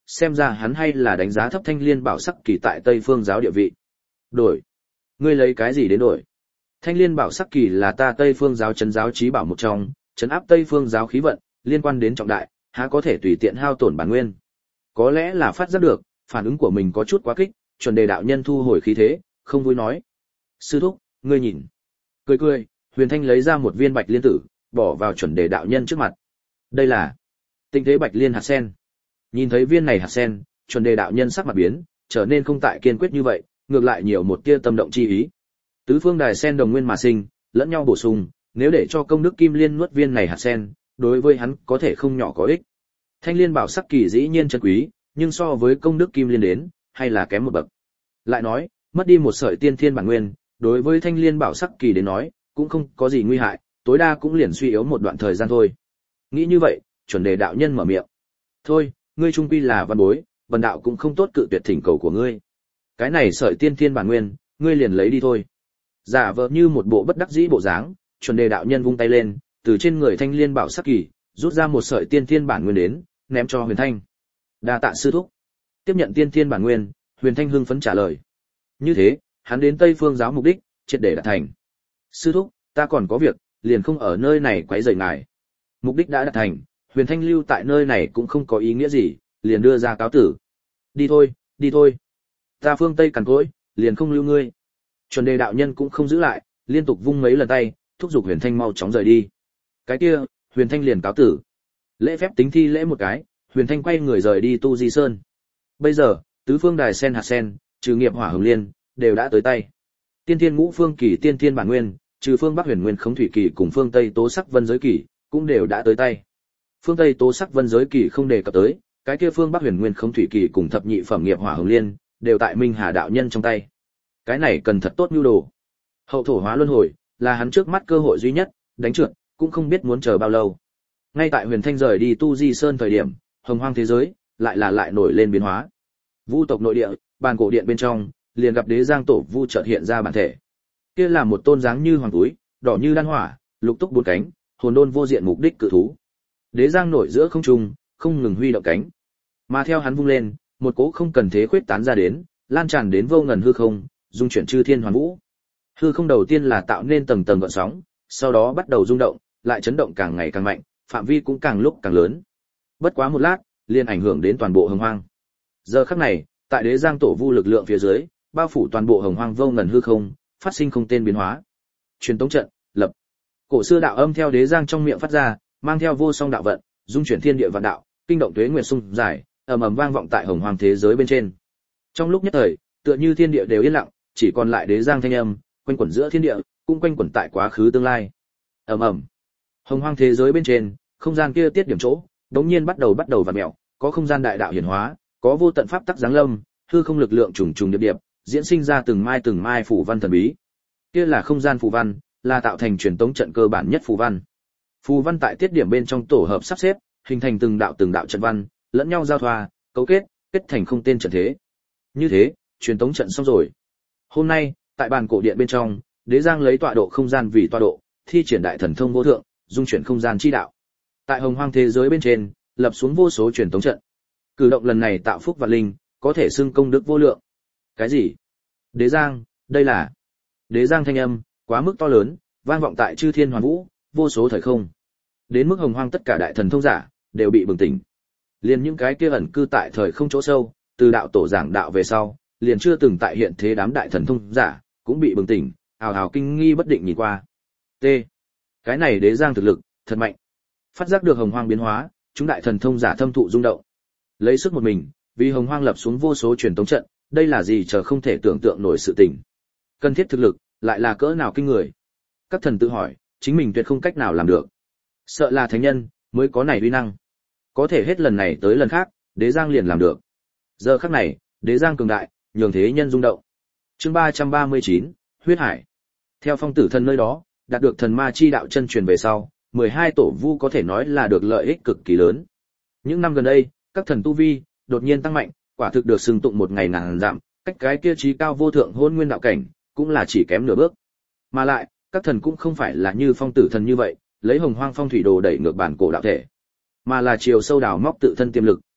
xem ra hắn hay là đánh giá thấp Thanh Liên Bảo Sắc Kỳ tại Tây Phương giáo địa vị. Đổi? Ngươi lấy cái gì đến đổi? Thanh Liên Bảo Sắc Kỳ là ta Tây Phương giáo trấn giáo chí bảo một trong, trấn áp Tây Phương giáo khí vận, liên quan đến trọng đại, há có thể tùy tiện hao tổn bản nguyên. Có lẽ là phát giác được, phản ứng của mình có chút quá kích, chuẩn đề đạo nhân thu hồi khí thế, không vui nói: "Sư thúc, ngươi nhìn." Cười cười, Huyền Thanh lấy ra một viên Bạch Liên tử, bỏ vào chuẩn đề đạo nhân trước mặt. Đây là Tinh Thế Bạch Liên hạt sen. Nhìn thấy viên này hạt sen, chuẩn đề đạo nhân sắc mặt biến, trở nên không tại kiên quyết như vậy, ngược lại nhiều một tia tâm động chi ý. Tứ phương đài sen đồng nguyên mà sinh, lẫn nhau bổ sung, nếu để cho công đức kim liên nuốt viên này hạt sen, đối với hắn có thể không nhỏ có ích. Thanh Liên Bảo Sắc Kỳ dĩ nhiên chân quý, nhưng so với công đức kim liên đến, hay là kém một bậc. Lại nói, mất đi một sợi tiên thiên bản nguyên, đối với Thanh Liên Bảo Sắc Kỳ đến nói, cũng không có gì nguy hại, tối đa cũng liền suy yếu một đoạn thời gian thôi. Nghĩ như vậy, chuẩn đề đạo nhân mở miệng: "Thôi, ngươi trung quy là văn bối, vần đạo cũng không tốt cự tuyệt thỉnh cầu của ngươi. Cái này sợi tiên thiên bản nguyên, ngươi liền lấy đi thôi." Giả vờ như một bộ bất đắc dĩ bộ dáng, chuẩn đề đạo nhân vung tay lên, từ trên người Thanh Liên Bảo Sắc Kỳ rút ra một sợi tiên thiên bản nguyên đến, ném cho Huyền Thanh. "Đa tạ sư thúc." Tiếp nhận tiên thiên bản nguyên, Huyền Thanh hưng phấn trả lời. Như thế, hắn đến Tây Phương giáo mục đích triệt để đạt thành. "Sư thúc, ta còn có việc, liền không ở nơi này quấy rầy ngài." Mục đích đã đạt thành, Huyền Thanh lưu tại nơi này cũng không có ý nghĩa gì, liền đưa ra cáo tử. "Đi thôi, đi thôi. Ta phương Tây cằn cỗi, liền không lưu ngươi." Chuẩn đề đạo nhân cũng không giữ lại, liên tục vung mấy lần tay, thúc giục Huyền Thanh mau chóng rời đi. Cái kia, Huyền Thanh liền cáo tử. Lễ phép tính thi lễ một cái, Huyền Thanh quay người rời đi Tu Di Sơn. Bây giờ, tứ phương đài sen hạt sen, trừ nghiệp hỏa hồng liên, đều đã tới tay. Tiên thiên ngũ phương kỳ tiên thiên bản nguyên, trừ phương Bắc Huyền Nguyên Khống Thủy kỳ cùng phương Tây Tố Sắc Vân Giới kỳ, cũng đều đã tới tay. Phương Tây Tố Sắc Vân Giới kỳ không đề cập tới, cái kia phương Bắc Huyền Nguyên Khống Thủy kỳ cùng thập nhị phẩm nghiệp hỏa hồng liên, đều tại Minh Hà đạo nhân trong tay. Cái này cần thật tốt nhu đồ. Hậu thổ hóa luân hồi, là hắn trước mắt cơ hội duy nhất, đánh trượt, cũng không biết muốn chờ bao lâu. Ngay tại Huyền Thanh rời đi Tu Di Sơn thời điểm, hồng hoang thế giới lại là lại nổi lên biến hóa. Vu tộc nội địa, bàn cổ điện bên trong, liền gặp Đế Giang Tổ Vu chợt hiện ra bản thể. Kia là một tôn dáng như hoàng túi, đỏ như đan hỏa, lục túc bốn cánh, hồn đôn vô diện mục đích cự thú. Đế Giang nổi giữa không trung, không ngừng huy động cánh. Mà theo hắn vung lên, một cỗ không cần thế khuyết tán ra đến, lan tràn đến vô ngần hư không, dung chuyển chư thiên hoàn vũ. Hư không đầu tiên là tạo nên tầng tầng gợn sóng, sau đó bắt đầu rung động, lại chấn động càng ngày càng mạnh, phạm vi cũng càng lúc càng lớn. Bất quá một lát, liền ảnh hưởng đến toàn bộ hồng hoang. Giờ khắc này, tại Đế Giang Tổ Vu lực lượng phía dưới, bao phủ toàn bộ hồng hoang vô ngần hư không, phát sinh không tên biến hóa. Truyền tống trận, lập. Cổ xưa đạo âm theo Đế Giang trong miệng phát ra, mang theo vô song đạo vận, dung chuyển thiên địa vạn đạo, kinh động tuế nguyệt sung giải, ầm ầm vang vọng tại hồng hoang thế giới bên trên. Trong lúc nhất thời, tựa như thiên địa đều yên lặng, chỉ còn lại Đế Giang thanh âm, quanh quẩn giữa thiên địa, cũng quanh quẩn tại quá khứ tương lai. Ầm ầm. Hồng hoang thế giới bên trên, không gian kia tiết điểm chỗ, đống nhiên bắt đầu bắt đầu vặn mèo, có không gian đại đạo hiển hóa, có vô tận pháp tắc giáng lâm, hư không lực lượng trùng trùng điệp điệp, diễn sinh ra từng mai từng mai phù văn thần bí. Kia là không gian phù văn, là tạo thành truyền tống trận cơ bản nhất phù văn. Phù văn tại tiết điểm bên trong tổ hợp sắp xếp, hình thành từng đạo từng đạo trận văn, lẫn nhau giao thoa, cấu kết, kết thành không tên trận thế. Như thế, truyền tống trận xong rồi. Hôm nay, tại bàn cổ điện bên trong, Đế Giang lấy tọa độ không gian vì tọa độ, thi triển đại thần thông vô thượng, dung chuyển không gian chi đạo. Tại hồng hoang thế giới bên trên, lập xuống vô số truyền tống trận. Cử động lần này tạo phúc và linh, có thể xưng công đức vô lượng. Cái gì? Đế Giang, đây là... Đế Giang thanh âm, quá mức to lớn, vang vọng tại chư thiên hoàn vũ, vô số thời không. Đến mức hồng hoang tất cả đại thần thông giả, đều bị bừng tỉnh. Liền những cái kia ẩn cư tại thời không chỗ sâu, từ đạo tổ giảng đạo về sau, liền chưa từng tại hiện thế đám đại thần thông giả, cũng bị bừng tỉnh, ào ào kinh nghi bất định nhìn qua. T. Cái này Đế Giang thực lực, thật mạnh. Phát giác được hồng hoang biến hóa, chúng đại thần thông giả thâm thụ rung động. Lấy sức một mình, vì hồng hoang lập xuống vô số truyền tống trận, đây là gì chờ không thể tưởng tượng nổi sự tình. Cần thiết thực lực, lại là cỡ nào kinh người. Các thần tự hỏi, chính mình tuyệt không cách nào làm được. Sợ là thánh nhân, mới có này uy năng. Có thể hết lần này tới lần khác, Đế Giang liền làm được. Giờ khắc này, Đế Giang cường đại, nhường thế nhân rung động. Chương ba trăm ba mươi chín, Huyết Hải. Theo phong tử thần nơi đó, đạt được thần ma chi đạo chân truyền về sau, mười hai tổ vu có thể nói là được lợi ích cực kỳ lớn. Những năm gần đây, các thần tu vi đột nhiên tăng mạnh, quả thực được xưng tụng một ngày ngàn dặm, cách cái kia trí cao vô thượng hôn nguyên đạo cảnh, cũng là chỉ kém nửa bước. Mà lại, các thần cũng không phải là như phong tử thần như vậy, lấy hồng hoang phong thủy đồ đẩy ngược bản cổ đạo thể, mà là chiều sâu đào móc tự thân tiềm lực,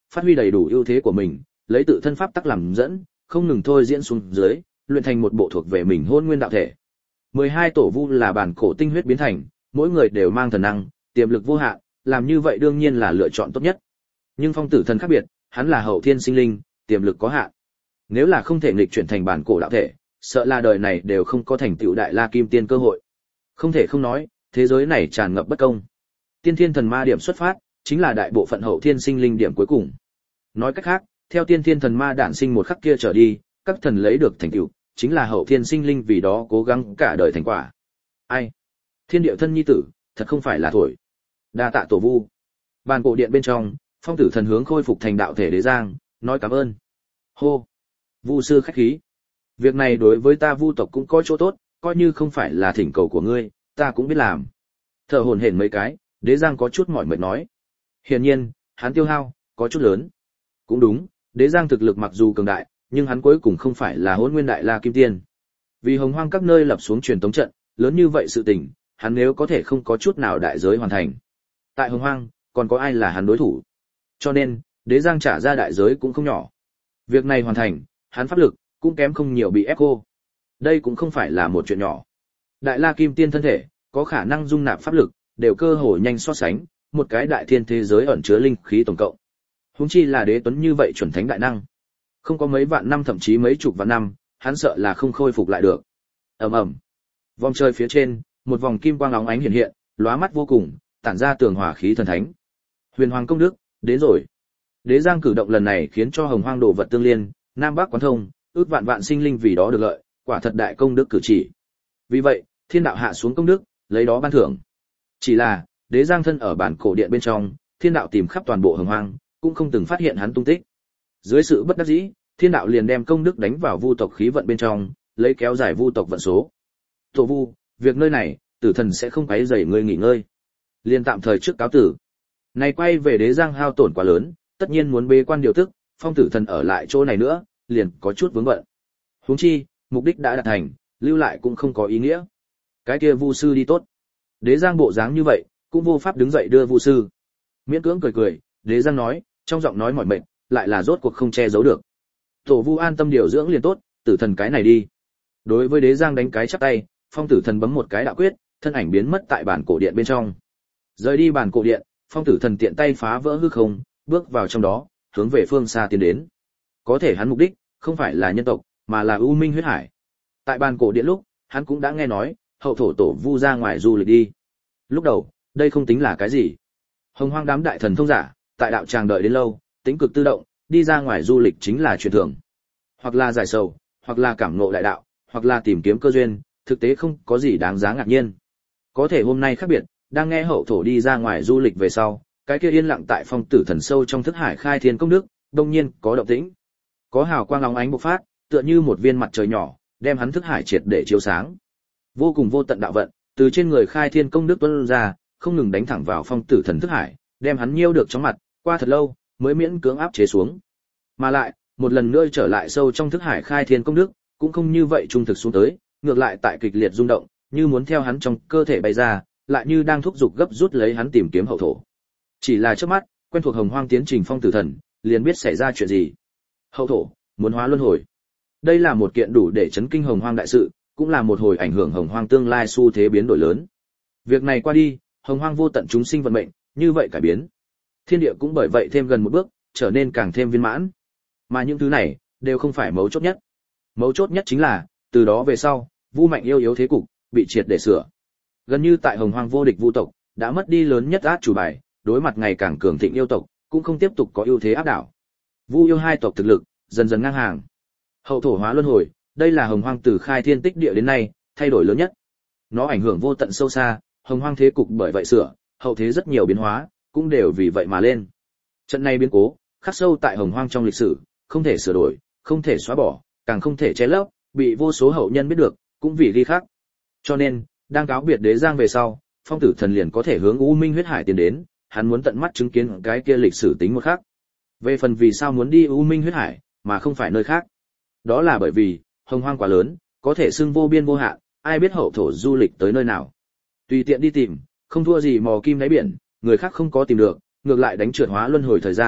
phát huy đầy đủ ưu thế của mình, lấy tự thân pháp tắc làm dẫn, không ngừng thôi diễn xuống dưới, luyện thành một bộ thuộc về mình hôn nguyên đạo thể. mười hai tổ vu là bản cổ tinh huyết biến thành, mỗi người đều mang thần năng, tiềm lực vô hạn, làm như vậy đương nhiên là lựa chọn tốt nhất. Nhưng Phong Tử Thần khác biệt, hắn là hậu thiên sinh linh, tiềm lực có hạn. Nếu là không thể nghịch chuyển thành bản cổ đạo thể, sợ là đời này đều không có thành tựu đại la kim tiên cơ hội. Không thể không nói, thế giới này tràn ngập bất công. Tiên thiên thần ma điểm xuất phát, chính là đại bộ phận hậu thiên sinh linh điểm cuối cùng. Nói cách khác, theo tiên thiên thần ma đản sinh một khắc kia trở đi, các thần lấy được thành tựu, chính là hậu thiên sinh linh vì đó cố gắng cả đời thành quả. Ai? Thiên địa thân nhi tử, thật không phải là thổi. Đa tạ tổ vu. Bàn cổ điện bên trong, Phong Tử Thần hướng khôi phục thành đạo thể Đế Giang, nói cảm ơn. Hô. Vu sư khách khí. Việc này đối với ta Vu tộc cũng có chỗ tốt, coi như không phải là thỉnh cầu của ngươi, ta cũng biết làm. Thở hổn hển mấy cái, Đế Giang có chút mỏi mệt nói. Hiển nhiên, hắn tiêu hao có chút lớn. Cũng đúng, Đế Giang thực lực mặc dù cường đại, nhưng hắn cuối cùng không phải là Hỗn Nguyên Đại La Kim Tiên. Vì Hồng Hoang các nơi lập xuống truyền tống trận, lớn như vậy sự tình, hắn nếu có thể không có chút nào đại giới hoàn thành. Tại Hồng Hoang, còn có ai là hắn đối thủ? Cho nên, Đế Giang trả ra đại giới cũng không nhỏ. Việc này hoàn thành, hắn pháp lực cũng kém không nhiều bị ép cô. Đây cũng không phải là một chuyện nhỏ. Đại La Kim Tiên thân thể có khả năng dung nạp pháp lực, đều cơ hội nhanh so sánh, một cái đại thiên thế giới ẩn chứa linh khí tổng cộng. Huống chi là Đế Tuấn như vậy chuẩn thánh đại năng. Không có mấy vạn năm thậm chí mấy chục vạn năm, hắn sợ là không khôi phục lại được. Ầm ầm. Vòng trời phía trên, một vòng kim quang óng ánh hiện hiện, lóa mắt vô cùng, tản ra tường hỏa khí thần thánh. Huyền Hoàng công đức, đến rồi. Đế Giang cử động lần này khiến cho Hồng Hoang đồ vật tương liên, Nam Bắc quán thông, ước vạn vạn sinh linh vì đó được lợi, quả thật đại công đức cử chỉ. Vì vậy, thiên đạo hạ xuống công đức, lấy đó ban thưởng. Chỉ là, Đế Giang thân ở bản cổ điện bên trong, thiên đạo tìm khắp toàn bộ Hồng Hoang, cũng không từng phát hiện hắn tung tích. Dưới sự bất đắc dĩ, thiên đạo liền đem công đức đánh vào vu tộc khí vận bên trong, lấy kéo dài vu tộc vận số. Tổ vu, việc nơi này, tử thần sẽ không quấy rầy ngươi nghỉ ngơi. Liền tạm thời trước cáo tử. Này quay về Đế Giang hao tổn quá lớn, tất nhiên muốn bế quan điều tức, Phong Tử Thần ở lại chỗ này nữa, liền có chút vướng bận. Huống chi, mục đích đã đạt thành, lưu lại cũng không có ý nghĩa. Cái kia Vu sư đi tốt. Đế Giang bộ dáng như vậy, cũng vô pháp đứng dậy đưa Vu sư. Miễn cưỡng cười cười, Đế Giang nói, trong giọng nói mỏi mệt, lại là rốt cuộc không che giấu được. Tổ Vu an tâm điều dưỡng liền tốt, Tử Thần cái này đi. Đối với Đế Giang đánh cái chắp tay, Phong Tử Thần bấm một cái đạo quyết, thân ảnh biến mất tại bản cổ điện bên trong. Rời đi bản cổ điện, Phong Tử Thần tiện tay phá vỡ hư không, bước vào trong đó, hướng về phương xa tiến đến. Có thể hắn mục đích không phải là nhân tộc, mà là U Minh huyết hải. Tại bản cổ điện lúc, hắn cũng đã nghe nói, hậu thổ tổ Vu ra ngoài du lịch đi. Lúc đầu, đây không tính là cái gì. Hồng Hoang đám đại thần thông giả, tại đạo tràng đợi đến lâu, tính cực tự động, đi ra ngoài du lịch chính là chuyện thường. Hoặc là giải sầu, hoặc là cảm ngộ đại đạo, hoặc là tìm kiếm cơ duyên, thực tế không có gì đáng giá ngạc nhiên. Có thể hôm nay khác biệt, đang nghe hậu thổ đi ra ngoài du lịch về sau, cái kia yên lặng tại Phong Tử Thần sâu trong thức hải khai thiên công đức, đông nhiên có động tĩnh. Có hào quang óng ánh bộc phát, tựa như một viên mặt trời nhỏ, đem hắn thức hải triệt để chiếu sáng. Vô cùng vô tận đạo vận, từ trên người khai thiên công đức tuôn ra, không ngừng đánh thẳng vào Phong Tử Thần thức hải, đem hắn nhiêu được trong mặt, qua thật lâu mới miễn cưỡng áp chế xuống. Mà lại, một lần nữa trở lại sâu trong thức hải khai thiên công đức, cũng không như vậy trung thực xuống tới, ngược lại tại kịch liệt rung động, như muốn theo hắn trong cơ thể bay ra, lại như đang thúc giục gấp rút lấy hắn tìm kiếm hậu thổ. Chỉ là trước mắt, quen thuộc Hồng Hoang tiến trình Phong Tử Thần, liền biết xảy ra chuyện gì. Hậu thổ muốn hóa luân hồi. Đây là một kiện đủ để chấn kinh Hồng Hoang đại sự, cũng là một hồi ảnh hưởng Hồng Hoang tương lai xu thế biến đổi lớn. Việc này qua đi, Hồng Hoang vô tận chúng sinh vận mệnh, như vậy cải biến. Thiên địa cũng bởi vậy thêm gần một bước, trở nên càng thêm viên mãn. Mà những thứ này, đều không phải mấu chốt nhất. Mấu chốt nhất chính là, từ đó về sau, Vu mạnh yêu yếu thế cục, bị triệt để sửa. Gần như tại Hồng Hoang vô địch Vu tộc, đã mất đi lớn nhất át chủ bài, đối mặt ngày càng cường thịnh yêu tộc, cũng không tiếp tục có ưu thế áp đảo. Vu yêu hai tộc thực lực, dần dần ngang hàng. Hậu thổ hóa luân hồi, đây là Hồng Hoang từ khai thiên tích địa đến nay, thay đổi lớn nhất. Nó ảnh hưởng vô tận sâu xa, Hồng Hoang thế cục bởi vậy sửa, hậu thế rất nhiều biến hóa, cũng đều vì vậy mà lên. Trận này biến cố, khắc sâu tại Hồng Hoang trong lịch sử, không thể sửa đổi, không thể xóa bỏ, càng không thể che lấp, bị vô số hậu nhân biết được, cũng vì ghi khắc. Cho nên, đang cáo biệt Đế Giang về sau, Phong Tử Thần liền có thể hướng U Minh huyết hải tiến đến, hắn muốn tận mắt chứng kiến cái kia lịch sử tính một khác. Về phần vì sao muốn đi U Minh huyết hải, mà không phải nơi khác, đó là bởi vì Hồng Hoang quá lớn, có thể xưng vô biên vô hạn, ai biết hậu thổ du lịch tới nơi nào. Tùy tiện đi tìm, không thua gì mò kim đáy biển, người khác không có tìm được, ngược lại đánh trượt hóa luân hồi thời gian,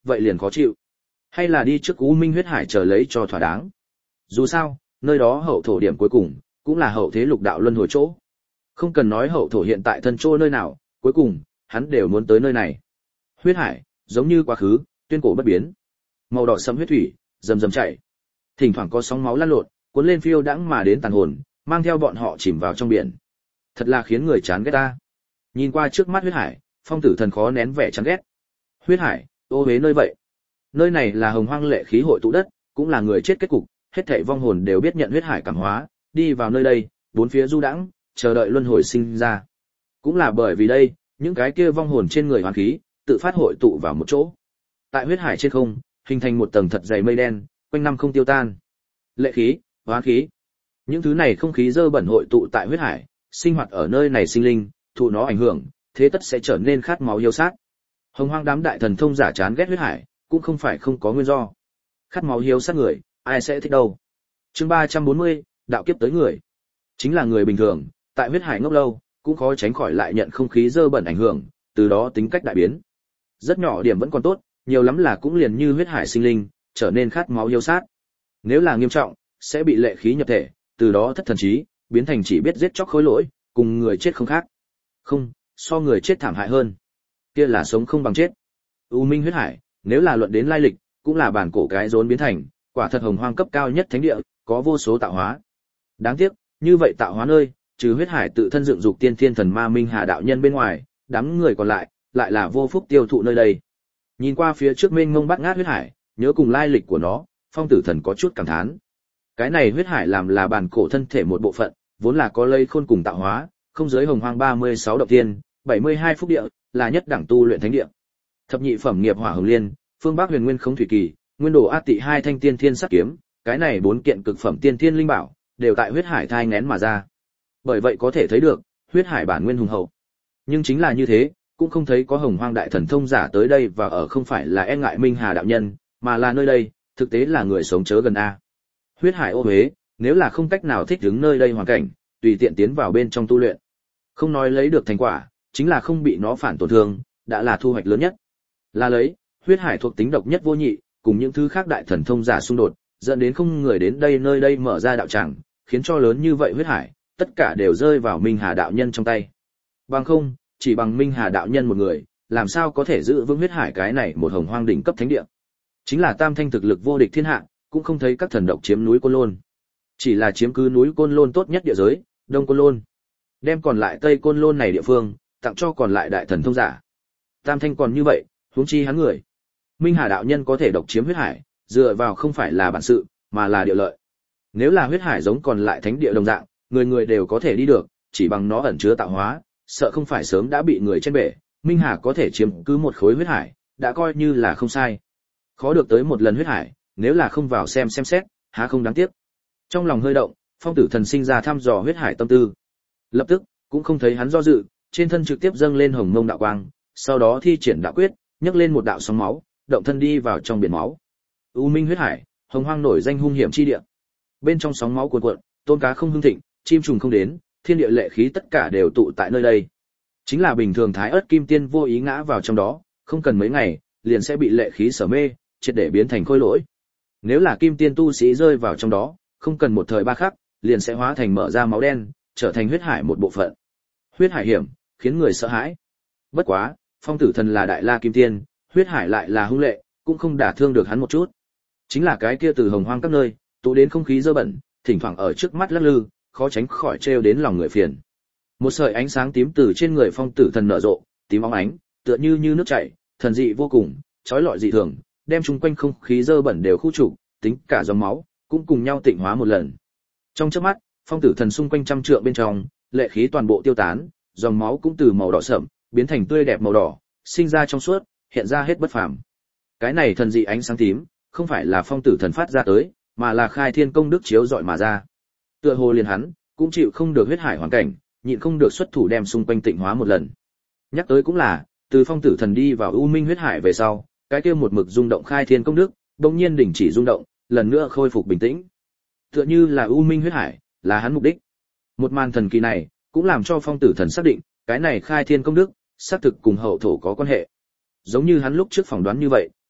vậy liền khó chịu. Hay là đi trước U Minh huyết hải chờ lấy cho thỏa đáng. Dù sao, nơi đó hậu thổ điểm cuối cùng, cũng là hậu thế lục đạo luân hồi chỗ. Không cần nói hậu thổ hiện tại thân chỗ nơi nào, cuối cùng, hắn đều muốn tới nơi này. Huyết hải, giống như quá khứ, tuyên cổ bất biến. Màu đỏ sẫm huyết thủy, rầm rầm chảy. Thỉnh thoảng có sóng máu lăn lộn, cuốn lên phiêu đãng mà đến tàn hồn, mang theo bọn họ chìm vào trong biển. Thật là khiến người chán ghét ta. Nhìn qua trước mắt huyết hải, Phong Tử Thần khó nén vẻ chán ghét. Huyết hải, ô uế nơi vậy. Nơi này là hồng hoang lệ khí hội tụ đất, cũng là người chết kết cục, hết thảy vong hồn đều biết nhận huyết hải cảm hóa, đi vào nơi đây, bốn phía du đãng, chờ đợi luân hồi sinh ra. Cũng là bởi vì đây, những cái kia vong hồn trên người hoàn khí, tự phát hội tụ vào một chỗ. Tại huyết hải trên không, hình thành một tầng thật dày mây đen, quanh năm không tiêu tan. Lệ khí, hoán khí, những thứ này không khí dơ bẩn hội tụ tại huyết hải, sinh hoạt ở nơi này sinh linh, thụ nó ảnh hưởng, thế tất sẽ trở nên khát máu hiếu sát. Hồng hoang đám đại thần thông giả chán ghét huyết hải, cũng không phải không có nguyên do. Khát máu hiếu sát người, ai sẽ thích đâu. Chương ba trăm bốn mươi, đạo kiếp tới người. Chính là người bình thường, tại huyết hải ngốc lâu, cũng khó tránh khỏi lại nhận không khí dơ bẩn ảnh hưởng, từ đó tính cách đại biến. Rất nhỏ điểm vẫn còn tốt, nhiều lắm là cũng liền như huyết hải sinh linh, trở nên khát máu hiếu sát. Nếu là nghiêm trọng, sẽ bị lệ khí nhập thể, từ đó thất thần trí, biến thành chỉ biết giết chóc khối lỗi, cùng người chết không khác. Không, so người chết thảm hại hơn. Kia là sống không bằng chết. U Minh huyết hải, nếu là luận đến lai lịch, cũng là bản cổ cái rốn biến thành, quả thật hồng hoang cấp cao nhất thánh địa, có vô số tạo hóa. Đáng tiếc, như vậy tạo hóa nơi, trừ huyết hải tự thân dựng dục tiên thiên thần ma minh hà đạo nhân bên ngoài, đám người còn lại, lại là vô phúc tiêu thụ nơi đây. Nhìn qua phía trước mênh mông bát ngát huyết hải, nhớ cùng lai lịch của nó, Phong Tử Thần có chút cảm thán. Cái này huyết hải làm là bản cổ thân thể một bộ phận, vốn là có lây khôn cùng tạo hóa, không giới hồng hoang ba mươi sáu động tiên, bảy mươi hai phúc địa, là nhất đẳng tu luyện thánh địa. Thập nhị phẩm nghiệp hỏa hồng liên, phương Bắc huyền nguyên không thủy kỳ, nguyên đồ a tị hai thanh tiên thiên sắc kiếm, cái này bốn kiện cực phẩm tiên thiên linh bảo, đều tại huyết hải thai nghén mà ra. Bởi vậy có thể thấy được, huyết hải bản nguyên hùng hậu. Nhưng chính là như thế, cũng không thấy có hồng hoang đại thần thông giả tới đây và ở không phải là e ngại minh hà đạo nhân, mà là nơi đây, thực tế là người sống chớ gần a. Huyết hải ô uế, nếu là không cách nào thích ứng nơi đây hoàn cảnh, tùy tiện tiến vào bên trong tu luyện, không nói lấy được thành quả, chính là không bị nó phản tổn thương, đã là thu hoạch lớn nhất. Là lấy, huyết hải thuộc tính độc nhất vô nhị, cùng những thứ khác đại thần thông giả xung đột, dẫn đến không người đến đây nơi đây mở ra đạo tràng, khiến cho lớn như vậy huyết hải, tất cả đều rơi vào Minh Hà đạo nhân trong tay. Bằng không, chỉ bằng Minh Hà đạo nhân một người, làm sao có thể giữ vững huyết hải cái này một hồng hoang đỉnh cấp thánh địa. Chính là tam thanh thực lực vô địch thiên hạ, cũng không thấy các thần độc chiếm núi Côn Lôn. Chỉ là chiếm cứ núi Côn Lôn tốt nhất địa giới, Đông Côn Lôn. Đem còn lại Tây Côn Lôn này địa phương, tặng cho còn lại đại thần thông giả. Tam thanh còn như vậy, huống chi hắn người. Minh Hà đạo nhân có thể độc chiếm huyết hải, dựa vào không phải là bản sự, mà là địa lợi. Nếu là huyết hải giống còn lại thánh địa đồng dạng, người người đều có thể đi được, chỉ bằng nó ẩn chứa tạo hóa, sợ không phải sớm đã bị người trên bể. Minh Hà có thể chiếm cứ một khối huyết hải, đã coi như là không sai. Khó được tới một lần huyết hải, nếu là không vào xem xem xét, há không đáng tiếc. Trong lòng hơi động, Phong Tử Thần sinh ra thăm dò huyết hải tâm tư. Lập tức, cũng không thấy hắn do dự, trên thân trực tiếp dâng lên hồng mông đạo quang, sau đó thi triển đạo quyết, nhấc lên một đạo sóng máu, động thân đi vào trong biển máu. U Minh huyết hải, hồng hoang nổi danh hung hiểm chi địa. Bên trong sóng máu cuồn cuộn, tôm cá không hưng thịnh, chim trùng không đến, thiên địa lệ khí tất cả đều tụ tại nơi đây. Chính là bình thường thái ớt kim tiên vô ý ngã vào trong đó, không cần mấy ngày, liền sẽ bị lệ khí sở mê, triệt để biến thành khôi lỗi. Nếu là kim tiên tu sĩ rơi vào trong đó, không cần một thời ba khắc, liền sẽ hóa thành mở ra máu đen, trở thành huyết hải một bộ phận. Huyết hải hiểm, khiến người sợ hãi. Bất quá, Phong Tử Thần là đại la kim tiên, huyết hải lại là hung lệ, cũng không đả thương được hắn một chút. Chính là cái kia từ hồng hoang các nơi, tụ đến không khí dơ bẩn, thỉnh thoảng ở trước mắt lắc lư, khó tránh khỏi trêu đến lòng người phiền. Một sợi ánh sáng tím từ trên người Phong Tử Thần nở rộ, tím óng ánh, tựa như như nước chảy, thần dị vô cùng, chói lọi dị thường, đem chung quanh không khí dơ bẩn đều khu trục, tính cả dòng máu cũng cùng nhau tịnh hóa một lần. Trong chớp mắt, Phong Tử Thần xung quanh trăm trượng bên trong, lệ khí toàn bộ tiêu tán, dòng máu cũng từ màu đỏ sẫm biến thành tươi đẹp màu đỏ, sinh ra trong suốt, hiện ra hết bất phàm. Cái này thần dị ánh sáng tím, không phải là Phong Tử Thần phát ra tới, mà là khai thiên công đức chiếu rọi mà ra. Tựa hồ liền hắn, cũng chịu không được huyết hải hoàn cảnh, nhịn không được xuất thủ đem xung quanh tịnh hóa một lần. Nhắc tới cũng là, từ Phong Tử Thần đi vào U Minh huyết hải về sau, cái kia một mực rung động khai thiên công đức, đột nhiên đình chỉ rung động, lần nữa khôi phục bình tĩnh. Tựa như là U Minh huyết hải, là hắn mục đích. Một màn thần kỳ này, cũng làm cho Phong Tử Thần xác định, cái này khai thiên công đức, xác thực cùng hậu thổ có quan hệ. Giống như hắn lúc trước phỏng đoán như vậy,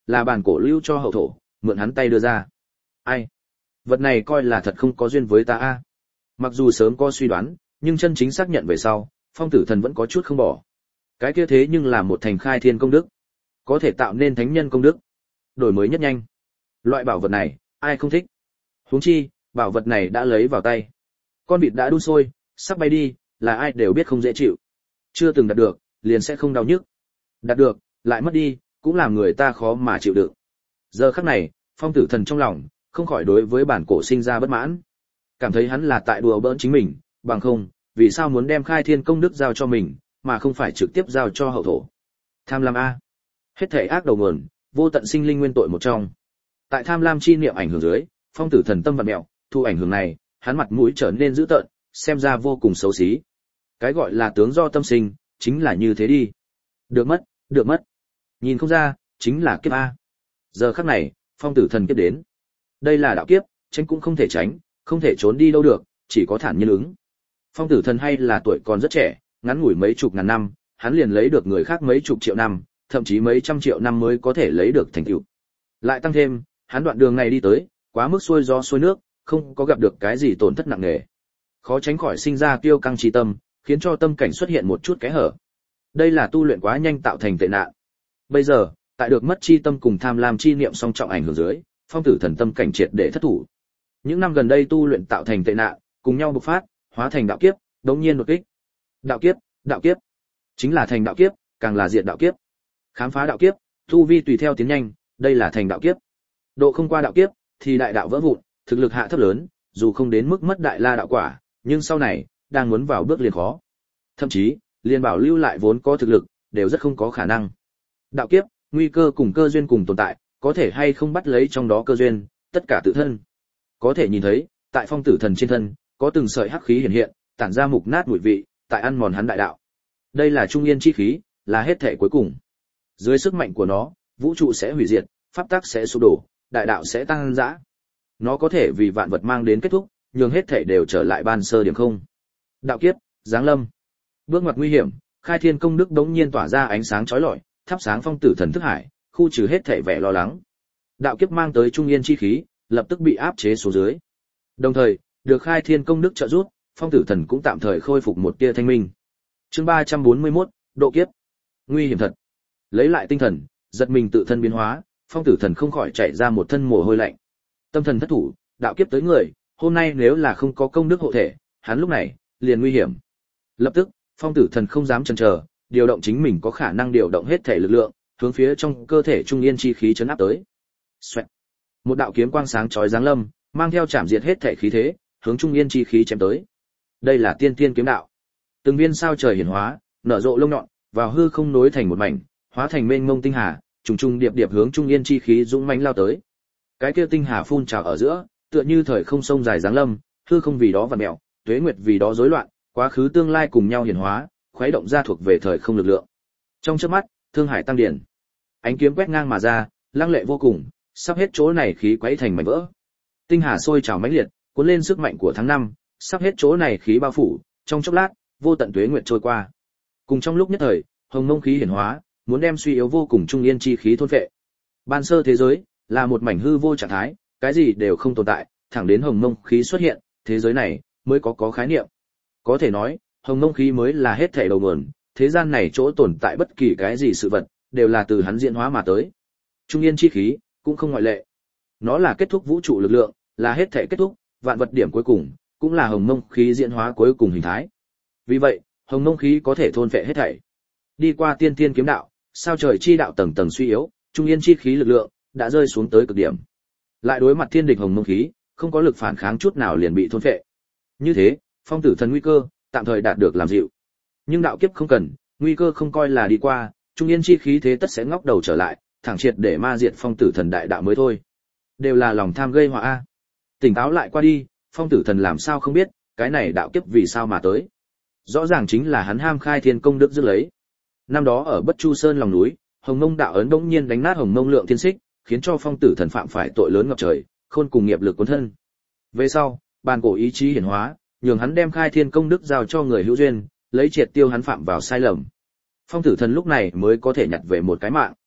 là bản cổ lưu cho hậu thổ, mượn hắn tay đưa ra. Ai? Vật này coi là thật không có duyên với ta a. Mặc dù sớm có suy đoán, nhưng chân chính xác nhận về sau, Phong Tử Thần vẫn có chút không bỏ. Cái kia thế nhưng là một thành khai thiên công đức, có thể tạo nên thánh nhân công đức, đổi mới nhất nhanh. Loại bảo vật này, ai không thích? Huống chi, bảo vật này đã lấy vào tay. Con vịt đã đun sôi, sắp bay đi, là ai đều biết không dễ chịu. Chưa từng đạt được, liền sẽ không đau nhức. Đạt được, lại mất đi, cũng làm người ta khó mà chịu đựng. Giờ khắc này, Phong Tử Thần trong lòng không khỏi đối với bản cổ sinh ra bất mãn, cảm thấy hắn là tại đùa bỡn chính mình, bằng không, vì sao muốn đem khai thiên công đức giao cho mình, mà không phải trực tiếp giao cho hậu thổ. Tham lam a, hết thảy ác đầu nguồn, vô tận sinh linh nguyên tội một trong. Tại tham lam chi niệm ảnh hưởng dưới, Phong Tử Thần tâm vặn mèo, thu ảnh hưởng này, hắn mặt mũi trở nên dữ tợn, xem ra vô cùng xấu xí. Cái gọi là tướng do tâm sinh, chính là như thế đi. Được mất, được mất. Nhìn không ra, chính là kiếp a. Giờ khắc này, Phong Tử Thần kiếp đến. Đây là đạo kiếp, tránh cũng không thể tránh, không thể trốn đi đâu được, chỉ có thản nhiên ứng. Phong Tử Thần hay là tuổi còn rất trẻ, ngắn ngủi mấy chục ngàn năm, hắn liền lấy được người khác mấy chục triệu năm, thậm chí mấy trăm triệu năm mới có thể lấy được thành tựu. Lại tăng thêm, hắn đoạn đường này đi tới, quá mức xuôi gió xuôi nước, không có gặp được cái gì tổn thất nặng nề. Khó tránh khỏi sinh ra kiêu căng chi tâm, khiến cho tâm cảnh xuất hiện một chút kẽ hở. Đây là tu luyện quá nhanh tạo thành tệ nạn. Bây giờ, tại được mất chi tâm cùng tham lam chi niệm song trọng ảnh hưởng dưới, Phong Tử Thần tâm cảnh triệt để thất thủ. Những năm gần đây tu luyện tạo thành tệ nạn, cùng nhau bộc phát, hóa thành đạo kiếp, đống nhiên đột kích. Đạo kiếp, đạo kiếp, chính là thành đạo kiếp, càng là diệt đạo kiếp. Khám phá đạo kiếp, tu vi tùy theo tiến nhanh, đây là thành đạo kiếp. Độ không qua đạo kiếp, thì đại đạo vỡ vụn, thực lực hạ thấp lớn, dù không đến mức mất đại la đạo quả, nhưng sau này, đang muốn vào bước liền khó. Thậm chí, liền bảo lưu lại vốn có thực lực, đều rất không có khả năng. Đạo kiếp, nguy cơ cùng cơ duyên cùng tồn tại, có thể hay không bắt lấy trong đó cơ duyên, tất cả tự thân. Có thể nhìn thấy, tại Phong Tử Thần trên thân, có từng sợi hắc khí hiện hiện, tản ra mục nát mùi vị, tại ăn mòn hắn đại đạo. Đây là trung yên chi khí, là hết thể cuối cùng. Dưới sức mạnh của nó, vũ trụ sẽ hủy diệt, pháp tắc sẽ sụp đổ, đại đạo sẽ tăng dã. Nó có thể vì vạn vật mang đến kết thúc, nhường hết thể đều trở lại ban sơ điểm không. Đạo kiếp, giáng lâm. Bước ngoặt nguy hiểm, khai thiên công đức đống nhiên tỏa ra ánh sáng chói lọi, thắp sáng Phong Tử Thần thức hải, khu trừ hết thể vẻ lo lắng. Đạo kiếp mang tới trung yên chi khí, lập tức bị áp chế xuống dưới. Đồng thời, được khai thiên công đức trợ giúp, Phong Tử Thần cũng tạm thời khôi phục một tia thanh minh. Chương ba trăm bốn mươi mốt, độ kiếp. Nguy hiểm thật. Lấy lại tinh thần, giật mình tự thân biến hóa, Phong Tử Thần không khỏi chảy ra một thân mồ hôi lạnh. Tâm thần thất thủ, đạo kiếp tới người, hôm nay nếu là không có công đức hộ thể, hắn lúc này liền nguy hiểm. Lập tức, Phong Tử Thần không dám chần chờ, điều động chính mình có khả năng điều động hết thể lực lượng, hướng phía trong cơ thể trung yên chi khí chấn áp tới. Xoẹt. Một đạo kiếm quang sáng chói giáng lâm, mang theo chạm diệt hết thể khí thế, hướng trung yên chi khí chém tới. Đây là tiên tiên kiếm đạo. Từng viên sao trời hiển hóa, nở rộ lông nhọn, vào hư không nối thành một mảnh, hóa thành mênh mông tinh hà, trùng trùng điệp điệp hướng trung yên chi khí dũng mãnh lao tới. Cái kia tinh hà phun trào ở giữa, tựa như thời không sông dài giáng lâm, hư không vì đó vặn mèo, tuế nguyệt vì đó rối loạn, quá khứ tương lai cùng nhau hiển hóa, khuấy động ra thuộc về thời không lực lượng. Trong chớp mắt, thương hải tăng điển. Ánh kiếm quét ngang mà ra, lăng lệ vô cùng, sắp hết chỗ này khí quấy thành mảnh vỡ. Tinh hà sôi trào mãnh liệt, cuốn lên sức mạnh của tháng năm, sắp hết chỗ này khí bao phủ, trong chốc lát, vô tận tuế nguyệt trôi qua. Cùng trong lúc nhất thời, hồng mông khí hiển hóa, muốn đem suy yếu vô cùng trung yên chi khí thôn phệ. Ban sơ thế giới là một mảnh hư vô trạng thái, cái gì đều không tồn tại, thẳng đến hồng mông khí xuất hiện, thế giới này mới có có khái niệm. Có thể nói, hồng mông khí mới là hết thảy đầu nguồn, thế gian này chỗ tồn tại bất kỳ cái gì sự vật, đều là từ hắn diễn hóa mà tới. Trung yên chi khí cũng không ngoại lệ. Nó là kết thúc vũ trụ lực lượng, là hết thảy kết thúc, vạn vật điểm cuối cùng, cũng là hồng mông khí diễn hóa cuối cùng hình thái. Vì vậy, hồng mông khí có thể thôn phệ hết thảy. Đi qua tiên tiên kiếm đạo, sao trời chi đạo tầng tầng suy yếu, trung yên chi khí lực lượng đã rơi xuống tới cực điểm. Lại đối mặt thiên địch hồng mông khí, không có lực phản kháng chút nào liền bị thôn phệ. Như thế, Phong Tử Thần nguy cơ tạm thời đạt được làm dịu. Nhưng đạo kiếp không cần, nguy cơ không coi là đi qua, trung yên chi khí thế tất sẽ ngóc đầu trở lại, thẳng triệt để ma diệt Phong Tử Thần đại đạo mới thôi. Đều là lòng tham gây họa a. Tỉnh táo lại qua đi, Phong Tử Thần làm sao không biết, cái này đạo kiếp vì sao mà tới. Rõ ràng chính là hắn ham khai thiên công đức giữ lấy. Năm đó ở Bất Chu Sơn lòng núi, Hồng Mông đạo ấn bỗng nhiên đánh nát Hồng Mông lượng thiên xích, khiến cho Phong Tử Thần phạm phải tội lớn ngập trời, khôn cùng nghiệp lực cuốn thân. Về sau, bàn cổ ý chí hiển hóa, nhường hắn đem khai thiên công đức giao cho người hữu duyên, lấy triệt tiêu hắn phạm vào sai lầm. Phong Tử Thần lúc này mới có thể nhặt về một cái mạng.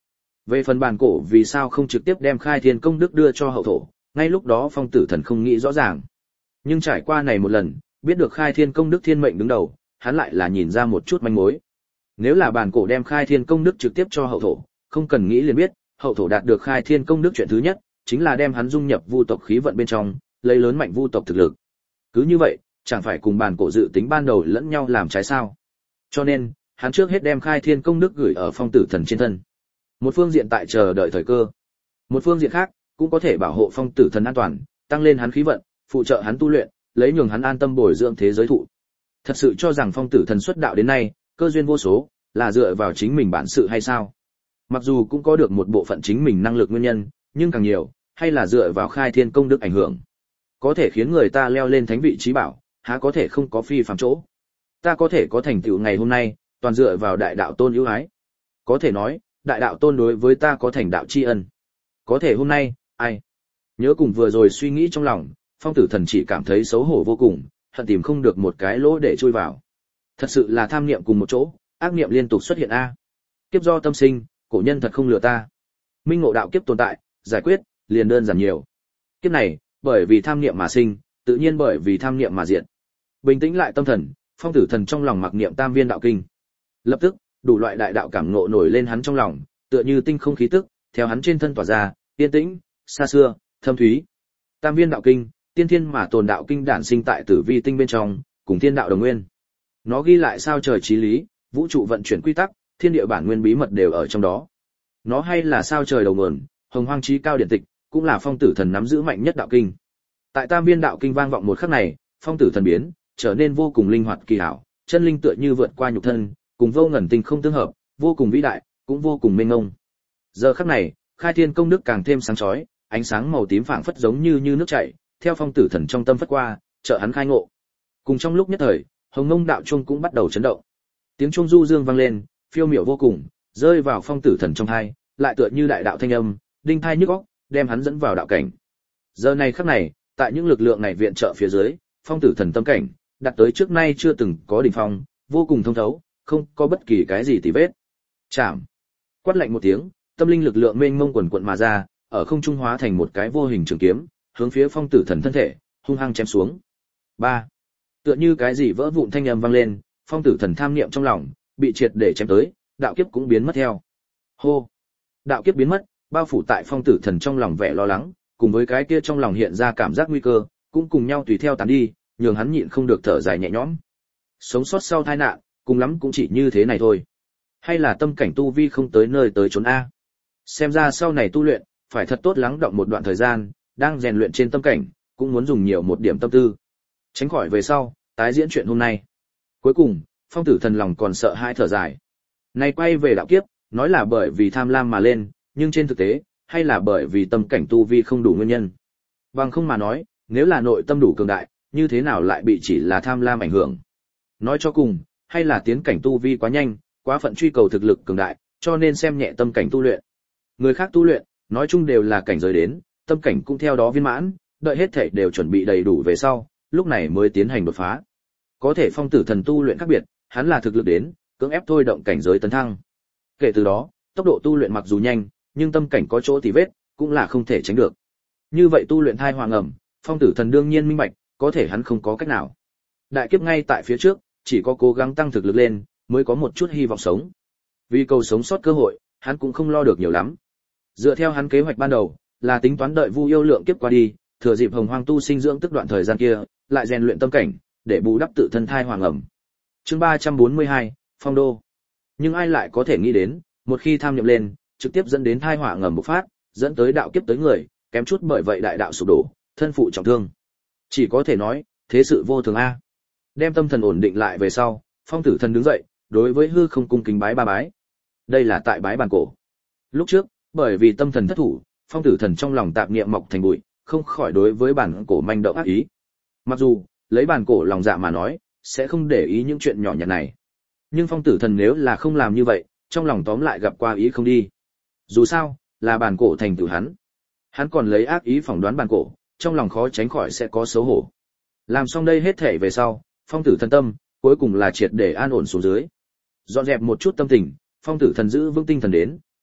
Về phần bản cổ vì sao không trực tiếp đem khai thiên công đức đưa cho hậu thổ, ngay lúc đó phong tử thần không nghĩ rõ ràng. Nhưng trải qua này một lần, biết được khai thiên công đức thiên mệnh đứng đầu, hắn lại là nhìn ra một chút manh mối. Nếu là bản cổ đem khai thiên công đức trực tiếp cho hậu thổ, không cần nghĩ liền biết, hậu thổ đạt được khai thiên công đức chuyện thứ nhất, chính là đem hắn dung nhập vu tộc khí vận bên trong, lấy lớn mạnh vu tộc thực lực. Cứ như vậy, chẳng phải cùng bản cổ dự tính ban đầu lẫn nhau làm trái sao? Cho nên, hắn trước hết đem khai thiên công đức gửi ở phong tử thần trên thân. Một phương diện tại chờ đợi thời cơ, một phương diện khác cũng có thể bảo hộ phong tử thần an toàn, tăng lên hắn khí vận, phụ trợ hắn tu luyện, lấy nhường hắn an tâm bồi dưỡng thế giới thụ. Thật sự cho rằng phong tử thần xuất đạo đến nay, cơ duyên vô số, là dựa vào chính mình bản sự hay sao? Mặc dù cũng có được một bộ phận chính mình năng lực nguyên nhân, nhưng càng nhiều, hay là dựa vào khai thiên công đức ảnh hưởng. Có thể khiến người ta leo lên thánh vị trí bảo, há có thể không có phi phàm chỗ. Ta có thể có thành tựu ngày hôm nay, toàn dựa vào đại đạo tôn ưu ái. Có thể nói, đại đạo tôn đối với ta có thành đạo tri ân. Có thể hôm nay, ai? Nhớ cùng vừa rồi suy nghĩ trong lòng, phong tử thần chỉ cảm thấy xấu hổ vô cùng, hận tìm không được một cái lỗ để chui vào. Thật sự là tham niệm cùng một chỗ, ác niệm liên tục xuất hiện a. Kiếp do tâm sinh, cổ nhân thật không lừa ta. Minh ngộ đạo kiếp tồn tại, giải quyết, liền đơn giản nhiều. Kiếp này, bởi vì tham niệm mà sinh, tự nhiên bởi vì tham niệm mà diệt. Bình tĩnh lại tâm thần, phong tử thần trong lòng mặc niệm tam viên đạo kinh. Lập tức, đủ loại đại đạo cảm ngộ nổi lên hắn trong lòng, tựa như tinh không khí tức, theo hắn trên thân tỏa ra, yên tĩnh, xa xưa, thâm thúy. Tam viên đạo kinh, tiên thiên mà tồn đạo kinh đản sinh tại tử vi tinh bên trong, cùng thiên đạo đồng nguyên. Nó ghi lại sao trời chí lý, vũ trụ vận chuyển quy tắc, thiên địa bản nguyên bí mật đều ở trong đó. Nó hay là sao trời đầu nguồn, hồng hoang chí cao điển tịch, cũng là phong tử thần nắm giữ mạnh nhất đạo kinh. Tại tam viên đạo kinh vang vọng một khắc này, phong tử thần biến, trở nên vô cùng linh hoạt kỳ hảo, chân linh tựa như vượt qua nhục thân, cùng vô ngần tinh không tương hợp, vô cùng vĩ đại, cũng vô cùng mênh mông. Giờ khắc này, khai thiên công đức càng thêm sáng chói, ánh sáng màu tím phảng phất giống như như nước chảy, theo phong tử thần trong tâm phất qua, trợ hắn khai ngộ. Cùng trong lúc nhất thời, hồng ngông đạo chuông cũng bắt đầu chấn động. Tiếng chuông du dương vang lên, phiêu miểu vô cùng, rơi vào phong tử thần trong tai, lại tựa như đại đạo thanh âm, đinh tai nhức óc, đem hắn dẫn vào đạo cảnh. Giờ này khắc này, tại những lực lượng này viện trợ phía dưới, phong tử thần tâm cảnh đạt tới trước nay chưa từng có đỉnh phong, vô cùng thông thấu, không có bất kỳ cái gì tì vết. Chạm. Quát lạnh một tiếng, tâm linh lực lượng mênh mông quần quần mà ra, ở không trung hóa thành một cái vô hình trường kiếm, hướng phía phong tử thần thân thể hung hăng chém xuống. Ba. Tựa như cái gì vỡ vụn thanh âm vang lên, phong tử thần tham niệm trong lòng bị triệt để chém tới, đạo kiếp cũng biến mất theo. Hô. Đạo kiếp biến mất, bao phủ tại phong tử thần trong lòng vẻ lo lắng, cùng với cái kia trong lòng hiện ra cảm giác nguy cơ, cũng cùng nhau tùy theo tán đi, nhường hắn nhịn không được thở dài nhẹ nhõm. Sống sót sau tai nạn, cùng lắm cũng chỉ như thế này thôi. Hay là tâm cảnh tu vi không tới nơi tới chốn a. Xem ra sau này tu luyện, phải thật tốt lắng động một đoạn thời gian, đang rèn luyện trên tâm cảnh, cũng muốn dùng nhiều một điểm tâm tư. Tránh khỏi về sau, tái diễn chuyện hôm nay. Cuối cùng, phong tử thần lòng còn sợ hãi thở dài. Này quay về đạo kiếp, nói là bởi vì tham lam mà lên, nhưng trên thực tế, hay là bởi vì tâm cảnh tu vi không đủ nguyên nhân. Bằng không mà nói, nếu là nội tâm đủ cường đại, như thế nào lại bị chỉ là tham lam ảnh hưởng. Nói cho cùng, hay là tiến cảnh tu vi quá nhanh, quá phận truy cầu thực lực cường đại, cho nên xem nhẹ tâm cảnh tu luyện. Người khác tu luyện, nói chung đều là cảnh giới đến, tâm cảnh cũng theo đó viên mãn, đợi hết thể đều chuẩn bị đầy đủ về sau, lúc này mới tiến hành đột phá. Có thể phong tử thần tu luyện khác biệt, hắn là thực lực đến, cưỡng ép thôi động cảnh giới tấn thăng. Kể từ đó, tốc độ tu luyện mặc dù nhanh, nhưng tâm cảnh có chỗ tì vết, cũng là không thể tránh được. Như vậy tu luyện thai hoàng ẩm, phong tử thần đương nhiên minh bạch, có thể hắn không có cách nào. Đại kiếp ngay tại phía trước, chỉ có cố gắng tăng thực lực lên, mới có một chút hy vọng sống. Vì cầu sống sót cơ hội, hắn cũng không lo được nhiều lắm. Dựa theo hắn kế hoạch ban đầu, là tính toán đợi Vu Yêu lượng kiếp qua đi, thừa dịp Hồng Hoang tu sinh dưỡng tức đoạn thời gian kia, lại rèn luyện tâm cảnh, để bù đắp tự thân thai hoàng ẩm. Chương ba trăm bốn mươi hai, Phong Đô. Nhưng ai lại có thể nghĩ đến, một khi tham niệm lên, trực tiếp dẫn đến thai hỏa ngầm bộc phát, dẫn tới đạo kiếp tới người, kém chút bởi vậy đại đạo sụp đổ, thân phụ trọng thương. Chỉ có thể nói, thế sự vô thường a. Đem tâm thần ổn định lại về sau, phong tử thần đứng dậy, đối với hư không cung kính bái ba bái. Đây là tại bái bàn cổ. Lúc trước, bởi vì tâm thần thất thủ, phong tử thần trong lòng tạp niệm mọc thành bụi, không khỏi đối với bản cổ manh động ác ý. Mặc dù, lấy bản cổ lòng dạ mà nói, sẽ không để ý những chuyện nhỏ nhặt này. Nhưng phong tử thần nếu là không làm như vậy, trong lòng tóm lại gặp qua ý không đi. Dù sao, là bản cổ thành tựu hắn. Hắn còn lấy ác ý phỏng đoán bản cổ, trong lòng khó tránh khỏi sẽ có xấu hổ. Làm xong đây hết thể về sau, phong tử thần tâm, cuối cùng là triệt để an ổn xuống dưới. Dọn dẹp một chút tâm tình, phong tử thần giữ vững tinh thần đến,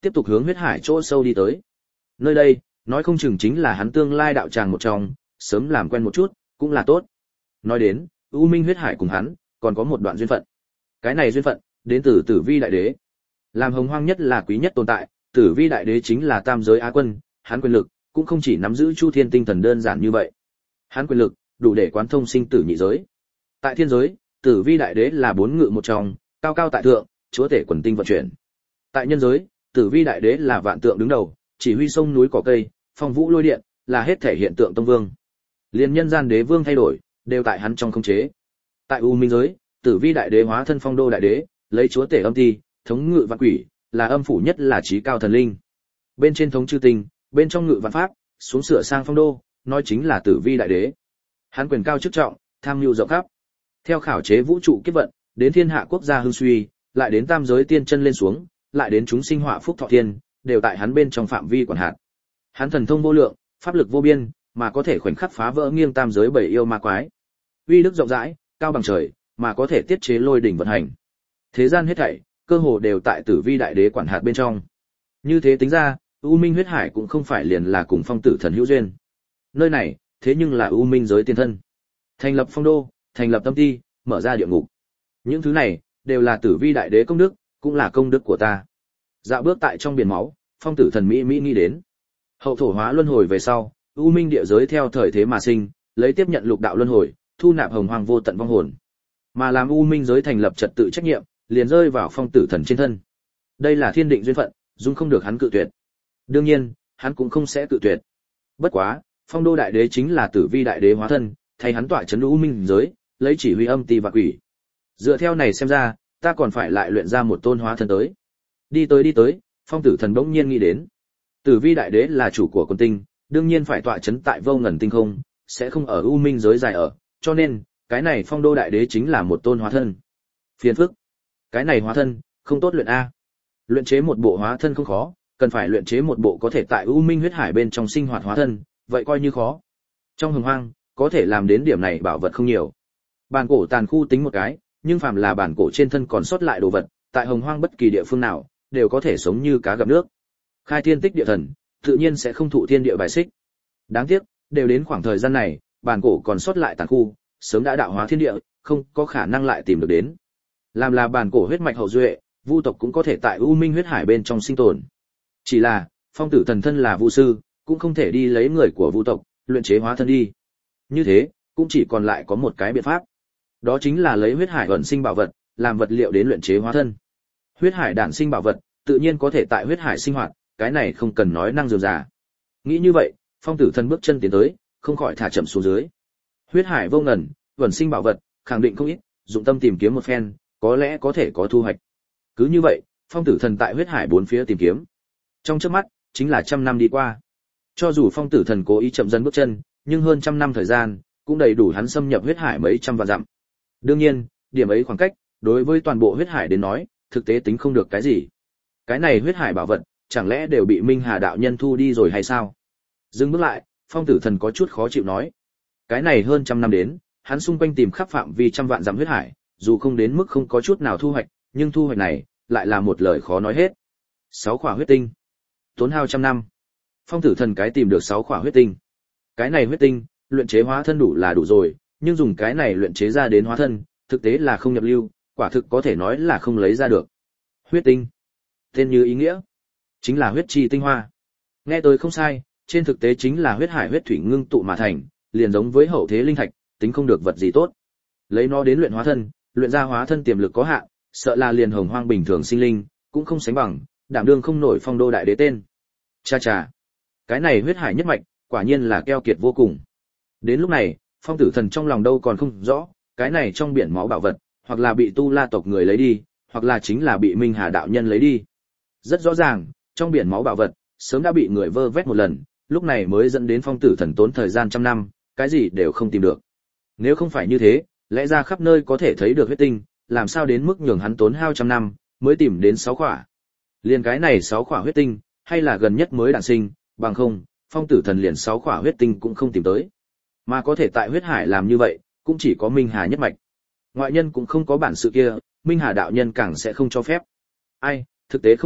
tiếp tục hướng huyết hải chỗ sâu đi tới. Nơi đây, nói không chừng chính là hắn tương lai đạo tràng một trong, sớm làm quen một chút, cũng là tốt. Nói đến, U Minh huyết hải cùng hắn, còn có một đoạn duyên phận. Cái này duyên phận, đến từ Tử Vi đại đế. Làm hồng hoang nhất là quý nhất tồn tại, Tử Vi đại đế chính là tam giới á quân, hắn quyền lực cũng không chỉ nắm giữ chu thiên tinh thần đơn giản như vậy. Hắn quyền lực đủ để quán thông sinh tử nhị giới. Tại thiên giới, Tử Vi đại đế là bốn ngự một trong, cao cao tại thượng, chúa tể quần tinh vận chuyển. Tại nhân giới, Tử Vi đại đế là vạn tượng đứng đầu, chỉ huy sông núi cỏ cây, phong vũ lôi điện, là hết thể hiện tượng tông vương. Liên nhân gian đế vương thay đổi, đều tại hắn trong khống chế. Tại U Minh giới, Tử Vi đại đế hóa thân Phong Đô đại đế, lấy chúa tể âm ti, thống ngự vạn quỷ, là âm phủ nhất là trí cao thần linh. Bên trên thống chư tinh, bên trong ngự vạn pháp, xuống sửa sang Phong Đô, nói chính là Tử Vi đại đế. Hắn quyền cao chức trọng, tham mưu rộng khắp. Theo khảo chế vũ trụ kiếp vận, đến thiên hạ quốc gia hưng suy, lại đến tam giới tiên chân lên xuống, lại đến chúng sinh họa phúc thọ thiên, đều tại hắn bên trong phạm vi quản hạt. Hắn thần thông vô lượng, pháp lực vô biên, mà có thể khoảnh khắc phá vỡ nghiêng tam giới bảy yêu ma quái. Uy đức rộng rãi, cao bằng trời, mà có thể tiết chế lôi đỉnh vận hành. Thế gian hết thảy, cơ hồ đều tại Tử Vi đại đế quản hạt bên trong. Như thế tính ra, U Minh huyết hải cũng không phải liền là cùng Phong Tử Thần hữu duyên. Nơi này, thế nhưng là U Minh giới tiên thân. Thành lập Phong Đô, thành lập Tâm Ti, mở ra địa ngục. Những thứ này đều là Tử Vi đại đế công đức, cũng là công đức của ta. Dạo bước tại trong biển máu, Phong Tử Thần mỹ mỹ nghĩ đến. Hậu thổ hóa luân hồi về sau, U Minh địa giới theo thời thế mà sinh, lấy tiếp nhận lục đạo luân hồi, thu nạp hồng hoàng vô tận vong hồn. Mà làm U Minh giới thành lập trật tự trách nhiệm, liền rơi vào Phong Tử Thần trên thân. Đây là thiên định duyên phận, dung không được hắn cự tuyệt. Đương nhiên, hắn cũng không sẽ cự tuyệt. Bất quá, Phong Đô đại đế chính là Tử Vi đại đế hóa thân, thay hắn tọa trấn U Minh giới, lấy chỉ huy âm ti và quỷ. Dựa theo này xem ra, ta còn phải lại luyện ra một tôn hóa thân tới. Đi tới đi tới, Phong Tử Thần bỗng nhiên nghĩ đến. Tử Vi đại đế là chủ của quân tinh, đương nhiên phải tọa trấn tại vô ngần tinh không, sẽ không ở U Minh giới dài ở, cho nên, cái này Phong Đô đại đế chính là một tôn hóa thân. Phiền phức. Cái này hóa thân, không tốt luyện a. Luyện chế một bộ hóa thân không khó, cần phải luyện chế một bộ có thể tại U Minh huyết hải bên trong sinh hoạt hóa thân, vậy coi như khó. Trong hồng hoang, có thể làm đến điểm này bảo vật không nhiều. Bản cổ tàn khu tính một cái, nhưng phàm là bản cổ trên thân còn sót lại đồ vật, tại hồng hoang bất kỳ địa phương nào, đều có thể sống như cá gặp nước. Khai thiên tích địa thần, tự nhiên sẽ không thụ thiên địa bài xích. Đáng tiếc, đều đến khoảng thời gian này, bản cổ còn sót lại tàn khu, sớm đã đạo hóa thiên địa, không có khả năng lại tìm được đến. Làm là bản cổ huyết mạch hậu duệ, vu tộc cũng có thể tại U Minh huyết hải bên trong sinh tồn. Chỉ là, Phong Tử Thần thân là vu sư, cũng không thể đi lấy người của vu tộc, luyện chế hóa thân đi. Như thế, cũng chỉ còn lại có một cái biện pháp. Đó chính là lấy huyết hải ẩn sinh bảo vật, làm vật liệu đến luyện chế hóa thân. Huyết hải đản sinh bảo vật, tự nhiên có thể tại huyết hải sinh hoạt, cái này không cần nói năng dườm già. Nghĩ như vậy, Phong Tử Thần bước chân tiến tới, không khỏi thả chậm xuống dưới. Huyết hải vô ngần, ẩn sinh bảo vật, khẳng định không ít, dụng tâm tìm kiếm một phen, có lẽ có thể có thu hoạch. Cứ như vậy, Phong Tử Thần tại huyết hải bốn phía tìm kiếm. Trong chớp mắt, chính là trăm năm đi qua. Cho dù Phong Tử Thần cố ý chậm dần bước chân, nhưng hơn trăm năm thời gian, cũng đầy đủ hắn xâm nhập huyết hải mấy trăm vạn dặm. Đương nhiên, điểm ấy khoảng cách, đối với toàn bộ huyết hải đến nói, thực tế tính không được cái gì. Cái này huyết hải bảo vật, chẳng lẽ đều bị Minh Hà đạo nhân thu đi rồi hay sao? Dừng bước lại, Phong Tử Thần có chút khó chịu nói. Cái này hơn trăm năm đến, hắn xung quanh tìm khắp phạm vi trăm vạn dặm huyết hải, dù không đến mức không có chút nào thu hoạch, nhưng thu hoạch này, lại là một lời khó nói hết. Sáu khỏa huyết tinh. Tốn hao trăm năm. Phong Tử Thần cái tìm được sáu khỏa huyết tinh. Cái này huyết tinh, luyện chế hóa thân đủ là đủ rồi, nhưng dùng cái này luyện chế ra đến hóa thân, thực tế là không nhập lưu, quả thực có thể nói là không lấy ra được. Huyết tinh. Tên như ý nghĩa, chính là huyết chi tinh hoa. Nghe tôi không sai, trên thực tế chính là huyết hải huyết thủy ngưng tụ mà thành, liền giống với hậu thế linh thạch, tính không được vật gì tốt. Lấy nó đến luyện hóa thân, luyện ra hóa thân tiềm lực có hạn, sợ là liền hồng hoang bình thường sinh linh, cũng không sánh bằng, đảm đương không nổi Phong Đô đại đế tên. Cha cha, cái này huyết hải nhất mạch, quả nhiên là keo kiệt vô cùng. Đến lúc này, Phong Tử Thần trong lòng đâu còn không rõ, cái này trong biển máu bảo vật, hoặc là bị Tu La tộc người lấy đi, hoặc là chính là bị Minh Hà đạo nhân lấy đi. Rất rõ ràng, trong biển máu bảo vật, sớm đã bị người vơ vét một lần, lúc này mới dẫn đến Phong Tử Thần tốn thời gian trăm năm, cái gì đều không tìm được. Nếu không phải như thế, lẽ ra khắp nơi có thể thấy được huyết tinh, làm sao đến mức nhường hắn tốn hao trăm năm, mới tìm đến sáu khỏa. Liền cái này sáu khỏa huyết tinh, hay là gần nhất mới đản sinh, bằng không, Phong Tử Thần liền sáu khỏa huyết tinh cũng không tìm tới. Mà có thể tại huyết hải làm như vậy, cũng chỉ có Minh Hà nhất mạch. Ngoại nhân cũng không có bản sự kia, Minh Hà đạo nhân càng sẽ không cho phép. Ai, thực tế không được,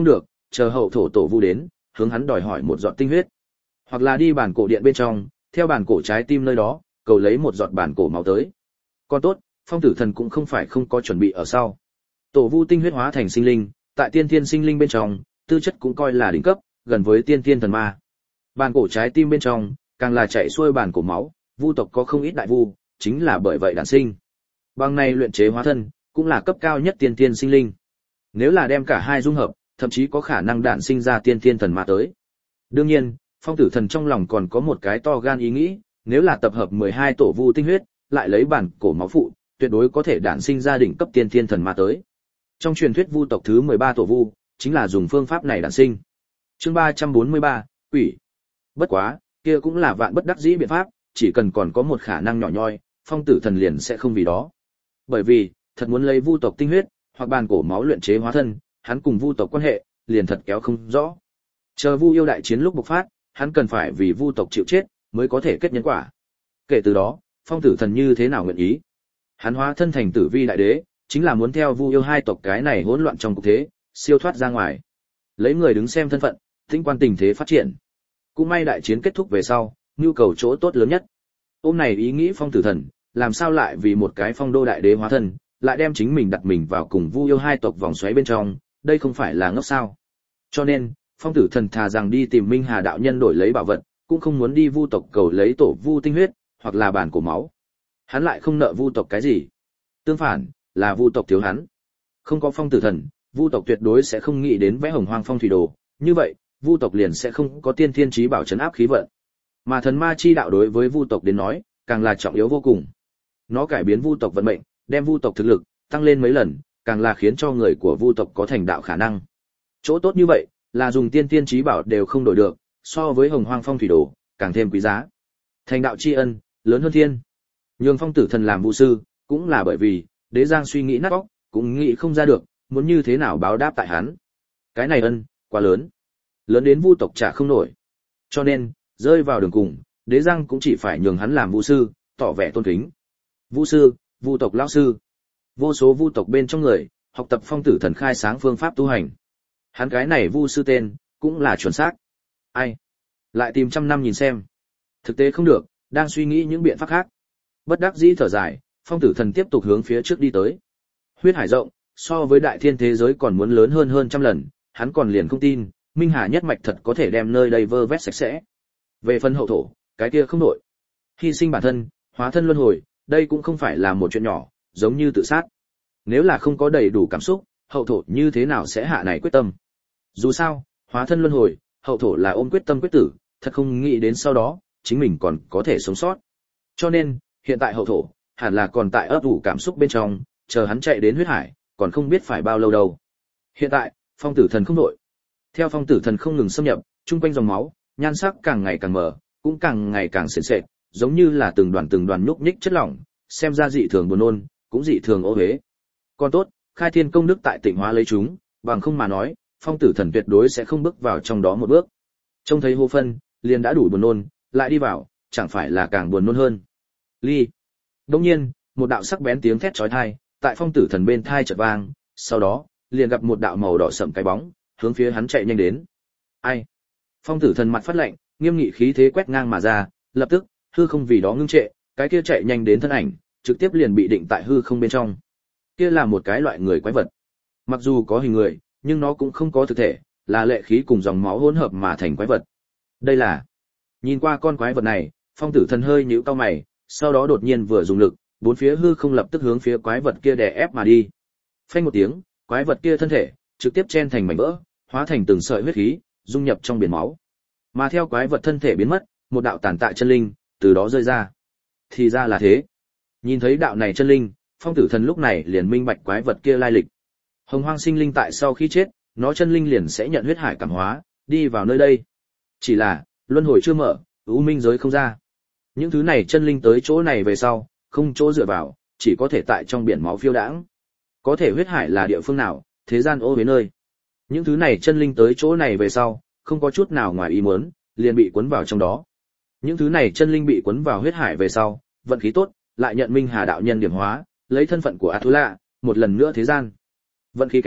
chờ hậu thổ tổ vu đến, hướng hắn đòi hỏi một giọt tinh huyết. Hoặc là đi bản cổ điện bên trong, theo bản cổ trái tim nơi đó, cầu lấy một giọt bản cổ máu tới. Còn tốt, Phong Tử Thần cũng không phải không có chuẩn bị ở sau. Tổ vu tinh huyết hóa thành sinh linh, tại tiên thiên sinh linh bên trong, tư chất cũng coi là đỉnh cấp, gần với tiên thiên thần ma. Bản cổ trái tim bên trong, càng là chạy xuôi bản cổ máu, vu tộc có không ít đại vu, chính là bởi vậy đản sinh. Bằng này luyện chế hóa thân, cũng là cấp cao nhất tiên thiên sinh linh. Nếu là đem cả hai dung hợp, thậm chí có khả năng đản sinh ra tiên thiên thần ma tới. Đương nhiên, Phong Tử Thần trong lòng còn có một cái to gan ý nghĩ, nếu là tập hợp mười hai tổ vu tinh huyết, lại lấy bản cổ máu phụ, tuyệt đối có thể đản sinh ra đỉnh cấp tiên thiên thần ma tới. Trong truyền thuyết vu tộc thứ mười ba tổ vu, chính là dùng phương pháp này đản sinh. Chương ba trăm bốn mươi ba, Quỷ. Bất quá, kia cũng là vạn bất đắc dĩ biện pháp, chỉ cần còn có một khả năng nhỏ nhoi, Phong Tử Thần liền sẽ không vì đó. Bởi vì, thật muốn lấy vu tộc tinh huyết, hoặc bản cổ máu luyện chế hóa thân, hắn cùng vu tộc quan hệ, liền thật kéo không rõ. Chờ vu yêu đại chiến lúc bộc phát, hắn cần phải vì vu tộc chịu chết, mới có thể kết nhân quả. Kể từ đó, Phong Tử Thần như thế nào nguyện ý? Hắn hóa thân thành Tử Vi đại đế, chính là muốn theo vu yêu hai tộc cái này hỗn loạn trong cục thế, siêu thoát ra ngoài. Lấy người đứng xem thân phận, tĩnh quan tình thế phát triển. Cũng may đại chiến kết thúc về sau, nhu cầu chỗ tốt lớn nhất. Ôm này ý nghĩ Phong Tử Thần, làm sao lại vì một cái phong đô đại đế hóa thân, lại đem chính mình đặt mình vào cùng vu yêu hai tộc vòng xoáy bên trong, đây không phải là ngốc sao? Cho nên, Phong Tử Thần thà rằng đi tìm Minh Hà đạo nhân đổi lấy bảo vật, cũng không muốn đi vu tộc cầu lấy tổ vu tinh huyết, hoặc là bản cổ máu. Hắn lại không nợ vu tộc cái gì. Tương phản, là vu tộc thiếu hắn. Không có Phong Tử Thần, vu tộc tuyệt đối sẽ không nghĩ đến vẽ Hồng Hoang Phong thủy đồ, như vậy, vu tộc liền sẽ không có tiên thiên chí bảo trấn áp khí vận. Mà thần ma chi đạo đối với vu tộc đến nói, càng là trọng yếu vô cùng. Nó cải biến vu tộc vận mệnh, đem vu tộc thực lực tăng lên mấy lần, càng là khiến cho người của vu tộc có thành đạo khả năng. Chỗ tốt như vậy, là dùng tiên tiên chí bảo đều không đổi được, so với Hồng Hoang Phong thủy đồ, càng thêm quý giá. Thành đạo tri ân, lớn hơn thiên. Nhường Phong Tử Thần làm vu sư, cũng là bởi vì, Đế Giang suy nghĩ nát óc, cũng nghĩ không ra được, muốn như thế nào báo đáp tại hắn. Cái này ân, quá lớn. Lớn đến vu tộc trả không nổi. Cho nên, rơi vào đường cùng, Đế Giang cũng chỉ phải nhường hắn làm vu sư, tỏ vẻ tôn kính. Vu sư, vu tộc lão sư. Vô số vu tộc bên trong người, học tập Phong Tử Thần khai sáng phương pháp tu hành. Hắn cái này vu sư tên, cũng là chuẩn xác. Ai? Lại tìm trăm năm nhìn xem. Thực tế không được, đang suy nghĩ những biện pháp khác. Bất đắc dĩ thở dài, Phong Tử Thần tiếp tục hướng phía trước đi tới. Huyết hải rộng, so với đại thiên thế giới còn muốn lớn hơn hơn trăm lần, hắn còn liền không tin, Minh Hà nhất mạch thật có thể đem nơi đây vơ vét sạch sẽ. Về phần hậu thổ, cái kia không đổi. Hy sinh bản thân, hóa thân luân hồi, đây cũng không phải là một chuyện nhỏ, giống như tự sát. Nếu là không có đầy đủ cảm xúc, hậu thổ như thế nào sẽ hạ này quyết tâm? Dù sao, hóa thân luân hồi, hậu thổ là ôm quyết tâm quyết tử, thật không nghĩ đến sau đó, chính mình còn có thể sống sót. Cho nên, hiện tại hậu thổ, hẳn là còn tại ấp ủ cảm xúc bên trong, chờ hắn chạy đến huyết hải, còn không biết phải bao lâu đâu. Hiện tại, Phong Tử Thần không đổi. Theo Phong Tử Thần không ngừng xâm nhập, chung quanh dòng máu, nhan sắc càng ngày càng mờ, cũng càng ngày càng sền sệt, giống như là từng đoàn từng đoàn nhúc nhích chất lỏng, xem ra dị thường buồn nôn, cũng dị thường ô uế. Còn tốt, khai thiên công đức tại Tịnh Hóa lấy chúng, bằng không mà nói, Phong Tử Thần tuyệt đối sẽ không bước vào trong đó một bước. Trông thấy hô phân, liền đã đủ buồn nôn, lại đi vào, chẳng phải là càng buồn nôn hơn. Ly. Đột nhiên, một đạo sắc bén tiếng thét chói tai, tại Phong Tử Thần bên tai chợt vang, sau đó, liền gặp một đạo màu đỏ sẫm cái bóng, hướng phía hắn chạy nhanh đến. Ai? Phong Tử Thần mặt phát lạnh, nghiêm nghị khí thế quét ngang mà ra, lập tức, hư không vì đó ngưng trệ, cái kia chạy nhanh đến thân ảnh, trực tiếp liền bị định tại hư không bên trong. Kia là một cái loại người quái vật. Mặc dù có hình người, nhưng nó cũng không có thực thể, là lệ khí cùng dòng máu hỗn hợp mà thành quái vật. Đây là. Nhìn qua con quái vật này, Phong Tử Thần hơi nhíu cau mày, sau đó đột nhiên vừa dùng lực, bốn phía hư không lập tức hướng phía quái vật kia đè ép mà đi. Phanh một tiếng, quái vật kia thân thể trực tiếp chen thành mảnh vỡ, hóa thành từng sợi huyết khí, dung nhập trong biển máu. Mà theo quái vật thân thể biến mất, một đạo tàn tạ chân linh từ đó rơi ra. Thì ra là thế. Nhìn thấy đạo này chân linh, Phong Tử Thần lúc này liền minh bạch quái vật kia lai lịch. Hồng Hoang sinh linh tại sau khi chết, nó chân linh liền sẽ nhận huyết hải cảm hóa, đi vào nơi đây. Chỉ là, luân hồi chưa mở, u minh giới không ra. Những thứ này chân linh tới chỗ này về sau, không chỗ dựa vào, chỉ có thể tại trong biển máu phiêu đãng. Có thể huyết hải là địa phương nào, thế gian ô uế nơi. Những thứ này chân linh tới chỗ này về sau, không có chút nào ngoài ý muốn, liền bị cuốn vào trong đó. Những thứ này chân linh bị cuốn vào huyết hải về sau, vận khí tốt, lại nhận Minh Hà đạo nhân điểm hóa, lấy thân phận của Atula, một lần nữa thế gian. Vận khí kém,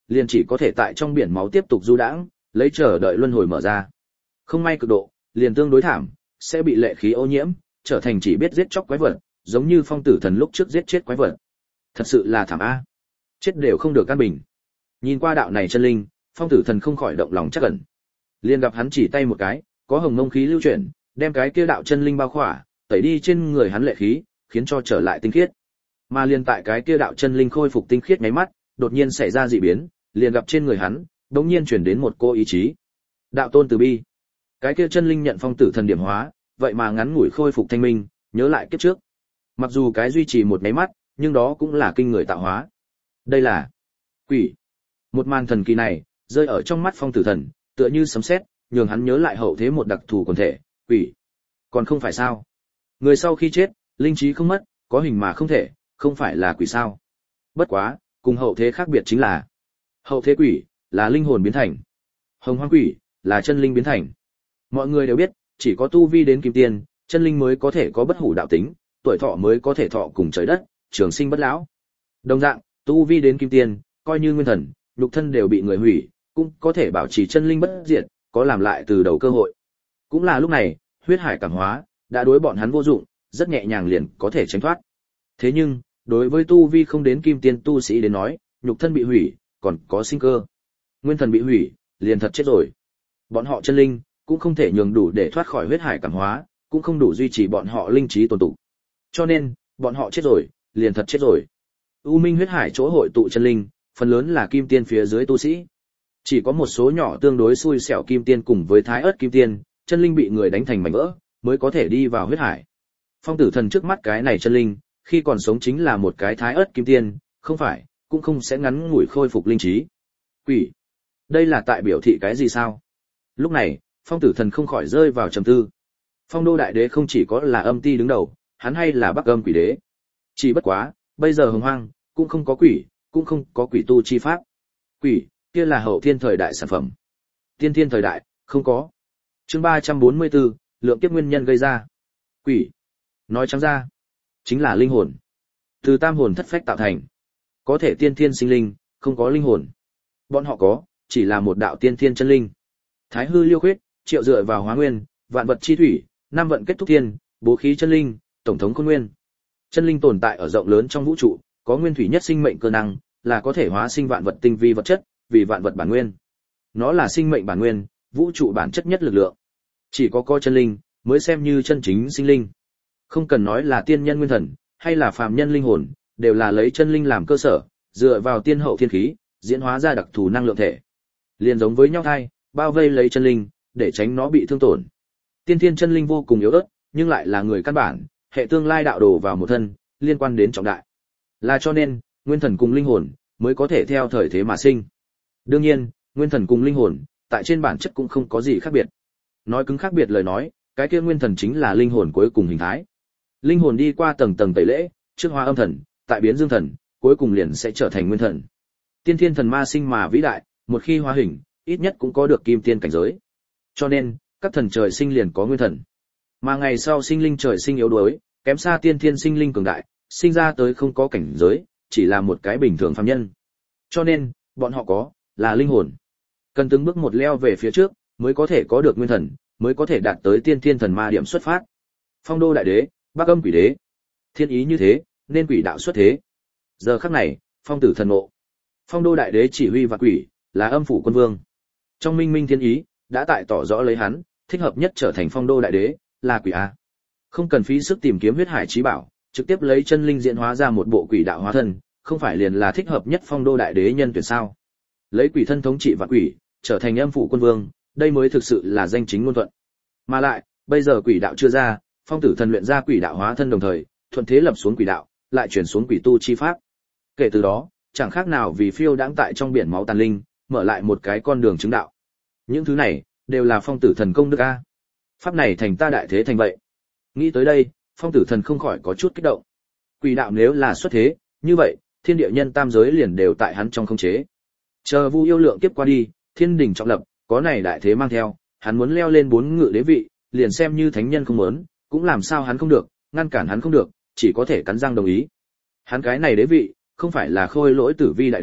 liền chỉ có thể tại trong biển máu tiếp tục du đãng, lấy chờ đợi luân hồi mở ra. Không may cực độ, liền tương đối thảm, sẽ bị lệ khí ô nhiễm, trở thành chỉ biết giết chóc quái vật, giống như Phong Tử Thần lúc trước giết chết quái vật. Thật sự là thảm a. Chết đều không được căn bình. Nhìn qua đạo này chân linh, Phong Tử Thần không khỏi động lòng chắc ẩn. Liền gặp hắn chỉ tay một cái, có hồng mông khí lưu chuyển, đem cái kia đạo chân linh bao khỏa, tẩy đi trên người hắn lệ khí, khiến cho trở lại tinh khiết. Mà liền tại cái kia đạo chân linh khôi phục tinh khiết nháy mắt, đột nhiên xảy ra dị biến, liền gặp trên người hắn, đống nhiên chuyển đến một cô ý chí. Đạo tôn từ bi. Cái kia chân linh nhận Phong Tử Thần điểm hóa, vậy mà ngắn ngủi khôi phục thanh minh, nhớ lại kiếp trước. Mặc dù cái duy trì một nháy mắt, nhưng đó cũng là kinh người tạo hóa. Đây là quỷ. Một màn thần kỳ này, rơi ở trong mắt Phong Tử Thần, tựa như sấm sét, nhường hắn nhớ lại hậu thế một đặc thù quần thể, quỷ. Còn không phải sao? Người sau khi chết, linh trí không mất, có hình mà không thể, không phải là quỷ sao? Bất quá, cùng hậu thế khác biệt chính là, hậu thế quỷ là linh hồn biến thành, hồng hoang quỷ là chân linh biến thành. Mọi người đều biết, chỉ có tu vi đến kim tiên, chân linh mới có thể có bất hủ đạo tính, tuổi thọ mới có thể thọ cùng trời đất, trường sinh bất lão. Đồng dạng, tu vi đến kim tiên, coi như nguyên thần, nhục thân đều bị người hủy, cũng có thể bảo trì chân linh bất diệt, có làm lại từ đầu cơ hội. Cũng là lúc này, huyết hải cảm hóa đã đối bọn hắn vô dụng, rất nhẹ nhàng liền có thể tránh thoát. Thế nhưng, đối với tu vi không đến kim tiên tu sĩ đến nói, nhục thân bị hủy, còn có sinh cơ. Nguyên thần bị hủy, liền thật chết rồi. Bọn họ chân linh cũng không thể nhường đủ để thoát khỏi huyết hải cảm hóa, cũng không đủ duy trì bọn họ linh trí tồn tụ. Cho nên, bọn họ chết rồi, liền thật chết rồi. U Minh huyết hải chỗ hội tụ chân linh, phần lớn là kim tiên phía dưới tu sĩ. Chỉ có một số nhỏ tương đối xui xẻo kim tiên cùng với thái ớt kim tiên, chân linh bị người đánh thành mảnh vỡ, mới có thể đi vào huyết hải. Phong Tử Thần trước mắt cái này chân linh, khi còn sống chính là một cái thái ớt kim tiên, không phải, cũng không sẽ ngắn ngủi khôi phục linh trí. Quỷ. Đây là tại biểu thị cái gì sao? Lúc này, Phong Tử Thần không khỏi rơi vào trầm tư. Phong Đô Đại Đế không chỉ có là âm ti đứng đầu, hắn hay là Bắc Âm Quỷ Đế. Chỉ bất quá, bây giờ hồng hoang cũng không có quỷ, cũng không có quỷ tu chi pháp. Quỷ, kia là hậu thiên thời đại sản phẩm. Tiên thiên thời đại, không có. Chương ba trăm bốn mươi tư, lượng kiếp nguyên nhân gây ra. Quỷ. Nói trắng ra, chính là linh hồn. Từ tam hồn thất phách tạo thành. Có thể tiên thiên sinh linh, không có linh hồn. Bọn họ có, chỉ là một đạo tiên thiên chân linh. Thái hư liêu khuyết, triệu dựa vào hóa nguyên, vạn vật chi thủy, năm vận kết thúc thiên, bố khí chân linh, tổng thống khôn nguyên. Chân linh tồn tại ở rộng lớn trong vũ trụ, có nguyên thủy nhất sinh mệnh cơ năng, là có thể hóa sinh vạn vật tinh vi vật chất, vì vạn vật bản nguyên. Nó là sinh mệnh bản nguyên, vũ trụ bản chất nhất lực lượng. Chỉ có có chân linh, mới xem như chân chính sinh linh. Không cần nói là tiên nhân nguyên thần, hay là phàm nhân linh hồn, đều là lấy chân linh làm cơ sở, dựa vào tiên hậu thiên khí, diễn hóa ra đặc thù năng lượng thể. Liên giống với nhau thai, bao vây lấy chân linh, để tránh nó bị thương tổn. Tiên thiên chân linh vô cùng yếu ớt, nhưng lại là người căn bản, hệ tương lai đạo đồ vào một thân, liên quan đến trọng đại. Là cho nên, nguyên thần cùng linh hồn mới có thể theo thời thế mà sinh. Đương nhiên, nguyên thần cùng linh hồn, tại trên bản chất cũng không có gì khác biệt. Nói cứng khác biệt lời nói, cái kia nguyên thần chính là linh hồn cuối cùng hình thái. Linh hồn đi qua tầng tầng tẩy lễ, trước hóa âm thần, tại biến dương thần, cuối cùng liền sẽ trở thành nguyên thần. Tiên thiên thần ma sinh mà vĩ đại, một khi hóa hình, ít nhất cũng có được kim tiên cảnh giới. Cho nên, các thần trời sinh liền có nguyên thần. Mà ngày sau sinh linh trời sinh yếu đuối, kém xa tiên thiên sinh linh cường đại, sinh ra tới không có cảnh giới, chỉ là một cái bình thường phàm nhân. Cho nên, bọn họ có, là linh hồn. Cần từng bước một leo về phía trước, mới có thể có được nguyên thần, mới có thể đạt tới tiên thiên thần ma điểm xuất phát. Phong Đô Đại Đế, Bắc Âm Quỷ Đế. Thiên ý như thế, nên quỷ đạo xuất thế. Giờ khắc này, Phong Tử Thần ngộ. Phong Đô Đại Đế chỉ huy vạn quỷ, là âm phủ quân vương. Trong minh minh thiên ý, đã tại tỏ rõ lấy hắn, thích hợp nhất trở thành Phong Đô Đại Đế, là quỷ a. Không cần phí sức tìm kiếm huyết hải chí bảo, trực tiếp lấy chân linh diễn hóa ra một bộ quỷ đạo hóa thân, không phải liền là thích hợp nhất Phong Đô Đại Đế nhân tuyển sao? Lấy quỷ thân thống trị vạn quỷ, trở thành âm phủ quân vương, đây mới thực sự là danh chính ngôn thuận. Mà lại, bây giờ quỷ đạo chưa ra, Phong Tử Thần luyện ra quỷ đạo hóa thân đồng thời, thuận thế lập xuống quỷ đạo, lại chuyển xuống quỷ tu chi pháp. Kể từ đó, chẳng khác nào vì phiêu đãng tại trong biển máu tàn linh, mở lại một cái con đường chứng đạo. Những thứ này, đều là Phong Tử Thần công đức a. Pháp này thành ta đại thế thành vậy. Nghĩ tới đây, Phong Tử Thần không khỏi có chút kích động. Quỷ đạo nếu là xuất thế, như vậy, thiên địa nhân tam giới liền đều tại hắn trong khống chế. Chờ Vu Yêu Lượng tiếp qua đi, thiên đình trọng lập, có này đại thế mang theo, hắn muốn leo lên bốn ngự đế vị, liền xem như thánh nhân không muốn, cũng làm sao hắn không được, ngăn cản hắn không được, chỉ có thể cắn răng đồng ý. Hắn cái này đế vị, không phải là khôi lỗi tử vi đại đế,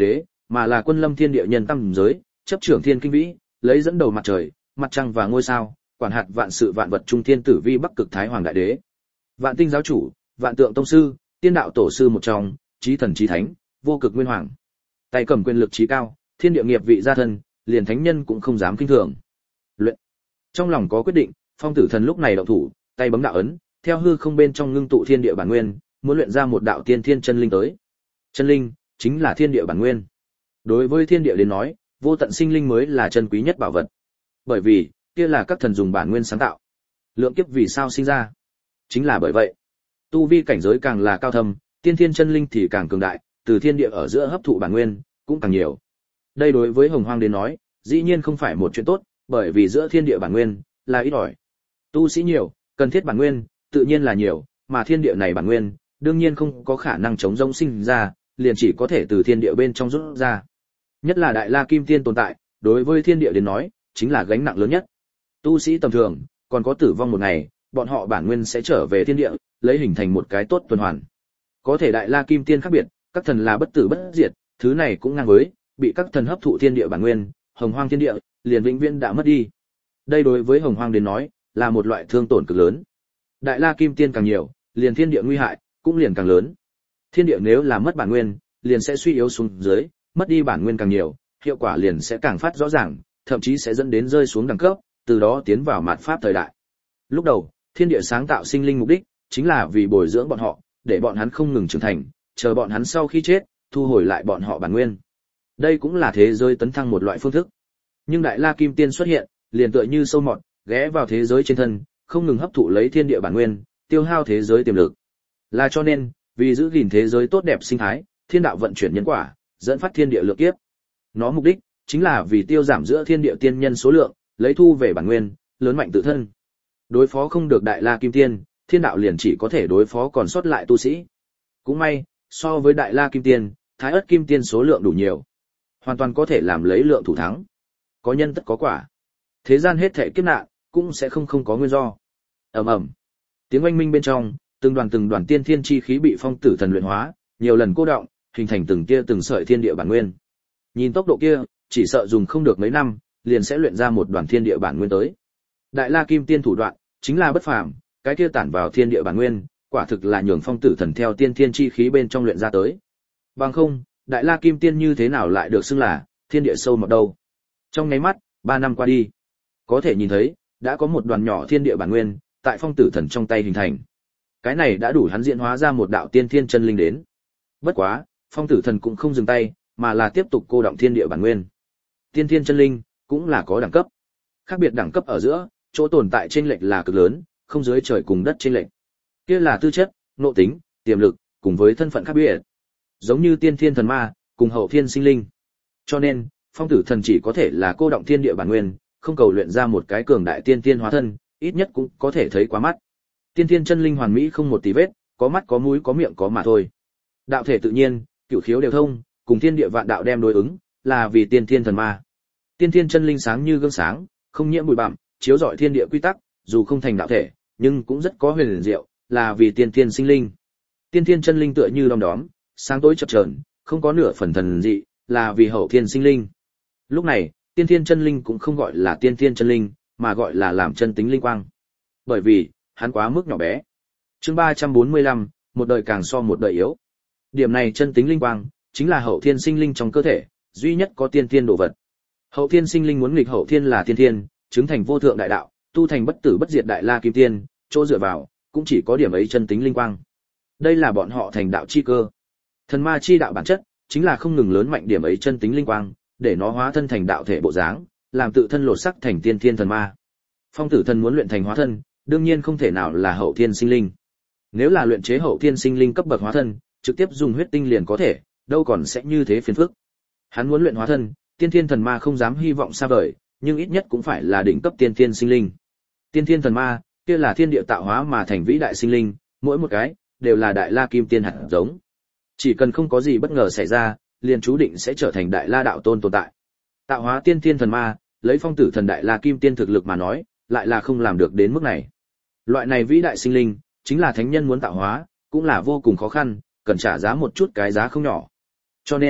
mà là quân lâm thiên địa nhân tam giới, chấp trưởng thiên kinh vĩ, lấy dẫn đầu mặt trời, mặt trăng và ngôi sao, quản hạt vạn sự vạn vật trung thiên tử vi bắc cực thái hoàng đại đế. Vạn tinh giáo chủ, vạn tượng tông sư, tiên đạo tổ sư một trong, chí thần chí thánh, vô cực nguyên hoàng. Tay cầm quyền lực chí cao, thiên địa nghiệp vị gia thân, liền thánh nhân cũng không dám kinh thường. Luyện. Trong lòng có quyết định, Phong Tử Thần lúc này động thủ, tay bấm đạo ấn, theo hư không bên trong ngưng tụ thiên địa bản nguyên, muốn luyện ra một đạo tiên thiên chân linh tới. Chân linh chính là thiên địa bản nguyên. Đối với thiên địa đến nói, vô tận sinh linh mới là chân quý nhất bảo vật. Bởi vì, kia là các thần dùng bản nguyên sáng tạo. Lượng kiếp vì sao sinh ra? Chính là bởi vậy. Tu vi cảnh giới càng là cao thâm, tiên thiên chân linh thì càng cường đại, từ thiên địa ở giữa hấp thụ bản nguyên cũng càng nhiều. Đây đối với Hồng Hoang đến nói, dĩ nhiên không phải một chuyện tốt, bởi vì giữa thiên địa bản nguyên là ít ỏi. Tu sĩ nhiều, cần thiết bản nguyên tự nhiên là nhiều, mà thiên địa này bản nguyên đương nhiên không có khả năng chống rỗng sinh ra, liền chỉ có thể từ thiên địa bên trong rút ra. Nhất là Đại La Kim Tiên tồn tại, đối với thiên địa đến nói, chính là gánh nặng lớn nhất. Tu sĩ tầm thường, còn có tử vong một ngày, bọn họ bản nguyên sẽ trở về thiên địa, lấy hình thành một cái tốt tuần hoàn. Có thể Đại La Kim Tiên khác biệt, các thần là bất tử bất diệt, thứ này cũng ngang với bị các thần hấp thụ thiên địa bản nguyên, Hồng Hoang thiên địa liền vĩnh viễn đã mất đi. Đây đối với Hồng Hoang đến nói, là một loại thương tổn cực lớn. Đại La Kim Tiên càng nhiều, liền thiên địa nguy hại cũng liền càng lớn. Thiên địa nếu là mất bản nguyên, liền sẽ suy yếu xuống dưới, mất đi bản nguyên càng nhiều, hiệu quả liền sẽ càng phát rõ ràng, thậm chí sẽ dẫn đến rơi xuống đẳng cấp, từ đó tiến vào mạt pháp thời đại. Lúc đầu, thiên địa sáng tạo sinh linh mục đích chính là vì bồi dưỡng bọn họ, để bọn hắn không ngừng trưởng thành, chờ bọn hắn sau khi chết, thu hồi lại bọn họ bản nguyên. Đây cũng là thế giới tấn thăng một loại phương thức. Nhưng Đại La Kim Tiên xuất hiện, liền tựa như sâu mọt, ghé vào thế giới trên thân, không ngừng hấp thụ lấy thiên địa bản nguyên, tiêu hao thế giới tiềm lực. Là cho nên, vì giữ gìn thế giới tốt đẹp sinh thái, thiên đạo vận chuyển nhân quả, dẫn phát thiên địa lượng kiếp. Nó mục đích chính là vì tiêu giảm giữa thiên địa tiên nhân số lượng, lấy thu về bản nguyên, lớn mạnh tự thân. Đối phó không được Đại La Kim Tiên, thiên đạo liền chỉ có thể đối phó còn sót lại tu sĩ. Cũng may, so với Đại La Kim Tiên, Thái Ức Kim Tiên số lượng đủ nhiều, hoàn toàn có thể làm lấy lượng thủ thắng. Có nhân tất có quả. Thế gian hết thảy kiếp nạn cũng sẽ không không có nguyên do. Ầm ầm. Tiếng oanh minh bên trong, từng đoàn từng đoàn tiên thiên chi khí bị Phong Tử Thần luyện hóa, nhiều lần cô động, hình thành từng tia từng sợi thiên địa bản nguyên. Nhìn tốc độ kia, chỉ sợ dùng không được mấy năm, liền sẽ luyện ra một đoàn thiên địa bản nguyên tới. Đại La Kim Tiên thủ đoạn chính là bất phàm, cái kia tản vào thiên địa bản nguyên, quả thực là nhường Phong Tử Thần theo tiên thiên chi khí bên trong luyện ra tới. Bằng không, Đại La Kim Tiên như thế nào lại được xưng là thiên địa sâu mọt đâu? Trong nháy mắt, ba năm qua đi, có thể nhìn thấy, đã có một đoàn nhỏ thiên địa bản nguyên tại Phong Tử Thần trong tay hình thành. Cái này đã đủ hắn diễn hóa ra một đạo tiên thiên chân linh đến. Bất quá, Phong Tử Thần cũng không dừng tay, mà là tiếp tục cô động thiên địa bản nguyên. Tiên thiên chân linh cũng là có đẳng cấp. Khác biệt đẳng cấp ở giữa, chỗ tồn tại chênh lệch là cực lớn, không dưới trời cùng đất chênh lệch. Kia là tư chất, nội tính, tiềm lực, cùng với thân phận khác biệt. Giống như tiên thiên thần ma, cùng hậu thiên sinh linh. Cho nên, Phong Tử Thần chỉ có thể là cô động thiên địa bản nguyên, không cầu luyện ra một cái cường đại tiên thiên hóa thân, ít nhất cũng có thể thấy quá mắt. Tiên thiên chân linh hoàn mỹ không một tí vết, có mắt có mũi có miệng có mà thôi. Đạo thể tự nhiên, cửu khiếu đều thông, cùng thiên địa vạn đạo đem đối ứng, là vì tiên thiên thần ma. Tiên thiên chân linh sáng như gương sáng, không nhiễm bụi bặm, chiếu rọi thiên địa quy tắc, dù không thành đạo thể, nhưng cũng rất có huyền diệu, là vì tiên thiên sinh linh. Tiên thiên chân linh tựa như đom đóm, sáng tối chập chờn, không có nửa phần thần dị, là vì hậu thiên sinh linh. Lúc này, tiên thiên chân linh cũng không gọi là tiên thiên chân linh, mà gọi là làm chân tính linh quang. Bởi vì, hắn quá mức nhỏ bé. Chương ba trăm bốn mươi lăm, một đời càng so một đời yếu. Điểm này chân tính linh quang, chính là hậu thiên sinh linh trong cơ thể, duy nhất có tiên thiên đồ vật. Hậu thiên sinh linh muốn nghịch hậu thiên là tiên thiên, chứng thành vô thượng đại đạo, tu thành bất tử bất diệt Đại La Kim Tiên, chỗ dựa vào, cũng chỉ có điểm ấy chân tính linh quang. Đây là bọn họ thành đạo chi cơ. Thần ma chi đạo bản chất, chính là không ngừng lớn mạnh điểm ấy chân tính linh quang, để nó hóa thân thành đạo thể bộ dáng, làm tự thân lột sắc thành tiên thiên thần ma. Phong Tử Thần muốn luyện thành hóa thân, đương nhiên không thể nào là hậu thiên sinh linh. Nếu là luyện chế hậu thiên sinh linh cấp bậc hóa thân, trực tiếp dùng huyết tinh liền có thể, đâu còn sẽ như thế phiền phức. Hắn muốn luyện hóa thân, tiên thiên thần ma không dám hy vọng xa vời, nhưng ít nhất cũng phải là đỉnh cấp tiên thiên sinh linh. Tiên thiên thần ma, kia là thiên địa tạo hóa mà thành vĩ đại sinh linh, mỗi một cái đều là Đại La Kim Tiên hạt giống. Chỉ cần không có gì bất ngờ xảy ra, liền chú định sẽ trở thành Đại La đạo tôn tồn tại. Tạo hóa tiên thiên thần ma, lấy Phong Tử Thần Đại La Kim Tiên thực lực mà nói, lại là không làm được đến mức này. Loại này vĩ đại sinh linh, chính là thánh nhân muốn tạo hóa, cũng là vô cùng khó khăn, cần trả giá một chút cái giá không nhỏ. Cho nên,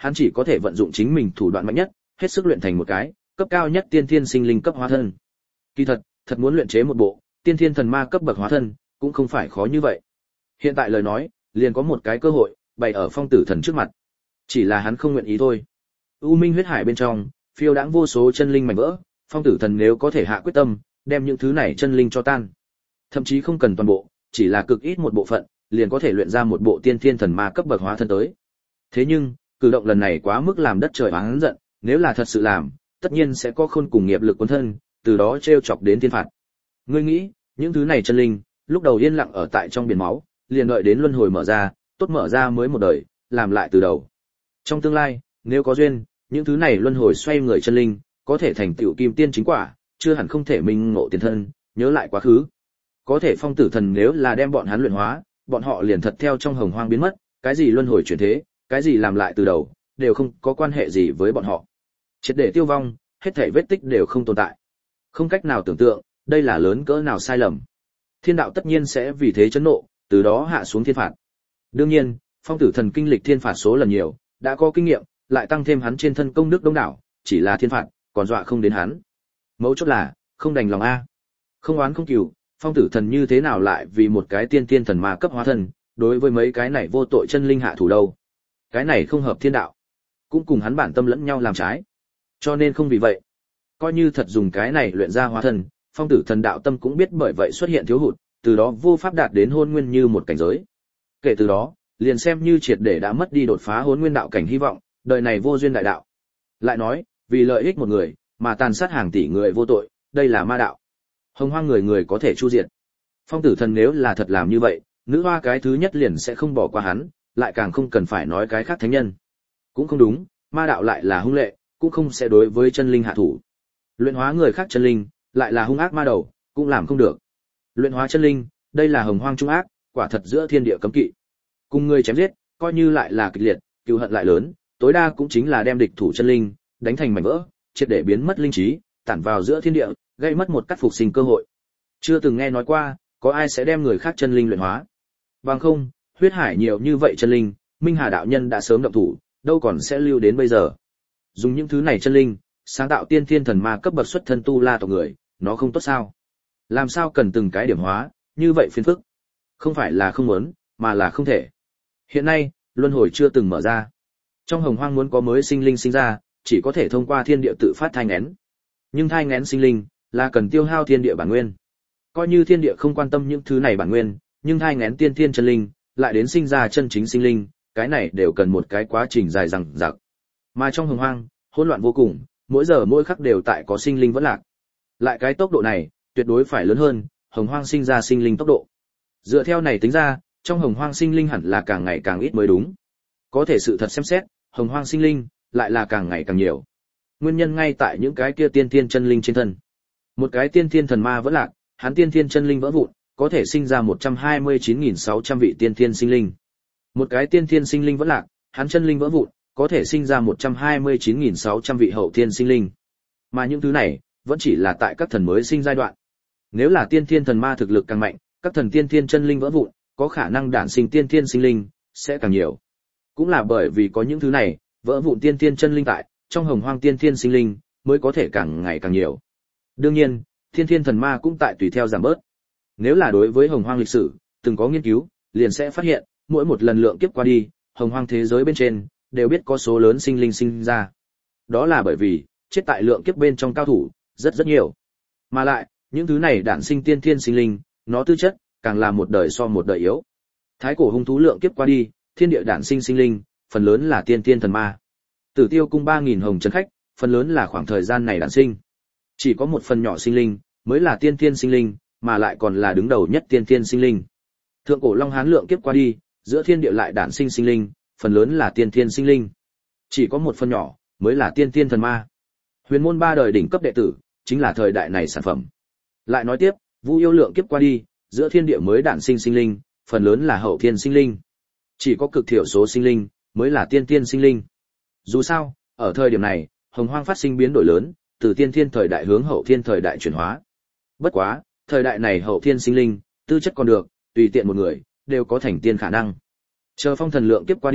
hắn chỉ có thể vận dụng chính mình thủ đoạn mạnh nhất, hết sức luyện thành một cái cấp cao nhất tiên thiên sinh linh cấp hóa thân. Kỳ thật, thật muốn luyện chế một bộ tiên thiên thần ma cấp bậc hóa thân, cũng không phải khó như vậy. Hiện tại lời nói, liền có một cái cơ hội bày ở Phong Tử Thần trước mặt. Chỉ là hắn không nguyện ý thôi. U Minh huyết hải bên trong, phiêu đãng vô số chân linh mảnh vỡ, Phong Tử Thần nếu có thể hạ quyết tâm, đem những thứ này chân linh cho tan. Thậm chí không cần toàn bộ, chỉ là cực ít một bộ phận, liền có thể luyện ra một bộ tiên thiên thần ma cấp bậc hóa thân tới. Thế nhưng, cử động lần này quá mức làm đất trời oán giận, nếu là thật sự làm, tất nhiên sẽ có khôn cùng nghiệp lực cuốn thân, từ đó trêu chọc đến thiên phạt. Ngươi nghĩ, những thứ này chân linh, lúc đầu yên lặng ở tại trong biển máu, liền đợi đến luân hồi mở ra, tốt mở ra mới một đời, làm lại từ đầu. Trong tương lai, nếu có duyên, những thứ này luân hồi xoay người chân linh, có thể thành tựu kim tiên chính quả, chưa hẳn không thể minh ngộ tiền thân, nhớ lại quá khứ. Có thể Phong Tử Thần nếu là đem bọn hắn luyện hóa, bọn họ liền thật theo trong hồng hoang biến mất, cái gì luân hồi chuyển thế, cái gì làm lại từ đầu, đều không có quan hệ gì với bọn họ. Triệt để tiêu vong, hết thảy vết tích đều không tồn tại. Không cách nào tưởng tượng, đây là lớn cỡ nào sai lầm. Thiên đạo tất nhiên sẽ vì thế chấn nộ, từ đó hạ xuống thiên phạt. Đương nhiên, Phong Tử Thần kinh lịch thiên phạt số lần nhiều, đã có kinh nghiệm, lại tăng thêm hắn trên thân công đức đông đảo, chỉ là thiên phạt, còn dọa không đến hắn. Mấu chốt là, không đành lòng a. Không oán không cừu, Phong Tử Thần như thế nào lại vì một cái tiên tiên thần ma cấp hóa thân, đối với mấy cái này vô tội chân linh hạ thủ đâu. Cái này không hợp thiên đạo, cũng cùng hắn bản tâm lẫn nhau làm trái. Cho nên không vì vậy, coi như thật dùng cái này luyện ra hóa thân, Phong Tử Thần đạo tâm cũng biết bởi vậy xuất hiện thiếu hụt, từ đó vô pháp đạt đến hôn nguyên như một cảnh giới. Kể từ đó, liền xem như triệt để đã mất đi đột phá hôn nguyên đạo cảnh hy vọng, đời này vô duyên đại đạo. Lại nói, vì lợi ích một người, mà tàn sát hàng tỷ người vô tội, đây là ma đạo. Hồng hoang người người có thể chu diệt. Phong Tử Thần nếu là thật làm như vậy, nữ hoa cái thứ nhất liền sẽ không bỏ qua hắn, lại càng không cần phải nói cái khác thánh nhân. Cũng không đúng, ma đạo lại là hung lệ, cũng không sẽ đối với chân linh hạ thủ. Luyện hóa người khác chân linh, lại là hung ác ma đầu, cũng làm không được. Luyện hóa chân linh, đây là hồng hoang trung ác, quả thật giữa thiên địa cấm kỵ. Cùng người chém giết, coi như lại là kịch liệt, cừu hận lại lớn, tối đa cũng chính là đem địch thủ chân linh đánh thành mảnh vỡ, triệt để biến mất linh trí, tản vào giữa thiên địa, gây mất một cắt phục sinh cơ hội. Chưa từng nghe nói qua, có ai sẽ đem người khác chân linh luyện hóa. Bằng không, huyết hải nhiều như vậy chân linh, Minh Hà đạo nhân đã sớm động thủ, đâu còn sẽ lưu đến bây giờ. Dùng những thứ này chân linh, sáng tạo tiên thiên thần ma cấp bậc xuất thân tu la tộc người, nó không tốt sao? Làm sao cần từng cái điểm hóa, như vậy phiền phức. Không phải là không muốn, mà là không thể. Hiện nay, luân hồi chưa từng mở ra. Trong hồng hoang muốn có mới sinh linh sinh ra, chỉ có thể thông qua thiên địa tự phát thai nghén. Nhưng thai nghén sinh linh, là cần tiêu hao thiên địa bản nguyên. Coi như thiên địa không quan tâm những thứ này bản nguyên, nhưng thai nghén tiên thiên chân linh, lại đến sinh ra chân chính sinh linh, cái này đều cần một cái quá trình dài dằng dặc. Mà trong hồng hoang, hỗn loạn vô cùng, mỗi giờ mỗi khắc đều tại có sinh linh vẫn lạc. Lại cái tốc độ này, tuyệt đối phải lớn hơn hồng hoang sinh ra sinh linh tốc độ. Dựa theo này tính ra, trong hồng hoang sinh linh hẳn là càng ngày càng ít mới đúng. Có thể sự thật xem xét, hồng hoang sinh linh lại là càng ngày càng nhiều. Nguyên nhân ngay tại những cái kia tiên thiên chân linh trên thân. Một cái tiên thiên thần ma vẫn lạc, hắn tiên thiên chân linh vỡ vụn, có thể sinh ra một trăm hai mươi chín nghìn sáu trăm vị tiên thiên sinh linh. Một cái tiên thiên sinh linh vẫn lạc, hắn chân linh vỡ vụn, có thể sinh ra một trăm hai mươi chín nghìn sáu trăm vị hậu thiên sinh linh. Mà những thứ này, vẫn chỉ là tại các thần mới sinh giai đoạn. Nếu là tiên thiên thần ma thực lực càng mạnh, các thần tiên thiên chân linh vỡ vụn, có khả năng đản sinh tiên thiên sinh linh sẽ càng nhiều. Cũng là bởi vì có những thứ này, vỡ vụn tiên thiên chân linh tại, trong hồng hoang tiên thiên sinh linh mới có thể càng ngày càng nhiều. Đương nhiên, tiên thiên thần ma cũng tại tùy theo giảm bớt. Nếu là đối với hồng hoang lịch sử từng có nghiên cứu, liền sẽ phát hiện, mỗi một lần lượng kiếp qua đi, hồng hoang thế giới bên trên đều biết có số lớn sinh linh sinh ra. Đó là bởi vì chết tại lượng kiếp bên trong cao thủ rất rất nhiều. Mà lại, những thứ này đản sinh tiên thiên sinh linh, nó tư chất càng là một đời so một đời yếu. Thái cổ hung thú lượng kiếp qua đi, thiên địa đản sinh sinh linh, phần lớn là tiên thiên thần ma. Tử Tiêu cung ba nghìn hồng trấn khách, phần lớn là khoảng thời gian này đản sinh. Chỉ có một phần nhỏ sinh linh mới là tiên thiên sinh linh, mà lại còn là đứng đầu nhất tiên thiên sinh linh. Thượng cổ Long Hán lượng kiếp qua đi, giữa thiên địa lại đản sinh sinh linh, phần lớn là tiên thiên sinh linh. Chỉ có một phần nhỏ mới là tiên thiên thần ma. Huyền môn ba đời đỉnh cấp đệ tử, chính là thời đại này sản phẩm. Lại nói tiếp, Vu Yêu lượng kiếp qua đi, giữa thiên địa mới đản sinh sinh linh, phần lớn là hậu thiên sinh linh. Chỉ có cực thiểu số sinh linh mới là tiên thiên sinh linh. Dù sao, ở thời điểm này, hồng hoang phát sinh biến đổi lớn, từ tiên thiên thời đại hướng hậu thiên thời đại chuyển hóa. Bất quá, thời đại này hậu thiên sinh linh, tư chất còn được, tùy tiện một người đều có thành tiên khả năng. Chờ phong thần lượng kiếp qua đi,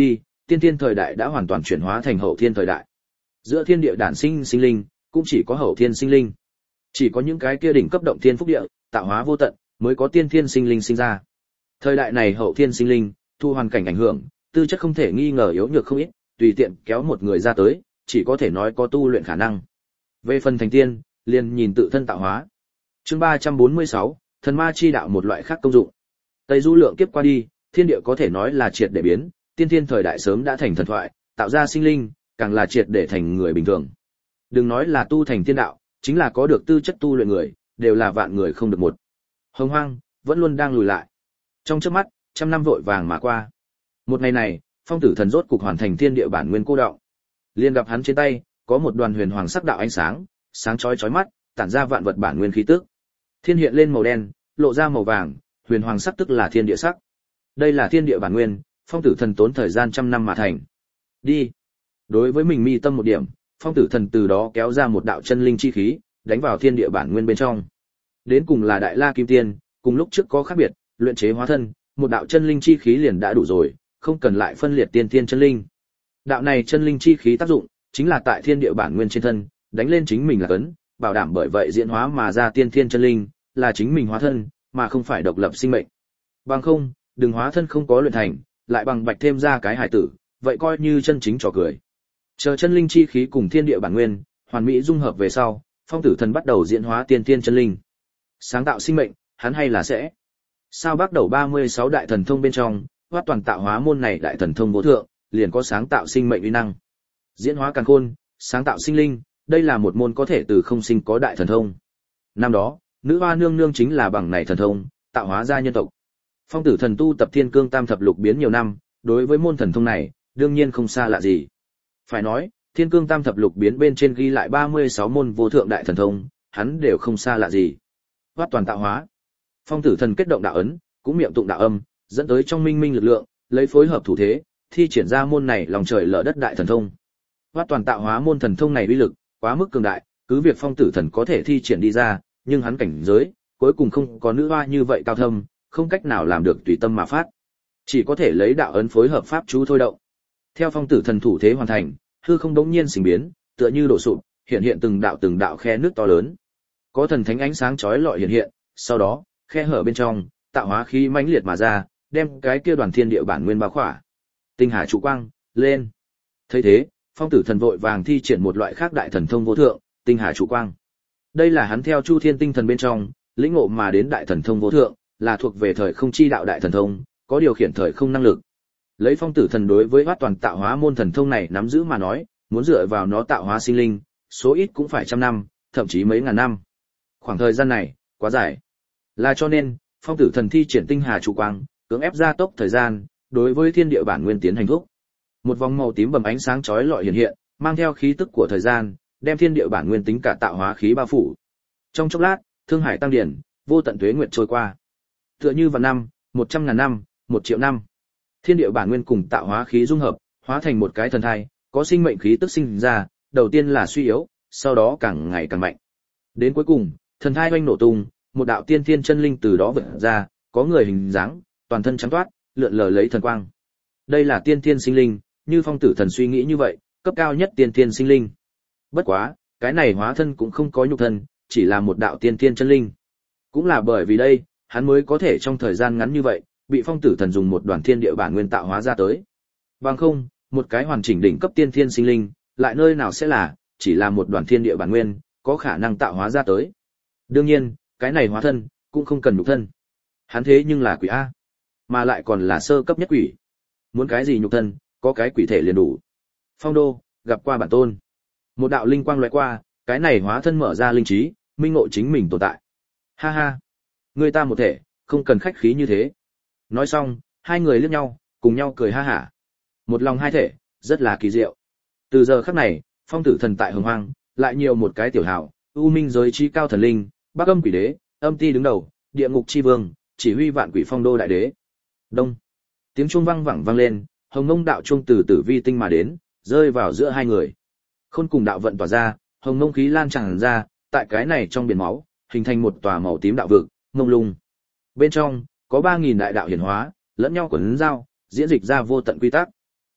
tiên thiên thời đại đã hoàn toàn chuyển hóa thành hậu thiên thời đại. Giữa thiên địa đản sinh sinh linh, cũng chỉ có hậu thiên sinh linh. Chỉ có những cái kia đỉnh cấp động thiên phúc địa, tạo hóa vô tận, mới có tiên thiên sinh linh sinh ra. Thời đại này hậu thiên sinh linh, thu hoàn cảnh ảnh hưởng, tư chất không thể nghi ngờ yếu nhược không ít, tùy tiện kéo một người ra tới, chỉ có thể nói có tu luyện khả năng. Về phần thành tiên, liền nhìn tự thân tạo hóa. Chương ba trăm bốn mươi sáu, thần ma chi đạo một loại khác công dụng. Tây du lượng kiếp qua đi, thiên địa có thể nói là triệt để biến, tiên thiên thời đại sớm đã thành thần thoại, tạo ra sinh linh, càng là triệt để thành người bình thường. Đừng nói là tu thành tiên đạo, chính là có được tư chất tu luyện người, đều là vạn người không được một. Hồng Hoang vẫn luôn đang lùi lại. Trong chớp mắt, trăm năm vội vàng mà qua. Một ngày này, Phong Tử Thần rốt cục hoàn thành thiên địa bản nguyên cô đạo. Liên gặp hắn trên tay, có một đoàn huyền hoàng sắc đạo ánh sáng, sáng chói chói mắt, tản ra vạn vật bản nguyên khí tức. Thiên hiện lên màu đen, lộ ra màu vàng, huyền hoàng sắc tức là thiên địa sắc. Đây là thiên địa bản nguyên, Phong Tử Thần tốn thời gian trăm năm mà thành. Đi. Đối với mình mi tâm một điểm, Phong Tử Thần từ đó kéo ra một đạo chân linh chi khí, đánh vào thiên địa bản nguyên bên trong. Đến cùng là Đại La Kim Tiên, cùng lúc trước có khác biệt, luyện chế hóa thân, một đạo chân linh chi khí liền đã đủ rồi, không cần lại phân liệt tiên tiên chân linh. Đạo này chân linh chi khí tác dụng, chính là tại thiên địa bản nguyên trên thân, đánh lên chính mình là cấn, bảo đảm bởi vậy diễn hóa mà ra tiên thiên chân linh, là chính mình hóa thân, mà không phải độc lập sinh mệnh. Bằng không, đừng hóa thân không có luyện thành, lại bằng bạch thêm ra cái hải tử, vậy coi như chân chính trò cười. Chờ chân linh chi khí cùng thiên địa bản nguyên, hoàn mỹ dung hợp về sau, Phong Tử Thần bắt đầu diễn hóa tiên thiên chân linh. Sáng tạo sinh mệnh, hắn hay là sẽ. Sao bắt đầu ba mươi sáu đại thần thông bên trong, hoát toàn tạo hóa môn này đại thần thông vô thượng, liền có sáng tạo sinh mệnh uy năng. Diễn hóa càn khôn, sáng tạo sinh linh, đây là một môn có thể từ không sinh có đại thần thông. Năm đó, nữ hoa nương nương chính là bằng này thần thông, tạo hóa ra nhân tộc. Phong Tử Thần tu tập Thiên Cương Tam Thập Lục biến nhiều năm, đối với môn thần thông này, đương nhiên không xa lạ gì. Phải nói, Thiên Cương Tam Thập Lục biến bên trên ghi lại ba mươi sáu môn vô thượng đại thần thông, hắn đều không xa lạ gì. Hoát toàn tạo hóa. Phong Tử Thần kết động đạo ấn, cũng miệng tụng đạo âm, dẫn tới trong minh minh lực lượng, lấy phối hợp thủ thế, thi triển ra môn này lòng trời lở đất đại thần thông. Hoát toàn tạo hóa môn thần thông này uy lực quá mức cường đại, cứ việc Phong Tử Thần có thể thi triển đi ra, nhưng hắn cảnh giới cuối cùng không có nữ hoa như vậy cao thâm, không cách nào làm được tùy tâm mà phát, chỉ có thể lấy đạo ấn phối hợp pháp chú thôi động. Theo Phong Tử Thần thủ thế hoàn thành, hư không đống nhiên sinh biến, tựa như đổ sụp, hiện hiện từng đạo từng đạo khe nước to lớn. Có thần thánh ánh sáng chói lọi hiện hiện, sau đó, khe hở bên trong, tạo hóa khí mãnh liệt mà ra, đem cái kia đoàn thiên địa bản nguyên bao khỏa. Tinh hà trụ quang, lên. Thấy thế, Phong Tử Thần vội vàng thi triển một loại khác đại thần thông vô thượng, tinh hà trụ quang. Đây là hắn theo Chu Thiên tinh thần bên trong, lĩnh ngộ mà đến đại thần thông vô thượng, là thuộc về thời không chi đạo đại thần thông, có điều khiển thời không năng lực. Lấy Phong Tử Thần đối với hoát toàn tạo hóa môn thần thông này nắm giữ mà nói, muốn dựa vào nó tạo hóa sinh linh, số ít cũng phải trăm năm, thậm chí mấy ngàn năm. Khoảng thời gian này, quá dài. Là cho nên, Phong Tử Thần thi triển tinh hà trụ quang, cưỡng ép gia tốc thời gian, đối với thiên địa bản nguyên tiến hành thúc. Một vòng màu tím bầm ánh sáng chói lọi hiện hiện, mang theo khí tức của thời gian, đem thiên địa bản nguyên tính cả tạo hóa khí bao phủ. Trong chốc lát, thương hải tăng điển, vô tận tuế nguyệt trôi qua. Tựa như vạn năm, một trăm ngàn năm, một triệu năm. Thiên địa bản nguyên cùng tạo hóa khí dung hợp, hóa thành một cái thần thai, có sinh mệnh khí tức sinh ra, đầu tiên là suy yếu, sau đó càng ngày càng mạnh. Đến cuối cùng, thần thai oanh nổ tung, một đạo tiên thiên chân linh từ đó vượt ra, có người hình dáng, toàn thân trắng toát, lượn lờ lấy thần quang. Đây là tiên thiên sinh linh, như Phong Tử Thần suy nghĩ như vậy, cấp cao nhất tiên thiên sinh linh. Bất quá, cái này hóa thân cũng không có nhục thân, chỉ là một đạo tiên thiên chân linh. Cũng là bởi vì đây, hắn mới có thể trong thời gian ngắn như vậy, bị Phong Tử Thần dùng một đoàn thiên địa bản nguyên tạo hóa ra tới. Bằng không, một cái hoàn chỉnh đỉnh cấp tiên thiên sinh linh, lại nơi nào sẽ là, chỉ là một đoàn thiên địa bản nguyên, có khả năng tạo hóa ra tới. Đương nhiên, cái này hóa thân, cũng không cần nhục thân. Hắn thế nhưng là quỷ A, mà lại còn là sơ cấp nhất quỷ. Muốn cái gì nhục thân, có cái quỷ thể liền đủ. Phong đô, gặp qua bản tôn. Một đạo linh quang lóe qua, cái này hóa thân mở ra linh trí, minh ngộ chính mình tồn tại. Ha ha, người ta một thể, không cần khách khí như thế. Nói xong, hai người liếc nhau, cùng nhau cười ha hả. Một lòng hai thể, rất là kỳ diệu. Từ giờ khắc này, Phong Tử Thần tại Hồng Hoang, lại nhiều một cái tiểu hảo, U Minh giới trí cao thần linh, Bắc Âm Quỷ Đế, Âm Ti đứng đầu, Địa Ngục chi vương, chỉ huy vạn quỷ phong đô đại đế. Đông. Tiếng chuông vang vẳng vang lên, Hồng Mông đạo chuông từ Tử Vi tinh mà đến, rơi vào giữa hai người. Khôn cùng đạo vận tỏa ra, hồng mông khí lan tràn ra, tại cái này trong biển máu, hình thành một tòa màu tím đạo vực, mông lung. Bên trong, có ba nghìn đại đạo hiển hóa, lẫn nhau quấn giao, diễn dịch ra vô tận quy tắc.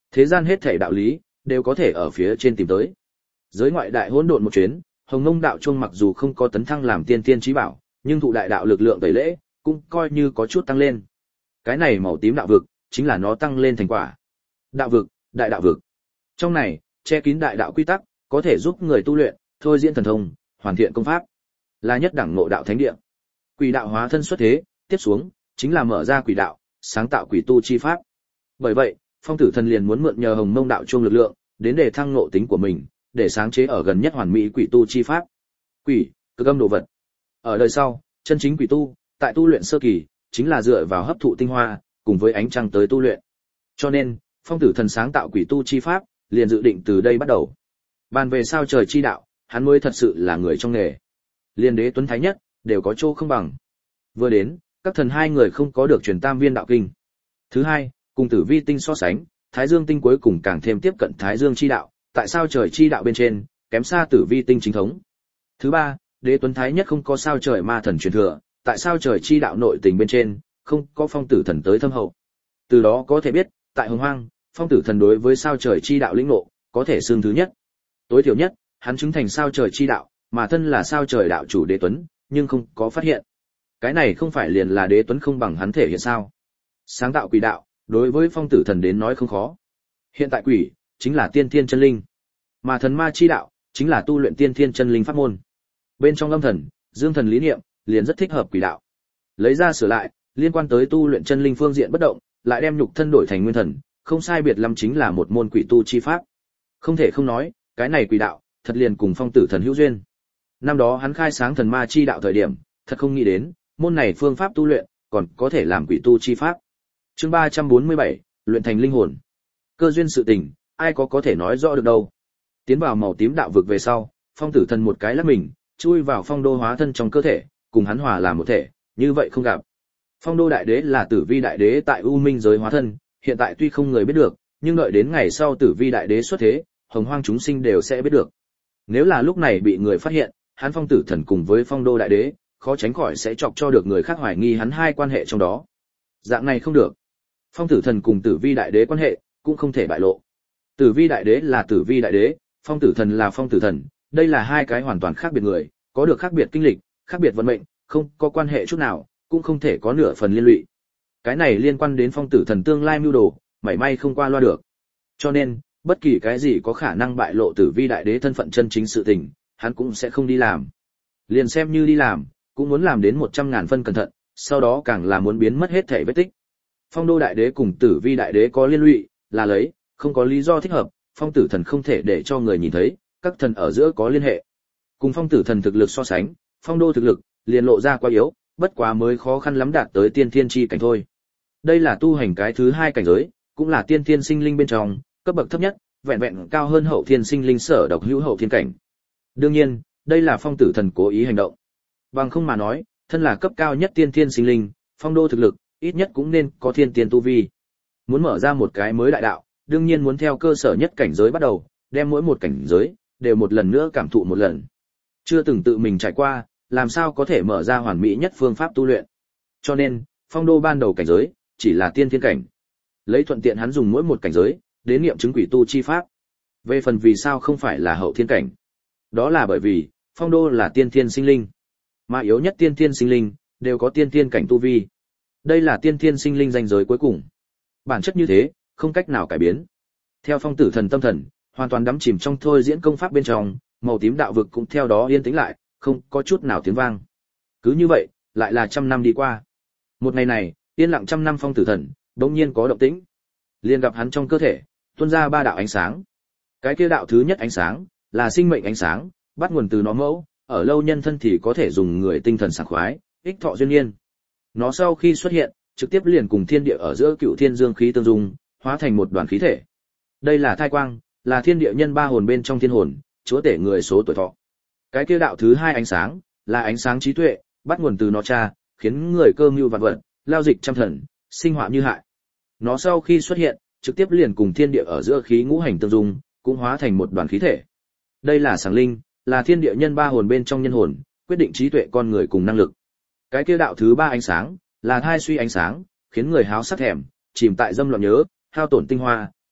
Thế gian hết thảy đạo lý đều có thể ở phía trên tìm tới. Giới ngoại đại hỗn độn một chuyến, Hồng Mông đạo chuông mặc dù không có tấn thăng làm tiên tiên chí bảo, nhưng thụ đại đạo lực lượng tẩy lễ, cũng coi như có chút tăng lên. Cái này màu tím đạo vực, chính là nó tăng lên thành quả. Đạo vực, đại đạo vực. Trong này, che kín đại đạo quy tắc, có thể giúp người tu luyện, thôi diễn thần thông, hoàn thiện công pháp. Là nhất đẳng ngộ đạo thánh địa. Quỷ đạo hóa thân xuất thế, tiếp xuống, chính là mở ra quỷ đạo, sáng tạo quỷ tu chi pháp. Bởi vậy, Phong Tử Thần liền muốn mượn nhờ Hồng Mông đạo chuông lực lượng, đến để thăng ngộ tính của mình, để sáng chế ở gần nhất hoàn mỹ quỷ tu chi pháp. Quỷ, cực âm đồ vật. Ở đời sau, chân chính quỷ tu, tại tu luyện sơ kỳ, chính là dựa vào hấp thụ tinh hoa, cùng với ánh trăng tới tu luyện. Cho nên, Phong Tử Thần sáng tạo quỷ tu chi pháp, liền dự định từ đây bắt đầu. Bàn về sao trời chi đạo, hắn mới thật sự là người trong nghề. Liên đế Tuấn Thái Nhất, đều có chỗ không bằng. Vừa đến, các thần hai người không có được truyền tam viên đạo kinh. Thứ hai, cùng Tử Vi tinh so sánh, Thái Dương tinh cuối cùng càng thêm tiếp cận Thái Dương chi đạo, tại sao trời chi đạo bên trên, kém xa Tử Vi tinh chính thống. Thứ ba, đế Tuấn Thái Nhất không có sao trời ma thần truyền thừa, tại sao trời chi đạo nội tình bên trên, không có Phong Tử Thần tới thâm hậu. Từ đó có thể biết, tại Hồng Hoang, Phong Tử Thần đối với sao trời chi đạo lĩnh ngộ, có thể xương thứ nhất. Tối thiểu nhất, hắn chứng thành sao trời chi đạo, mà thân là sao trời đạo chủ đế Tuấn, nhưng không có phát hiện. Cái này không phải liền là đế Tuấn không bằng hắn thể hiện sao? Sáng tạo quỷ đạo, đối với Phong Tử Thần đến nói không khó. Hiện tại quỷ, chính là tiên thiên chân linh. Mà thần ma chi đạo, chính là tu luyện tiên thiên chân linh pháp môn. Bên trong âm thần, dương thần lý niệm, liền rất thích hợp quỷ đạo. Lấy ra sửa lại, liên quan tới tu luyện chân linh phương diện bất động, lại đem nhục thân đổi thành nguyên thần, không sai biệt lắm chính là một môn quỷ tu chi pháp. Không thể không nói, cái này quỷ đạo, thật liền cùng Phong Tử Thần hữu duyên. Năm đó hắn khai sáng thần ma chi đạo thời điểm, thật không nghĩ đến, môn này phương pháp tu luyện, còn có thể làm quỷ tu chi pháp. Chương ba trăm bốn mươi bảy, luyện thành linh hồn. Cơ duyên sự tình, ai có có thể nói rõ được đâu. Tiến vào màu tím đạo vực về sau, Phong Tử Thần một cái lắc mình, chui vào phong đô hóa thân trong cơ thể, cùng hắn hòa làm một thể, như vậy không gặp. Phong đô đại đế là Tử Vi đại đế tại U Minh giới hóa thân, hiện tại tuy không người biết được, nhưng đợi đến ngày sau Tử Vi đại đế xuất thế, hồng hoang chúng sinh đều sẽ biết được. Nếu là lúc này bị người phát hiện, hắn Phong Tử Thần cùng với Phong đô đại đế, khó tránh khỏi sẽ chọc cho được người khác hoài nghi hắn hai quan hệ trong đó. Dạng này không được. Phong Tử Thần cùng Tử Vi đại đế quan hệ cũng không thể bại lộ. Tử Vi đại đế là Tử Vi đại đế, Phong Tử Thần là Phong Tử Thần, đây là hai cái hoàn toàn khác biệt người, có được khác biệt kinh lịch, khác biệt vận mệnh, không có quan hệ chút nào, cũng không thể có nửa phần liên lụy. Cái này liên quan đến Phong Tử Thần tương lai mưu đồ, mảy may không qua loa được. Cho nên, bất kỳ cái gì có khả năng bại lộ Tử Vi đại đế thân phận chân chính sự tình, hắn cũng sẽ không đi làm. Liền xem như đi làm, cũng muốn làm đến một trăm ngàn phân cẩn thận, sau đó càng là muốn biến mất hết thể vết tích. Phong đô đại đế cùng Tử Vi đại đế có liên lụy, là lấy, không có lý do thích hợp, Phong Tử Thần không thể để cho người nhìn thấy, các thần ở giữa có liên hệ. Cùng Phong Tử Thần thực lực so sánh, Phong đô thực lực liền lộ ra quá yếu, bất quá mới khó khăn lắm đạt tới tiên thiên chi cảnh thôi. Đây là tu hành cái thứ hai cảnh giới, cũng là tiên thiên sinh linh bên trong, cấp bậc thấp nhất, vẹn vẹn cao hơn hậu thiên sinh linh sở độc hữu hậu thiên cảnh. Đương nhiên, đây là Phong Tử Thần cố ý hành động. Bằng không mà nói, thân là cấp cao nhất tiên thiên sinh linh, Phong đô thực lực, ít nhất cũng nên có thiên tiên tu vi. Muốn mở ra một cái mới đại đạo, đương nhiên muốn theo cơ sở nhất cảnh giới bắt đầu, đem mỗi một cảnh giới đều một lần nữa cảm thụ một lần. Chưa từng tự mình trải qua, làm sao có thể mở ra hoàn mỹ nhất phương pháp tu luyện. Cho nên, Phong đô ban đầu cảnh giới chỉ là tiên thiên cảnh. Lấy thuận tiện hắn dùng mỗi một cảnh giới đến nghiệm chứng quỷ tu chi pháp. Về phần vì sao không phải là hậu thiên cảnh, đó là bởi vì Phong đô là tiên thiên sinh linh, mà yếu nhất tiên thiên sinh linh đều có tiên thiên cảnh tu vi. Đây là tiên thiên sinh linh ranh giới cuối cùng. Bản chất như thế, không cách nào cải biến. Theo Phong Tử Thần tâm thần, hoàn toàn đắm chìm trong thôi diễn công pháp bên trong, màu tím đạo vực cũng theo đó yên tĩnh lại, không có chút nào tiếng vang. Cứ như vậy, lại là trăm năm đi qua. Một ngày này, yên lặng trăm năm Phong Tử Thần, bỗng nhiên có động tĩnh. Liền gặp hắn trong cơ thể tuôn ra ba đạo ánh sáng. Cái kia đạo thứ nhất ánh sáng là sinh mệnh ánh sáng, bắt nguồn từ nó mẫu, ở lâu nhân thân thì có thể dùng người tinh thần sảng khoái, ích thọ duyên nhiên. Nó sau khi xuất hiện, trực tiếp liền cùng thiên địa ở giữa cựu thiên dương khí tương dung, hóa thành một đoàn khí thể. Đây là thai quang, là thiên địa nhân ba hồn bên trong thiên hồn, chúa tể người số tuổi thọ. Cái kia đạo thứ hai ánh sáng, là ánh sáng trí tuệ, bắt nguồn từ nó cha, khiến người cơ mưu vạn vật, lao dịch trăm thần, sinh họa như hại. Nó sau khi xuất hiện, trực tiếp liền cùng thiên địa ở giữa khí ngũ hành tương dung, cũng hóa thành một đoàn khí thể. Đây là sảng linh, là thiên địa nhân ba hồn bên trong nhân hồn, quyết định trí tuệ con người cùng năng lực. Cái kia đạo thứ ba ánh sáng, là thai suy ánh sáng, khiến người háo sắc thèm, chìm tại dâm loạn nhớ, hao tổn tinh hoa,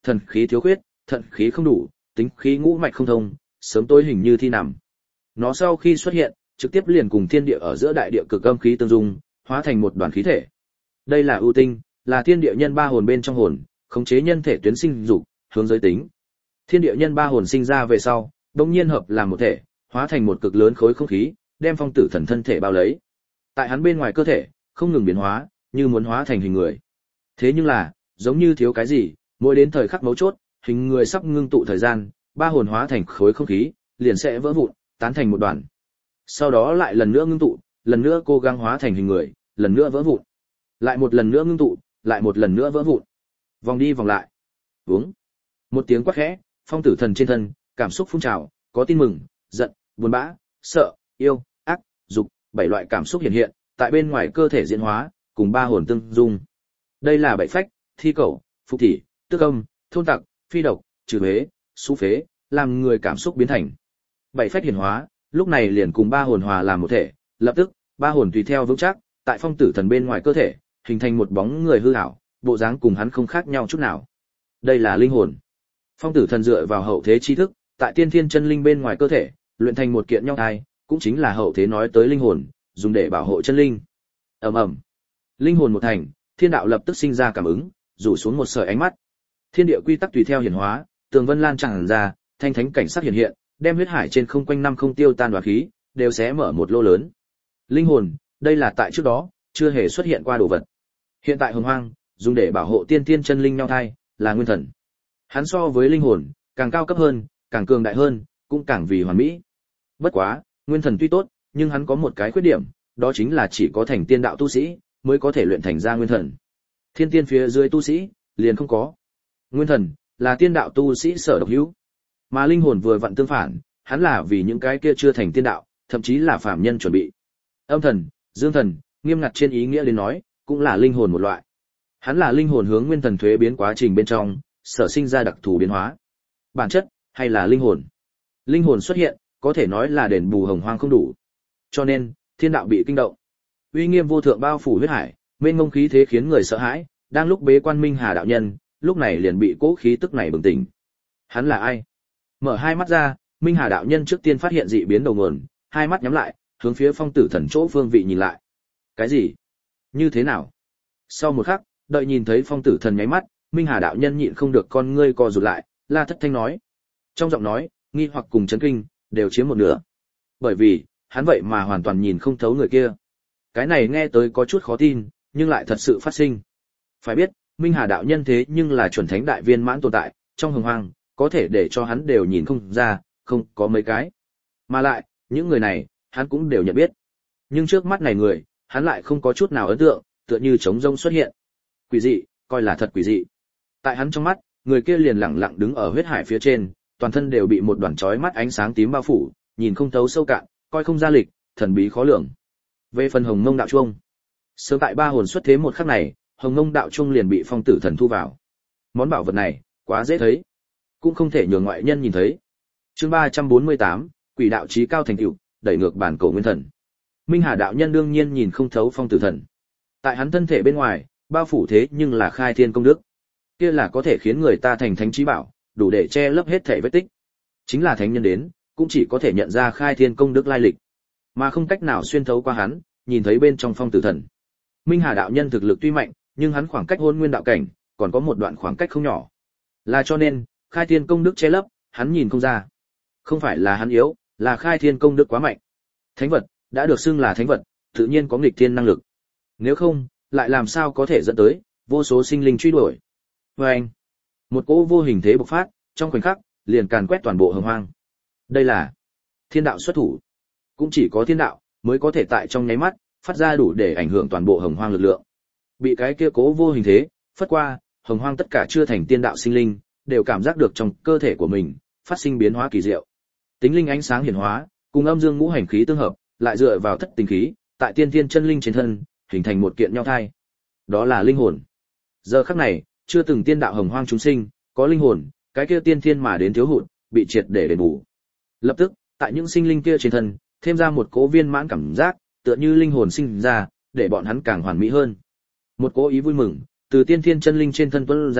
thần khí thiếu khuyết, thận khí không đủ, tính khí ngũ mạch không thông, sớm tối hình như thi nằm. Nó sau khi xuất hiện, trực tiếp liền cùng thiên địa ở giữa đại địa cực âm khí tương dung, hóa thành một đoàn khí thể. Đây là ưu tinh, là thiên địa nhân ba hồn bên trong hồn, khống chế nhân thể tuyến sinh dục, hướng giới tính. Thiên địa nhân ba hồn sinh ra về sau, đột nhiên hợp làm một thể, hóa thành một cực lớn khối không khí, đem Phong Tử Thần thân thể bao lấy. Tại hắn bên ngoài cơ thể, không ngừng biến hóa, như muốn hóa thành hình người. Thế nhưng là, giống như thiếu cái gì, mỗi đến thời khắc mấu chốt, hình người sắp ngưng tụ thời gian, ba hồn hóa thành khối không khí, liền sẽ vỡ vụn, tán thành một đoàn. Sau đó lại lần nữa ngưng tụ, lần nữa cố gắng hóa thành hình người, lần nữa vỡ vụn. Lại một lần nữa ngưng tụ, lại một lần nữa vỡ vụn. Vòng đi vòng lại. Uống. Một tiếng quát khẽ, Phong Tử Thần trên thân, cảm xúc phun trào, có tin mừng, giận, buồn bã, sợ, yêu, ác, dục, bảy loại cảm xúc hiện hiện, tại bên ngoài cơ thể diễn hóa, cùng ba hồn tương dung. Đây là bảy phách, thi cẩu, phục thị, tức âm, thôn tặc, phi độc, trừ huế, xú phế, làm người cảm xúc biến thành. Bảy phách hiển hóa, lúc này liền cùng ba hồn hòa làm một thể, lập tức, ba hồn tùy theo vững chắc, tại Phong Tử Thần bên ngoài cơ thể, hình thành một bóng người hư ảo, bộ dáng cùng hắn không khác nhau chút nào. Đây là linh hồn. Phong Tử Thần dựa vào hậu thế tri thức, tại tiên thiên chân linh bên ngoài cơ thể, luyện thành một kiện nhau thai, cũng chính là hậu thế nói tới linh hồn, dùng để bảo hộ chân linh. Ầm ầm. Linh hồn một thành, thiên đạo lập tức sinh ra cảm ứng, rủ xuống một sợi ánh mắt. Thiên địa quy tắc tùy theo hiển hóa, tường vân lan tràn ra, thanh thánh cảnh sắc hiện hiện, đem huyết hải trên không quanh năm không tiêu tan đoán khí, đều sẽ mở một lô lớn. Linh hồn, đây là tại trước đó chưa hề xuất hiện qua đồ vật. Hiện tại hồng hoang, dùng để bảo hộ tiên tiên chân linh nhau thai, là nguyên thần. Hắn so với linh hồn, càng cao cấp hơn, càng cường đại hơn, cũng càng vì hoàn mỹ. Bất quá, nguyên thần tuy tốt, nhưng hắn có một cái khuyết điểm, đó chính là chỉ có thành tiên đạo tu sĩ mới có thể luyện thành ra nguyên thần. Thiên tiên phía dưới tu sĩ liền không có. Nguyên thần là tiên đạo tu sĩ sở độc hữu, mà linh hồn vừa vặn tương phản, hắn là vì những cái kia chưa thành tiên đạo, thậm chí là phàm nhân chuẩn bị. Âm thần, dương thần, nghiêm ngặt trên ý nghĩa đến nói, cũng là linh hồn một loại. Hắn là linh hồn hướng nguyên thần thuế biến quá trình bên trong, sở sinh ra đặc thù biến hóa. Bản chất hay là linh hồn. Linh hồn xuất hiện, có thể nói là đền bù hồng hoang không đủ. Cho nên, thiên đạo bị kinh động. Uy nghiêm vô thượng bao phủ huyết hải, mênh mông khí thế khiến người sợ hãi, đang lúc bế quan Minh Hà đạo nhân, lúc này liền bị cỗ khí tức này bừng tỉnh. Hắn là ai? Mở hai mắt ra, Minh Hà đạo nhân trước tiên phát hiện dị biến đầu nguồn, hai mắt nhắm lại, hướng phía Phong Tử Thần chỗ phương vị nhìn lại. Cái gì? Như thế nào? Sau một khắc, đợi nhìn thấy Phong Tử Thần nháy mắt, Minh Hà đạo nhân nhịn không được con ngươi co rụt lại, la thất thanh nói. Trong giọng nói, nghi hoặc cùng chấn kinh, đều chiếm một nửa. Bởi vì, hắn vậy mà hoàn toàn nhìn không thấu người kia. Cái này nghe tới có chút khó tin, nhưng lại thật sự phát sinh. Phải biết, Minh Hà đạo nhân thế nhưng là chuẩn thánh đại viên mãn tồn tại, trong hồng hoang, có thể để cho hắn đều nhìn không ra, không có mấy cái. Mà lại, những người này, hắn cũng đều nhận biết. Nhưng trước mắt này người, hắn lại không có chút nào ấn tượng, tựa như trống rông xuất hiện. Quỷ dị, coi là thật quỷ dị. Tại hắn trong mắt, người kia liền lặng lặng đứng ở huyết hải phía trên, toàn thân đều bị một đoàn chói mắt ánh sáng tím bao phủ, nhìn không thấu sâu cạn, coi không ra lịch, thần bí khó lường. Về phần Hồng Mông đạo chuông, sớm tại ba hồn xuất thế một khắc này, Hồng Mông đạo chuông liền bị Phong Tử Thần thu vào. Món bảo vật này, quá dễ thấy, cũng không thể nhường ngoại nhân nhìn thấy. Chương ba trăm bốn mươi tám, Quỷ đạo chí cao thành tựu, đẩy ngược bản cổ nguyên thần. Minh Hà đạo nhân đương nhiên nhìn không thấu Phong Tử Thần. Tại hắn thân thể bên ngoài, bao phủ thế nhưng là khai thiên công đức. Kia là có thể khiến người ta thành thánh chí bảo, đủ để che lấp hết thể vết tích. Chính là thánh nhân đến, cũng chỉ có thể nhận ra khai thiên công đức lai lịch, mà không cách nào xuyên thấu qua hắn, nhìn thấy bên trong Phong Tử Thần. Minh Hà đạo nhân thực lực tuy mạnh, nhưng hắn khoảng cách Hôn Nguyên đạo cảnh, còn có một đoạn khoảng cách không nhỏ. Là cho nên, khai thiên công đức che lấp, hắn nhìn không ra. Không phải là hắn yếu, là khai thiên công đức quá mạnh. Thánh vật đã được xưng là thánh vật, tự nhiên có nghịch thiên năng lực. Nếu không, lại làm sao có thể dẫn tới vô số sinh linh truy đuổi. Và anh, một cỗ vô hình thế bộc phát, trong khoảnh khắc, liền càn quét toàn bộ hồng hoang. Đây là thiên đạo xuất thủ. Cũng chỉ có thiên đạo mới có thể tại trong nháy mắt phát ra đủ để ảnh hưởng toàn bộ hồng hoang lực lượng. Bị cái kia cố vô hình thế phất qua, hồng hoang tất cả chưa thành tiên đạo sinh linh đều cảm giác được trong cơ thể của mình phát sinh biến hóa kỳ diệu. Tính linh ánh sáng hiển hóa, cùng âm dương ngũ hành khí tương hợp, lại dựa vào thất tình khí, tại tiên thiên chân linh trên thân, hình thành một kiện nhau thai. Đó là linh hồn. Giờ khắc này, chưa từng tiên đạo hồng hoang chúng sinh có linh hồn, cái kia tiên thiên mà đến thiếu hụt, bị triệt để đền bù. Lập tức, tại những sinh linh kia trên thân, thêm ra một cỗ viên mãn cảm giác, tựa như linh hồn sinh ra, để bọn hắn càng hoàn mỹ hơn. Một cỗ ý vui mừng, từ tiên thiên chân linh trên thân tuôn ra,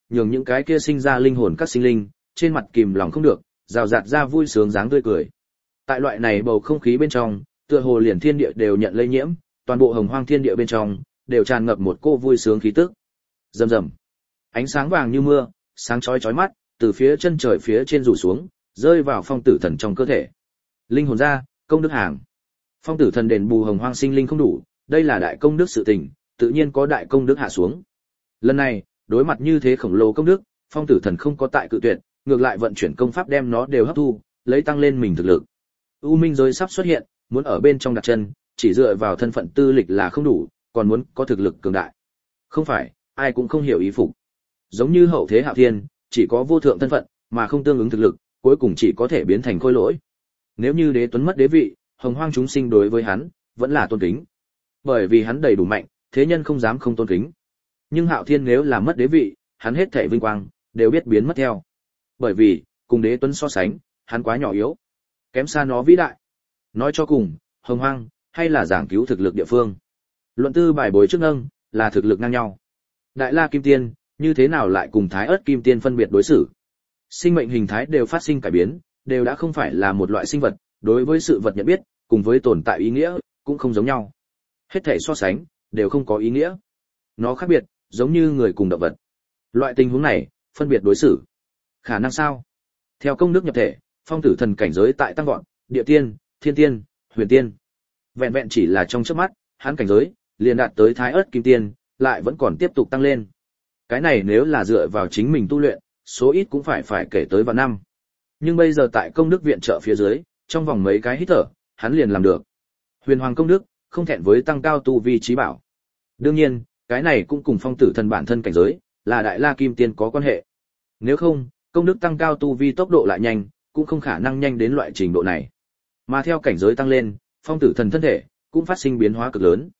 nhường những cái kia sinh ra linh hồn các sinh linh, trên mặt kìm lòng không được, rào rạt ra vui sướng dáng tươi cười. Tại loại này bầu không khí bên trong, tựa hồ liền thiên địa đều nhận lây nhiễm, toàn bộ hồng hoang thiên địa bên trong đều tràn ngập một cô vui sướng khí tức. Rầm rầm. Ánh sáng vàng như mưa, sáng chói chói mắt, từ phía chân trời phía trên rủ xuống, rơi vào phong tử thần trong cơ thể. Linh hồn ra, công đức hàng. Phong tử thần đền bù hồng hoang sinh linh không đủ, đây là đại công đức sự tình, tự nhiên có đại công đức hạ xuống. Lần này, đối mặt như thế khổng lồ công đức, phong tử thần không có tại cự tuyệt, ngược lại vận chuyển công pháp đem nó đều hấp thu, lấy tăng lên mình thực lực. U minh giới sắp xuất hiện, muốn ở bên trong đặt chân, chỉ dựa vào thân phận tư lịch là không đủ, còn muốn có thực lực cường đại. Không phải, ai cũng không hiểu ý phục. Giống như hậu thế Hạo Thiên, chỉ có vô thượng thân phận, mà không tương ứng thực lực, cuối cùng chỉ có thể biến thành khôi lỗi. Nếu như Đế Tuấn mất đế vị, hồng hoang chúng sinh đối với hắn vẫn là tôn kính. Bởi vì hắn đầy đủ mạnh, thế nhân không dám không tôn kính. Nhưng Hạo Thiên nếu là mất đế vị, hắn hết thảy vinh quang đều biết biến mất theo. Bởi vì, cùng Đế Tuấn so sánh, hắn quá nhỏ yếu, kém xa nó vĩ đại. Nói cho cùng, hồng hoang hay là giảng cứu thực lực địa phương. Luận tư bài bối trước nâng là thực lực ngang nhau. Đại La Kim Tiên như thế nào lại cùng Thái Ức Kim Tiên phân biệt đối xử? Sinh mệnh hình thái đều phát sinh cải biến, đều đã không phải là một loại sinh vật, đối với sự vật nhận biết, cùng với tồn tại ý nghĩa cũng không giống nhau. Hết thảy so sánh đều không có ý nghĩa. Nó khác biệt, giống như người cùng động vật. Loại tình huống này, phân biệt đối xử. Khả năng sao? Theo công đức nhập thể, phong tử thần cảnh giới tại tăng vọt, địa tiên, thiên tiên, huyền tiên. Vẹn vẹn chỉ là trong chớp mắt, hắn cảnh giới liền đạt tới Thái Ức Kim Tiên, lại vẫn còn tiếp tục tăng lên. Cái này nếu là dựa vào chính mình tu luyện, số ít cũng phải phải kể tới vạn năm. Nhưng bây giờ tại công đức viện trợ phía dưới, trong vòng mấy cái hít thở, hắn liền làm được. Huyền hoàng công đức, không thẹn với tăng cao tu vi trí bảo. Đương nhiên, cái này cũng cùng phong tử thần bản thân cảnh giới, là Đại La Kim Tiên có quan hệ. Nếu không, công đức tăng cao tu vi tốc độ lại nhanh, cũng không khả năng nhanh đến loại trình độ này. Mà theo cảnh giới tăng lên, phong tử thần thân thể cũng phát sinh biến hóa cực lớn.